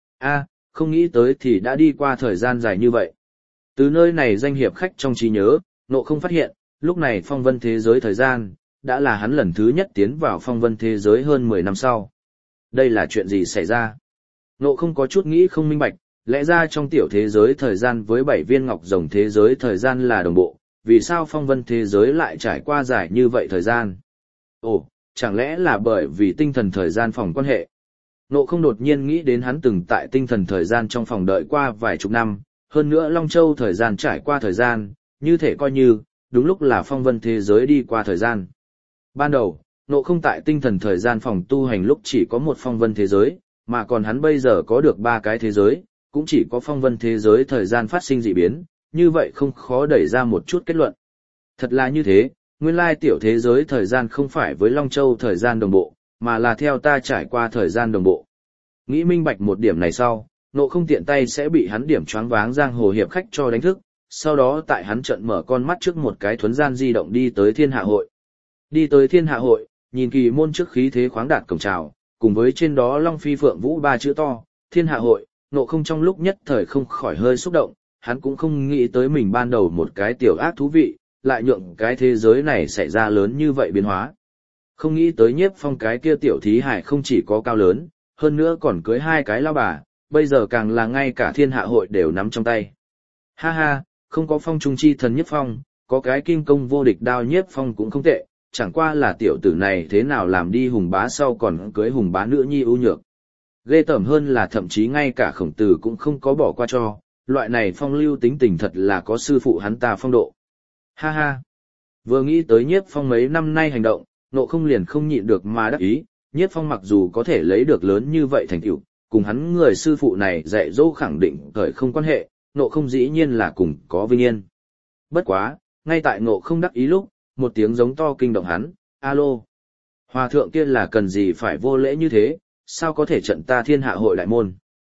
Không nghĩ tới thì đã đi qua thời gian dài như vậy. Từ nơi này danh hiệp khách trong trí nhớ, nộ không phát hiện, lúc này phong vân thế giới thời gian, đã là hắn lần thứ nhất tiến vào phong vân thế giới hơn 10 năm sau. Đây là chuyện gì xảy ra? Nộ không có chút nghĩ không minh bạch, lẽ ra trong tiểu thế giới thời gian với 7 viên ngọc rồng thế giới thời gian là đồng bộ, vì sao phong vân thế giới lại trải qua dài như vậy thời gian? Ồ, chẳng lẽ là bởi vì tinh thần thời gian phòng quan hệ? Nộ không đột nhiên nghĩ đến hắn từng tại tinh thần thời gian trong phòng đợi qua vài chục năm, hơn nữa Long Châu thời gian trải qua thời gian, như thể coi như, đúng lúc là phong vân thế giới đi qua thời gian. Ban đầu, Nộ không tại tinh thần thời gian phòng tu hành lúc chỉ có một phong vân thế giới, mà còn hắn bây giờ có được 3 cái thế giới, cũng chỉ có phong vân thế giới thời gian phát sinh dị biến, như vậy không khó đẩy ra một chút kết luận. Thật là như thế, nguyên lai tiểu thế giới thời gian không phải với Long Châu thời gian đồng bộ, mà là theo ta trải qua thời gian đồng bộ. Nghĩ minh bạch một điểm này sau, Nộ không tiện tay sẽ bị hắn điểm choáng váng giang hồ hiệp khách cho đánh thức, sau đó tại hắn trận mở con mắt trước một cái thuấn gian di động đi tới Thiên Hạ Hội. Đi tới Thiên Hạ Hội, nhìn kỳ môn trước khí thế khoáng đạt cổng chào, cùng với trên đó Long Phi Phượng Vũ 3 chữ to, Thiên Hạ Hội, Nộ không trong lúc nhất thời không khỏi hơi xúc động, hắn cũng không nghĩ tới mình ban đầu một cái tiểu ác thú vị, lại nhượng cái thế giới này xảy ra lớn như vậy biến hóa. Không nghĩ tới Nhiếp Phong cái kia tiểu thí hải không chỉ có cao lớn, hơn nữa còn cưới 2 cái lao bà, bây giờ càng là ngay cả Thiên Hạ Hội đều nắm trong tay. Ha ha, không có Phong Trung Chi thần Nhiếp Phong, có cái kinh công vô địch đao Nhiếp Phong cũng không tệ, chẳng qua là tiểu tử này thế nào làm đi hùng bá sau còn cưới hùng bá nữ nhi ưu nhược. Ghê tởm hơn là thậm chí ngay cả Khổng Tử cũng không có bỏ qua cho, loại này phong lưu tính tình thật là có sư phụ hắn ta phong độ. Ha ha, vừa nghĩ tới Nhiếp Phong mấy năm nay hành động, Nộ không liền không nhịn được mà đắc ý, Nhiếp Phong mặc dù có thể lấy được lớn như vậy thành tựu, cùng hắn người sư phụ này dạy dỗ khẳng định thời không quan hệ, Nộ không dĩ nhiên là cùng có vinh yên. Bất quá, ngay tại Nộ không đắc ý lúc, một tiếng giống to kinh động hắn, alo. Hòa thượng kia là cần gì phải vô lễ như thế, sao có thể trận ta Thiên Hạ Hội đại môn?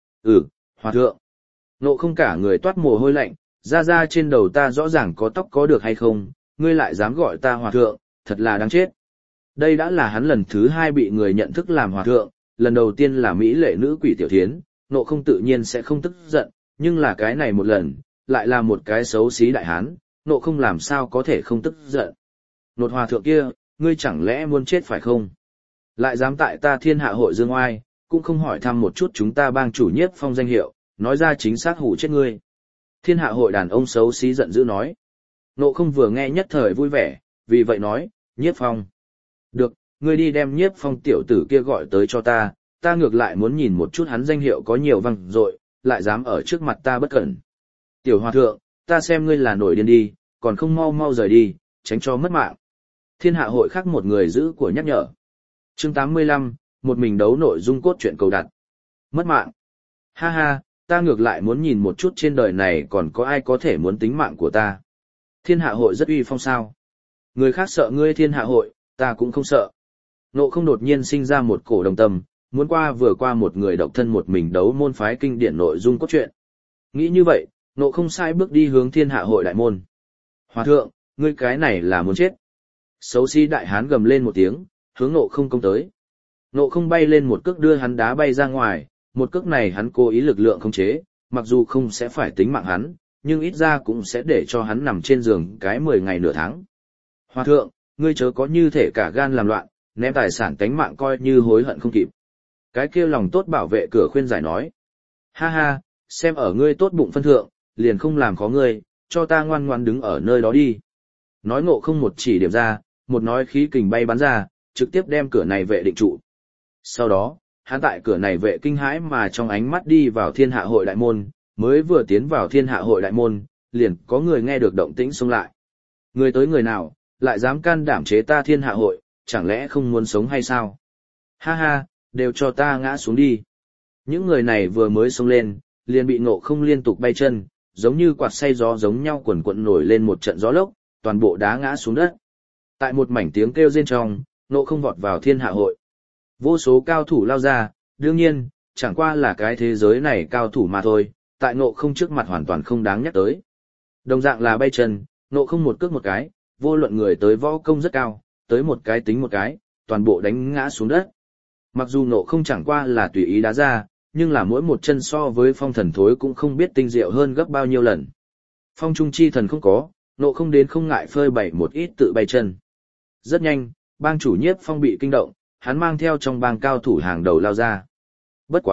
Hòa thượng. Nộ không cả người toát mồ hôi lạnh, ra trên đầu ta rõ ràng có tóc có được hay không, ngươi lại dám gọi ta hòa thượng, thật là đáng chết. Đây đã là hắn lần thứ 2 bị người nhận thức làm hòa thượng, lần đầu tiên là mỹ lệ nữ quỷ tiểu thiến, Nộ không tự nhiên sẽ không tức giận, nhưng là cái này một lần, lại là một cái xấu xí đại hán, Nộ không làm sao có thể không tức giận. Nột hòa thượng kia, ngươi chẳng lẽ muốn chết phải không? Lại dám tại ta Thiên Hạ Hội dương oai, cũng không hỏi thăm một chút chúng ta bang chủ Nhiếp Phong danh hiệu, nói ra chính xác hủ chết ngươi. Thiên Hạ Hội đàn ông xấu xí giận dữ nói. Nộ không vừa nghe nhất thời vui vẻ, vì vậy nói, Nhiếp Phong. Được, ngươi đi đem Nhiếp Phong tiểu tử kia gọi tới cho ta, ta ngược lại muốn nhìn một chút hắn danh hiệu có nhiều văng dội, lại dám ở trước mặt ta bất cẩn. Tiểu hòa thượng, ta xem ngươi là nổi điên đi, còn không mau mau rời đi, tránh cho mất mạng. Thiên Hạ Hội khác một người giữ của nhắc nhở. Chương 85, một mình đấu nội dung cốt truyện cầu đặt. Mất mạng. Ha ha, ta ngược lại muốn nhìn một chút trên đời này còn có ai có thể muốn tính mạng của ta. Thiên Hạ Hội rất uy phong sao. Người khác sợ ngươi Thiên Hạ Hội, ta cũng không sợ. Nộ không đột nhiên sinh ra một cổ đồng tâm, muốn vừa qua một người độc thân một mình đấu môn phái kinh điển nội dung cốt truyện. Nghĩ như vậy, Nộ không sai bước đi hướng Thiên Hạ Hội đại môn. Hòa thượng, ngươi cái này là muốn chết. Xấu xí đại hán gầm lên một tiếng, hướng Nộ không công tới. Nộ không bay lên một cước đưa hắn đá bay ra ngoài, một cước này hắn cố ý lực lượng khống chế, mặc dù không sẽ phải tính mạng hắn, nhưng ít ra cũng sẽ để cho hắn nằm trên giường cái 10 ngày nửa tháng. Hòa thượng, ngươi chớ có như thể cả gan làm loạn, ném tài sản tánh mạng coi như hối hận không kịp. Cái kia lòng tốt bảo vệ cửa khuyên giải nói. Ha ha, xem ở ngươi tốt bụng phân thượng, liền không làm khó ngươi, cho ta ngoan ngoan đứng ở nơi đó đi. Nói Ngộ không một chỉ điểm ra, một nói khí kình bay bắn ra, trực tiếp đem cửa này vệ định trụ. Sau đó, hắn tại cửa này vệ kinh hãi mà trong ánh mắt đi vào Thiên Hạ Hội đại môn, mới vừa tiến vào Thiên Hạ Hội đại môn, liền có người nghe được động tĩnh xông lại. Người tới người nào, lại dám can đảm chế ta Thiên Hạ Hội, chẳng lẽ không muốn sống hay sao? Ha ha, đều cho ta ngã xuống đi. Những người này vừa mới xông lên, liền bị Ngộ không liên tục bay chân, giống như quạt xay gió giống nhau quần quận nổi lên một trận gió lốc, toàn bộ đá ngã xuống đất. Tại một mảnh tiếng kêu rên trong, Ngộ không vọt vào Thiên Hạ Hội. Vô số cao thủ lao ra, đương nhiên, chẳng qua là cái thế giới này cao thủ mà thôi, tại Ngộ không trước mặt hoàn toàn không đáng nhắc tới. Đồng dạng là bay chân, Ngộ không một cước một cái, vô luận người tới võ công rất cao, tới một cái tính một cái, toàn bộ đánh ngã xuống đất. Mặc dù Ngộ không chẳng qua là tùy ý đá ra, nhưng là mỗi một chân so với phong thần thối cũng không biết tinh diệu hơn gấp bao nhiêu lần. Phong trung chi thần không có, Ngộ không đến không ngại phơi bày một ít tự bay chân. Rất nhanh, bang chủ Nhiếp Phong bị kinh động, hắn mang theo trong bang cao thủ hàng đầu lao ra. Bất quá,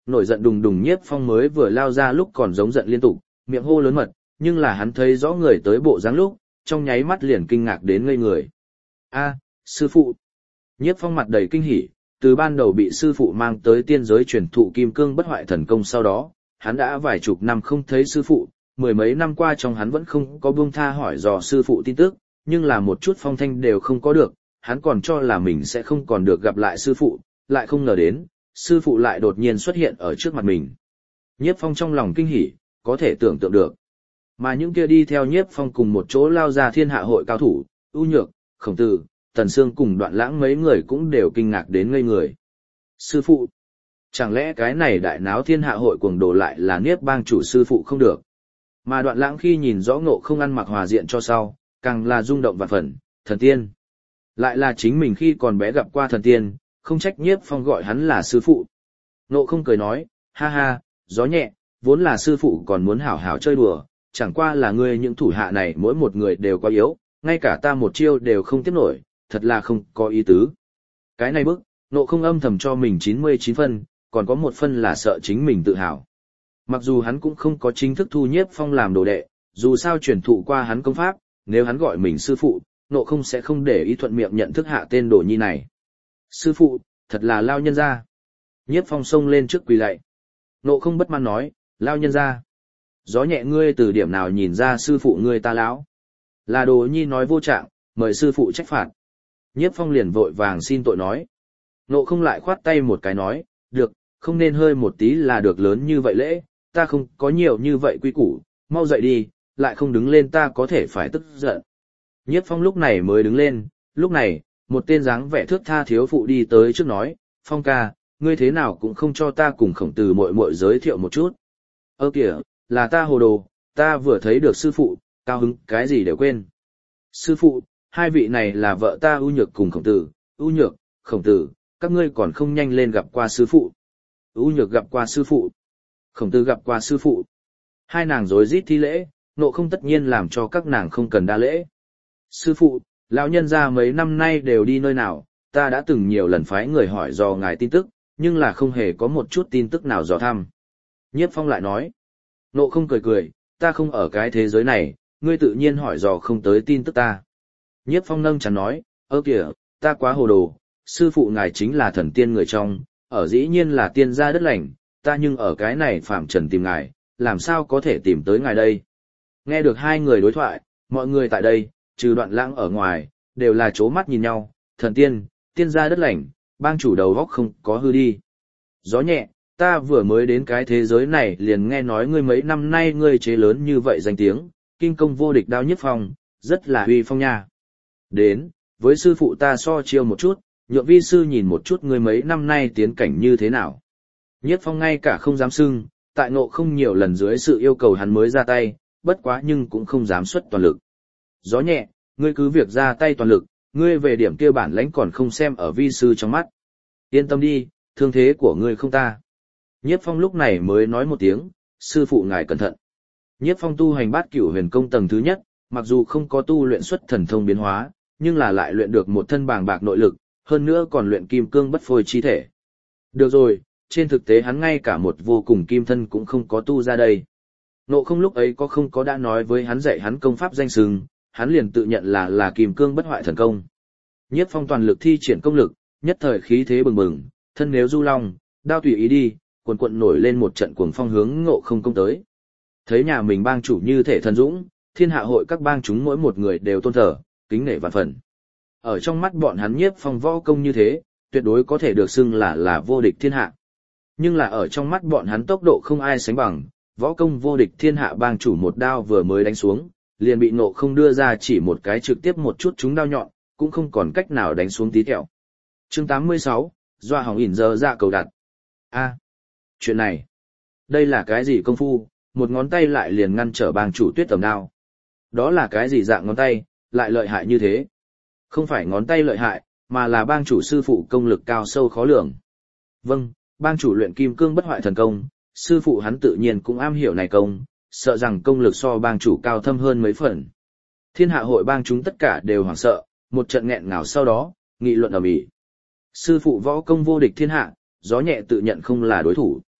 Nổi giận đùng đùng Nhiếp Phong mới vừa lao ra lúc còn giống giận liên tục, miệng hô lớn mật, nhưng là hắn thấy rõ người tới bộ dáng lúc, trong nháy mắt liền kinh ngạc đến ngây người. A, sư phụ. Nhiếp Phong mặt đầy kinh hỉ, từ ban đầu bị sư phụ mang tới tiên giới truyền thụ kim cương bất hoại thần công sau đó, hắn đã vài chục năm không thấy sư phụ, mười mấy năm qua trong hắn vẫn không có buông tha hỏi dò sư phụ tin tức, nhưng là một chút phong thanh đều không có được, hắn còn cho là mình sẽ không còn được gặp lại sư phụ, lại không ngờ đến, sư phụ lại đột nhiên xuất hiện ở trước mặt mình. Nhiếp Phong trong lòng kinh hỉ, có thể tưởng tượng được. Mà những kia đi theo Nhiếp Phong cùng một chỗ lao ra thiên hạ hội cao thủ, ưu nhược, khổng tử, Tần Sương cùng Đoạn Lãng mấy người cũng đều kinh ngạc đến ngây người. Sư phụ, chẳng lẽ cái này đại náo thiên hạ hội cuồng đồ lại là Niếp Bang chủ sư phụ không được? Mà Đoạn Lãng khi nhìn rõ Ngộ Không ăn mặc hòa diện cho sau, càng là rung động vạn phần, thần tiên. Lại là chính mình khi còn bé gặp qua thần tiên, không trách Nhiếp Phong gọi hắn là sư phụ. Ngộ Không cười nói, ha ha, gió nhẹ, vốn là sư phụ còn muốn hảo hảo chơi đùa, chẳng qua là ngươi những thủ hạ này mỗi một người đều quá yếu, ngay cả ta một chiêu đều không tiếp nổi, thật là không có ý tứ. Cái này bức, Ngộ Không âm thầm cho mình 99 phân, còn có một phân là sợ chính mình tự hào. Mặc dù hắn cũng không có chính thức thu Nhiếp Phong làm đồ đệ, dù sao truyền thụ qua hắn công pháp, nếu hắn gọi mình sư phụ, Ngộ Không sẽ không để ý thuận miệng nhận thức hạ tên đồ nhi này. Sư phụ, thật là lao nhân gia. Nhiếp Phong xông lên trước quỳ lạy. Ngộ Không bất mãn nói, lao nhân gia. Gió nhẹ ngươi từ điểm nào nhìn ra sư phụ ngươi ta lão? Là đồ nhi nói vô trạng, mời sư phụ trách phạt. Nhiếp Phong liền vội vàng xin tội nói. Ngộ Không lại khoát tay một cái nói, được, không nên hơi một tí là được lớn như vậy lễ, ta không có nhiều như vậy quy củ, mau dậy đi, lại không đứng lên ta có thể phải tức giận. Nhiếp Phong lúc này mới đứng lên, lúc này, một tên dáng vẻ thước tha thiếu phụ đi tới trước nói, Phong ca, ngươi thế nào cũng không cho ta cùng Khổng Tử muội muội giới thiệu một chút. Ơ kìa, là ta hồ đồ, ta vừa thấy được sư phụ, cao hứng, cái gì đều quên. Sư phụ, hai vị này là vợ ta ưu nhược cùng Khổng Tử, ưu nhược, Khổng Tử, các ngươi còn không nhanh lên gặp qua sư phụ. Ưu nhược gặp qua sư phụ, Khổng Tử gặp qua sư phụ. Hai nàng rối rít thi lễ, Ngộ Không tất nhiên làm cho các nàng không cần đa lễ. Sư phụ, lão nhân gia mấy năm nay đều đi nơi nào, ta đã từng nhiều lần phái người hỏi dò ngài tin tức, nhưng là không hề có một chút tin tức nào dò thăm. Nhiếp Phong lại nói. Ngộ Không cười cười, ta không ở cái thế giới này, ngươi tự nhiên hỏi dò không tới tin tức ta. Nhiếp Phong nâng chắn nói, ơ kìa, ta quá hồ đồ, sư phụ ngài chính là thần tiên người trong, ở dĩ nhiên là tiên gia đất lành, ta nhưng ở cái này phạm trần tìm ngài, làm sao có thể tìm tới ngài đây. Nghe được hai người đối thoại, mọi người tại đây, trừ Đoạn Lãng ở ngoài, đều là chố mắt nhìn nhau, thần tiên, tiên gia đất lành, bang chủ đầu góc không có hư đi. Gió nhẹ, ta vừa mới đến cái thế giới này liền nghe nói ngươi mấy năm nay ngươi chế lớn như vậy danh tiếng, kinh công vô địch đao nhất phong, rất là uy phong nha. Đến, với sư phụ ta so chiêu một chút, nhượng vi sư nhìn một chút ngươi mấy năm nay tiến cảnh như thế nào. Nhất Phong ngay cả không dám xưng, tại Ngộ Không nhiều lần dưới sự yêu cầu hắn mới ra tay, bất quá nhưng cũng không dám xuất toàn lực. Gió nhẹ, ngươi cứ việc ra tay toàn lực, ngươi về điểm kia bản lãnh còn không xem ở vi sư trong mắt. Yên tâm đi, thương thế của ngươi không ta. Nhiếp Phong lúc này mới nói một tiếng, sư phụ ngài cẩn thận. Nhiếp Phong tu hành Bát Cửu Huyền Công tầng thứ nhất, mặc dù không có tu luyện xuất thần thông biến hóa, nhưng là lại luyện được một thân bàng bạc nội lực, hơn nữa còn luyện kim cương bất phôi chi thể. Được rồi, trên thực tế hắn ngay cả một vô cùng kim thân cũng không có tu ra đây. Ngộ Không lúc ấy có không có đã nói với hắn dạy hắn công pháp danh xưng, hắn liền tự nhận là kim cương bất hoại thần công. Nhiếp Phong toàn lực thi triển công lực, nhất thời khí thế bừng bừng, thân nếu du long, đao tùy ý đi, cuồn cuộn nổi lên một trận cuồng phong hướng Ngộ Không công tới. Thấy nhà mình bang chủ như thể thần dũng, thiên hạ hội các bang chúng mỗi một người đều tôn thờ, kính nể vạn phần. Ở trong mắt bọn hắn Nhiếp Phong võ công như thế, tuyệt đối có thể được xưng là vô địch thiên hạ. Nhưng là ở trong mắt bọn hắn tốc độ không ai sánh bằng, võ công vô địch thiên hạ bang chủ một đao vừa mới đánh xuống, liền bị Ngộ Không đưa ra chỉ một cái trực tiếp một chút trúng đao nhọn, cũng không còn cách nào đánh xuống tí tẹo. Chương 86, Doa Hỏng ỉn giờ ra cầu đặt. Chuyện này, đây là cái gì công phu, một ngón tay lại liền ngăn trở bang chủ Tuyết Tầm đao. Đó là cái gì dạng ngón tay, lại lợi hại như thế? Không phải ngón tay lợi hại, mà là bang chủ sư phụ công lực cao sâu khó lường. Vâng, bang chủ luyện kim cương bất hoại thần công, sư phụ hắn tự nhiên cũng am hiểu này công, sợ rằng công lực so bang chủ cao thâm hơn mấy phần. Thiên hạ hội bang chúng tất cả đều hoảng sợ, một trận nghẹn ngào sau đó, nghị luận ầm ĩ. Sư phụ võ công vô địch thiên hạ, gió nhẹ tự nhận không là đối thủ.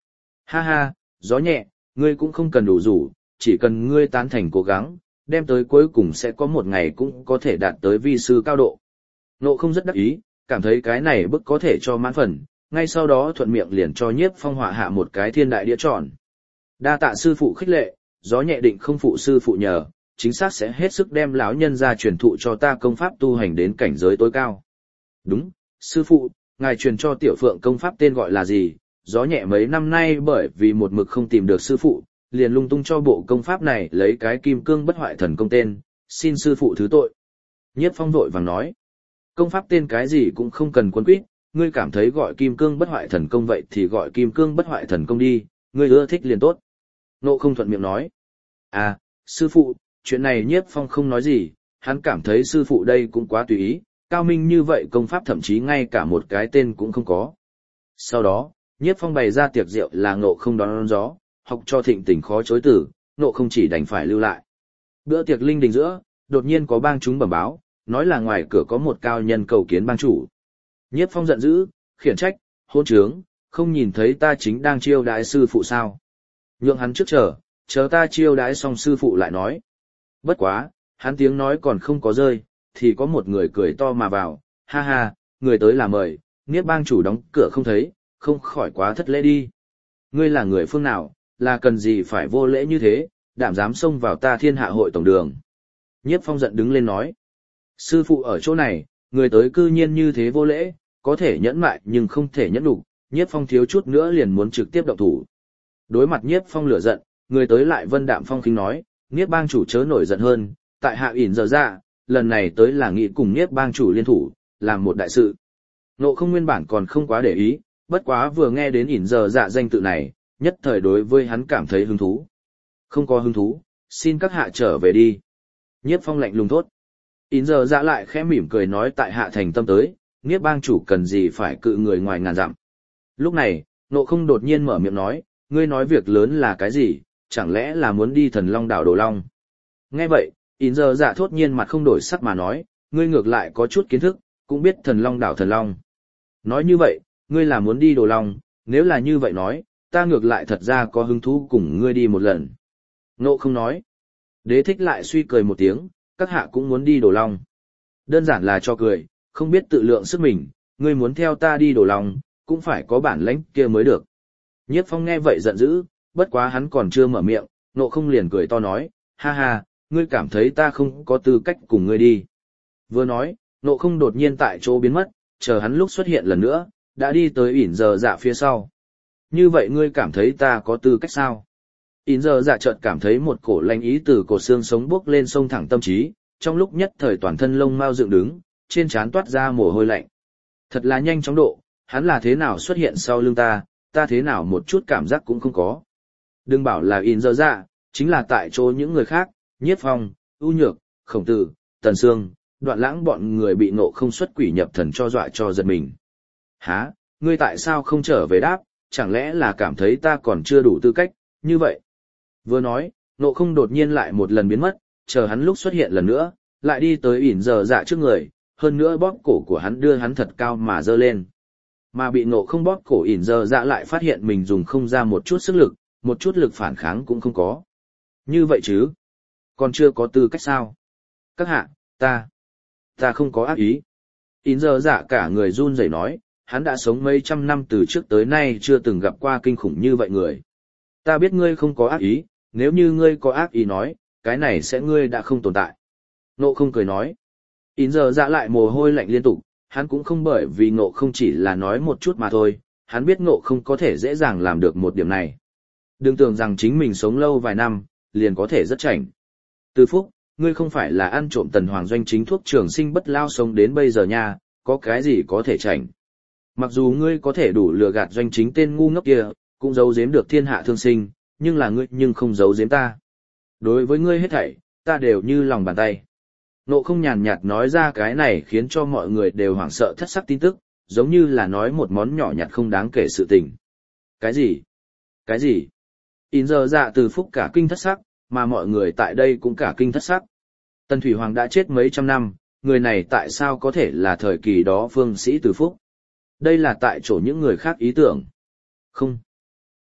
Ha ha, gió nhẹ, ngươi cũng không cần đủ rủ, chỉ cần ngươi tán thành cố gắng, đem tới cuối cùng sẽ có một ngày cũng có thể đạt tới vi sư cao độ. Ngộ không rất đắc ý, cảm thấy cái này bức có thể cho mãn phần, ngay sau đó thuận miệng liền cho Nhiếp Phong họa hạ một cái thiên đại đĩa tròn. Đa tạ sư phụ khích lệ, gió nhẹ định không phụ sư phụ nhờ, chính xác sẽ hết sức đem lão nhân ra truyền thụ cho ta công pháp tu hành đến cảnh giới tối cao. Đúng, sư phụ, ngài truyền cho tiểu phượng công pháp tên gọi là gì? Gió nhẹ mấy năm nay bởi vì một mực không tìm được sư phụ, liền lung tung cho bộ công pháp này lấy cái kim cương bất hoại thần công tên, xin sư phụ thứ tội. Nhiếp Phong vội vàng nói, công pháp tên cái gì cũng không cần quấn quýt, ngươi cảm thấy gọi kim cương bất hoại thần công vậy thì gọi kim cương bất hoại thần công đi, ngươi ưa thích liền tốt. Ngộ không thuận miệng nói, à, sư phụ, chuyện này Nhiếp Phong không nói gì, hắn cảm thấy sư phụ đây cũng quá tùy ý, cao minh như vậy công pháp thậm chí ngay cả một cái tên cũng không có. Sau đó, Nhiếp Phong bày ra tiệc rượu là Ngộ không đón gió, học cho thịnh tình khó chối từ, Ngộ không chỉ đành phải lưu lại. Bữa tiệc linh đình giữa, đột nhiên có bang chúng bẩm báo, nói là ngoài cửa có một cao nhân cầu kiến bang chủ. Nhiếp Phong giận dữ, khiển trách, hôn trướng, không nhìn thấy ta chính đang chiêu đãi sư phụ sao? Nhượng hắn trước chờ ta chiêu đãi xong sư phụ lại nói. Bất quá, hắn tiếng nói còn không có rơi, thì có một người cười to mà vào, ha ha, người tới là mời, Niếp bang chủ đóng cửa không thấy, không khỏi quá thất lễ đi. Ngươi là người phương nào, là cần gì phải vô lễ như thế, đảm dám xông vào ta Thiên Hạ hội tổng đường. Nhiếp Phong giận đứng lên nói, sư phụ ở chỗ này, người tới cư nhiên như thế vô lễ, có thể nhẫn mại nhưng không thể nhẫn đủ. Nhiếp Phong thiếu chút nữa liền muốn trực tiếp động thủ. Đối mặt Nhiếp Phong lửa giận, người tới lại vân đạm phong khinh nói, Niếp bang chủ chớ nổi giận hơn, tại hạ ỉn giờ ra, lần này tới là nghị cùng Niếp bang chủ liên thủ, làm một đại sự. Ngộ không nguyên bản còn không quá để ý, bất quá vừa nghe đến ỉn giờ dạ danh tự này, nhất thời đối với hắn cảm thấy hứng thú. Không có hứng thú, xin các hạ trở về đi. Nhiếp Phong lạnh lùng thốt. ỉn giờ dạ lại khẽ mỉm cười nói tại hạ thành tâm tới, Niếp bang chủ cần gì phải cự người ngoài ngàn dặm. Lúc này, Ngộ không đột nhiên mở miệng nói, ngươi nói việc lớn là cái gì, chẳng lẽ là muốn đi Thần Long đảo Đồ Long? Nghe vậy, ỉn giờ dạ thốt nhiên mặt không đổi sắc mà nói, ngươi ngược lại có chút kiến thức, cũng biết Thần Long đảo Thần Long. Nói như vậy, ngươi là muốn đi Đồ Long, nếu là như vậy nói, ta ngược lại thật ra có hứng thú cùng ngươi đi một lần. Ngộ không nói. Đế thích lại suy cười một tiếng, các hạ cũng muốn đi Đồ Long. Đơn giản là cho cười, không biết tự lượng sức mình, ngươi muốn theo ta đi Đồ Long, cũng phải có bản lãnh kia mới được. Nhiếp Phong nghe vậy giận dữ, bất quá hắn còn chưa mở miệng, Ngộ không liền cười to nói, ha ha, ngươi cảm thấy ta không có tư cách cùng ngươi đi. Vừa nói, Ngộ không đột nhiên tại chỗ biến mất, chờ hắn lúc xuất hiện lần nữa, đã đi tới ỉn giờ dạ phía sau. Như vậy ngươi cảm thấy ta có tư cách sao? ỉn giờ dạ chợt cảm thấy một cổ lanh ý từ cổ xương sống bốc lên sông thẳng tâm trí, trong lúc nhất thời toàn thân lông mao dựng đứng, trên trán toát ra mồ hôi lạnh. Thật là nhanh chóng độ, hắn là thế nào xuất hiện sau lưng ta thế nào một chút cảm giác cũng không có. Đừng bảo là ỉn giờ dạ, chính là tại chỗ những người khác, Nhiếp Phong, ưu nhược, Khổng Tử, Tần Sương, Đoạn Lãng bọn người bị Ngộ không xuất quỷ nhập thần cho dọa cho giật mình. Hả, ngươi tại sao không trở về đáp, chẳng lẽ là cảm thấy ta còn chưa đủ tư cách, như vậy? Vừa nói, Ngộ không đột nhiên lại một lần biến mất, chờ hắn lúc xuất hiện lần nữa, lại đi tới ỉn giờ dạ trước người, hơn nữa bóp cổ của hắn đưa hắn thật cao mà giơ lên. Mà bị Ngộ không bóp cổ ỉn giờ dạ lại phát hiện mình dùng không ra một chút sức lực, một chút lực phản kháng cũng không có. Như vậy chứ? Còn chưa có tư cách sao? Các hạ, ta không có ác ý. ỉn giờ dạ cả người run rẩy nói, hắn đã sống mấy trăm năm từ trước tới nay chưa từng gặp qua kinh khủng như vậy người. Ta biết ngươi không có ác ý, nếu như ngươi có ác ý nói, cái này sẽ ngươi đã không tồn tại. Ngộ không cười nói. ỉn giờ dạ lại mồ hôi lạnh liên tục, hắn cũng không bởi vì Ngộ không chỉ là nói một chút mà thôi, hắn biết Ngộ không có thể dễ dàng làm được một điểm này. Đừng tưởng rằng chính mình sống lâu vài năm, liền có thể rất chảnh. Từ Phúc, ngươi không phải là ăn trộm Tần Hoàng doanh chính thuốc trường sinh bất lao sống đến bây giờ nha, có cái gì có thể chảnh. Mặc dù ngươi có thể đủ lừa gạt doanh chính tên ngu ngốc kia, cũng giấu giếm được thiên hạ thương sinh, nhưng là ngươi nhưng không giấu giếm ta. Đối với ngươi hết thảy, ta đều như lòng bàn tay. Ngộ không nhàn nhạt nói ra cái này khiến cho mọi người đều hoảng sợ thất sắc tin tức, giống như là nói một món nhỏ nhặt không đáng kể sự tình. Cái gì? Cái gì? ỉn giờ dạ Từ Phúc cả kinh thất sắc, mà mọi người tại đây cũng cả kinh thất sắc. Tần Thủy Hoàng đã chết mấy trăm năm, người này tại sao có thể là thời kỳ đó phương sĩ Từ Phúc? Đây là tại chỗ những người khác ý tưởng.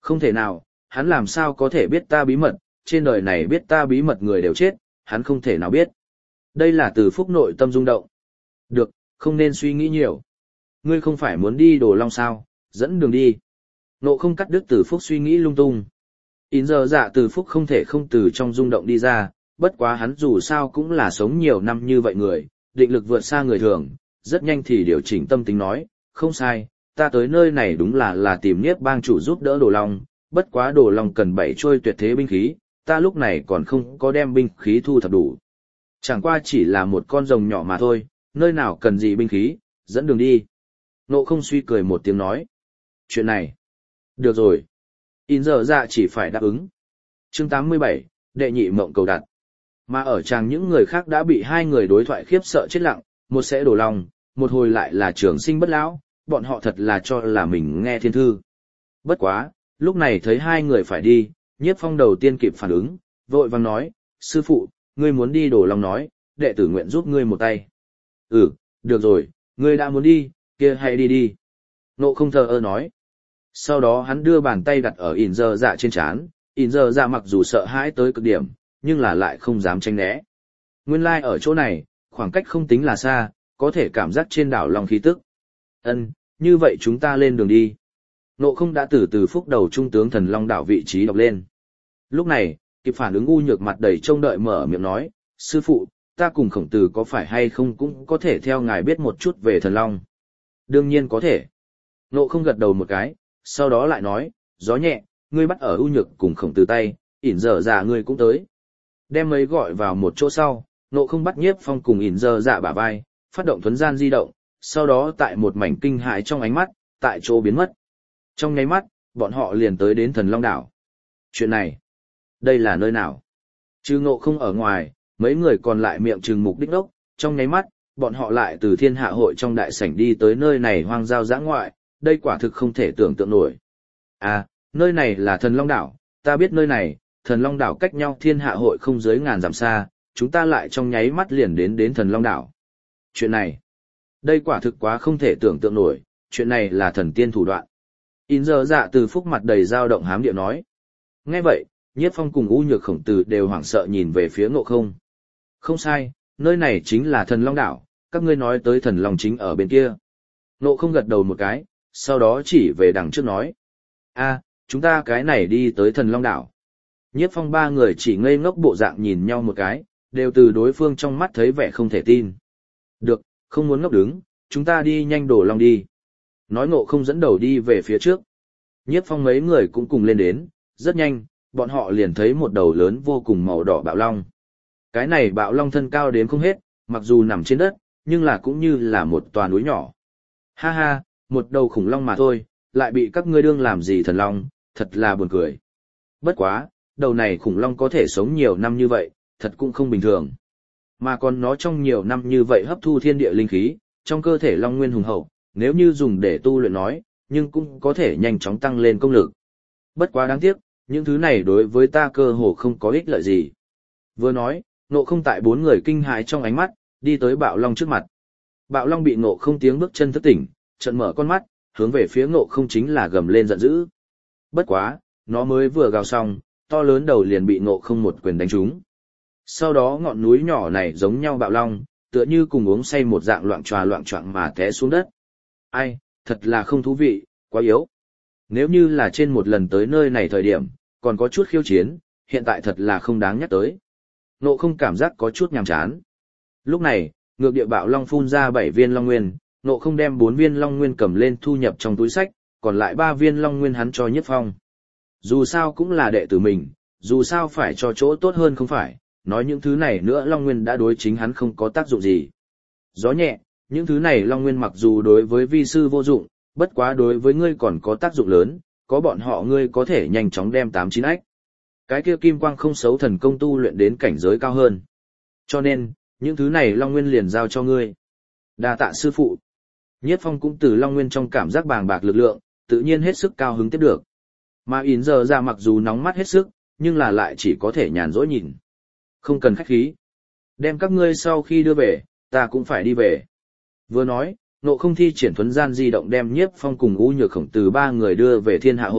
Không thể nào, hắn làm sao có thể biết ta bí mật, trên đời này biết ta bí mật người đều chết, hắn không thể nào biết. Đây là Từ Phúc nội tâm rung động. Được, không nên suy nghĩ nhiều. Ngươi không phải muốn đi Đồ Long sao, dẫn đường đi. Nộ không cắt đứt Từ Phúc suy nghĩ lung tung. In giờ dạ Từ Phúc không thể không từ trong rung động đi ra, bất quá hắn dù sao cũng là sống nhiều năm như vậy người, định lực vượt xa người thường, rất nhanh thì điều chỉnh tâm tính nói, không sai, ta tới nơi này đúng là tìm Niếp bang chủ giúp đỡ Đồ Long, bất quá Đồ Long cần 7 trôi tuyệt thế binh khí, ta lúc này còn không có đem binh khí thu thập đủ. Chẳng qua chỉ là một con rồng nhỏ mà thôi, nơi nào cần gì binh khí, dẫn đường đi. Nộ không suy cười một tiếng nói. Chuyện này. Được rồi. In giờ dạ chỉ phải đáp ứng. Chương 87, đệ nhị mộng cầu đặt. Mà ở chàng những người khác đã bị hai người đối thoại khiếp sợ chết lặng, một sẽ Đồ Long, một hồi lại là trường sinh bất lão, bọn họ thật là cho là mình nghe thiên thư. Bất quá, lúc này thấy hai người phải đi, Nhiếp Phong đầu tiên kịp phản ứng, vội vàng nói, sư phụ, ngươi muốn đi Đồ Long nói, đệ tử nguyện giúp ngươi một tay. Ừ, được rồi, ngươi đã muốn đi, kia hãy đi đi. Nộ không thờ ơ nói. Sau đó hắn đưa bàn tay đặt ở ỉn giờ dạ trên trán, ỉn giờ dạ mặc dù sợ hãi tới cực điểm, nhưng là lại không dám tránh né. Nguyên lai ở chỗ này, khoảng cách không tính là xa, có thể cảm giác trên đảo Long khí tức. Ân, như vậy chúng ta lên đường đi. Nộ không đã từ Phúc đầu trung tướng thần Long đảo vị trí đọc lên. Lúc này, kịp phản ứng U Nhược mặt đầy trông đợi mở miệng nói, sư phụ, ta cùng Khổng Tử có phải hay không cũng có thể theo ngài biết một chút về thần Long. Đương nhiên có thể. Nộ không gật đầu một cái, sau đó lại nói, gió nhẹ, ngươi bắt ở U Nhược cùng Khổng Tử tay, ỉn giờ dạ ngươi cũng tới. Đem mấy gọi vào một chỗ sau, Nộ không bắt Nhiếp Phong cùng ỉn giờ dạ bả vai, phát động thuấn gian di động, sau đó tại một mảnh kinh hãi trong ánh mắt, tại chỗ biến mất. Trong nháy mắt, bọn họ liền tới đến thần Long đảo. Chuyện này, đây là nơi nào? Trừ Ngộ không ở ngoài, mấy người còn lại miệng trừng mục đích đốc, trong nháy mắt, bọn họ lại từ thiên hạ hội trong đại sảnh đi tới nơi này hoang giao dã ngoại, đây quả thực không thể tưởng tượng nổi. À, nơi này là thần Long đảo, ta biết nơi này, thần Long đảo cách nhau thiên hạ hội không dưới ngàn dặm xa, chúng ta lại trong nháy mắt liền đến thần Long đảo. Chuyện này, đây quả thực quá không thể tưởng tượng nổi, chuyện này là thần tiên thủ đoạn. In giờ dạ Từ Phúc mặt đầy dao động hám địa nói. Nghe vậy, Nhiếp Phong cùng U Nhược Khổng Tử đều hoảng sợ nhìn về phía Ngộ không. Không sai, nơi này chính là thần Long đảo, các ngươi nói tới thần Long chính ở bên kia. Ngộ không gật đầu một cái, sau đó chỉ về đằng trước nói. Chúng ta cái này đi tới thần Long đảo. Nhiếp Phong ba người chỉ ngây ngốc bộ dạng nhìn nhau một cái, đều từ đối phương trong mắt thấy vẻ không thể tin. Được, không muốn ngốc đứng, chúng ta đi nhanh Đồ Long đi. Nói Ngộ không dẫn đầu đi về phía trước. Nhiếp Phong mấy người cũng cùng lên đến, rất nhanh, bọn họ liền thấy một đầu lớn vô cùng màu đỏ bạo long. Cái này bạo long thân cao đến không hết, mặc dù nằm trên đất, nhưng là cũng như là một tòa núi nhỏ. Ha ha, một đầu khủng long mà thôi, lại bị các ngươi đương làm gì thần long, thật là buồn cười. Bất quá, đầu này khủng long có thể sống nhiều năm như vậy, thật cũng không bình thường. Mà còn nó trong nhiều năm như vậy hấp thu thiên địa linh khí, trong cơ thể long nguyên hùng hậu, nếu như dùng để tu luyện nói, nhưng cũng có thể nhanh chóng tăng lên công lực. Bất quá đáng tiếc, những thứ này đối với ta cơ hồ không có ích lợi gì. Vừa nói, Ngộ không tại bốn người kinh hãi trong ánh mắt, đi tới bạo long trước mặt. Bạo long bị Ngộ không tiếng bước chân thức tỉnh, trợn mở con mắt, hướng về phía Ngộ không chính là gầm lên giận dữ. Bất quá, nó mới vừa gào xong, to lớn đầu liền bị Ngộ không một quyền đánh trúng. Sau đó ngọn núi nhỏ này giống nhau bạo long, tựa như cùng uống say một dạng loạng choạng mà té xuống đất. Ai, thật là không thú vị, quá yếu. Nếu như là trên một lần tới nơi này thời điểm, còn có chút khiêu chiến, hiện tại thật là không đáng nhắc tới. Ngộ không cảm giác có chút nhàm chán. Lúc này, ngược địa bạo long phun ra 7 viên long nguyên, Ngộ không đem 4 viên long nguyên cầm lên thu nhập trong túi sách, còn lại 3 viên long nguyên hắn cho Nhiếp Phong. Dù sao cũng là đệ tử mình, dù sao phải cho chỗ tốt hơn không phải, nói những thứ này nữa long nguyên đã đối chính hắn không có tác dụng gì. Gió nhẹ, những thứ này long nguyên mặc dù đối với vi sư vô dụng, bất quá đối với ngươi còn có tác dụng lớn, có bọn họ ngươi có thể nhanh chóng đem 8-9 ách. Cái kia kim quang không xấu thần công tu luyện đến cảnh giới cao hơn. Cho nên, những thứ này long nguyên liền giao cho ngươi. Đa tạ sư phụ. Nhiếp Phong cũng từ long nguyên trong cảm giác bàng bạc lực lượng, tự nhiên hết sức cao hứng tiếp được. Mà Yến giờ ra mặc dù nóng mắt hết sức, nhưng là lại chỉ có thể nhàn rỗi nhìn. Không cần khách khí. Đem các ngươi sau khi đưa về, ta cũng phải đi về. Vừa nói, Ngộ không thi triển thuấn gian di động đem Nhiếp Phong cùng U Nhược Khổng Tử 3 người đưa về thiên hạ hội,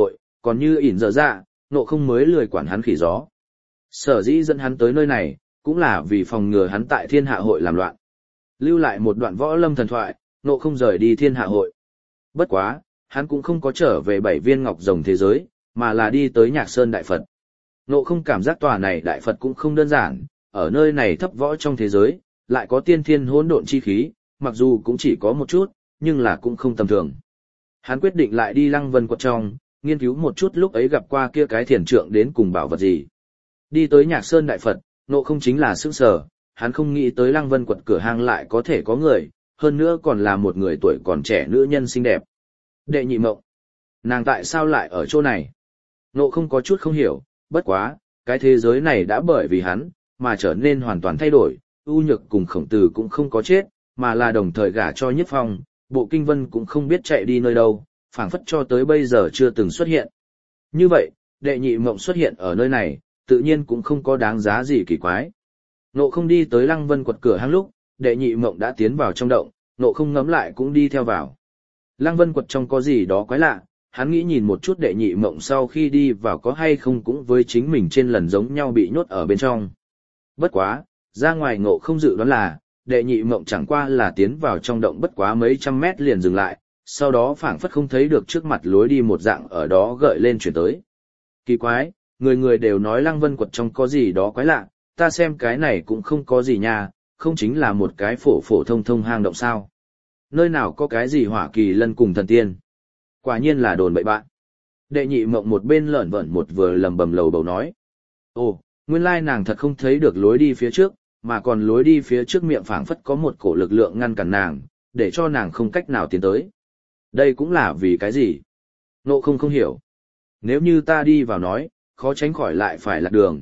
còn như ỉn dở dạ, nộ không mới lười quản hắn khỉ gió. Sở dĩ dẫn hắn tới nơi này, cũng là vì phòng ngừa hắn tại thiên hạ hội làm loạn. Lưu lại một đoạn võ lâm thần thoại, nộ không rời đi thiên hạ hội. Bất quá, hắn cũng không có trở về 7 viên ngọc rồng thế giới, mà là đi tới Nhạc Sơn Đại Phật. Nộ không cảm giác tòa này Đại Phật cũng không đơn giản, ở nơi này thấp võ trong thế giới, lại có tiên thiên hỗn độn chi khí, mặc dù cũng chỉ có một chút, nhưng là cũng không tầm thường. Hắn quyết định lại đi Lăng Vân quật trong, nghiên cứu một chút lúc ấy gặp qua kia cái thiền trượng đến cùng bảo vật gì. Đi tới Nhạc Sơn Đại Phật, nộ không chính là sững sờ, hắn không nghĩ tới Lăng Vân quật cửa hang lại có thể có người, hơn nữa còn là một người tuổi còn trẻ nữ nhân xinh đẹp. Đệ nhị mộng, nàng tại sao lại ở chỗ này? Nộ không có chút không hiểu, bất quá, cái thế giới này đã bởi vì hắn, mà trở nên hoàn toàn thay đổi, ưu nhược cùng khổng tử cũng không có chết, mà là đồng thời gả cho Nhất Phong, bộ kinh vân cũng không biết chạy đi nơi đâu, phảng phất cho tới bây giờ chưa từng xuất hiện. Như vậy, đệ nhị mộng xuất hiện ở nơi này, tự nhiên cũng không có đáng giá gì kỳ quái. Nộ không đi tới Lăng Vân quật cửa hang lúc, đệ nhị mộng đã tiến vào trong động, nộ không ngấm lại cũng đi theo vào. Lăng Vân quật trong có gì đó quái lạ, hắn nghĩ nhìn một chút đệ nhị mộng sau khi đi vào có hay không cũng với chính mình trên lần giống nhau bị nhốt ở bên trong. Bất quá, ra ngoài ngộ không dự đoán là, đệ nhị mộng chẳng qua là tiến vào trong động bất quá mấy trăm mét liền dừng lại, sau đó phảng phất không thấy được trước mặt lối đi một dạng ở đó gợi lên chuyển tới. Kỳ quái, người người đều nói Lăng Vân quật trong có gì đó quái lạ, ta xem cái này cũng không có gì nha, không chính là một cái phổ phổ thông thông hang động sao. Nơi nào có cái gì hỏa kỳ lân cùng thần tiên. Quả nhiên là đồn bậy bạn. Đệ nhị mộng một bên lởn vởn một vừa lầm bầm lầu bầu nói. Ồ, nguyên lai nàng thật không thấy được lối đi phía trước, mà còn lối đi phía trước miệng phảng phất có một cổ lực lượng ngăn cản nàng, để cho nàng không cách nào tiến tới. Đây cũng là vì cái gì? Nộ không hiểu. Nếu như ta đi vào nói, khó tránh khỏi lại phải lạc đường,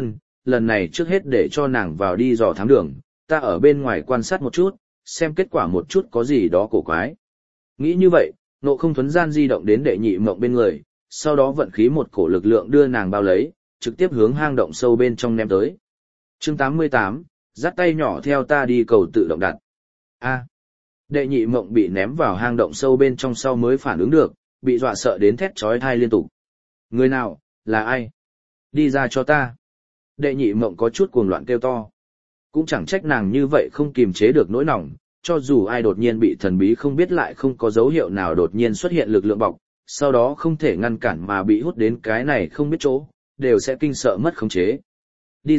lần này trước hết để cho nàng vào đi dò thám đường, ta ở bên ngoài quan sát một chút, xem kết quả một chút có gì đó cổ quái. Nghĩ như vậy, nộ không thuấn gian di động đến đệ nhị mộng bên người, sau đó vận khí một cổ lực lượng đưa nàng bao lấy, trực tiếp hướng hang động sâu bên trong ném tới. Chương 88, dắt tay nhỏ theo ta đi cầu tự động đặt. A. Đệ nhị mộng bị ném vào hang động sâu bên trong sau mới phản ứng được, bị dọa sợ đến thét chói tai liên tục. Người nào, là ai? Đi ra cho ta. Đệ nhị mộng có chút cuồng loạn kêu to. Cũng chẳng trách nàng như vậy không kiềm chế được nỗi lòng, cho dù ai đột nhiên bị thần bí không biết lại không có dấu hiệu nào đột nhiên xuất hiện lực lượng bọc, sau đó không thể ngăn cản mà bị hút đến cái này không biết chỗ, đều sẽ kinh sợ mất khống chế. Đi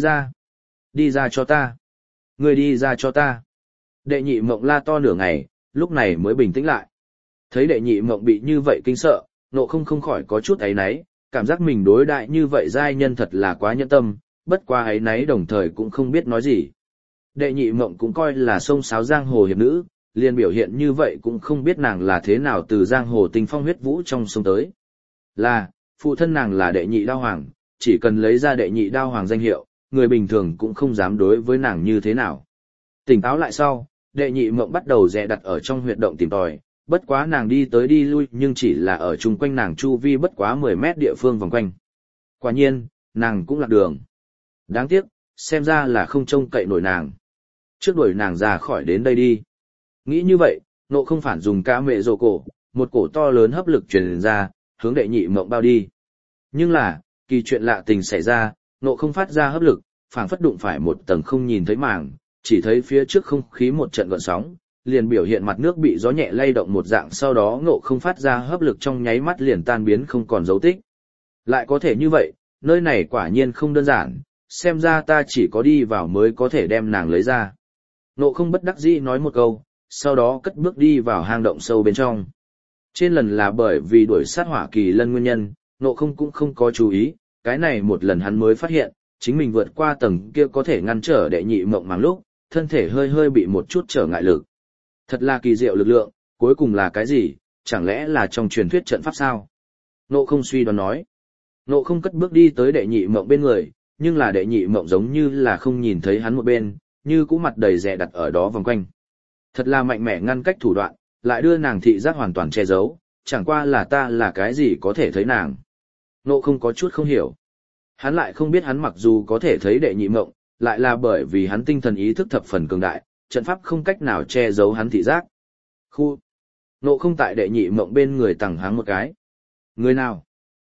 ra cho ta. Người đi ra cho ta. Đệ nhị mộng la to nửa ngày, lúc này mới bình tĩnh lại. Thấy đệ nhị mộng bị như vậy kinh sợ, nộ không khỏi có chút áy náy, cảm giác mình đối đại như vậy giai nhân thật là quá nhẫn tâm, bất qua áy náy đồng thời cũng không biết nói gì. Đệ nhị mộng cũng coi là sông sáo giang hồ hiệp nữ, liền biểu hiện như vậy cũng không biết nàng là thế nào từ giang hồ tình phong huyết vũ trong sông tới. Là, phụ thân nàng là đệ nhị đao hoàng, chỉ cần lấy ra đệ nhị đao hoàng danh hiệu, người bình thường cũng không dám đối với nàng như thế nào. Tỉnh táo lại sau, đệ nhị mộng bắt đầu dè đặt ở trong huyệt động tìm tòi, bất quá nàng đi tới đi lui nhưng chỉ là ở chung quanh nàng chu vi bất quá 10 mét địa phương vòng quanh. Quả nhiên, nàng cũng lạc đường. Đáng tiếc, xem ra là không trông cậy nổi nàng. Trước đuổi nàng ra khỏi đến đây đi. Nghĩ như vậy, nộ không phản dùng ca mẹ rồ cổ, một cổ to lớn hấp lực truyền ra, hướng đệ nhị mộng bao đi. Nhưng là, kỳ chuyện lạ tình xảy ra, nộ không phát ra hấp lực, phảng phất đụng phải một tầng không nhìn thấy màng, chỉ thấy phía trước không khí một trận gợn sóng, liền biểu hiện mặt nước bị gió nhẹ lay động một dạng, sau đó nộ không phát ra hấp lực trong nháy mắt liền tan biến không còn dấu tích. Lại có thể như vậy, nơi này quả nhiên không đơn giản, xem ra ta chỉ có đi vào mới có thể đem nàng lấy ra. Nộ không bất đắc dĩ nói một câu, sau đó cất bước đi vào hang động sâu bên trong. Trên lần là bởi vì đuổi sát hỏa kỳ lân nguyên nhân, nộ không cũng không có chú ý, cái này một lần hắn mới phát hiện, chính mình vượt qua tầng kia có thể ngăn trở đệ nhị mộng màng lúc, thân thể hơi hơi bị một chút trở ngại lực. Thật là kỳ diệu lực lượng, cuối cùng là cái gì, chẳng lẽ là trong truyền thuyết trận pháp sao? Nộ không suy đoán nói. Nộ không cất bước đi tới đệ nhị mộng bên người, nhưng là đệ nhị mộng giống như là không nhìn thấy hắn một bên, như cũ mặt đầy dè đặt ở đó vòng quanh. Thật là mạnh mẽ ngăn cách thủ đoạn, lại đưa nàng thị giác hoàn toàn che giấu, chẳng qua là ta là cái gì có thể thấy nàng. Nộ không có chút không hiểu. Hắn lại không biết hắn mặc dù có thể thấy đệ nhị mộng, lại là bởi vì hắn tinh thần ý thức thập phần cường đại, trận pháp không cách nào che giấu hắn thị giác. Nộ không tại đệ nhị mộng bên người tằng háng một cái. Người nào?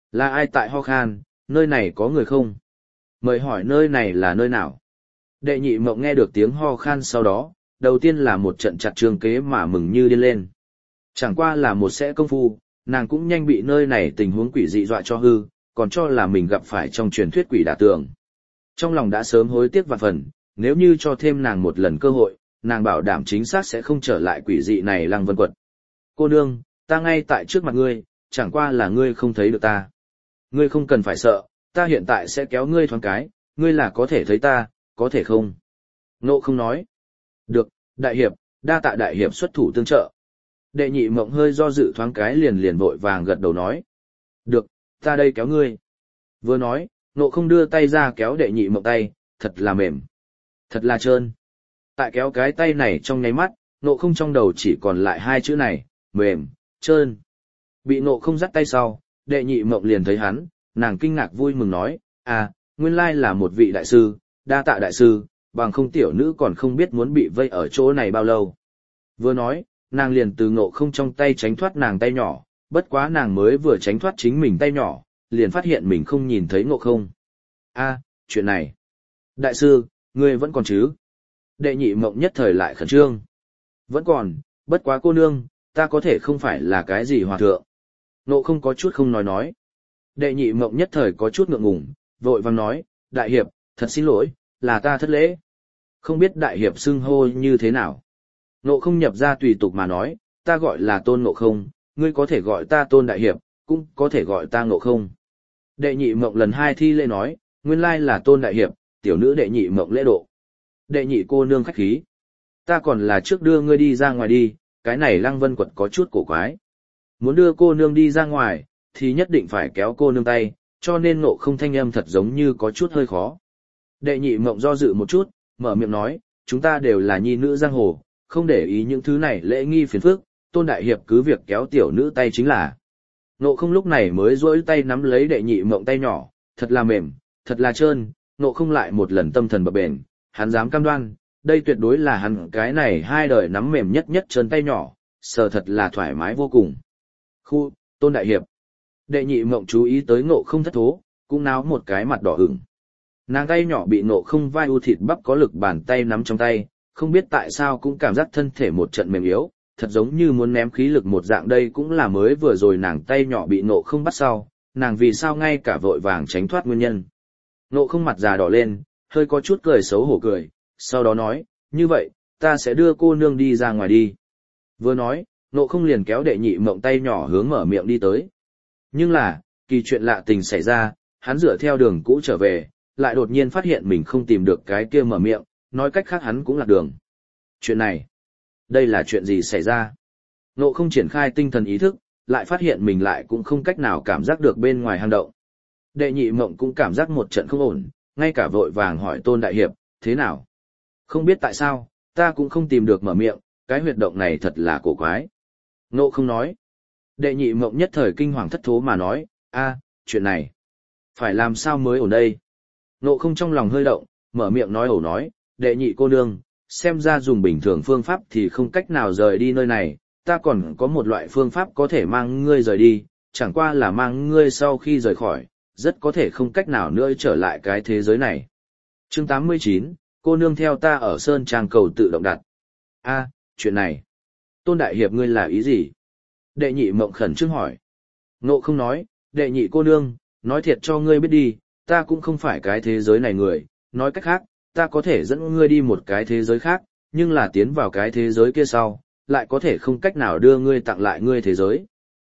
Là ai tại ho khan, nơi này có người không? Mời hỏi nơi này là nơi nào? Đệ nhị mộng nghe được tiếng ho khan sau đó, đầu tiên là một trận chặt trường kế mà mừng như điên lên. Chẳng qua là một sẽ công phu, nàng cũng nhanh bị nơi này tình huống quỷ dị dọa cho hư, còn cho là mình gặp phải trong truyền thuyết quỷ đả tường. Trong lòng đã sớm hối tiếc vạn phần, nếu như cho thêm nàng một lần cơ hội, nàng bảo đảm chính xác sẽ không trở lại quỷ dị này Lăng Vân Quật. Cô nương, ta ngay tại trước mặt ngươi, chẳng qua là ngươi không thấy được ta. Ngươi không cần phải sợ, ta hiện tại sẽ kéo ngươi thoáng cái, ngươi là có thể thấy ta, có thể không? Ngộ không nói. Được, đại hiệp, đa tạ đại hiệp xuất thủ tương trợ. Đệ nhị mộng hơi do dự thoáng cái liền vội vàng gật đầu nói. Được, ta đây kéo ngươi. Vừa nói, Ngộ không đưa tay ra kéo đệ nhị mộng tay, thật là mềm. Thật là trơn. Tại kéo cái tay này trong nháy mắt, Ngộ không trong đầu chỉ còn lại hai chữ này, mềm, trơn. Bị Ngộ không dắt tay sau, đệ nhị mộng liền thấy hắn, nàng kinh ngạc vui mừng nói, à, nguyên lai là một vị đại sư, đa tạ đại sư, bằng không tiểu nữ còn không biết muốn bị vây ở chỗ này bao lâu. Vừa nói, nàng liền từ Ngộ không trong tay tránh thoát nàng tay nhỏ, bất quá nàng mới vừa tránh thoát chính mình tay nhỏ, liền phát hiện mình không nhìn thấy Ngộ không. A, chuyện này. Đại sư, ngươi vẫn còn chứ? Đệ nhị mộng nhất thời lại khẩn trương. Vẫn còn, bất quá cô nương, ta có thể không phải là cái gì hòa thượng. Ngộ không có chút không nói. Đệ nhị mộng nhất thời có chút ngượng ngùng, vội vàng nói, đại hiệp, thật xin lỗi, là ta thất lễ. Không biết đại hiệp xưng hô như thế nào. Ngộ không nhập ra tùy tục mà nói, ta gọi là Tôn Ngộ Không, ngươi có thể gọi ta Tôn đại hiệp, cũng có thể gọi ta Ngộ Không. Đệ nhị mộng lần hai thi lễ nói, nguyên lai là Tôn đại hiệp, tiểu nữ đệ nhị mộng lễ độ. Đệ nhị cô nương khách khí. Ta còn là trước đưa ngươi đi ra ngoài đi, cái này Lăng Vân Quật có chút cổ quái. Muốn đưa cô nương đi ra ngoài, thì nhất định phải kéo cô nương tay, cho nên Ngộ không thanh âm thật giống như có chút hơi khó. Đệ nhị mộng do dự một chút, mở miệng nói, chúng ta đều là nhi nữ giang hồ, không để ý những thứ này lễ nghi phiền phức, Tôn đại hiệp cứ việc kéo tiểu nữ tay chính là. Ngộ không lúc này mới duỗi tay nắm lấy đệ nhị mộng tay nhỏ, thật là mềm, thật là trơn, Ngộ không lại một lần tâm thần bập bền, hắn dám cam đoan, đây tuyệt đối là hắn cái này hai đời nắm mềm nhất trơn tay nhỏ, sờ thật là thoải mái vô cùng. Khu, Tôn đại hiệp. Đệ nhị mộng chú ý tới Ngộ không thất thố, cũng náo một cái mặt đỏ ửng. Nàng tay nhỏ bị Ngộ không vai u thịt bắp có lực bàn tay nắm trong tay, không biết tại sao cũng cảm giác thân thể một trận mềm yếu, thật giống như muốn ném khí lực một dạng. Đây cũng là mới vừa rồi nàng tay nhỏ bị Ngộ không bắt sau, nàng vì sao ngay cả vội vàng tránh thoát nguyên nhân. Ngộ không mặt già đỏ lên, hơi có chút cười xấu hổ cười, sau đó nói, như vậy, ta sẽ đưa cô nương đi ra ngoài đi. Vừa nói, Ngộ không liền kéo đệ nhị mộng tay nhỏ hướng mở miệng đi tới. Nhưng là, kỳ chuyện lạ tình xảy ra, hắn dựa theo đường cũ trở về, lại đột nhiên phát hiện mình không tìm được cái kia mở miệng, nói cách khác hắn cũng lạc đường. Chuyện này, đây là chuyện gì xảy ra? Ngộ không triển khai tinh thần ý thức, lại phát hiện mình lại cũng không cách nào cảm giác được bên ngoài hang động. Đệ nhị mộng cũng cảm giác một trận không ổn, ngay cả vội vàng hỏi Tôn đại hiệp, thế nào? Không biết tại sao, ta cũng không tìm được mở miệng, cái huyệt động này thật là cổ quái. Ngộ không nói. Đệ nhị mộng nhất thời kinh hoàng thất thố mà nói, a, chuyện này, phải làm sao mới ổn đây? Ngộ không trong lòng hơi động, mở miệng nói ẩu nói, đệ nhị cô nương, xem ra dùng bình thường phương pháp thì không cách nào rời đi nơi này, ta còn có một loại phương pháp có thể mang ngươi rời đi, chẳng qua là mang ngươi sau khi rời khỏi, rất có thể không cách nào nữa trở lại cái thế giới này. Chương 89, cô nương theo ta ở Sơn Trang cầu tự động đặt. A, chuyện này, Tôn đại hiệp ngươi là ý gì? Đệ nhị mộng khẩn trương hỏi. Ngộ không nói, đệ nhị cô nương, nói thiệt cho ngươi biết đi, ta cũng không phải cái thế giới này người, nói cách khác, ta có thể dẫn ngươi đi một cái thế giới khác, nhưng là tiến vào cái thế giới kia sau, lại có thể không cách nào đưa ngươi tặng lại ngươi thế giới.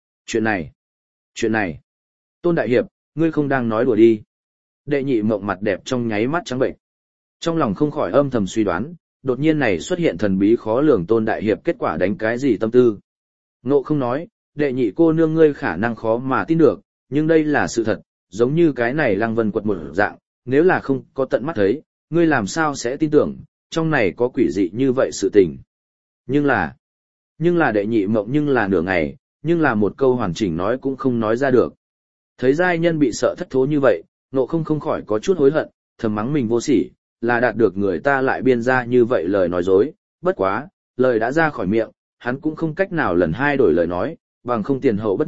Chuyện này, Tôn đại hiệp, ngươi không đang nói đùa đi. Đệ nhị mộng mặt đẹp trong nháy mắt trắng bệnh. Trong lòng không khỏi âm thầm suy đoán, đột nhiên này xuất hiện thần bí khó lường Tôn đại hiệp kết quả đánh cái gì tâm tư. Ngộ không nói, đệ nhị cô nương ngươi khả năng khó mà tin được, nhưng đây là sự thật, giống như cái này Lăng Vân Quật một dạng, nếu là không có tận mắt thấy, ngươi làm sao sẽ tin tưởng, trong này có quỷ dị như vậy sự tình. Nhưng là đệ nhị mộng nhưng là nửa ngày, nhưng là một câu hoàn chỉnh nói cũng không nói ra được. Thấy giai nhân bị sợ thất thố như vậy, Ngộ không khỏi có chút hối hận, thầm mắng mình vô sỉ, là đạt được người ta lại biên ra như vậy lời nói dối, bất quá, lời đã ra khỏi miệng, hắn cũng không cách nào lần hai đổi lời nói, bằng không tiền hậu bất nhất,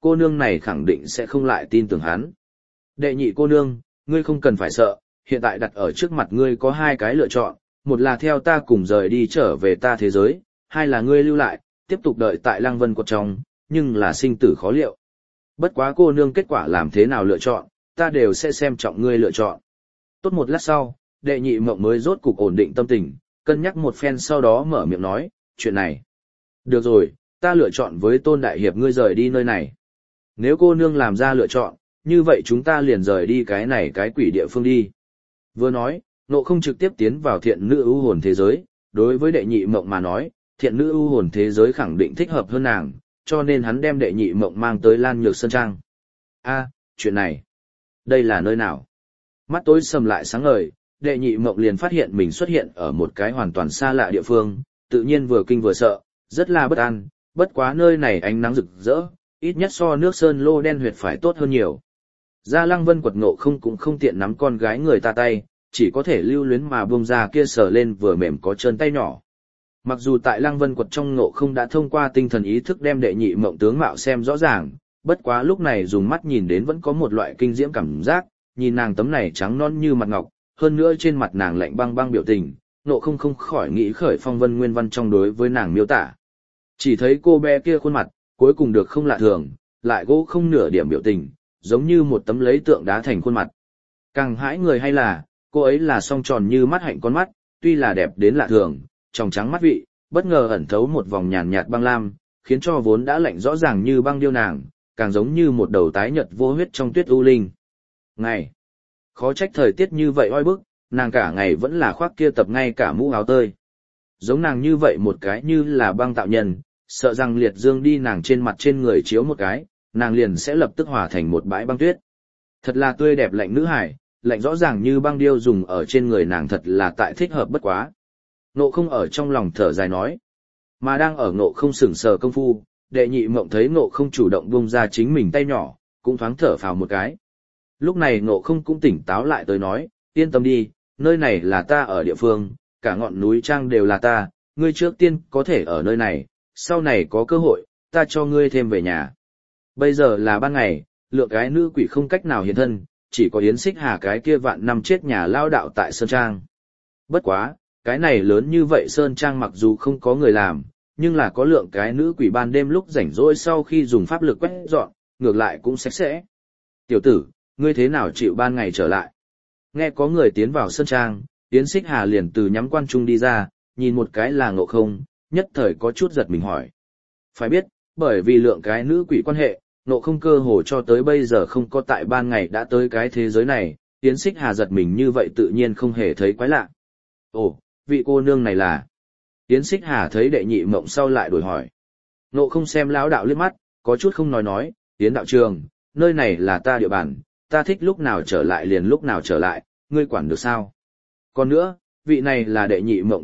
cô nương này khẳng định sẽ không lại tin tưởng hắn. Đệ nhị cô nương, ngươi không cần phải sợ, hiện tại đặt ở trước mặt ngươi có hai cái lựa chọn, một là theo ta cùng rời đi trở về ta thế giới, hai là ngươi lưu lại, tiếp tục đợi tại Lăng Vân Quật trong, nhưng là sinh tử khó liệu. Bất quá cô nương kết quả làm thế nào lựa chọn, ta đều sẽ xem trọng ngươi lựa chọn. Tốt một lát sau, đệ nhị mộng mới rốt cục ổn định tâm tình, cân nhắc một phen sau đó mở miệng nói, chuyện này. Được rồi, ta lựa chọn với Tôn Đại Hiệp ngươi rời đi nơi này. Nếu cô nương làm ra lựa chọn, như vậy chúng ta liền rời đi cái này cái quỷ địa phương đi. Vừa nói, Ngộ Không trực tiếp tiến vào thiện nữ ưu hồn thế giới, đối với đệ nhị mộng mà nói, thiện nữ ưu hồn thế giới khẳng định thích hợp hơn nàng, cho nên hắn đem đệ nhị mộng mang tới Lan Nhược Sơn Trang. A, chuyện này, đây là nơi nào? Mắt tối sầm lại sáng ngời, đệ nhị mộng liền phát hiện mình xuất hiện ở một cái hoàn toàn xa lạ địa phương, tự nhiên vừa kinh vừa sợ, rất là bất an, bất quá nơi này ánh nắng rực rỡ, ít nhất so nước sơn lô đen huyệt phải tốt hơn nhiều. Ra Lăng Vân Quật Ngộ Không cũng không tiện nắm con gái người ta tay, chỉ có thể lưu luyến mà buông ra kia sờ lên vừa mềm có trơn tay nhỏ. Mặc dù tại Lăng Vân Quật trong Ngộ Không đã thông qua tinh thần ý thức đem đệ nhị mộng tướng mạo xem rõ ràng, bất quá lúc này dùng mắt nhìn đến vẫn có một loại kinh diễm cảm giác, nhìn nàng tấm này trắng non như mặt ngọc, hơn nữa trên mặt nàng lạnh băng băng biểu tình, Ngộ Không không khỏi nghĩ khởi phong vân nguyên văn trong đối với nàng miêu tả. Chỉ thấy cô bé kia khuôn mặt, cuối cùng được không lạ thường, lại gỗ không nửa điểm biểu tình, giống như một tấm lấy tượng đá thành khuôn mặt. Càng hãi người hay là, cô ấy là song tròn như mắt hạnh con mắt, tuy là đẹp đến lạ thường, tròng trắng mắt vị, bất ngờ ẩn thấu một vòng nhàn nhạt băng lam, khiến cho vốn đã lạnh rõ ràng như băng điêu nàng, càng giống như một đầu tái nhật vô huyết trong tuyết u linh. Ngày, khó trách thời tiết như vậy oi bức, nàng cả ngày vẫn là khoác kia tập ngay cả mũ áo tơi. Giống nàng như vậy một cái như là băng tạo nhân, sợ rằng liệt dương đi nàng trên mặt trên người chiếu một cái, nàng liền sẽ lập tức hòa thành một bãi băng tuyết. Thật là tươi đẹp lạnh nữ hải, lạnh rõ ràng như băng điêu dùng ở trên người nàng thật là tại thích hợp bất quá. Ngộ Không ở trong lòng thở dài nói, mà đang ở Ngộ Không sững sờ công phu, đệ nhị mộng thấy Ngộ Không chủ động buông ra chính mình tay nhỏ, cũng thoáng thở phào một cái. Lúc này Ngộ Không cũng tỉnh táo lại tới nói, yên tâm đi, nơi này là ta ở địa phương, cả ngọn núi trang đều là ta, ngươi trước tiên có thể ở nơi này, sau này có cơ hội, ta cho ngươi thêm về nhà. Bây giờ là ban ngày, lượng cái nữ quỷ không cách nào hiện thân, chỉ có Yến Xích Hà cái kia vạn năm chết nhà lao đạo tại Sơn Trang. Bất quá, cái này lớn như vậy Sơn Trang mặc dù không có người làm, nhưng là có lượng cái nữ quỷ ban đêm lúc rảnh rỗi sau khi dùng pháp lực quét dọn, ngược lại cũng sạch sẽ. Tiểu tử, ngươi thế nào chịu ban ngày trở lại? Nghe có người tiến vào Sơn Trang, Yến Xích Hà liền từ nhắm quan trung đi ra, nhìn một cái là Ngộ Không, nhất thời có chút giật mình hỏi. Phải biết, bởi vì lượng cái nữ quỷ quan hệ, Ngộ Không cơ hồ cho tới bây giờ không có tại ban ngày đã tới cái thế giới này, Yến Xích Hà giật mình như vậy tự nhiên không hề thấy quái lạ. Ồ, vị cô nương này là... Yến Xích Hà thấy đệ nhị mộng sau lại đổi hỏi. Ngộ Không xem lão đạo liếc mắt, có chút không nói, Yến đạo trường, nơi này là ta địa bàn, ta thích lúc nào trở lại liền lúc nào trở lại, ngươi quản được sao? Còn nữa, vị này là đệ nhị mộng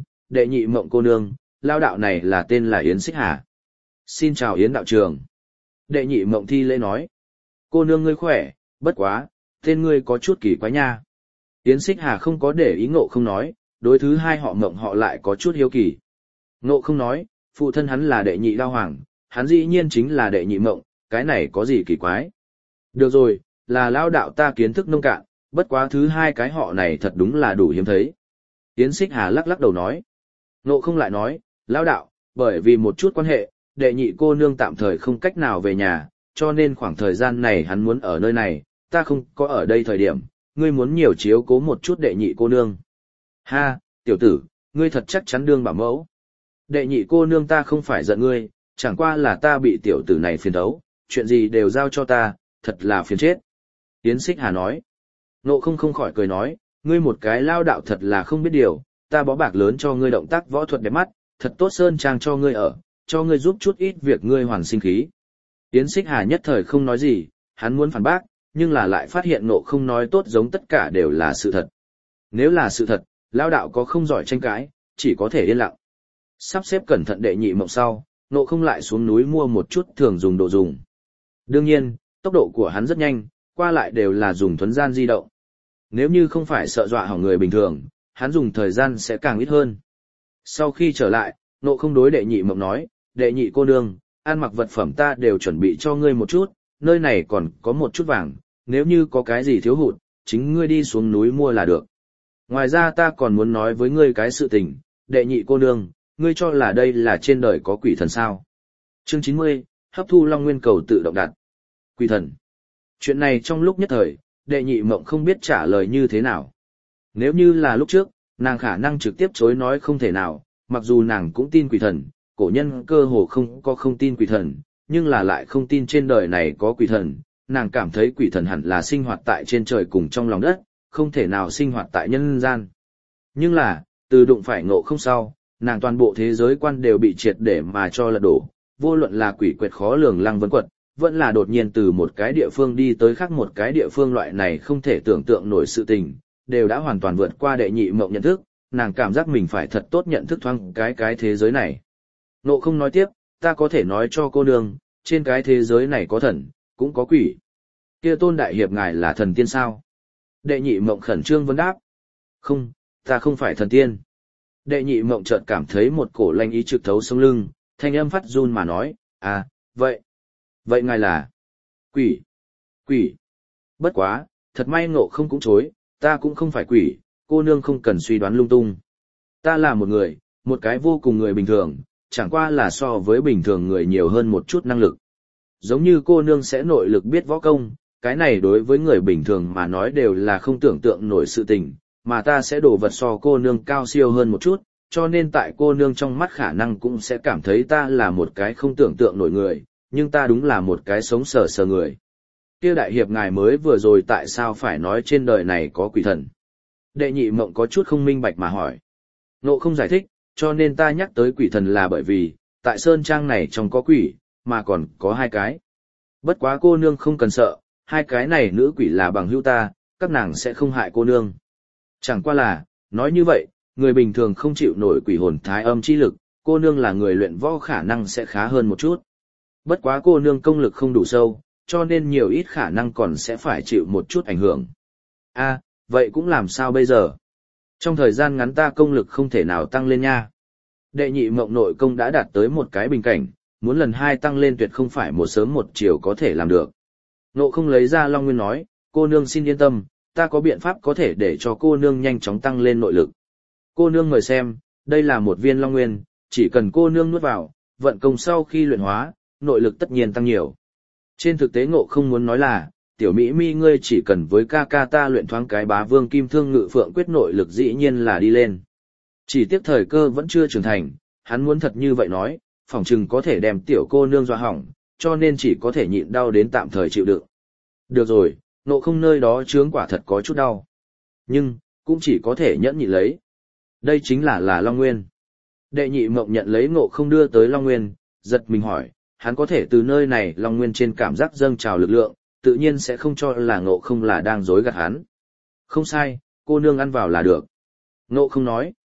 cô nương, lão đạo này là tên là Yến Xích Hà. Xin chào Yến đạo trường. Đệ nhị mộng thi lễ nói. Cô nương ngươi khỏe, bất quá, tên ngươi có chút kỳ quái nha. Yến Xích Hà không có để ý Ngộ Không nói, đối thứ hai họ Mộng họ lại có chút hiếu kỳ. Ngộ Không nói, phụ thân hắn là đệ nhị đao hoàng, hắn dĩ nhiên chính là đệ nhị mộng, cái này có gì kỳ quái. Được rồi, là lão đạo ta kiến thức nông cạn, bất quá thứ hai cái họ này thật đúng là đủ hiếm thấy. Yến Xích Hà lắc lắc đầu nói. Ngộ Không lại nói, lão đạo, bởi vì một chút quan hệ, đệ nhị cô nương tạm thời không cách nào về nhà, cho nên khoảng thời gian này hắn muốn ở nơi này, ta không có ở đây thời điểm, ngươi muốn nhiều chiếu cố một chút đệ nhị cô nương. Ha, tiểu tử, ngươi thật chắc chắn đương bảo mẫu. Đệ nhị cô nương ta không phải giận ngươi, chẳng qua là ta bị tiểu tử này phiền thấu, chuyện gì đều giao cho ta, thật là phiền chết. Yến Xích Hà nói. Ngộ Không không khỏi cười nói, ngươi một cái lao đạo thật là không biết điều, ta bó bạc lớn cho ngươi động tác võ thuật đẹp mắt, thật tốt Sơn Trang cho ngươi ở, cho ngươi giúp chút ít việc ngươi hoàn sinh khí. Yến Xích Hà nhất thời không nói gì, hắn muốn phản bác, nhưng là lại phát hiện Ngộ Không nói tốt giống tất cả đều là sự thật. Nếu là sự thật, lao đạo có không giỏi tranh cãi, chỉ có thể yên lặng. Sắp xếp cẩn thận đệ nhị mộng sau, Ngộ Không lại xuống núi mua một chút thường dùng đồ dùng. Đương nhiên, tốc độ của hắn rất nhanh, qua lại đều là dùng thuấn gian di động. Nếu như không phải sợ dọa hỏng người bình thường, hắn dùng thời gian sẽ càng ít hơn. Sau khi trở lại, Ngộ Không đối đệ nhị mộng nói, đệ nhị cô nương, ăn mặc vật phẩm ta đều chuẩn bị cho ngươi một chút, nơi này còn có một chút vàng, nếu như có cái gì thiếu hụt, chính ngươi đi xuống núi mua là được. Ngoài ra ta còn muốn nói với ngươi cái sự tình, đệ nhị cô nương, ngươi cho là đây là trên đời có quỷ thần sao? Chương 90, hấp thu Long Nguyên cầu tự động đặt. Quỷ thần. Chuyện này trong lúc nhất thời, đệ nhị mộng không biết trả lời như thế nào. Nếu như là lúc trước, nàng khả năng trực tiếp chối nói không thể nào, mặc dù nàng cũng tin quỷ thần, cổ nhân cơ hồ không tin quỷ thần, nhưng là lại không tin trên đời này có quỷ thần, nàng cảm thấy quỷ thần hẳn là sinh hoạt tại trên trời cùng trong lòng đất, không thể nào sinh hoạt tại nhân gian. Nhưng là, từ đụng phải Ngộ Không sau, nàng toàn bộ thế giới quan đều bị triệt để mà cho lật đổ, vô luận là quỷ quyệt khó lường Lăng Vân Quật, vẫn là đột nhiên từ một cái địa phương đi tới khác một cái địa phương, loại này không thể tưởng tượng nổi sự tình, đều đã hoàn toàn vượt qua đệ nhị mộng nhận thức, nàng cảm giác mình phải thật tốt nhận thức thoáng cái thế giới này. Ngộ Không nói tiếp, ta có thể nói cho cô nương, trên cái thế giới này có thần, cũng có quỷ. Kia Tôn đại hiệp ngài là thần tiên sao? Đệ nhị mộng khẩn trương vấn đáp. Không, ta không phải thần tiên. Đệ nhị mộng chợt cảm thấy một cổ lanh ý trực thấu sống lưng, thanh âm phát run mà nói, à, vậy ngài là quỷ. Bất quá, thật may Ngộ Không cũng chối, ta cũng không phải quỷ, cô nương không cần suy đoán lung tung. Ta là một người, một cái vô cùng người bình thường, chẳng qua là so với bình thường người nhiều hơn một chút năng lực. Giống như cô nương sẽ nội lực biết võ công, cái này đối với người bình thường mà nói đều là không tưởng tượng nổi sự tình, mà ta sẽ đổ vật so cô nương cao siêu hơn một chút, cho nên tại cô nương trong mắt khả năng cũng sẽ cảm thấy ta là một cái không tưởng tượng nổi người, nhưng ta đúng là một cái sống sờ sờ người. Kia đại hiệp ngài mới vừa rồi tại sao phải nói trên đời này có quỷ thần? Đệ nhị mộng có chút không minh bạch mà hỏi. Ngộ Không giải thích, cho nên ta nhắc tới quỷ thần là bởi vì, tại sơn trang này trong có quỷ, mà còn có hai cái. Bất quá cô nương không cần sợ, hai cái này nữ quỷ là bằng hữu ta, các nàng sẽ không hại cô nương. Chẳng qua là, nói như vậy, người bình thường không chịu nổi quỷ hồn thái âm chi lực, cô nương là người luyện võ khả năng sẽ khá hơn một chút. Bất quá cô nương công lực không đủ sâu, cho nên nhiều ít khả năng còn sẽ phải chịu một chút ảnh hưởng. À, vậy cũng làm sao bây giờ? Trong thời gian ngắn ta công lực không thể nào tăng lên nha. Đệ nhị mộng nội công đã đạt tới một cái bình cảnh, muốn lần hai tăng lên tuyệt không phải một sớm một chiều có thể làm được. Ngộ Không lấy ra Long Nguyên nói, cô nương xin yên tâm, ta có biện pháp có thể để cho cô nương nhanh chóng tăng lên nội lực. Cô nương mời xem, đây là một viên Long Nguyên, chỉ cần cô nương nuốt vào, vận công sau khi luyện hóa, nội lực tất nhiên tăng nhiều. Trên thực tế Ngộ Không muốn nói là, tiểu Mỹ Mi ngươi chỉ cần với ca ca ta luyện thoáng cái Bá Vương Kim Thương Ngự Phượng quyết nội lực dĩ nhiên là đi lên. Chỉ tiếc thời cơ vẫn chưa trưởng thành, hắn muốn thật như vậy nói, phỏng chừng có thể đem tiểu cô nương dọa hỏng, cho nên chỉ có thể nhịn đau đến tạm thời chịu đựng. Được rồi, Ngộ Không nơi đó chướng quả thật có chút đau. Nhưng, cũng chỉ có thể nhẫn nhịn lấy. Đây chính là Long Nguyên. Đệ nhị mộng nhận lấy Ngộ Không đưa tới Long Nguyên, giật mình hỏi, hắn có thể từ nơi này Long Nguyên trên cảm giác dâng trào lực lượng, tự nhiên sẽ không cho là Ngộ Không là đang dối gạt hắn. Không sai, cô nương ăn vào là được. Ngộ Không nói.